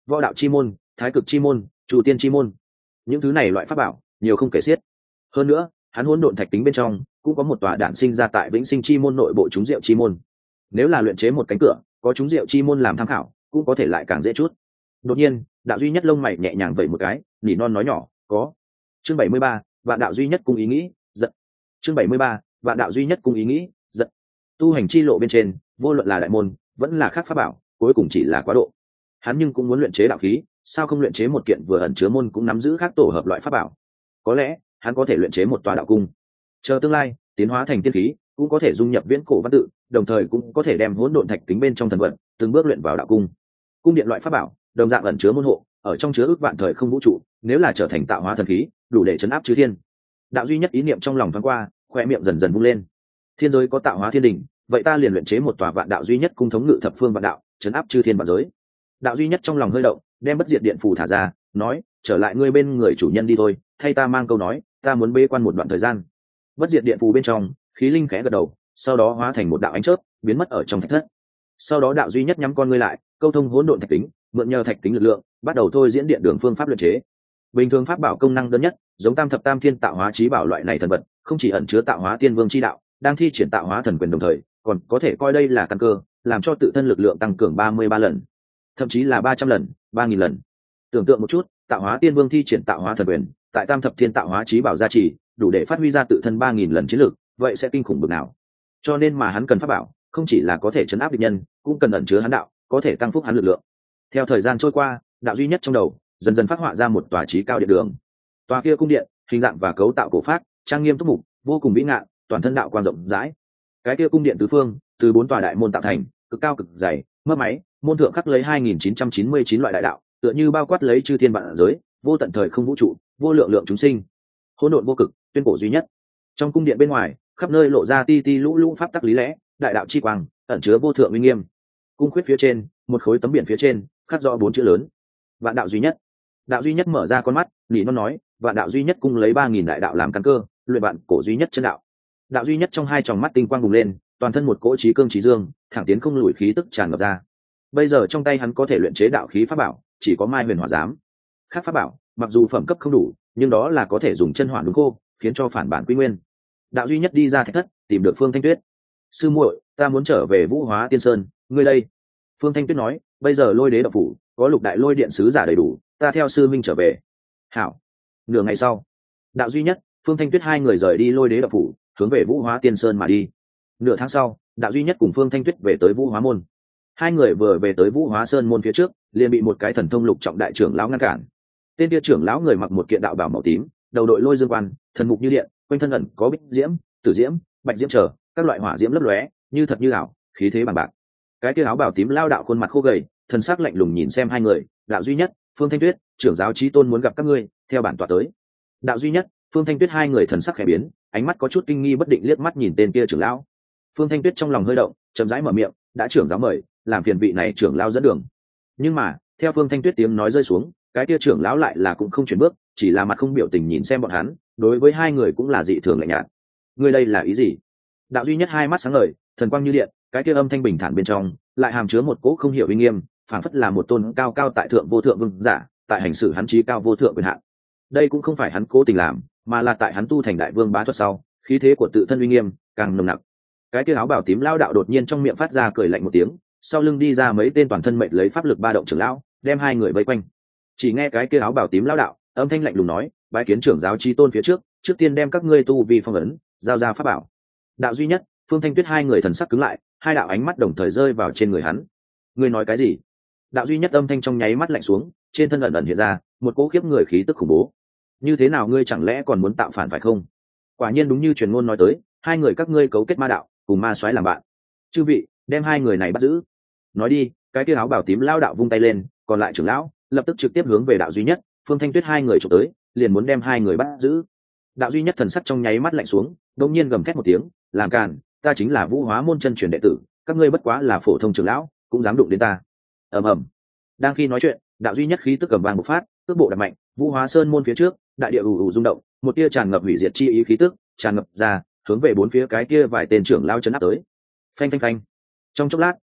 võ đạo chi môn, thái cực chi môn, chủ tiên chi môn. Những thứ này loại pháp bảo nhiều không kể xiết. Hơn nữa hắn hỗn độn thạch tính bên trong cũng có một tòa đản sinh ra tại vĩnh sinh chi môn nội bộ trúng diệu chi môn. Nếu là luyện chế một cánh cửa có trúng diệu chi môn làm tham khảo cũng có thể lại càng dễ chút. Đột nhiên đạo duy nhất lông mày nhẹ nhàng vẩy một cái, nỉ non nói nhỏ, có. Chương 73, vạn đạo duy nhất cung ý nghĩ giận. Chương 73, vạn đạo duy nhất cung ý nghĩ giận. Tu hành chi lộ bên trên vô luận là đại môn vẫn là khác pháp bảo cuối cùng chỉ là quá độ. Hắn nhưng cũng muốn luyện chế đạo khí, sao không luyện chế một kiện vừa ẩn chứa môn cũng nắm giữ khác tổ hợp loại pháp bảo. Có lẽ hắn có thể luyện chế một tòa đạo cung, chờ tương lai tiến hóa thành tiên khí cũng có thể dung nhập viễn cổ văn tự, đồng thời cũng có thể đem hỗn độn thạch kính bên trong thần vật từng bước luyện vào đạo cung. Cung điện loại pháp bảo đồng dạng ẩn chứa môn hộ, ở trong chứa ước vạn thời không vũ trụ, nếu là trở thành tạo hóa thần khí đủ để chấn áp chư thiên. Đạo duy nhất ý niệm trong lòng thoáng qua, khoe miệng dần dần vung lên. Thiên giới có tạo hóa thiên đình, vậy ta liền luyện chế một tòa vạn đạo duy nhất cung thống ngự thập phương vạn đạo, chấn áp chư thiên vạn giới. Đạo duy nhất trong lòng hơi động, đem bất diệt điện phù thả ra, nói, trở lại ngươi bên người chủ nhân đi thôi, thay ta mang câu nói, ta muốn bế quan một đoạn thời gian. Bất diệt điện phù bên trong khí linh khẽ gật đầu, sau đó hóa thành một đạo ánh chớp biến mất ở trong thạch thất. Sau đó đạo duy nhất nhắm con ngươi lại, câu thông hỗn độn thạch tính, mượn nhờ thạch tính lực lượng bắt đầu thôi diễn điện đường phương pháp luyện chế. Bình thường pháp bảo công năng đơn nhất, giống tam thập tam thiên tạo hóa chí bảo loại này thần vật, không chỉ ẩn chứa tạo hóa tiên vương chi đạo, đang thi triển tạo hóa thần quyền đồng thời, còn có thể coi đây là căn cơ, làm cho tự thân lực lượng tăng cường 33 lần, thậm chí là 300 lần, 3000 lần. Tưởng tượng một chút, tạo hóa tiên vương thi triển tạo hóa thần quyền, tại tam thập thiên tạo hóa chí bảo gia trì, đủ để phát huy ra tự thân 3000 lần chiến lực, vậy sẽ kinh khủng bực nào. Cho nên mà hắn cần pháp bảo, không chỉ là có thể chấn áp địch nhân, cũng cần ẩn chứa hắn đạo, có thể tăng phúc hắn lực lượng. Theo thời gian trôi qua, đạo duy nhất trong đầu dần dần phát họa ra một tòa chí cao điện đường. Tòa kia cung điện, hình dạng và cấu tạo cổ phác, trang nghiêm túc mục, vô cùng vĩ ngạn, toàn thân đạo quang rộng rãi. Cái kia cung điện tứ phương, từ 4 tòa đại môn tạo thành, cực cao cực dày, mấp máy, môn thượng khắc lấy 2999 loại đại đạo, tựa như bao quát lấy chư thiên vạn giới, vô tận thời không vũ trụ, vô lượng lượng chúng sinh. Hỗn độn vô cực, tuyên cổ duy nhất. Trong cung điện bên ngoài, khắp nơi lộ ra ti ti lũ lũ pháp tắc lý lẽ, đại đạo chi quang, ẩn chứa vô thượng uy nghiêm. Cung khuyết phía trên, một khối tấm biển phía trên, khắc rõ 4 chữ lớn: vạn đạo duy nhất. Đạo duy nhất mở ra con mắt, nỉ non nói, vạn đạo duy nhất cung lấy 3000 đại đạo làm căn cơ, luyện vạn cổ duy nhất chân đạo. Đạo duy nhất trong hai tròng mắt tinh quang bùng lên, toàn thân một cỗ trí cương trí dương, thẳng tiến không lùi khí tức tràn ngập ra. Bây giờ trong tay hắn có thể luyện chế đạo khí pháp bảo, chỉ có Mai Huyền Hỏa Giám. Khác pháp bảo, mặc dù phẩm cấp không đủ, nhưng đó là có thể dùng chân hỏa đúng khô, khiến cho phản bản quy nguyên. Đạo duy nhất đi ra thạch thất, tìm được Phương Thanh Tuyết. Sư muội, ta muốn trở về Vũ Hóa Tiên Sơn, ngươi đây. Phương Thanh Tuyết nói, bây giờ Lôi Đế đạo phủ có Lục đại lôi điện sứ giả đầy đủ, ta theo sư minh trở về. Hảo. Nửa ngày sau, đạo duy nhất, Phương Thanh Tuyết hai người rời đi Lôi Đế đạo phủ, hướng về Vũ Hóa Tiên Sơn mà đi. Nửa tháng sau, đạo duy nhất cùng Phương Thanh Tuyết về tới Vũ Hóa môn. Hai người vừa về tới Vũ Hóa Sơn môn phía trước, liền bị một cái thần thông lục trọng đại trưởng lão ngăn cản. Tên kia trưởng lão người mặc một kiện đạo bào màu tím, đầu đội lôi dương quan, thần mục như điện, quanh thân ẩn có bích diễm, tử diễm, bạch diễm trở các loại hỏa diễm lấp lóe, như thật như ảo, khí thế bằng bạc. Cái kia áo bào tím lao đạo khuôn mặt khô gầy, thần sắc lạnh lùng nhìn xem hai người. Đạo duy nhất, Phương Thanh Tuyết, trưởng giáo chí tôn muốn gặp các ngươi, theo bản tọa tới. Đạo duy nhất, Phương Thanh Tuyết hai người thần sắc khẽ biến, ánh mắt có chút kinh nghi bất định liếc mắt nhìn tên kia trưởng lão. Phương Thanh Tuyết trong lòng hơi động, chậm rãi mở miệng, đã trưởng giáo mời, làm phiền vị này trưởng lão dẫn đường. Nhưng mà theo Phương Thanh Tuyết tiếng nói rơi xuống, cái kia trưởng lão lại là cũng không chuyển bước, chỉ là mặt không biểu tình nhìn xem bọn hắn, đối với hai người cũng là dị thường lạnh nhạt. Ngươi đây là ý gì? Đạo duy nhất hai mắt sáng ngời, thần quang như điện, cái kia âm thanh bình thản bên trong lại hàm chứa một cỗ không hiểu uy nghiêm, phảng phất là một tôn cao cao tại thượng vô thượng vương giả, tại hành xử hắn chí cao vô thượng quyền hạn. Đây cũng không phải hắn cố tình làm, mà là tại hắn tu thành đại vương bá thuật sau, khí thế của tự thân uy nghiêm càng nồng nặc. Cái kia áo bào tím lao đạo đột nhiên trong miệng phát ra cười lạnh một tiếng, sau lưng đi ra mấy tên toàn thân mệnh lấy pháp lực ba động trưởng lão, đem hai người vây quanh. Chỉ nghe cái kia áo bào tím lao đạo âm thanh lạnh lùng nói, bái kiến trưởng giáo chí tôn phía trước, trước tiên đem các ngươi tu vi phong ấn, giao ra pháp bảo. Đạo duy nhất, Phương Thanh Tuyết hai người thần sắc cứng lại, hai đạo ánh mắt đồng thời rơi vào trên người hắn. Ngươi nói cái gì? Đạo duy nhất âm thanh trong nháy mắt lạnh xuống, trên thân ẩn ẩn hiện ra một cỗ khiếp người khí tức khủng bố. Như thế nào ngươi chẳng lẽ còn muốn tạo phản phải không? Quả nhiên đúng như truyền ngôn nói tới, hai người các ngươi cấu kết ma đạo, cùng ma soái làm bạn. Chư vị, đem hai người này bắt giữ. Nói đi, cái kia áo bào tím lao đạo vung tay lên, còn lại trưởng lão lập tức trực tiếp hướng về đạo duy nhất, Phương Thanh Tuyết hai người chụp tới, liền muốn đem hai người bắt giữ. Đạo duy nhất thần sắc trong nháy mắt lạnh xuống, đột nhiên gầm thét một tiếng, làm càn, ta chính là Vũ Hóa môn chân truyền đệ tử, các ngươi bất quá là phổ thông trưởng lão, cũng dám đụng đến ta. Ầm ầm. Đang khi nói chuyện, đạo duy nhất khí tức cầm vang bộc phát, cước bộ đập mạnh, Vũ Hóa Sơn môn phía trước, đại địa ù ù rung động, một tia tràn ngập hủy diệt chi ý khí tức tràn ngập ra, hướng về bốn phía cái kia vài tên trưởng lao chấn áp tới. Phanh phanh phanh. Trong chốc lát,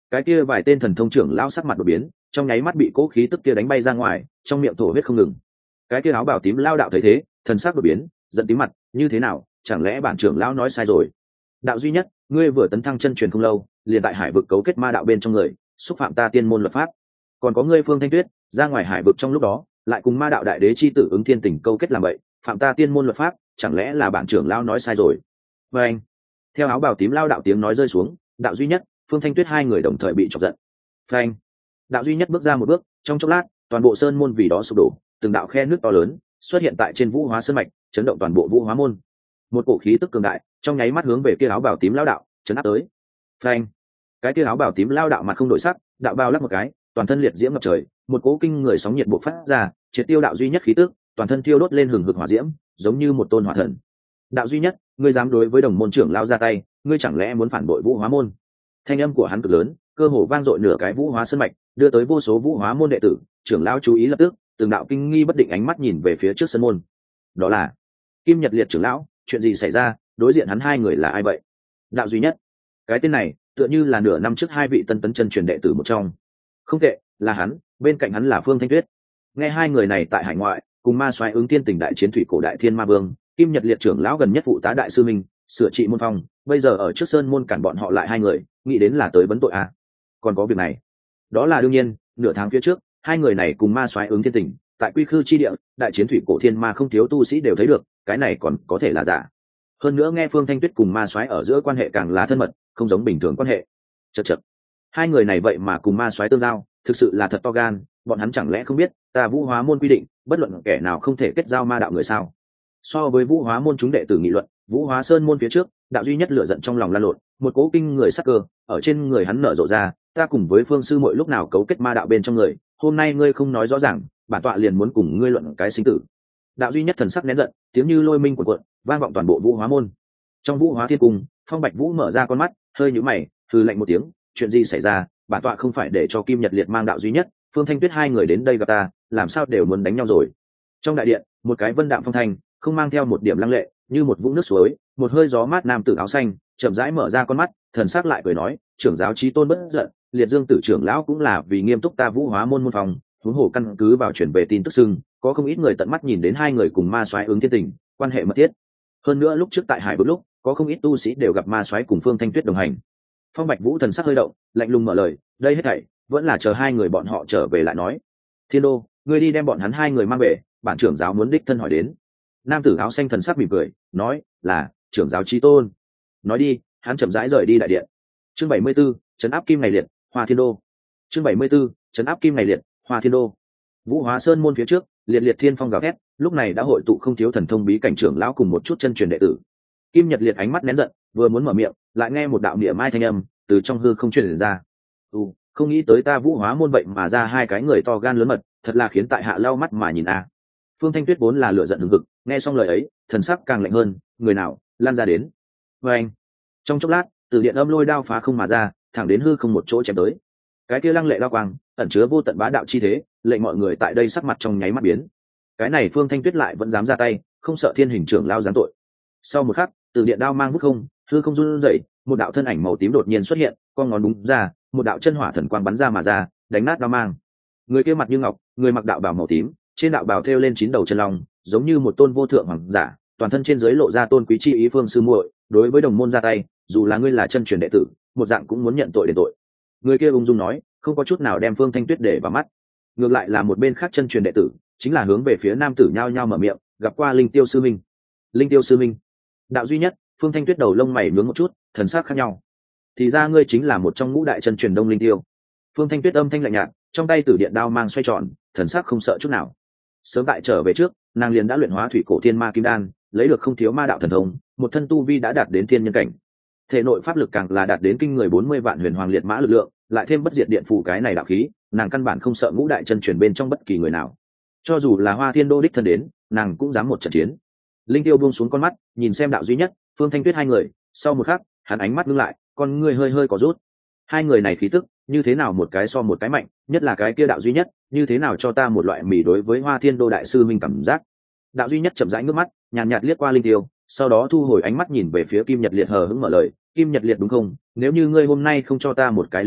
cái kia vài tên thần thông trưởng lão sắc mặt đột biến, trong nháy mắt bị cố khí tức kia đánh bay ra ngoài, trong miệng thổ huyết không ngừng. Cái kia áo bào tím lao đạo thấy thế, thần sắc đột biến, giận tím mặt, như thế nào, chẳng lẽ bản trưởng lão nói sai rồi? Đạo duy nhất, ngươi vừa tấn thăng chân truyền không lâu, liền tại hải vực cấu kết ma đạo bên trong người, xúc phạm ta tiên môn luật pháp. Còn có ngươi Phương Thanh Tuyết, ra ngoài hải vực trong lúc đó, lại cùng ma đạo đại đế chi tử Ứng Thiên Tình câu kết làm vậy, phạm ta tiên môn luật pháp, chẳng lẽ là bản trưởng lão nói sai rồi? Và anh, theo áo bào tím lao đạo tiếng nói rơi xuống, đạo duy nhất, Phương Thanh Tuyết hai người đồng thời bị chọc giận. Phanh, đạo duy nhất bước ra một bước, trong chốc lát, toàn bộ sơn môn vì đó sụp đổ, từng đạo khe nước to lớn xuất hiện tại trên vũ hóa sơn mạch, chấn động toàn bộ vũ hóa môn. Một cổ khí tức cường đại, trong nháy mắt hướng về kia áo bào tím lao đạo chấn áp tới. Phanh, cái kia áo bào tím lao đạo mặt không đổi sắc, đạo bao lắc một cái, toàn thân liệt diễm ngập trời, một cỗ kinh người sóng nhiệt bộc phát ra, triệt tiêu đạo duy nhất khí tức, toàn thân thiêu đốt lên hừng hực hỏa diễm, giống như một tôn hỏa thần. Đạo duy nhất, ngươi dám đối với đồng môn trưởng lao ra tay, ngươi chẳng lẽ muốn phản bội vũ hóa môn? Thanh âm của hắn cực lớn, cơ hồ vang dội nửa cái vũ hóa sơn mạch, đưa tới vô số vũ hóa môn đệ tử, trưởng lão chú ý lập tức, từng đạo kinh nghi bất định ánh mắt nhìn về phía trước sân môn. Đó là Kim Nhật Liệt trưởng lão, chuyện gì xảy ra, đối diện hắn hai người là ai vậy? Đạo duy nhất, cái tên này tựa như là nửa năm trước hai vị tân tấn chân truyền đệ tử một trong. Không tệ, là hắn, bên cạnh hắn là Phương Thanh Tuyết. Nghe hai người này tại hải ngoại cùng ma soái Ứng Thiên Tình đại chiến thủy cổ đại thiên ma vương, Kim Nhật Liệt trưởng lão gần nhất phụ tá đại sư minh, sửa trị môn phong, bây giờ ở trước sơn môn cản bọn họ lại hai người, nghĩ đến là tới vấn tội à? Còn có việc này, đó là đương nhiên, nửa tháng phía trước, hai người này cùng ma soái Ứng Thiên Tình tại quy khư chi địa, đại chiến thủy cổ thiên ma không thiếu tu sĩ đều thấy được, cái này còn có thể là giả. Hơn nữa nghe Phương Thanh Tuyết cùng ma soái ở giữa quan hệ càng là thân mật, không giống bình thường quan hệ. Chậc chậc, hai người này vậy mà cùng ma soái tương giao, thực sự là thật to gan, bọn hắn chẳng lẽ không biết ta vũ hóa môn quy định, bất luận kẻ nào không thể kết giao ma đạo người sao? So với vũ hóa môn chúng đệ tử nghị luận, vũ hóa sơn môn phía trước, đạo duy nhất lửa giận trong lòng lan lộn, một cố kinh người sắc cơ ở trên người hắn nở rộ ra. Ta cùng với Phương sư mỗi lúc nào cấu kết ma đạo bên trong người, hôm nay ngươi không nói rõ ràng, bản tọa liền muốn cùng ngươi luận cái sinh tử. Đạo duy nhất thần sắc nén giận, tiếng như lôi minh cuộn cuộn, vang vọng toàn bộ vũ hóa môn. Trong vũ hóa thiên cung, Phong Bạch Vũ mở ra con mắt, hơi nhíu mày, hừ lạnh một tiếng, chuyện gì xảy ra? Bản tọa không phải để cho Kim Nhật Liệt mang đạo duy nhất, Phương Thanh Tuyết hai người đến đây gặp ta, làm sao đều muốn đánh nhau rồi? Trong đại điện, một cái vân đạm phong thanh, không mang theo một điểm lăng lệ, như một vũng nước suối, một hơi gió mát nam tử áo xanh, chậm rãi mở ra con mắt, thần sắc lại cười nói, trưởng giáo chí tôn bất giận, Liệt Dương tử trưởng lão cũng là vì nghiêm túc ta vũ hóa môn môn phòng, huống hồ căn cứ vào chuyển về tin tức xưng, có không ít người tận mắt nhìn đến hai người cùng ma soái Ứng Thiên Tình quan hệ mật thiết. Hơn nữa lúc trước tại hải vực lúc, có không ít tu sĩ đều gặp ma soái cùng Phương Thanh Tuyết đồng hành. Phong Bạch Vũ thần sắc hơi động, lạnh lùng mở lời, đây hết thảy vẫn là chờ hai người bọn họ trở về lại nói. Thiên Đô, ngươi đi đem bọn hắn hai người mang về, bản trưởng giáo muốn đích thân hỏi đến. Nam tử áo xanh thần sắc mỉm cười, nói, là trưởng giáo chí tôn. Nói đi, hắn chậm rãi rời đi đại điện. Chương 74, trấn áp kim ngày liệt, Hoa Thiên Đô. Chương 74, trấn áp kim ngày liệt, Hoa Thiên Đô. Vũ Hóa Sơn môn phía trước, liệt liệt thiên phong gào thét, lúc này đã hội tụ không thiếu thần thông bí cảnh trưởng lão cùng một chút chân truyền đệ tử. Kim Nhật Liệt ánh mắt nén giận, vừa muốn mở miệng, lại nghe một đạo niệm mai thanh âm từ trong hư không truyền ra. Không nghĩ tới ta Vũ Hóa môn vậy mà ra hai cái người to gan lớn mật, thật là khiến tại hạ lau mắt mà nhìn a. Phương Thanh Tuyết vốn là lửa giận hừng hực, nghe xong lời ấy, thần sắc càng lạnh hơn, người nào lan ra đến. Và anh, trong chốc lát, từ điện âm lôi đao phá không mà ra, thẳng đến hư không một chỗ chém tới. Cái kia lăng lệ đao quang, ẩn chứa vô tận bá đạo chi thế, lệnh mọi người tại đây sắc mặt trong nháy mắt biến. Cái này Phương Thanh Tuyết lại vẫn dám ra tay, không sợ thiên hình trưởng lao giáng tội. Sau một khắc, từ điện đao mang vút không, hư không run rẩy, một đạo thân ảnh màu tím đột nhiên xuất hiện, con ngón đúng ra, một đạo chân hỏa thần quang bắn ra mà ra, đánh nát đao mang. Người kia mặt như ngọc, người mặc đạo bào màu tím, trên đạo bào thêu lên 9 đầu chân long, giống như một tôn vô thượng hoàng giả, toàn thân trên dưới lộ ra tôn quý chi ý. Phương sư muội, đối với đồng môn ra tay, dù là ngươi là chân truyền đệ tử, một dạng cũng muốn nhận tội đền tội. Người kia ung dung nói, không có chút nào đem Phương Thanh Tuyết để vào mắt. Ngược lại là một bên khác chân truyền đệ tử, chính là hướng về phía nam tử nhao nhao mở miệng, gặp qua Linh Tiêu sư minh. Linh Tiêu sư minh. Đạo duy nhất, Phương Thanh Tuyết đầu lông mày nhướng một chút, thần sắc khác nhau. Thì ra ngươi chính là một trong ngũ đại chân truyền Đông Linh Tiêu. Phương Thanh Tuyết âm thanh lạnh nhạt, trong tay tử điện đao mang xoay tròn, thần sắc không sợ chút nào. Sớm tại trở về trước, nàng liền đã luyện hóa thủy cổ thiên ma kim đan, lấy được không thiếu ma đạo thần thông, một thân tu vi đã đạt đến thiên nhân cảnh. Thể nội pháp lực càng là đạt đến kinh người 40 vạn huyền hoàng liệt mã lực lượng, lại thêm bất diệt điện phù cái này đạo khí, nàng căn bản không sợ ngũ đại chân truyền bên trong bất kỳ người nào. Cho dù là Hoa Thiên Đô đích thân đến, nàng cũng dám một trận chiến. Linh Tiêu buông xuống con mắt, nhìn xem đạo duy nhất, Phương Thanh Tuyết hai người, sau một khắc, hắn ánh mắt ngưng lại, con ngươi hơi hơi có rút. Hai người này khí tức, như thế nào một cái so một cái mạnh, nhất là cái kia đạo duy nhất, như thế nào cho ta một loại mỉ đối với Hoa Thiên Đô đại sư minh cảm giác. Đạo duy nhất chậm rãi ngước mắt, nhàn nhạt liếc qua Linh Tiêu, sau đó thu hồi ánh mắt nhìn về phía Kim Nhật Liệt hờ hững mở lời, Kim Nhật Liệt đúng không? Nếu như ngươi hôm nay không cho ta một cái lý do,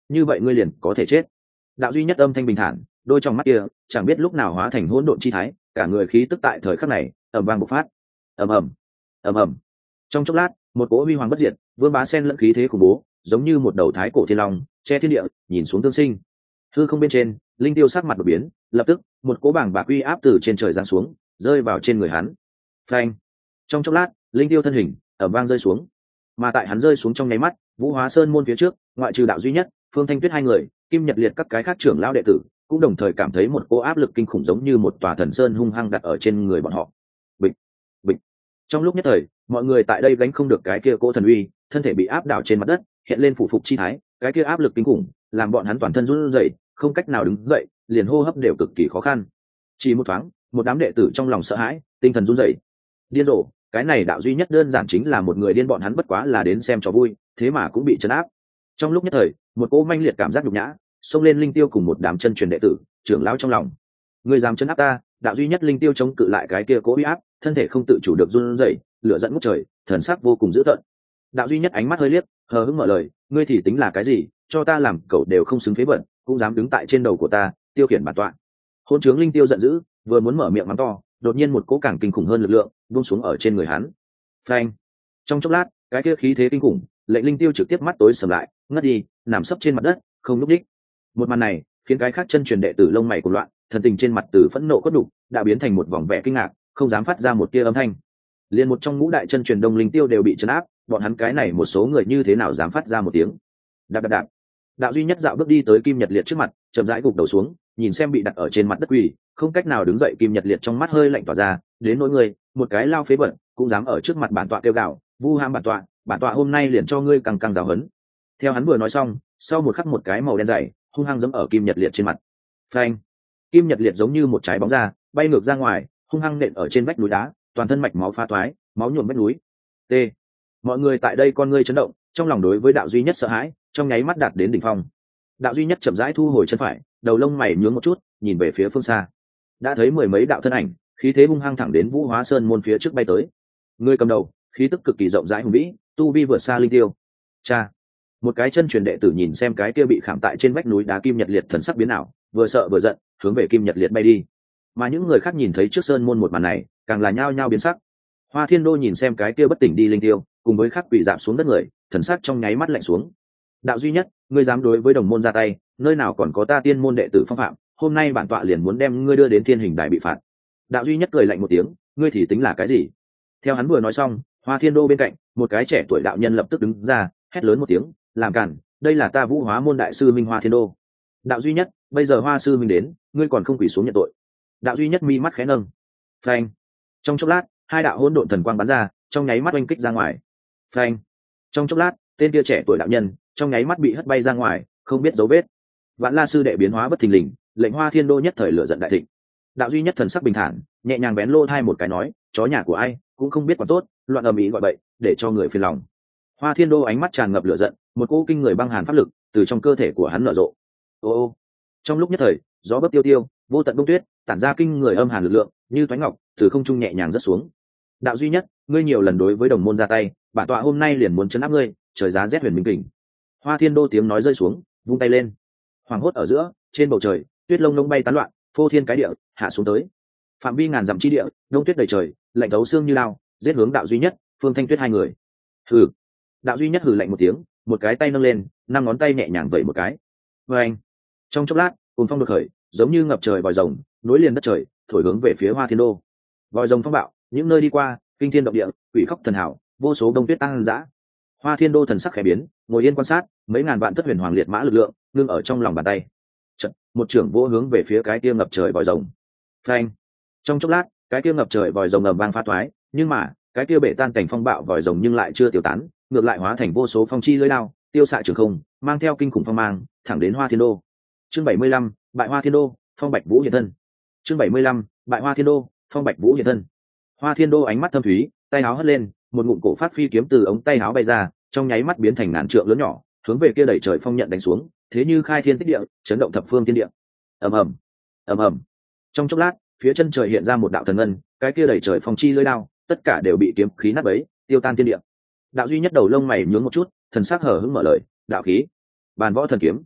như vậy ngươi liền có thể chết. Đạo duy nhất âm thanh bình thản, đôi trong mắt kia chẳng biết lúc nào hóa thành hỗn độn chi thái, cả người khí tức tại thời khắc này ầm vang bộc phát. Ầm ầm, ầm ầm. Trong chốc lát, một cỗ huy hoàng bất diệt, vương bá sen lẫn khí thế khủng bố, giống như một đầu thái cổ thiên long, che thiên địa, nhìn xuống tương sinh. Hư không bên trên, linh tiêu sắc mặt đột biến, lập tức, một cỗ bảng bạc uy áp từ trên trời giáng xuống, rơi vào trên người hắn. Phanh. Trong chốc lát, linh tiêu thân hình ầm vang rơi xuống. Mà tại hắn rơi xuống trong nháy mắt, Vũ Hóa Sơn môn phía trước, ngoại trừ đạo duy nhất, Phương Thanh Tuyết hai người, Kim Nhật Liệt các cái khác trưởng lão đệ tử, cũng đồng thời cảm thấy một cỗ áp lực kinh khủng giống như một tòa thần sơn hung hăng đặt ở trên người bọn họ. Bịch, bịch. Trong lúc nhất thời, mọi người tại đây gánh không được cái kia cỗ thần uy, thân thể bị áp đảo trên mặt đất, hiện lên phủ phục chi thái, cái kia áp lực kinh khủng, làm bọn hắn toàn thân run rẩy, không cách nào đứng dậy, liền hô hấp đều cực kỳ khó khăn. Chỉ một thoáng, một đám đệ tử trong lòng sợ hãi, tinh thần run rẩy. Điên rồ, cái này đạo duy nhất đơn giản chính là một người điên, bọn hắn bất quá là đến xem trò vui, thế mà cũng bị trấn áp. Trong lúc nhất thời, một cỗ manh liệt cảm giác nhục nhã xông lên linh tiêu cùng một đám chân truyền đệ tử, trưởng lão trong lòng. Người dám trấn áp ta? Đạo duy nhất linh tiêu chống cự lại cái kia cỗ uy áp, thân thể không tự chủ được run rẩy, lửa giận ngút trời, thần sắc vô cùng dữ tợn. Đạo duy nhất ánh mắt hơi liếc, hờ hững mở lời, ngươi thì tính là cái gì, cho ta làm cẩu đều không xứng phế bẩn, cũng dám đứng tại trên đầu của ta, tiêu khiển bản tọa. Hôn trướng linh tiêu giận dữ, vừa muốn mở miệng mắng to, đột nhiên một cỗ càng kinh khủng hơn lực lượng buông xuống ở trên người hắn. Phanh. Trong chốc lát, cái kia khí thế kinh khủng, lệnh linh tiêu trực tiếp mắt tối sầm lại, ngất đi, nằm sấp trên mặt đất, không nhúc nhích. Một màn này khiến cái khác chân truyền đệ tử lông mày cuồng loạn, thần tình trên mặt từ phẫn nộ cốt đục đã biến thành một vòng vẻ kinh ngạc, không dám phát ra một tia âm thanh. Liên một trong ngũ đại chân truyền đông linh tiêu đều bị trấn áp, bọn hắn cái này một số người như thế nào dám phát ra một tiếng. Đạp đạp đạp. Đạo duy nhất dạo bước đi tới Kim Nhật Liệt trước mặt, chậm rãi gục đầu xuống, nhìn xem bị đặt ở trên mặt đất quỳ, không cách nào đứng dậy Kim Nhật Liệt trong mắt hơi lạnh tỏa ra, đến nỗi người, một cái lao phế bẩn, cũng dám ở trước mặt bản tọa kêu gào, vu ham bản tọa hôm nay liền cho ngươi căng căng giáo hấn. Theo hắn vừa nói xong, sau một khắc một cái màu đen dày hung hăng giẫm ở Kim Nhật Liệt trên mặt. Phanh. Kim Nhật Liệt giống như một trái bóng ra, bay ngược ra ngoài, hung hăng nện ở trên vách núi đá, toàn thân mạch máu pha toái, máu nhuộm vách núi. T. Mọi người tại đây con ngươi chấn động, trong lòng đối với đạo duy nhất sợ hãi, trong nháy mắt đạt đến đỉnh phong. Đạo duy nhất chậm rãi thu hồi chân phải, đầu lông mày nhướng một chút, nhìn về phía phương xa. Đã thấy mười mấy đạo thân ảnh, khí thế hung hăng thẳng đến Vũ Hóa Sơn môn phía trước bay tới. Người cầm đầu, khí tức cực kỳ rộng rãi hùng vĩ, tu vi vượt xa linh tiêu. Cha. Một cái chân truyền đệ tử nhìn xem cái kia bị khảm tại trên vách núi đá Kim Nhật Liệt, thần sắc biến ảo, vừa sợ vừa giận, hướng về Kim Nhật Liệt bay đi. Mà những người khác nhìn thấy trước sơn môn một màn này, càng là nhao nhao biến sắc. Hoa Thiên Đô nhìn xem cái kia bất tỉnh đi linh tiêu, cùng với khắc quỷ giảm xuống đất người, thần sắc trong nháy mắt lạnh xuống. Đạo duy nhất, ngươi dám đối với đồng môn ra tay, nơi nào còn có ta tiên môn đệ tử phong phạm, hôm nay bản tọa liền muốn đem ngươi đưa đến thiên hình đài bị phạt. Đạo duy nhất cười lạnh một tiếng, ngươi thì tính là cái gì? Theo hắn vừa nói xong, Hoa Thiên Đô bên cạnh, một cái trẻ tuổi đạo nhân lập tức đứng ra, hét lớn một tiếng, làm cản, đây là ta Vũ Hóa môn đại sư Minh Hoa Thiên Đô. Đạo duy nhất, bây giờ Hoa sư Minh đến, ngươi còn không quỳ xuống nhận tội. Đạo duy nhất mi mắt khẽ nâng. Phanh. Trong chốc lát, hai đạo hỗn độn thần quang bắn ra, trong nháy mắt oanh kích ra ngoài. Phanh. Trong chốc lát, tên kia trẻ tuổi đạo nhân trong nháy mắt bị hất bay ra ngoài, không biết dấu vết. Vạn La sư đệ biến hóa bất thình lình, lệnh Hoa Thiên Đô nhất thời lửa giận đại thịnh. Đạo duy nhất thần sắc bình thản, nhẹ nhàng bén lô thai một cái nói, chó nhà của ai cũng không biết còn tốt, loạn ầm ĩ gọi bậy, để cho người phiền lòng. Hoa Thiên Đô ánh mắt tràn ngập lửa giận, một cỗ kinh người băng hàn pháp lực từ trong cơ thể của hắn nở rộ. Ô. Trong lúc nhất thời, gió bấc tiêu tiêu, vô tận bông tuyết tản ra kinh người âm hàn lực lượng, như toái ngọc từ không trung nhẹ nhàng rớt xuống. Đạo duy nhất, ngươi nhiều lần đối với đồng môn ra tay, bản tọa hôm nay liền muốn trấn áp ngươi, trời giá rét huyền minh kình. Hoa Thiên Đô tiếng nói rơi xuống, vung tay lên. Hoàng hốt ở giữa, trên bầu trời, tuyết lông lông bay tán loạn, phô thiên cái địa hạ xuống tới. Phạm vi ngàn dặm chi địa, đông tuyết đầy trời, lạnh thấu xương như lao, giết hướng đạo duy nhất, Phương Thanh Tuyết hai người. Hừ. Đạo duy nhất hừ lạnh một tiếng, một cái tay nâng lên, năm ngón tay nhẹ nhàng vẩy một cái. Và anh. Trong chốc lát, cùng phong đột khởi, giống như ngập trời vòi rồng, nối liền đất trời, thổi hướng về phía Hoa Thiên Đô. Vòi rồng phong bạo, những nơi đi qua, kinh thiên động địa, quỷ khóc thần hảo, vô số đông tuyết tăng dã. Hoa Thiên Đô thần sắc khẽ biến, ngồi yên quan sát, mấy ngàn vạn thất huyền hoàng liệt mã lực lượng ngưng ở trong lòng bàn tay. Chợt, một trưởng vỗ hướng về phía cái kia ngập trời vòi rồng. Phanh! Trong chốc lát, cái kia ngập trời vòi rồng ầm vang phá toái, nhưng mà, cái kia bể tan cảnh phong bạo vòi rồng nhưng lại chưa tiêu tán, ngược lại hóa thành vô số phong chi lưỡi đao, tiêu xạ trường không, mang theo kinh khủng phong mang, thẳng đến Hoa Thiên Đô. Chương 75, bại Hoa Thiên Đô, phong Bạch Vũ hiện thân. Chương 75, bại Hoa Thiên Đô, phong Bạch Vũ hiện thân. Hoa Thiên Đô ánh mắt thâm thúy, tay áo hất lên, một ngụm cổ phát phi kiếm từ ống tay áo bay ra, trong nháy mắt biến thành ngàn trượng lớn nhỏ, hướng về kia đẩy trời phong nhận đánh xuống, thế như khai thiên tích địa, chấn động thập phương thiên địa. Ầm ầm, ầm ầm. Trong chốc lát, phía chân trời hiện ra một đạo thần ngân, cái kia đẩy trời phong chi lưỡi đao, tất cả đều bị kiếm khí nát bấy, tiêu tan thiên địa. Đạo duy nhất đầu lông mày nhướng một chút, thần sắc hở hững mở lời, đạo khí, bàn võ thần kiếm,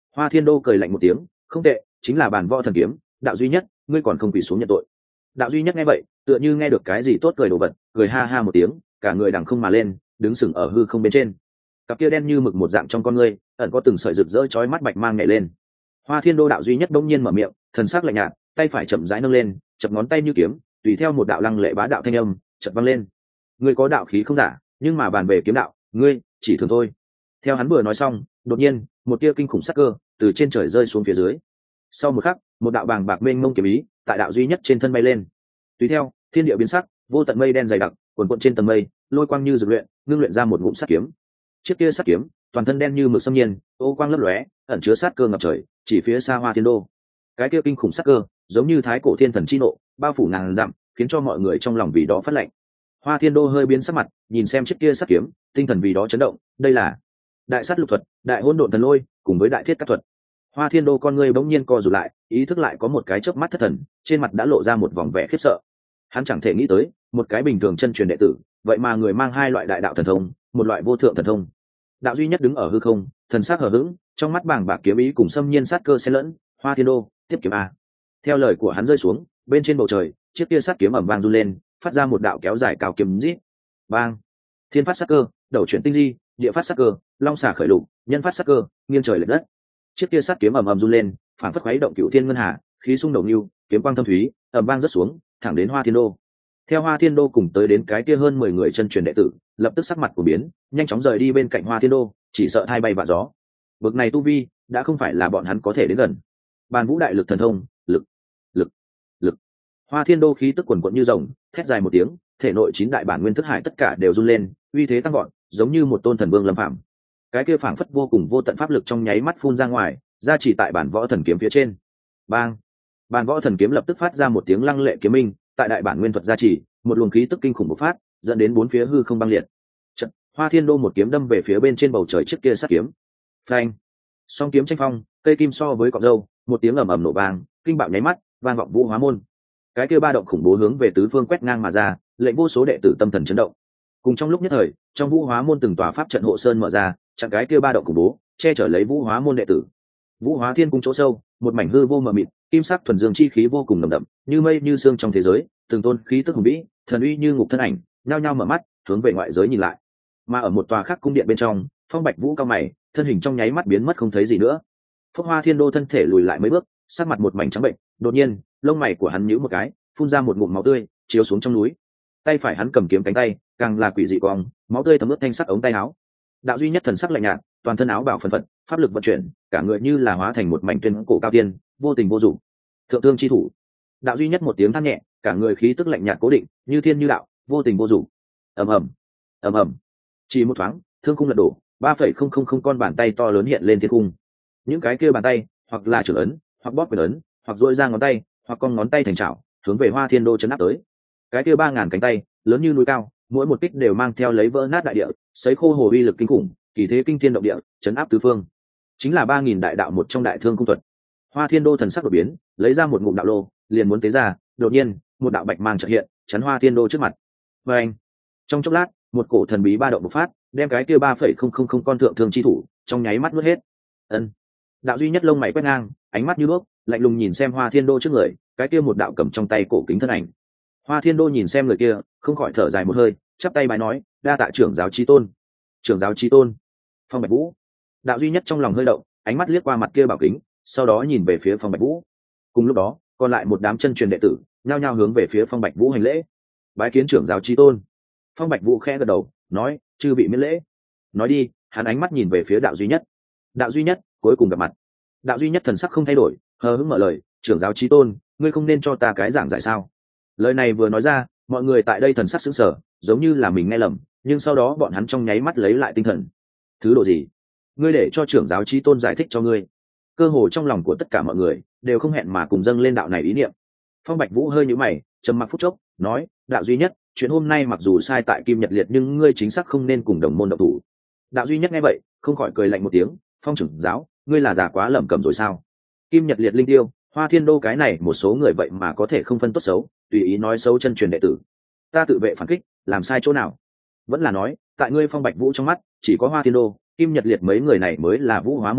Hoa Thiên Đô cười lạnh một tiếng, không tệ, chính là bản võ thần kiếm, đạo duy nhất, ngươi còn không quỳ xuống nhận tội. Đạo duy nhất nghe vậy, tựa như nghe được cái gì tốt cười đồ vật, cười ha ha một tiếng, cả người đằng không mà lên, đứng sừng ở hư không bên trên. Cặp kia đen như mực một dạng trong con ngươi, ẩn có từng sợi rực rỡ chói mắt bạch mang nhảy lên. Hoa Thiên Đô đạo duy nhất bỗng nhiên mở miệng, thần sắc lạnh nhạt, tay phải chậm rãi nâng lên, chập ngón tay như kiếm, tùy theo một đạo lăng lệ bá đạo thanh âm chợt vang lên. Ngươi có đạo khí không giả, nhưng mà bàn về kiếm đạo, ngươi chỉ thường thôi. Theo hắn vừa nói xong, đột nhiên, một tia kinh khủng sắc cơ từ trên trời rơi xuống phía dưới. Sau một khắc, một đạo bàng bạc mênh mông kiếm ý tại đạo duy nhất trên thân bay lên. Tùy theo, thiên địa biến sắc, vô tận mây đen dày đặc, cuồn cuộn trên tầng mây, lôi quang như dược luyện, ngưng luyện ra một ngụm sắt kiếm. Chiếc kia sắt kiếm, toàn thân đen như mực xâm nhiên, ô quang lấp lóe, ẩn chứa sát cơ ngập trời, chỉ phía xa Hoa Thiên Đô. Cái kia kinh khủng sát cơ, giống như thái cổ thiên thần chi nộ, bao phủ ngàn dặm, khiến cho mọi người trong lòng vì đó phát lạnh. Hoa Thiên Đô hơi biến sắc mặt, nhìn xem chiếc kia sắt kiếm, tinh thần vì đó chấn động, đây là đại sát lục thuật, đại hỗn độn thần lôi, cùng với đại thiết các thuật. Hoa Thiên Đô con ngươi bỗng nhiên co rụt lại, ý thức lại có một cái chớp mắt thất thần, trên mặt đã lộ ra một vòng vẻ khiếp sợ. Hắn chẳng thể nghĩ tới, một cái bình thường chân truyền đệ tử, vậy mà người mang hai loại đại đạo thần thông, một loại vô thượng thần thông. Đạo duy nhất đứng ở hư không, thần sắc hờ hững, trong mắt bàng bạc kiếm ý cùng xâm nhiên sát cơ xen lẫn. Hoa Thiên Đô, tiếp kiếm a! Theo lời của hắn rơi xuống, bên trên bầu trời, chiếc kia sát kiếm ầm vang run lên, phát ra một đạo kéo dài cao kiếm rít. Bang! Thiên phát sát cơ, đầu chuyển tinh di, địa phát sát cơ, long xà khởi lục, nhân phát sát cơ, nghiêng trời lệch đất. Chiếc kia sát kiếm ầm ầm run lên, phản phất khuấy động cửu thiên ngân hà, khí xung đầu lưu, kiếm quang thâm thúy, ầm vang rớt xuống, thẳng đến Hoa Thiên Đô. Theo Hoa Thiên Đô cùng tới đến cái kia hơn 10 người chân truyền đệ tử, lập tức sắc mặt của biến, nhanh chóng rời đi bên cạnh Hoa Thiên Đô, chỉ sợ thay bay vạ gió. Bực này tu vi, đã không phải là bọn hắn có thể đến gần. Bàn vũ đại lực thần thông, lực, lực, lực. Hoa Thiên Đô khí tức quần quật như rồng, thét dài một tiếng, thể nội 9 đại bản nguyên thức hải tất cả đều run lên, uy thế tăng vọt, giống như một tôn thần vương lâm phạm. Cái kia phảng phất vô cùng vô tận pháp lực trong nháy mắt phun ra ngoài, ra chỉ tại bản võ thần kiếm phía trên. Bang! Bản võ thần kiếm lập tức phát ra một tiếng lăng lệ kiếm minh, tại đại bản nguyên thuật gia trì, một luồng khí tức kinh khủng bộc phát, dẫn đến bốn phía hư không băng liệt. Trận, Hoa Thiên Đô một kiếm đâm về phía bên trên bầu trời trước kia sát kiếm. Phanh! Song kiếm tranh phong, cây kim so với cọng râu, một tiếng ầm ầm nổ vang, kinh bạo nháy mắt, vang vọng vũ hóa môn. Cái kia ba động khủng bố hướng về tứ phương quét ngang mà ra, lệnh vô số đệ tử tâm thần chấn động. Cùng trong lúc nhất thời, trong vũ hóa môn từng tòa pháp trận hộ sơn mở ra, chặn cái kia ba động khủng bố, che chở lấy vũ hóa môn đệ tử. Vũ hóa thiên cung chỗ sâu, một mảnh hư vô mờ mịt, kim sắc thuần dương chi khí vô cùng nồng đậm, như mây như sương trong thế giới, từng tôn khí tức hùng vĩ, thần uy như ngục thân ảnh, nhao nhao mở mắt, hướng về ngoại giới nhìn lại. Mà ở một tòa khác cung điện bên trong, Phong Bạch Vũ cao mày, thân hình trong nháy mắt biến mất không thấy gì nữa. Phúc Hoa Thiên Đô thân thể lùi lại mấy bước, sắc mặt một mảnh trắng bệnh, đột nhiên, lông mày của hắn nhíu một cái, phun ra một ngụm máu tươi, chiếu xuống trong núi. Tay phải hắn cầm kiếm cánh tay, càng là quỷ dị quang, máu tươi thấm ướt thanh sắc ống tay áo. Đạo duy nhất thần sắc lạnh nhạt, toàn thân áo bào phân phật, pháp lực vận chuyển, cả người như là hóa thành một mảnh tuyên cổ cao tiên, vô tình vô dụng. Thượng thương chi thủ. Đạo duy nhất một tiếng than nhẹ, cả người khí tức lạnh nhạt cố định, như thiên như đạo, vô tình vô dụng. Ầm ầm, ầm ầm. Chỉ một thoáng, thương khung lật đổ, 3,000 con bàn tay to lớn hiện lên thiên cung. Những cái kia bàn tay, hoặc là trưởng ấn, hoặc bóp quyền ấn, hoặc duỗi ra ngón tay, hoặc con ngón tay thành chảo, hướng về Hoa Thiên Đô chấn áp tới. Cái kia 3000 cánh tay, lớn như núi cao, mỗi một kích đều mang theo lấy vỡ nát đại địa, sấy khô hồ uy lực kinh khủng, kỳ thế kinh thiên động địa, chấn áp tứ phương. Chính là 3000 đại đạo một trong đại thương cung thuật. Hoa Thiên Đô thần sắc đột biến, lấy ra một ngụm đạo lô, liền muốn tế ra, đột nhiên, một đạo bạch mang chợt hiện, chắn Hoa Thiên Đô trước mặt. Và anh, trong chốc lát, một cổ thần bí ba động bộc phát, đem cái kia 3,000 con thượng thương chi thủ, trong nháy mắt nuốt hết. Ân. Đạo duy nhất lông mày quét ngang, ánh mắt như đuốc, lạnh lùng nhìn xem Hoa Thiên Đô trước người, cái kia một đạo cầm trong tay cổ kính thân ảnh. Hoa Thiên Đô nhìn xem người kia, không khỏi thở dài một hơi, chắp tay bái nói, đa tạ trưởng giáo chí tôn. Trưởng giáo chí tôn. Phong Bạch Vũ. Đạo duy nhất trong lòng hơi động, ánh mắt liếc qua mặt kia bảo kính, sau đó nhìn về phía Phong Bạch Vũ. Cùng lúc đó, còn lại một đám chân truyền đệ tử, nhao nhao hướng về phía Phong Bạch Vũ hành lễ. Bái kiến trưởng giáo chí tôn. Phong Bạch Vũ khẽ gật đầu, nói, chư vị miễn lễ. Nói đi, hắn ánh mắt nhìn về phía đạo duy nhất. Đạo duy nhất, cuối cùng gặp mặt. Đạo duy nhất thần sắc không thay đổi, hờ hững mở lời, trưởng giáo chí tôn, ngươi không nên cho ta cái giảng giải sao? Lời này vừa nói ra, mọi người tại đây thần sắc sững sờ, giống như là mình nghe lầm, nhưng sau đó bọn hắn trong nháy mắt lấy lại tinh thần. Thứ độ gì? Ngươi để cho trưởng giáo chí tôn giải thích cho ngươi. Cơ hồ trong lòng của tất cả mọi người đều không hẹn mà cùng dâng lên đạo này ý niệm. Phong Bạch Vũ hơi nhíu mày, trầm mặc phút chốc, nói, đạo duy nhất, chuyện hôm nay mặc dù sai tại Kim Nhật Liệt nhưng ngươi chính xác không nên cùng đồng môn động thủ. Đạo duy nhất nghe vậy, không khỏi cười lạnh một tiếng, Phong trưởng giáo, ngươi là già quá lẩm cẩm rồi sao? Kim Nhật Liệt linh tiêu, Hoa Thiên Đô cái này một số người vậy mà có thể không phân tốt xấu, tùy ý nói xấu chân truyền đệ tử. Ta tự vệ phản kích, làm sai chỗ nào? Vẫn là nói, tại ngươi Phong Bạch Vũ trong mắt, chỉ có Hoa Thiên Đô, Kim Nhật Liệt mấy người này mới là vũ hóa môn người,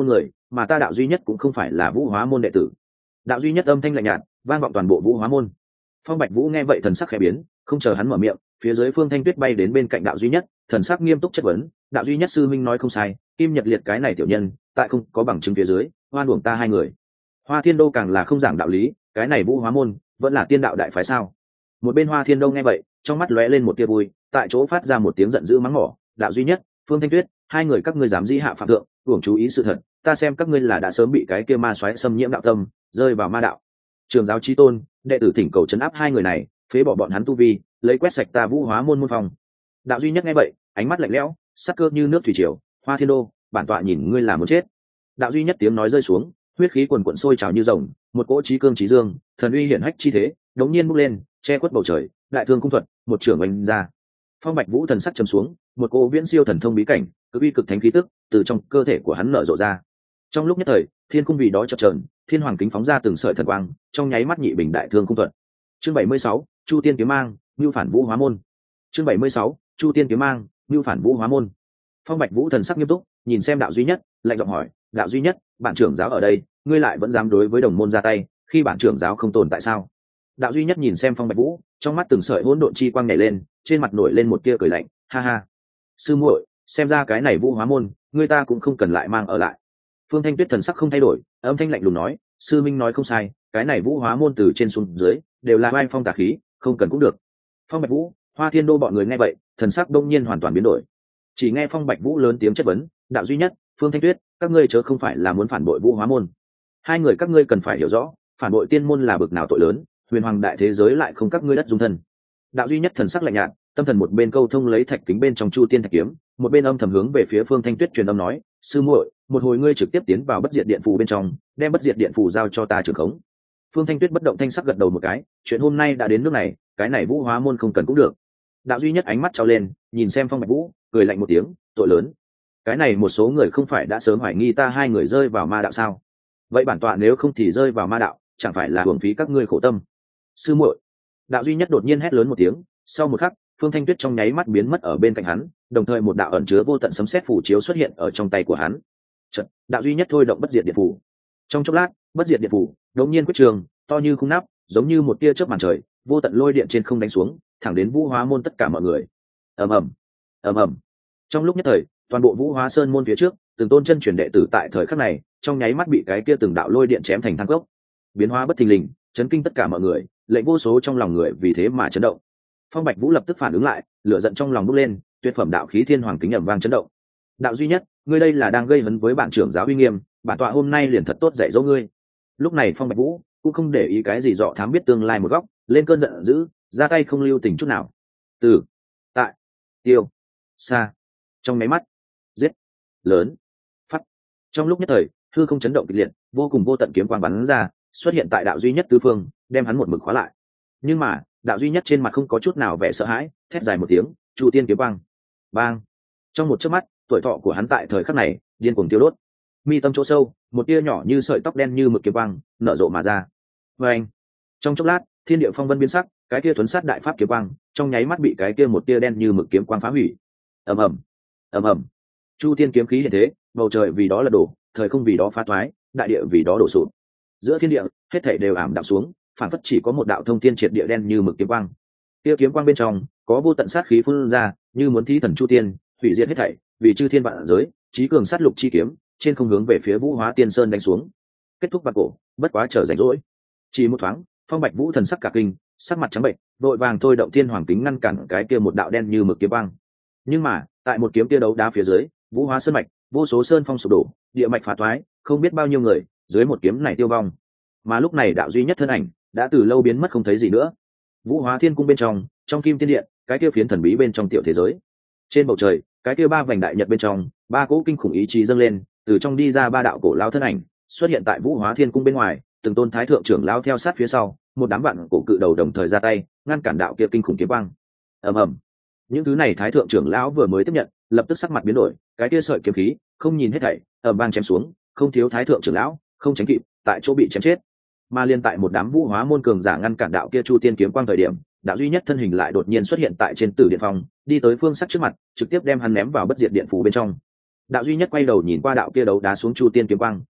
mà ta đạo duy nhất cũng không phải là vũ hóa môn đệ tử. Đạo duy nhất âm thanh lạnh nhạt vang vọng toàn bộ vũ hóa môn. Phong Bạch Vũ nghe vậy thần sắc khẽ biến, không chờ hắn mở miệng, phía dưới Phương Thanh Tuyết bay đến bên cạnh đạo duy nhất, thần sắc nghiêm túc chất vấn, đạo duy nhất sư minh nói không sai, Kim Nhật Liệt cái này tiểu nhân, tại không có bằng chứng phía dưới, oan uổng ta hai người. Hoa Thiên Đô càng là không giảng đạo lý, cái này vũ hóa môn vẫn là tiên đạo đại phái sao? Một bên Hoa Thiên Đô nghe vậy, trong mắt lóe lên một tia vui, tại chỗ phát ra một tiếng giận dữ mắng mỏ, đạo duy nhất, Phương Thanh Tuyết, hai người các ngươi dám dĩ hạ phạm thượng, uổng chú ý sự thật, ta xem các ngươi là đã sớm bị cái kia ma xoáy xâm nhiễm đạo tâm, rơi vào ma đạo. Trường giáo chí tôn, đệ tử thỉnh cầu trấn áp hai người này, phế bỏ bọn hắn tu vi, lấy quét sạch ta vũ hóa môn môn phòng. Đạo duy nhất nghe vậy, ánh mắt lạnh lẽo, sắc cơ như nước thủy triều, Hoa Thiên Đô, bản tọa nhìn ngươi là muốn chết. Đạo duy nhất tiếng nói rơi xuống, huyết khí quần quận sôi trào như rồng, một cỗ chí cương chí dương, thần uy hiển hách chi thế, đống nhiên bốc lên, che khuất bầu trời, đại thương cung thuật, một trưởng oanh ra. Phong Bạch Vũ thần sắc trầm xuống, một cỗ viễn siêu thần thông bí cảnh, cực uy cực thánh khí tức từ trong cơ thể của hắn nở rộ ra. Trong lúc nhất thời, thiên cung vì đó chập chờn, thiên hoàng kính phóng ra từng sợi thần quang, trong nháy mắt nhị bình đại thương cung thuật. Chương 76, Chu Tiên kiếm mang, Nưu phản vũ hóa môn. Chương 76, Chu Tiên kiếm mang, Nưu phản vũ hóa môn. Phong Bạch Vũ thần sắc nghiêm túc, nhìn xem đạo duy nhất, lạnh giọng hỏi, đạo duy nhất, bản trưởng giáo ở đây, ngươi lại vẫn dám đối với đồng môn ra tay, khi bản trưởng giáo không tồn tại sao? Đạo duy nhất nhìn xem Phong Bạch Vũ, trong mắt từng sợi hỗn độn chi quang nhảy lên, trên mặt nổi lên một tia cười lạnh, ha ha. Sư muội, xem ra cái này vũ hóa môn, ngươi ta cũng không cần lại mang ở lại. Phương Thanh Tuyết thần sắc không thay đổi, âm thanh lạnh lùng nói, sư minh nói không sai, cái này vũ hóa môn từ trên xuống dưới đều là oai phong tà khí, không cần cũng được. Phong Bạch Vũ, Hoa Thiên Đô bọn người nghe vậy, thần sắc đông nhiên hoàn toàn biến đổi. Chỉ nghe Phong Bạch Vũ lớn tiếng chất vấn, đạo duy nhất, Phương Thanh Tuyết, các ngươi chớ không phải là muốn phản bội vũ hóa môn? Hai người các ngươi cần phải hiểu rõ, phản bội tiên môn là bực nào tội lớn, huyền hoàng đại thế giới lại không các ngươi đất dung thân. Đạo duy nhất thần sắc lạnh nhạt, tâm thần một bên câu thông lấy thạch kính bên trong Chu Tiên thạch kiếm, một bên âm thầm hướng về phía Phương Thanh Tuyết truyền âm nói, sư muội, một hồi ngươi trực tiếp tiến vào bất diệt điện phù bên trong, đem bất diệt điện phù giao cho ta trưởng khống. Phương Thanh Tuyết bất động thanh sắc gật đầu một cái, chuyện hôm nay đã đến nước này, cái này vũ hóa môn không cần cũng được. Đạo duy nhất ánh mắt trao lên, nhìn xem Phong Bạch Vũ, cười lạnh một tiếng, tội lớn. Cái này một số người không phải đã sớm hoài nghi ta hai người rơi vào ma đạo sao? Vậy bản tọa nếu không thì rơi vào ma đạo, chẳng phải là hưởng phí các ngươi khổ tâm. Sư muội. Đạo duy nhất đột nhiên hét lớn một tiếng, sau một khắc, Phương Thanh Tuyết trong nháy mắt biến mất ở bên cạnh hắn, đồng thời một đạo ẩn chứa vô tận sấm sét phù chiếu xuất hiện ở trong tay của hắn. Chợt, đạo duy nhất thôi động bất diệt điện phù. Trong chốc lát, bất diệt điện phù đột nhiên quyết trường, to như khung nắp, giống như một tia chớp màn trời, vô tận lôi điện trên không đánh xuống, thẳng đến vũ hóa môn tất cả mọi người. Ầm ầm, ầm ầm. Trong lúc nhất thời, toàn bộ vũ hóa sơn môn phía trước, từng tôn chân truyền đệ tử tại thời khắc này, trong nháy mắt bị cái kia từng đạo lôi điện chém thành than cốc. Biến hóa bất thình lình, chấn kinh tất cả mọi người, lệnh vô số trong lòng người vì thế mà chấn động. Phong Bạch Vũ lập tức phản ứng lại, lửa giận trong lòng bốc lên, tuyệt phẩm đạo khí thiên hoàng kính ầm vang chấn động. Đạo duy nhất, ngươi đây là đang gây hấn với bản trưởng giáo uy nghiêm, bản tọa hôm nay liền thật tốt dạy dỗ ngươi. Lúc này Phong Bạch Vũ cũng không để ý cái gì dọ thám biết tương lai một góc, lên cơn giận dữ, ra tay không lưu tình chút nào. Từ, tại, tiêu, xa, trong máy mắt, giết, lớn, phát. Trong lúc nhất thời, hư không chấn động kịch liệt, vô cùng vô tận kiếm quang bắn ra, xuất hiện tại đạo duy nhất tứ phương, đem hắn một mực khóa lại. Nhưng mà, đạo duy nhất trên mặt không có chút nào vẻ sợ hãi, thét dài một tiếng, Chu Tiên kiếm quang. Bang. Trong một chớp mắt, tuổi thọ của hắn tại thời khắc này điên cuồng tiêu đốt. Mi tâm chỗ sâu, một tia nhỏ như sợi tóc đen như mực kiếm quang nở rộ mà ra. Oeng. Trong chốc lát, thiên địa phong vân biến sắc, cái kia thuấn sát đại pháp kiếm quang, trong nháy mắt bị cái kia một tia đen như mực kiếm quang phá hủy. Ầm ầm, ầm ầm. Chu Tiên kiếm khí hiện thế, bầu trời vì đó là đổ, thời không vì đó phá toái, đại địa vì đó đổ sụp. Giữa thiên địa, hết thảy đều ảm đạm xuống, phản phất chỉ có một đạo thông thiên triệt địa đen như mực kiếm quang. Tia kiếm quang bên trong có vô tận sát khí phun ra, như muốn thí thần Chu Tiên, hủy diệt hết thảy, vì chư thiên vạn giới, chí cường sát lục chi kiếm, trên không hướng về phía Vũ Hóa Tiên Sơn đánh xuống. Kết thúc vạn cổ, bất quá chờ rảnh rỗi. Chỉ một thoáng, Phong Bạch Vũ thần sắc cả kinh, sắc mặt trắng bệnh, vội vàng thôi động thiên hoàng kính ngăn cản cái kia một đạo đen như mực kiếm quang. Nhưng mà, tại một kiếm kia đấu đá phía dưới, Vũ Hóa Sơn mạch, vô số sơn phong sụp đổ, địa mạch phá toái, không biết bao nhiêu người dưới một kiếm này tiêu vong. Mà lúc này đạo duy nhất thân ảnh đã từ lâu biến mất không thấy gì nữa. Vũ Hóa Thiên cung bên trong Kim Tiên Điện, cái kia phiến thần bí bên trong tiểu thế giới. Trên bầu trời, cái kia ba vành đại nhật bên trong, ba cỗ kinh khủng ý chí dâng lên, từ trong đi ra ba đạo cổ lão thân ảnh, xuất hiện tại Vũ Hóa Thiên cung bên ngoài, từng tôn thái thượng trưởng lão theo sát phía sau, một đám vạn cổ cự đầu đồng thời ra tay, ngăn cản đạo kia kinh khủng kiếm quang. Ầm ầm. Những thứ này thái thượng trưởng lão vừa mới tiếp nhận, lập tức sắc mặt biến đổi, cái kia sợi kiếm khí, không nhìn hết thảy, ầm vang chém xuống, không thiếu thái thượng trưởng lão, không tránh kịp, tại chỗ bị chém chết. Mà liên tại một đám Vũ Hóa môn cường giả ngăn cản đạo kia Chu Tiên kiếm quang thời điểm, đạo duy nhất thân hình lại đột nhiên xuất hiện tại trên Tử Điện Phong, đi tới Phương Sắc trước mặt, trực tiếp đem hắn ném vào bất diệt điện phù bên trong. Đạo duy nhất quay đầu nhìn qua đạo kia đấu đá xuống Chu Tiên kiếm quang,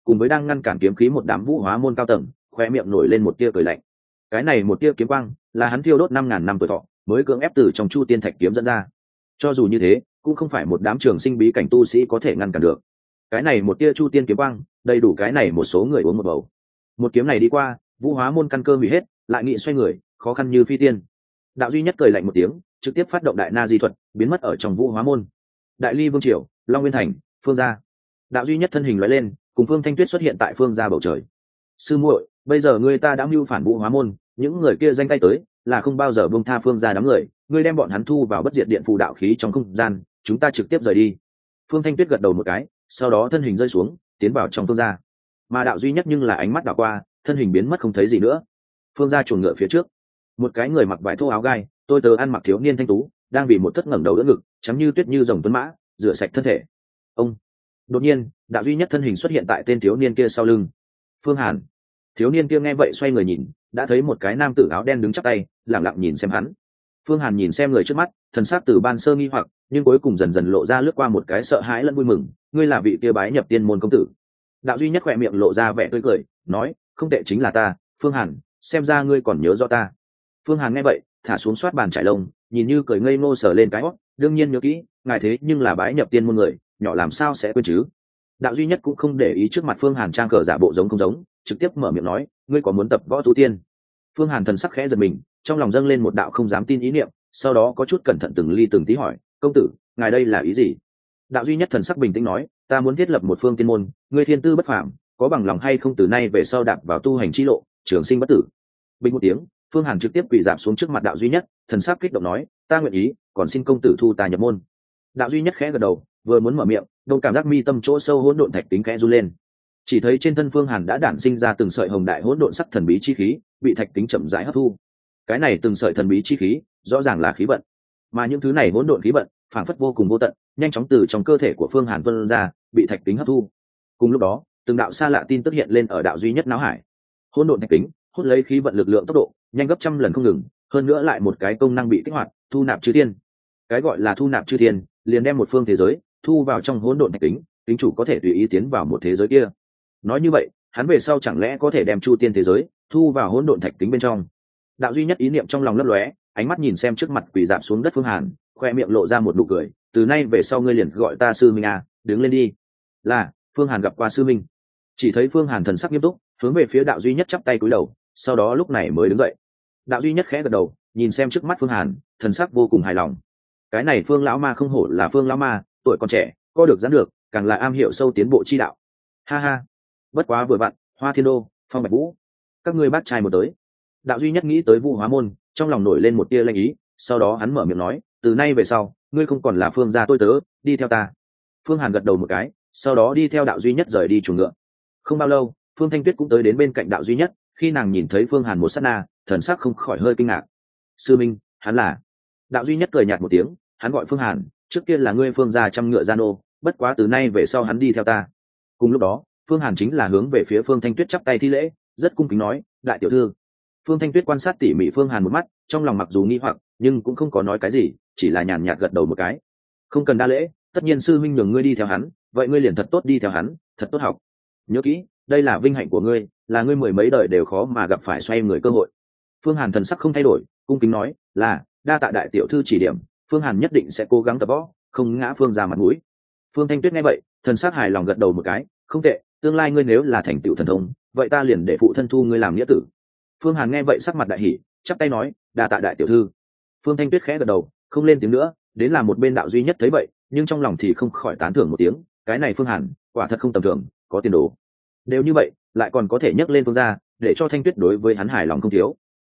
cùng với đang ngăn cản kiếm khí một đám vũ hóa môn cao tầng, khoe miệng nổi lên một tia cười lạnh. Cái này một tia kiếm quang là hắn thiêu đốt 5.000 năm tuổi thọ mới cưỡng ép từ trong chu tiên thạch kiếm dẫn ra. Cho dù như thế cũng không phải một đám trường sinh bí cảnh tu sĩ có thể ngăn cản được. Cái này một tia chu tiên kiếm quang đầy đủ cái này một số người uống một bầu. Một kiếm này đi qua, vũ hóa môn căn cơ hủy hết, lại nghị xoay người khó khăn như phi tiên. Đạo duy nhất cười lạnh một tiếng, trực tiếp phát động đại na di thuật, biến mất ở trong vũ hóa môn. Đại ly vương triều, long nguyên thành, phương gia. Đạo duy nhất thân hình lóe lên, cùng Phương Thanh Tuyết xuất hiện tại phương gia bầu trời. Sư muội, bây giờ ngươi ta đã mưu phản vũ hóa môn, những người kia danh tay tới là không bao giờ buông tha phương gia đám người, ngươi đem bọn hắn thu vào bất diệt điện phù đạo khí trong không gian, chúng ta trực tiếp rời đi. Phương Thanh Tuyết gật đầu một cái, sau đó thân hình rơi xuống, tiến vào trong phương gia. Mà đạo duy nhất nhưng là ánh mắt đảo qua, thân hình biến mất không thấy gì nữa. Phương gia chuồng ngựa phía trước, một cái người mặc vải thô áo gai, tôi tớ ăn mặc thiếu niên thanh tú, đang vì một thất ngẩng đầu đỡ ngực, chắm như tuyết như rồng tuấn mã, rửa sạch thân thể. Ông đột nhiên, đạo duy nhất thân hình xuất hiện tại tên thiếu niên kia sau lưng. Phương Hàn. Thiếu niên kia nghe vậy xoay người nhìn, đã thấy một cái nam tử áo đen đứng chắp tay, lẳng lặng nhìn xem hắn. Phương Hàn nhìn xem người trước mắt, thần sắc từ ban sơ nghi hoặc, nhưng cuối cùng dần dần lộ ra lướt qua một cái sợ hãi lẫn vui mừng. Ngươi là vị kia bái nhập tiên môn công tử? Đạo duy nhất khỏe miệng lộ ra vẻ tươi cười, nói, không tệ, chính là ta, Phương Hàn, xem ra ngươi còn nhớ rõ ta. Phương Hàn nghe vậy, thả xuống soát bàn trải lông, nhìn như cười ngây ngô sờ lên cái hót, đương nhiên nhớ kỹ, ngài thế nhưng là bái nhập tiên môn người, nhỏ làm sao sẽ quên chứ. Đạo duy nhất cũng không để ý trước mặt Phương Hàn trang cờ giả bộ giống không giống, trực tiếp mở miệng nói, ngươi có muốn tập võ tu tiên? Phương Hàn thần sắc khẽ giật mình, trong lòng dâng lên một đạo không dám tin ý niệm, sau đó có chút cẩn thận từng ly từng tí hỏi, công tử, ngài đây là ý gì? Đạo duy nhất thần sắc bình tĩnh nói, ta muốn thiết lập một phương tiên môn, ngươi thiên tư bất phàm, có bằng lòng hay không từ nay về sau đạp vào tu hành chi lộ, trường sinh bất tử? Bình một tiếng, Phương Hàn trực tiếp quỳ rạp xuống trước mặt đạo duy nhất, thần sắc kích động nói, ta nguyện ý, còn xin công tử thu ta nhập môn. Đạo duy nhất khẽ gật đầu, vừa muốn mở miệng, đông cảm giác mi tâm chỗ sâu hỗn độn thạch tính khẽ run lên. Chỉ thấy trên thân Phương Hàn đã đản sinh ra từng sợi hồng đại hỗn độn sắc thần bí chi khí, bị thạch tính chậm rãi hấp thu. Cái này từng sợi thần bí chi khí, rõ ràng là khí vận, mà những thứ này hỗn độn khí vận, phảng phất vô cùng vô tận, nhanh chóng từ trong cơ thể của Phương Hàn tuôn ra, bị thạch tính hấp thu. Cùng lúc đó, từng đạo xa lạ tin tức hiện lên ở đạo duy nhất não hải. Hỗn độn thạch tính hút lấy khí vận lực lượng tốc độ nhanh gấp trăm lần không ngừng, hơn nữa lại một cái công năng bị kích hoạt, thu nạp chư thiên. Cái gọi là thu nạp chư thiên, liền đem một phương thế giới thu vào trong hỗn độn thạch tính, tính chủ có thể tùy ý tiến vào một thế giới kia. Nói như vậy, hắn về sau chẳng lẽ có thể đem chu tiên thế giới thu vào hỗn độn thạch tính bên trong? Đạo duy nhất ý niệm trong lòng lấp lóe, ánh mắt nhìn xem trước mặt quỳ dạp xuống đất Phương Hàn, khoe miệng lộ ra một nụ cười, từ nay về sau ngươi liền gọi ta sư minh à, đứng lên đi. Là, Phương Hàn gặp qua sư minh. Chỉ thấy Phương Hàn thần sắc nghiêm túc, hướng về phía đạo duy nhất chắp tay cúi đầu, sau đó lúc này mới đứng dậy. Đạo duy nhất khẽ gật đầu, nhìn xem trước mắt Phương Hàn, thần sắc vô cùng hài lòng. Cái này Phương lão ma không hổ là Phương lão ma, tuổi còn trẻ, có được dáng được, càng là am hiểu sâu tiến bộ chi đạo. Ha ha, bất quá vừa vặn, Hoa Thiên Đô, Phong Bạch Vũ, các ngươi bắt trai một tới. Đạo duy nhất nghĩ tới Vũ Hóa môn, trong lòng nổi lên một tia lanh ý, sau đó hắn mở miệng nói, từ nay về sau, ngươi không còn là Phương gia tôi tớ, đi theo ta. Phương Hàn gật đầu một cái, sau đó đi theo đạo duy nhất rời đi chuồng ngựa. Không bao lâu, Phương Thanh Tuyết cũng tới đến bên cạnh đạo duy nhất, khi nàng nhìn thấy Phương Hàn một sát na, thần sắc không khỏi hơi kinh ngạc. Sư minh, hắn là? Đạo duy nhất cười nhạt một tiếng, hắn gọi Phương Hàn, trước kia là ngươi Phương gia trăm ngựa gia nô, bất quá từ nay về sau hắn đi theo ta. Cùng lúc đó, Phương Hàn chính là hướng về phía Phương Thanh Tuyết chắp tay thi lễ, rất cung kính nói, đại tiểu thư. Phương Thanh Tuyết quan sát tỉ mỉ Phương Hàn một mắt, trong lòng mặc dù nghi hoặc, nhưng cũng không có nói cái gì, chỉ là nhàn nhạt gật đầu một cái. Không cần đa lễ, tất nhiên sư minh nhường ngươi đi theo hắn, vậy ngươi liền thật tốt đi theo hắn, thật tốt học. Nhớ kỹ, đây là vinh hạnh của ngươi, là ngươi mười mấy đời đều khó mà gặp phải xoay người cơ hội. Phương Hàn thần sắc không thay đổi, cung kính nói, là đa tạ đại tiểu thư chỉ điểm, Phương Hàn nhất định sẽ cố gắng tập võ, không ngã Phương ra mặt mũi. Phương Thanh Tuyết nghe vậy, thần sắc hài lòng gật đầu một cái, không tệ, tương lai ngươi nếu là thành tựu thần thông, vậy ta liền để phụ thân thu ngươi làm nghĩa tử. Phương Hàn nghe vậy sắc mặt đại hỉ, chắp tay nói, đa tạ đại tiểu thư. Phương Thanh Tuyết khẽ gật đầu, không lên tiếng nữa, đến là một bên đạo duy nhất thấy vậy, nhưng trong lòng thì không khỏi tán thưởng một tiếng, cái này Phương Hàn, quả thật không tầm thường, có tiền đồ. Nếu như vậy, lại còn có thể nhấc lên Phương gia, để cho Thanh Tuyết đối với hắn hài lòng không thiếu.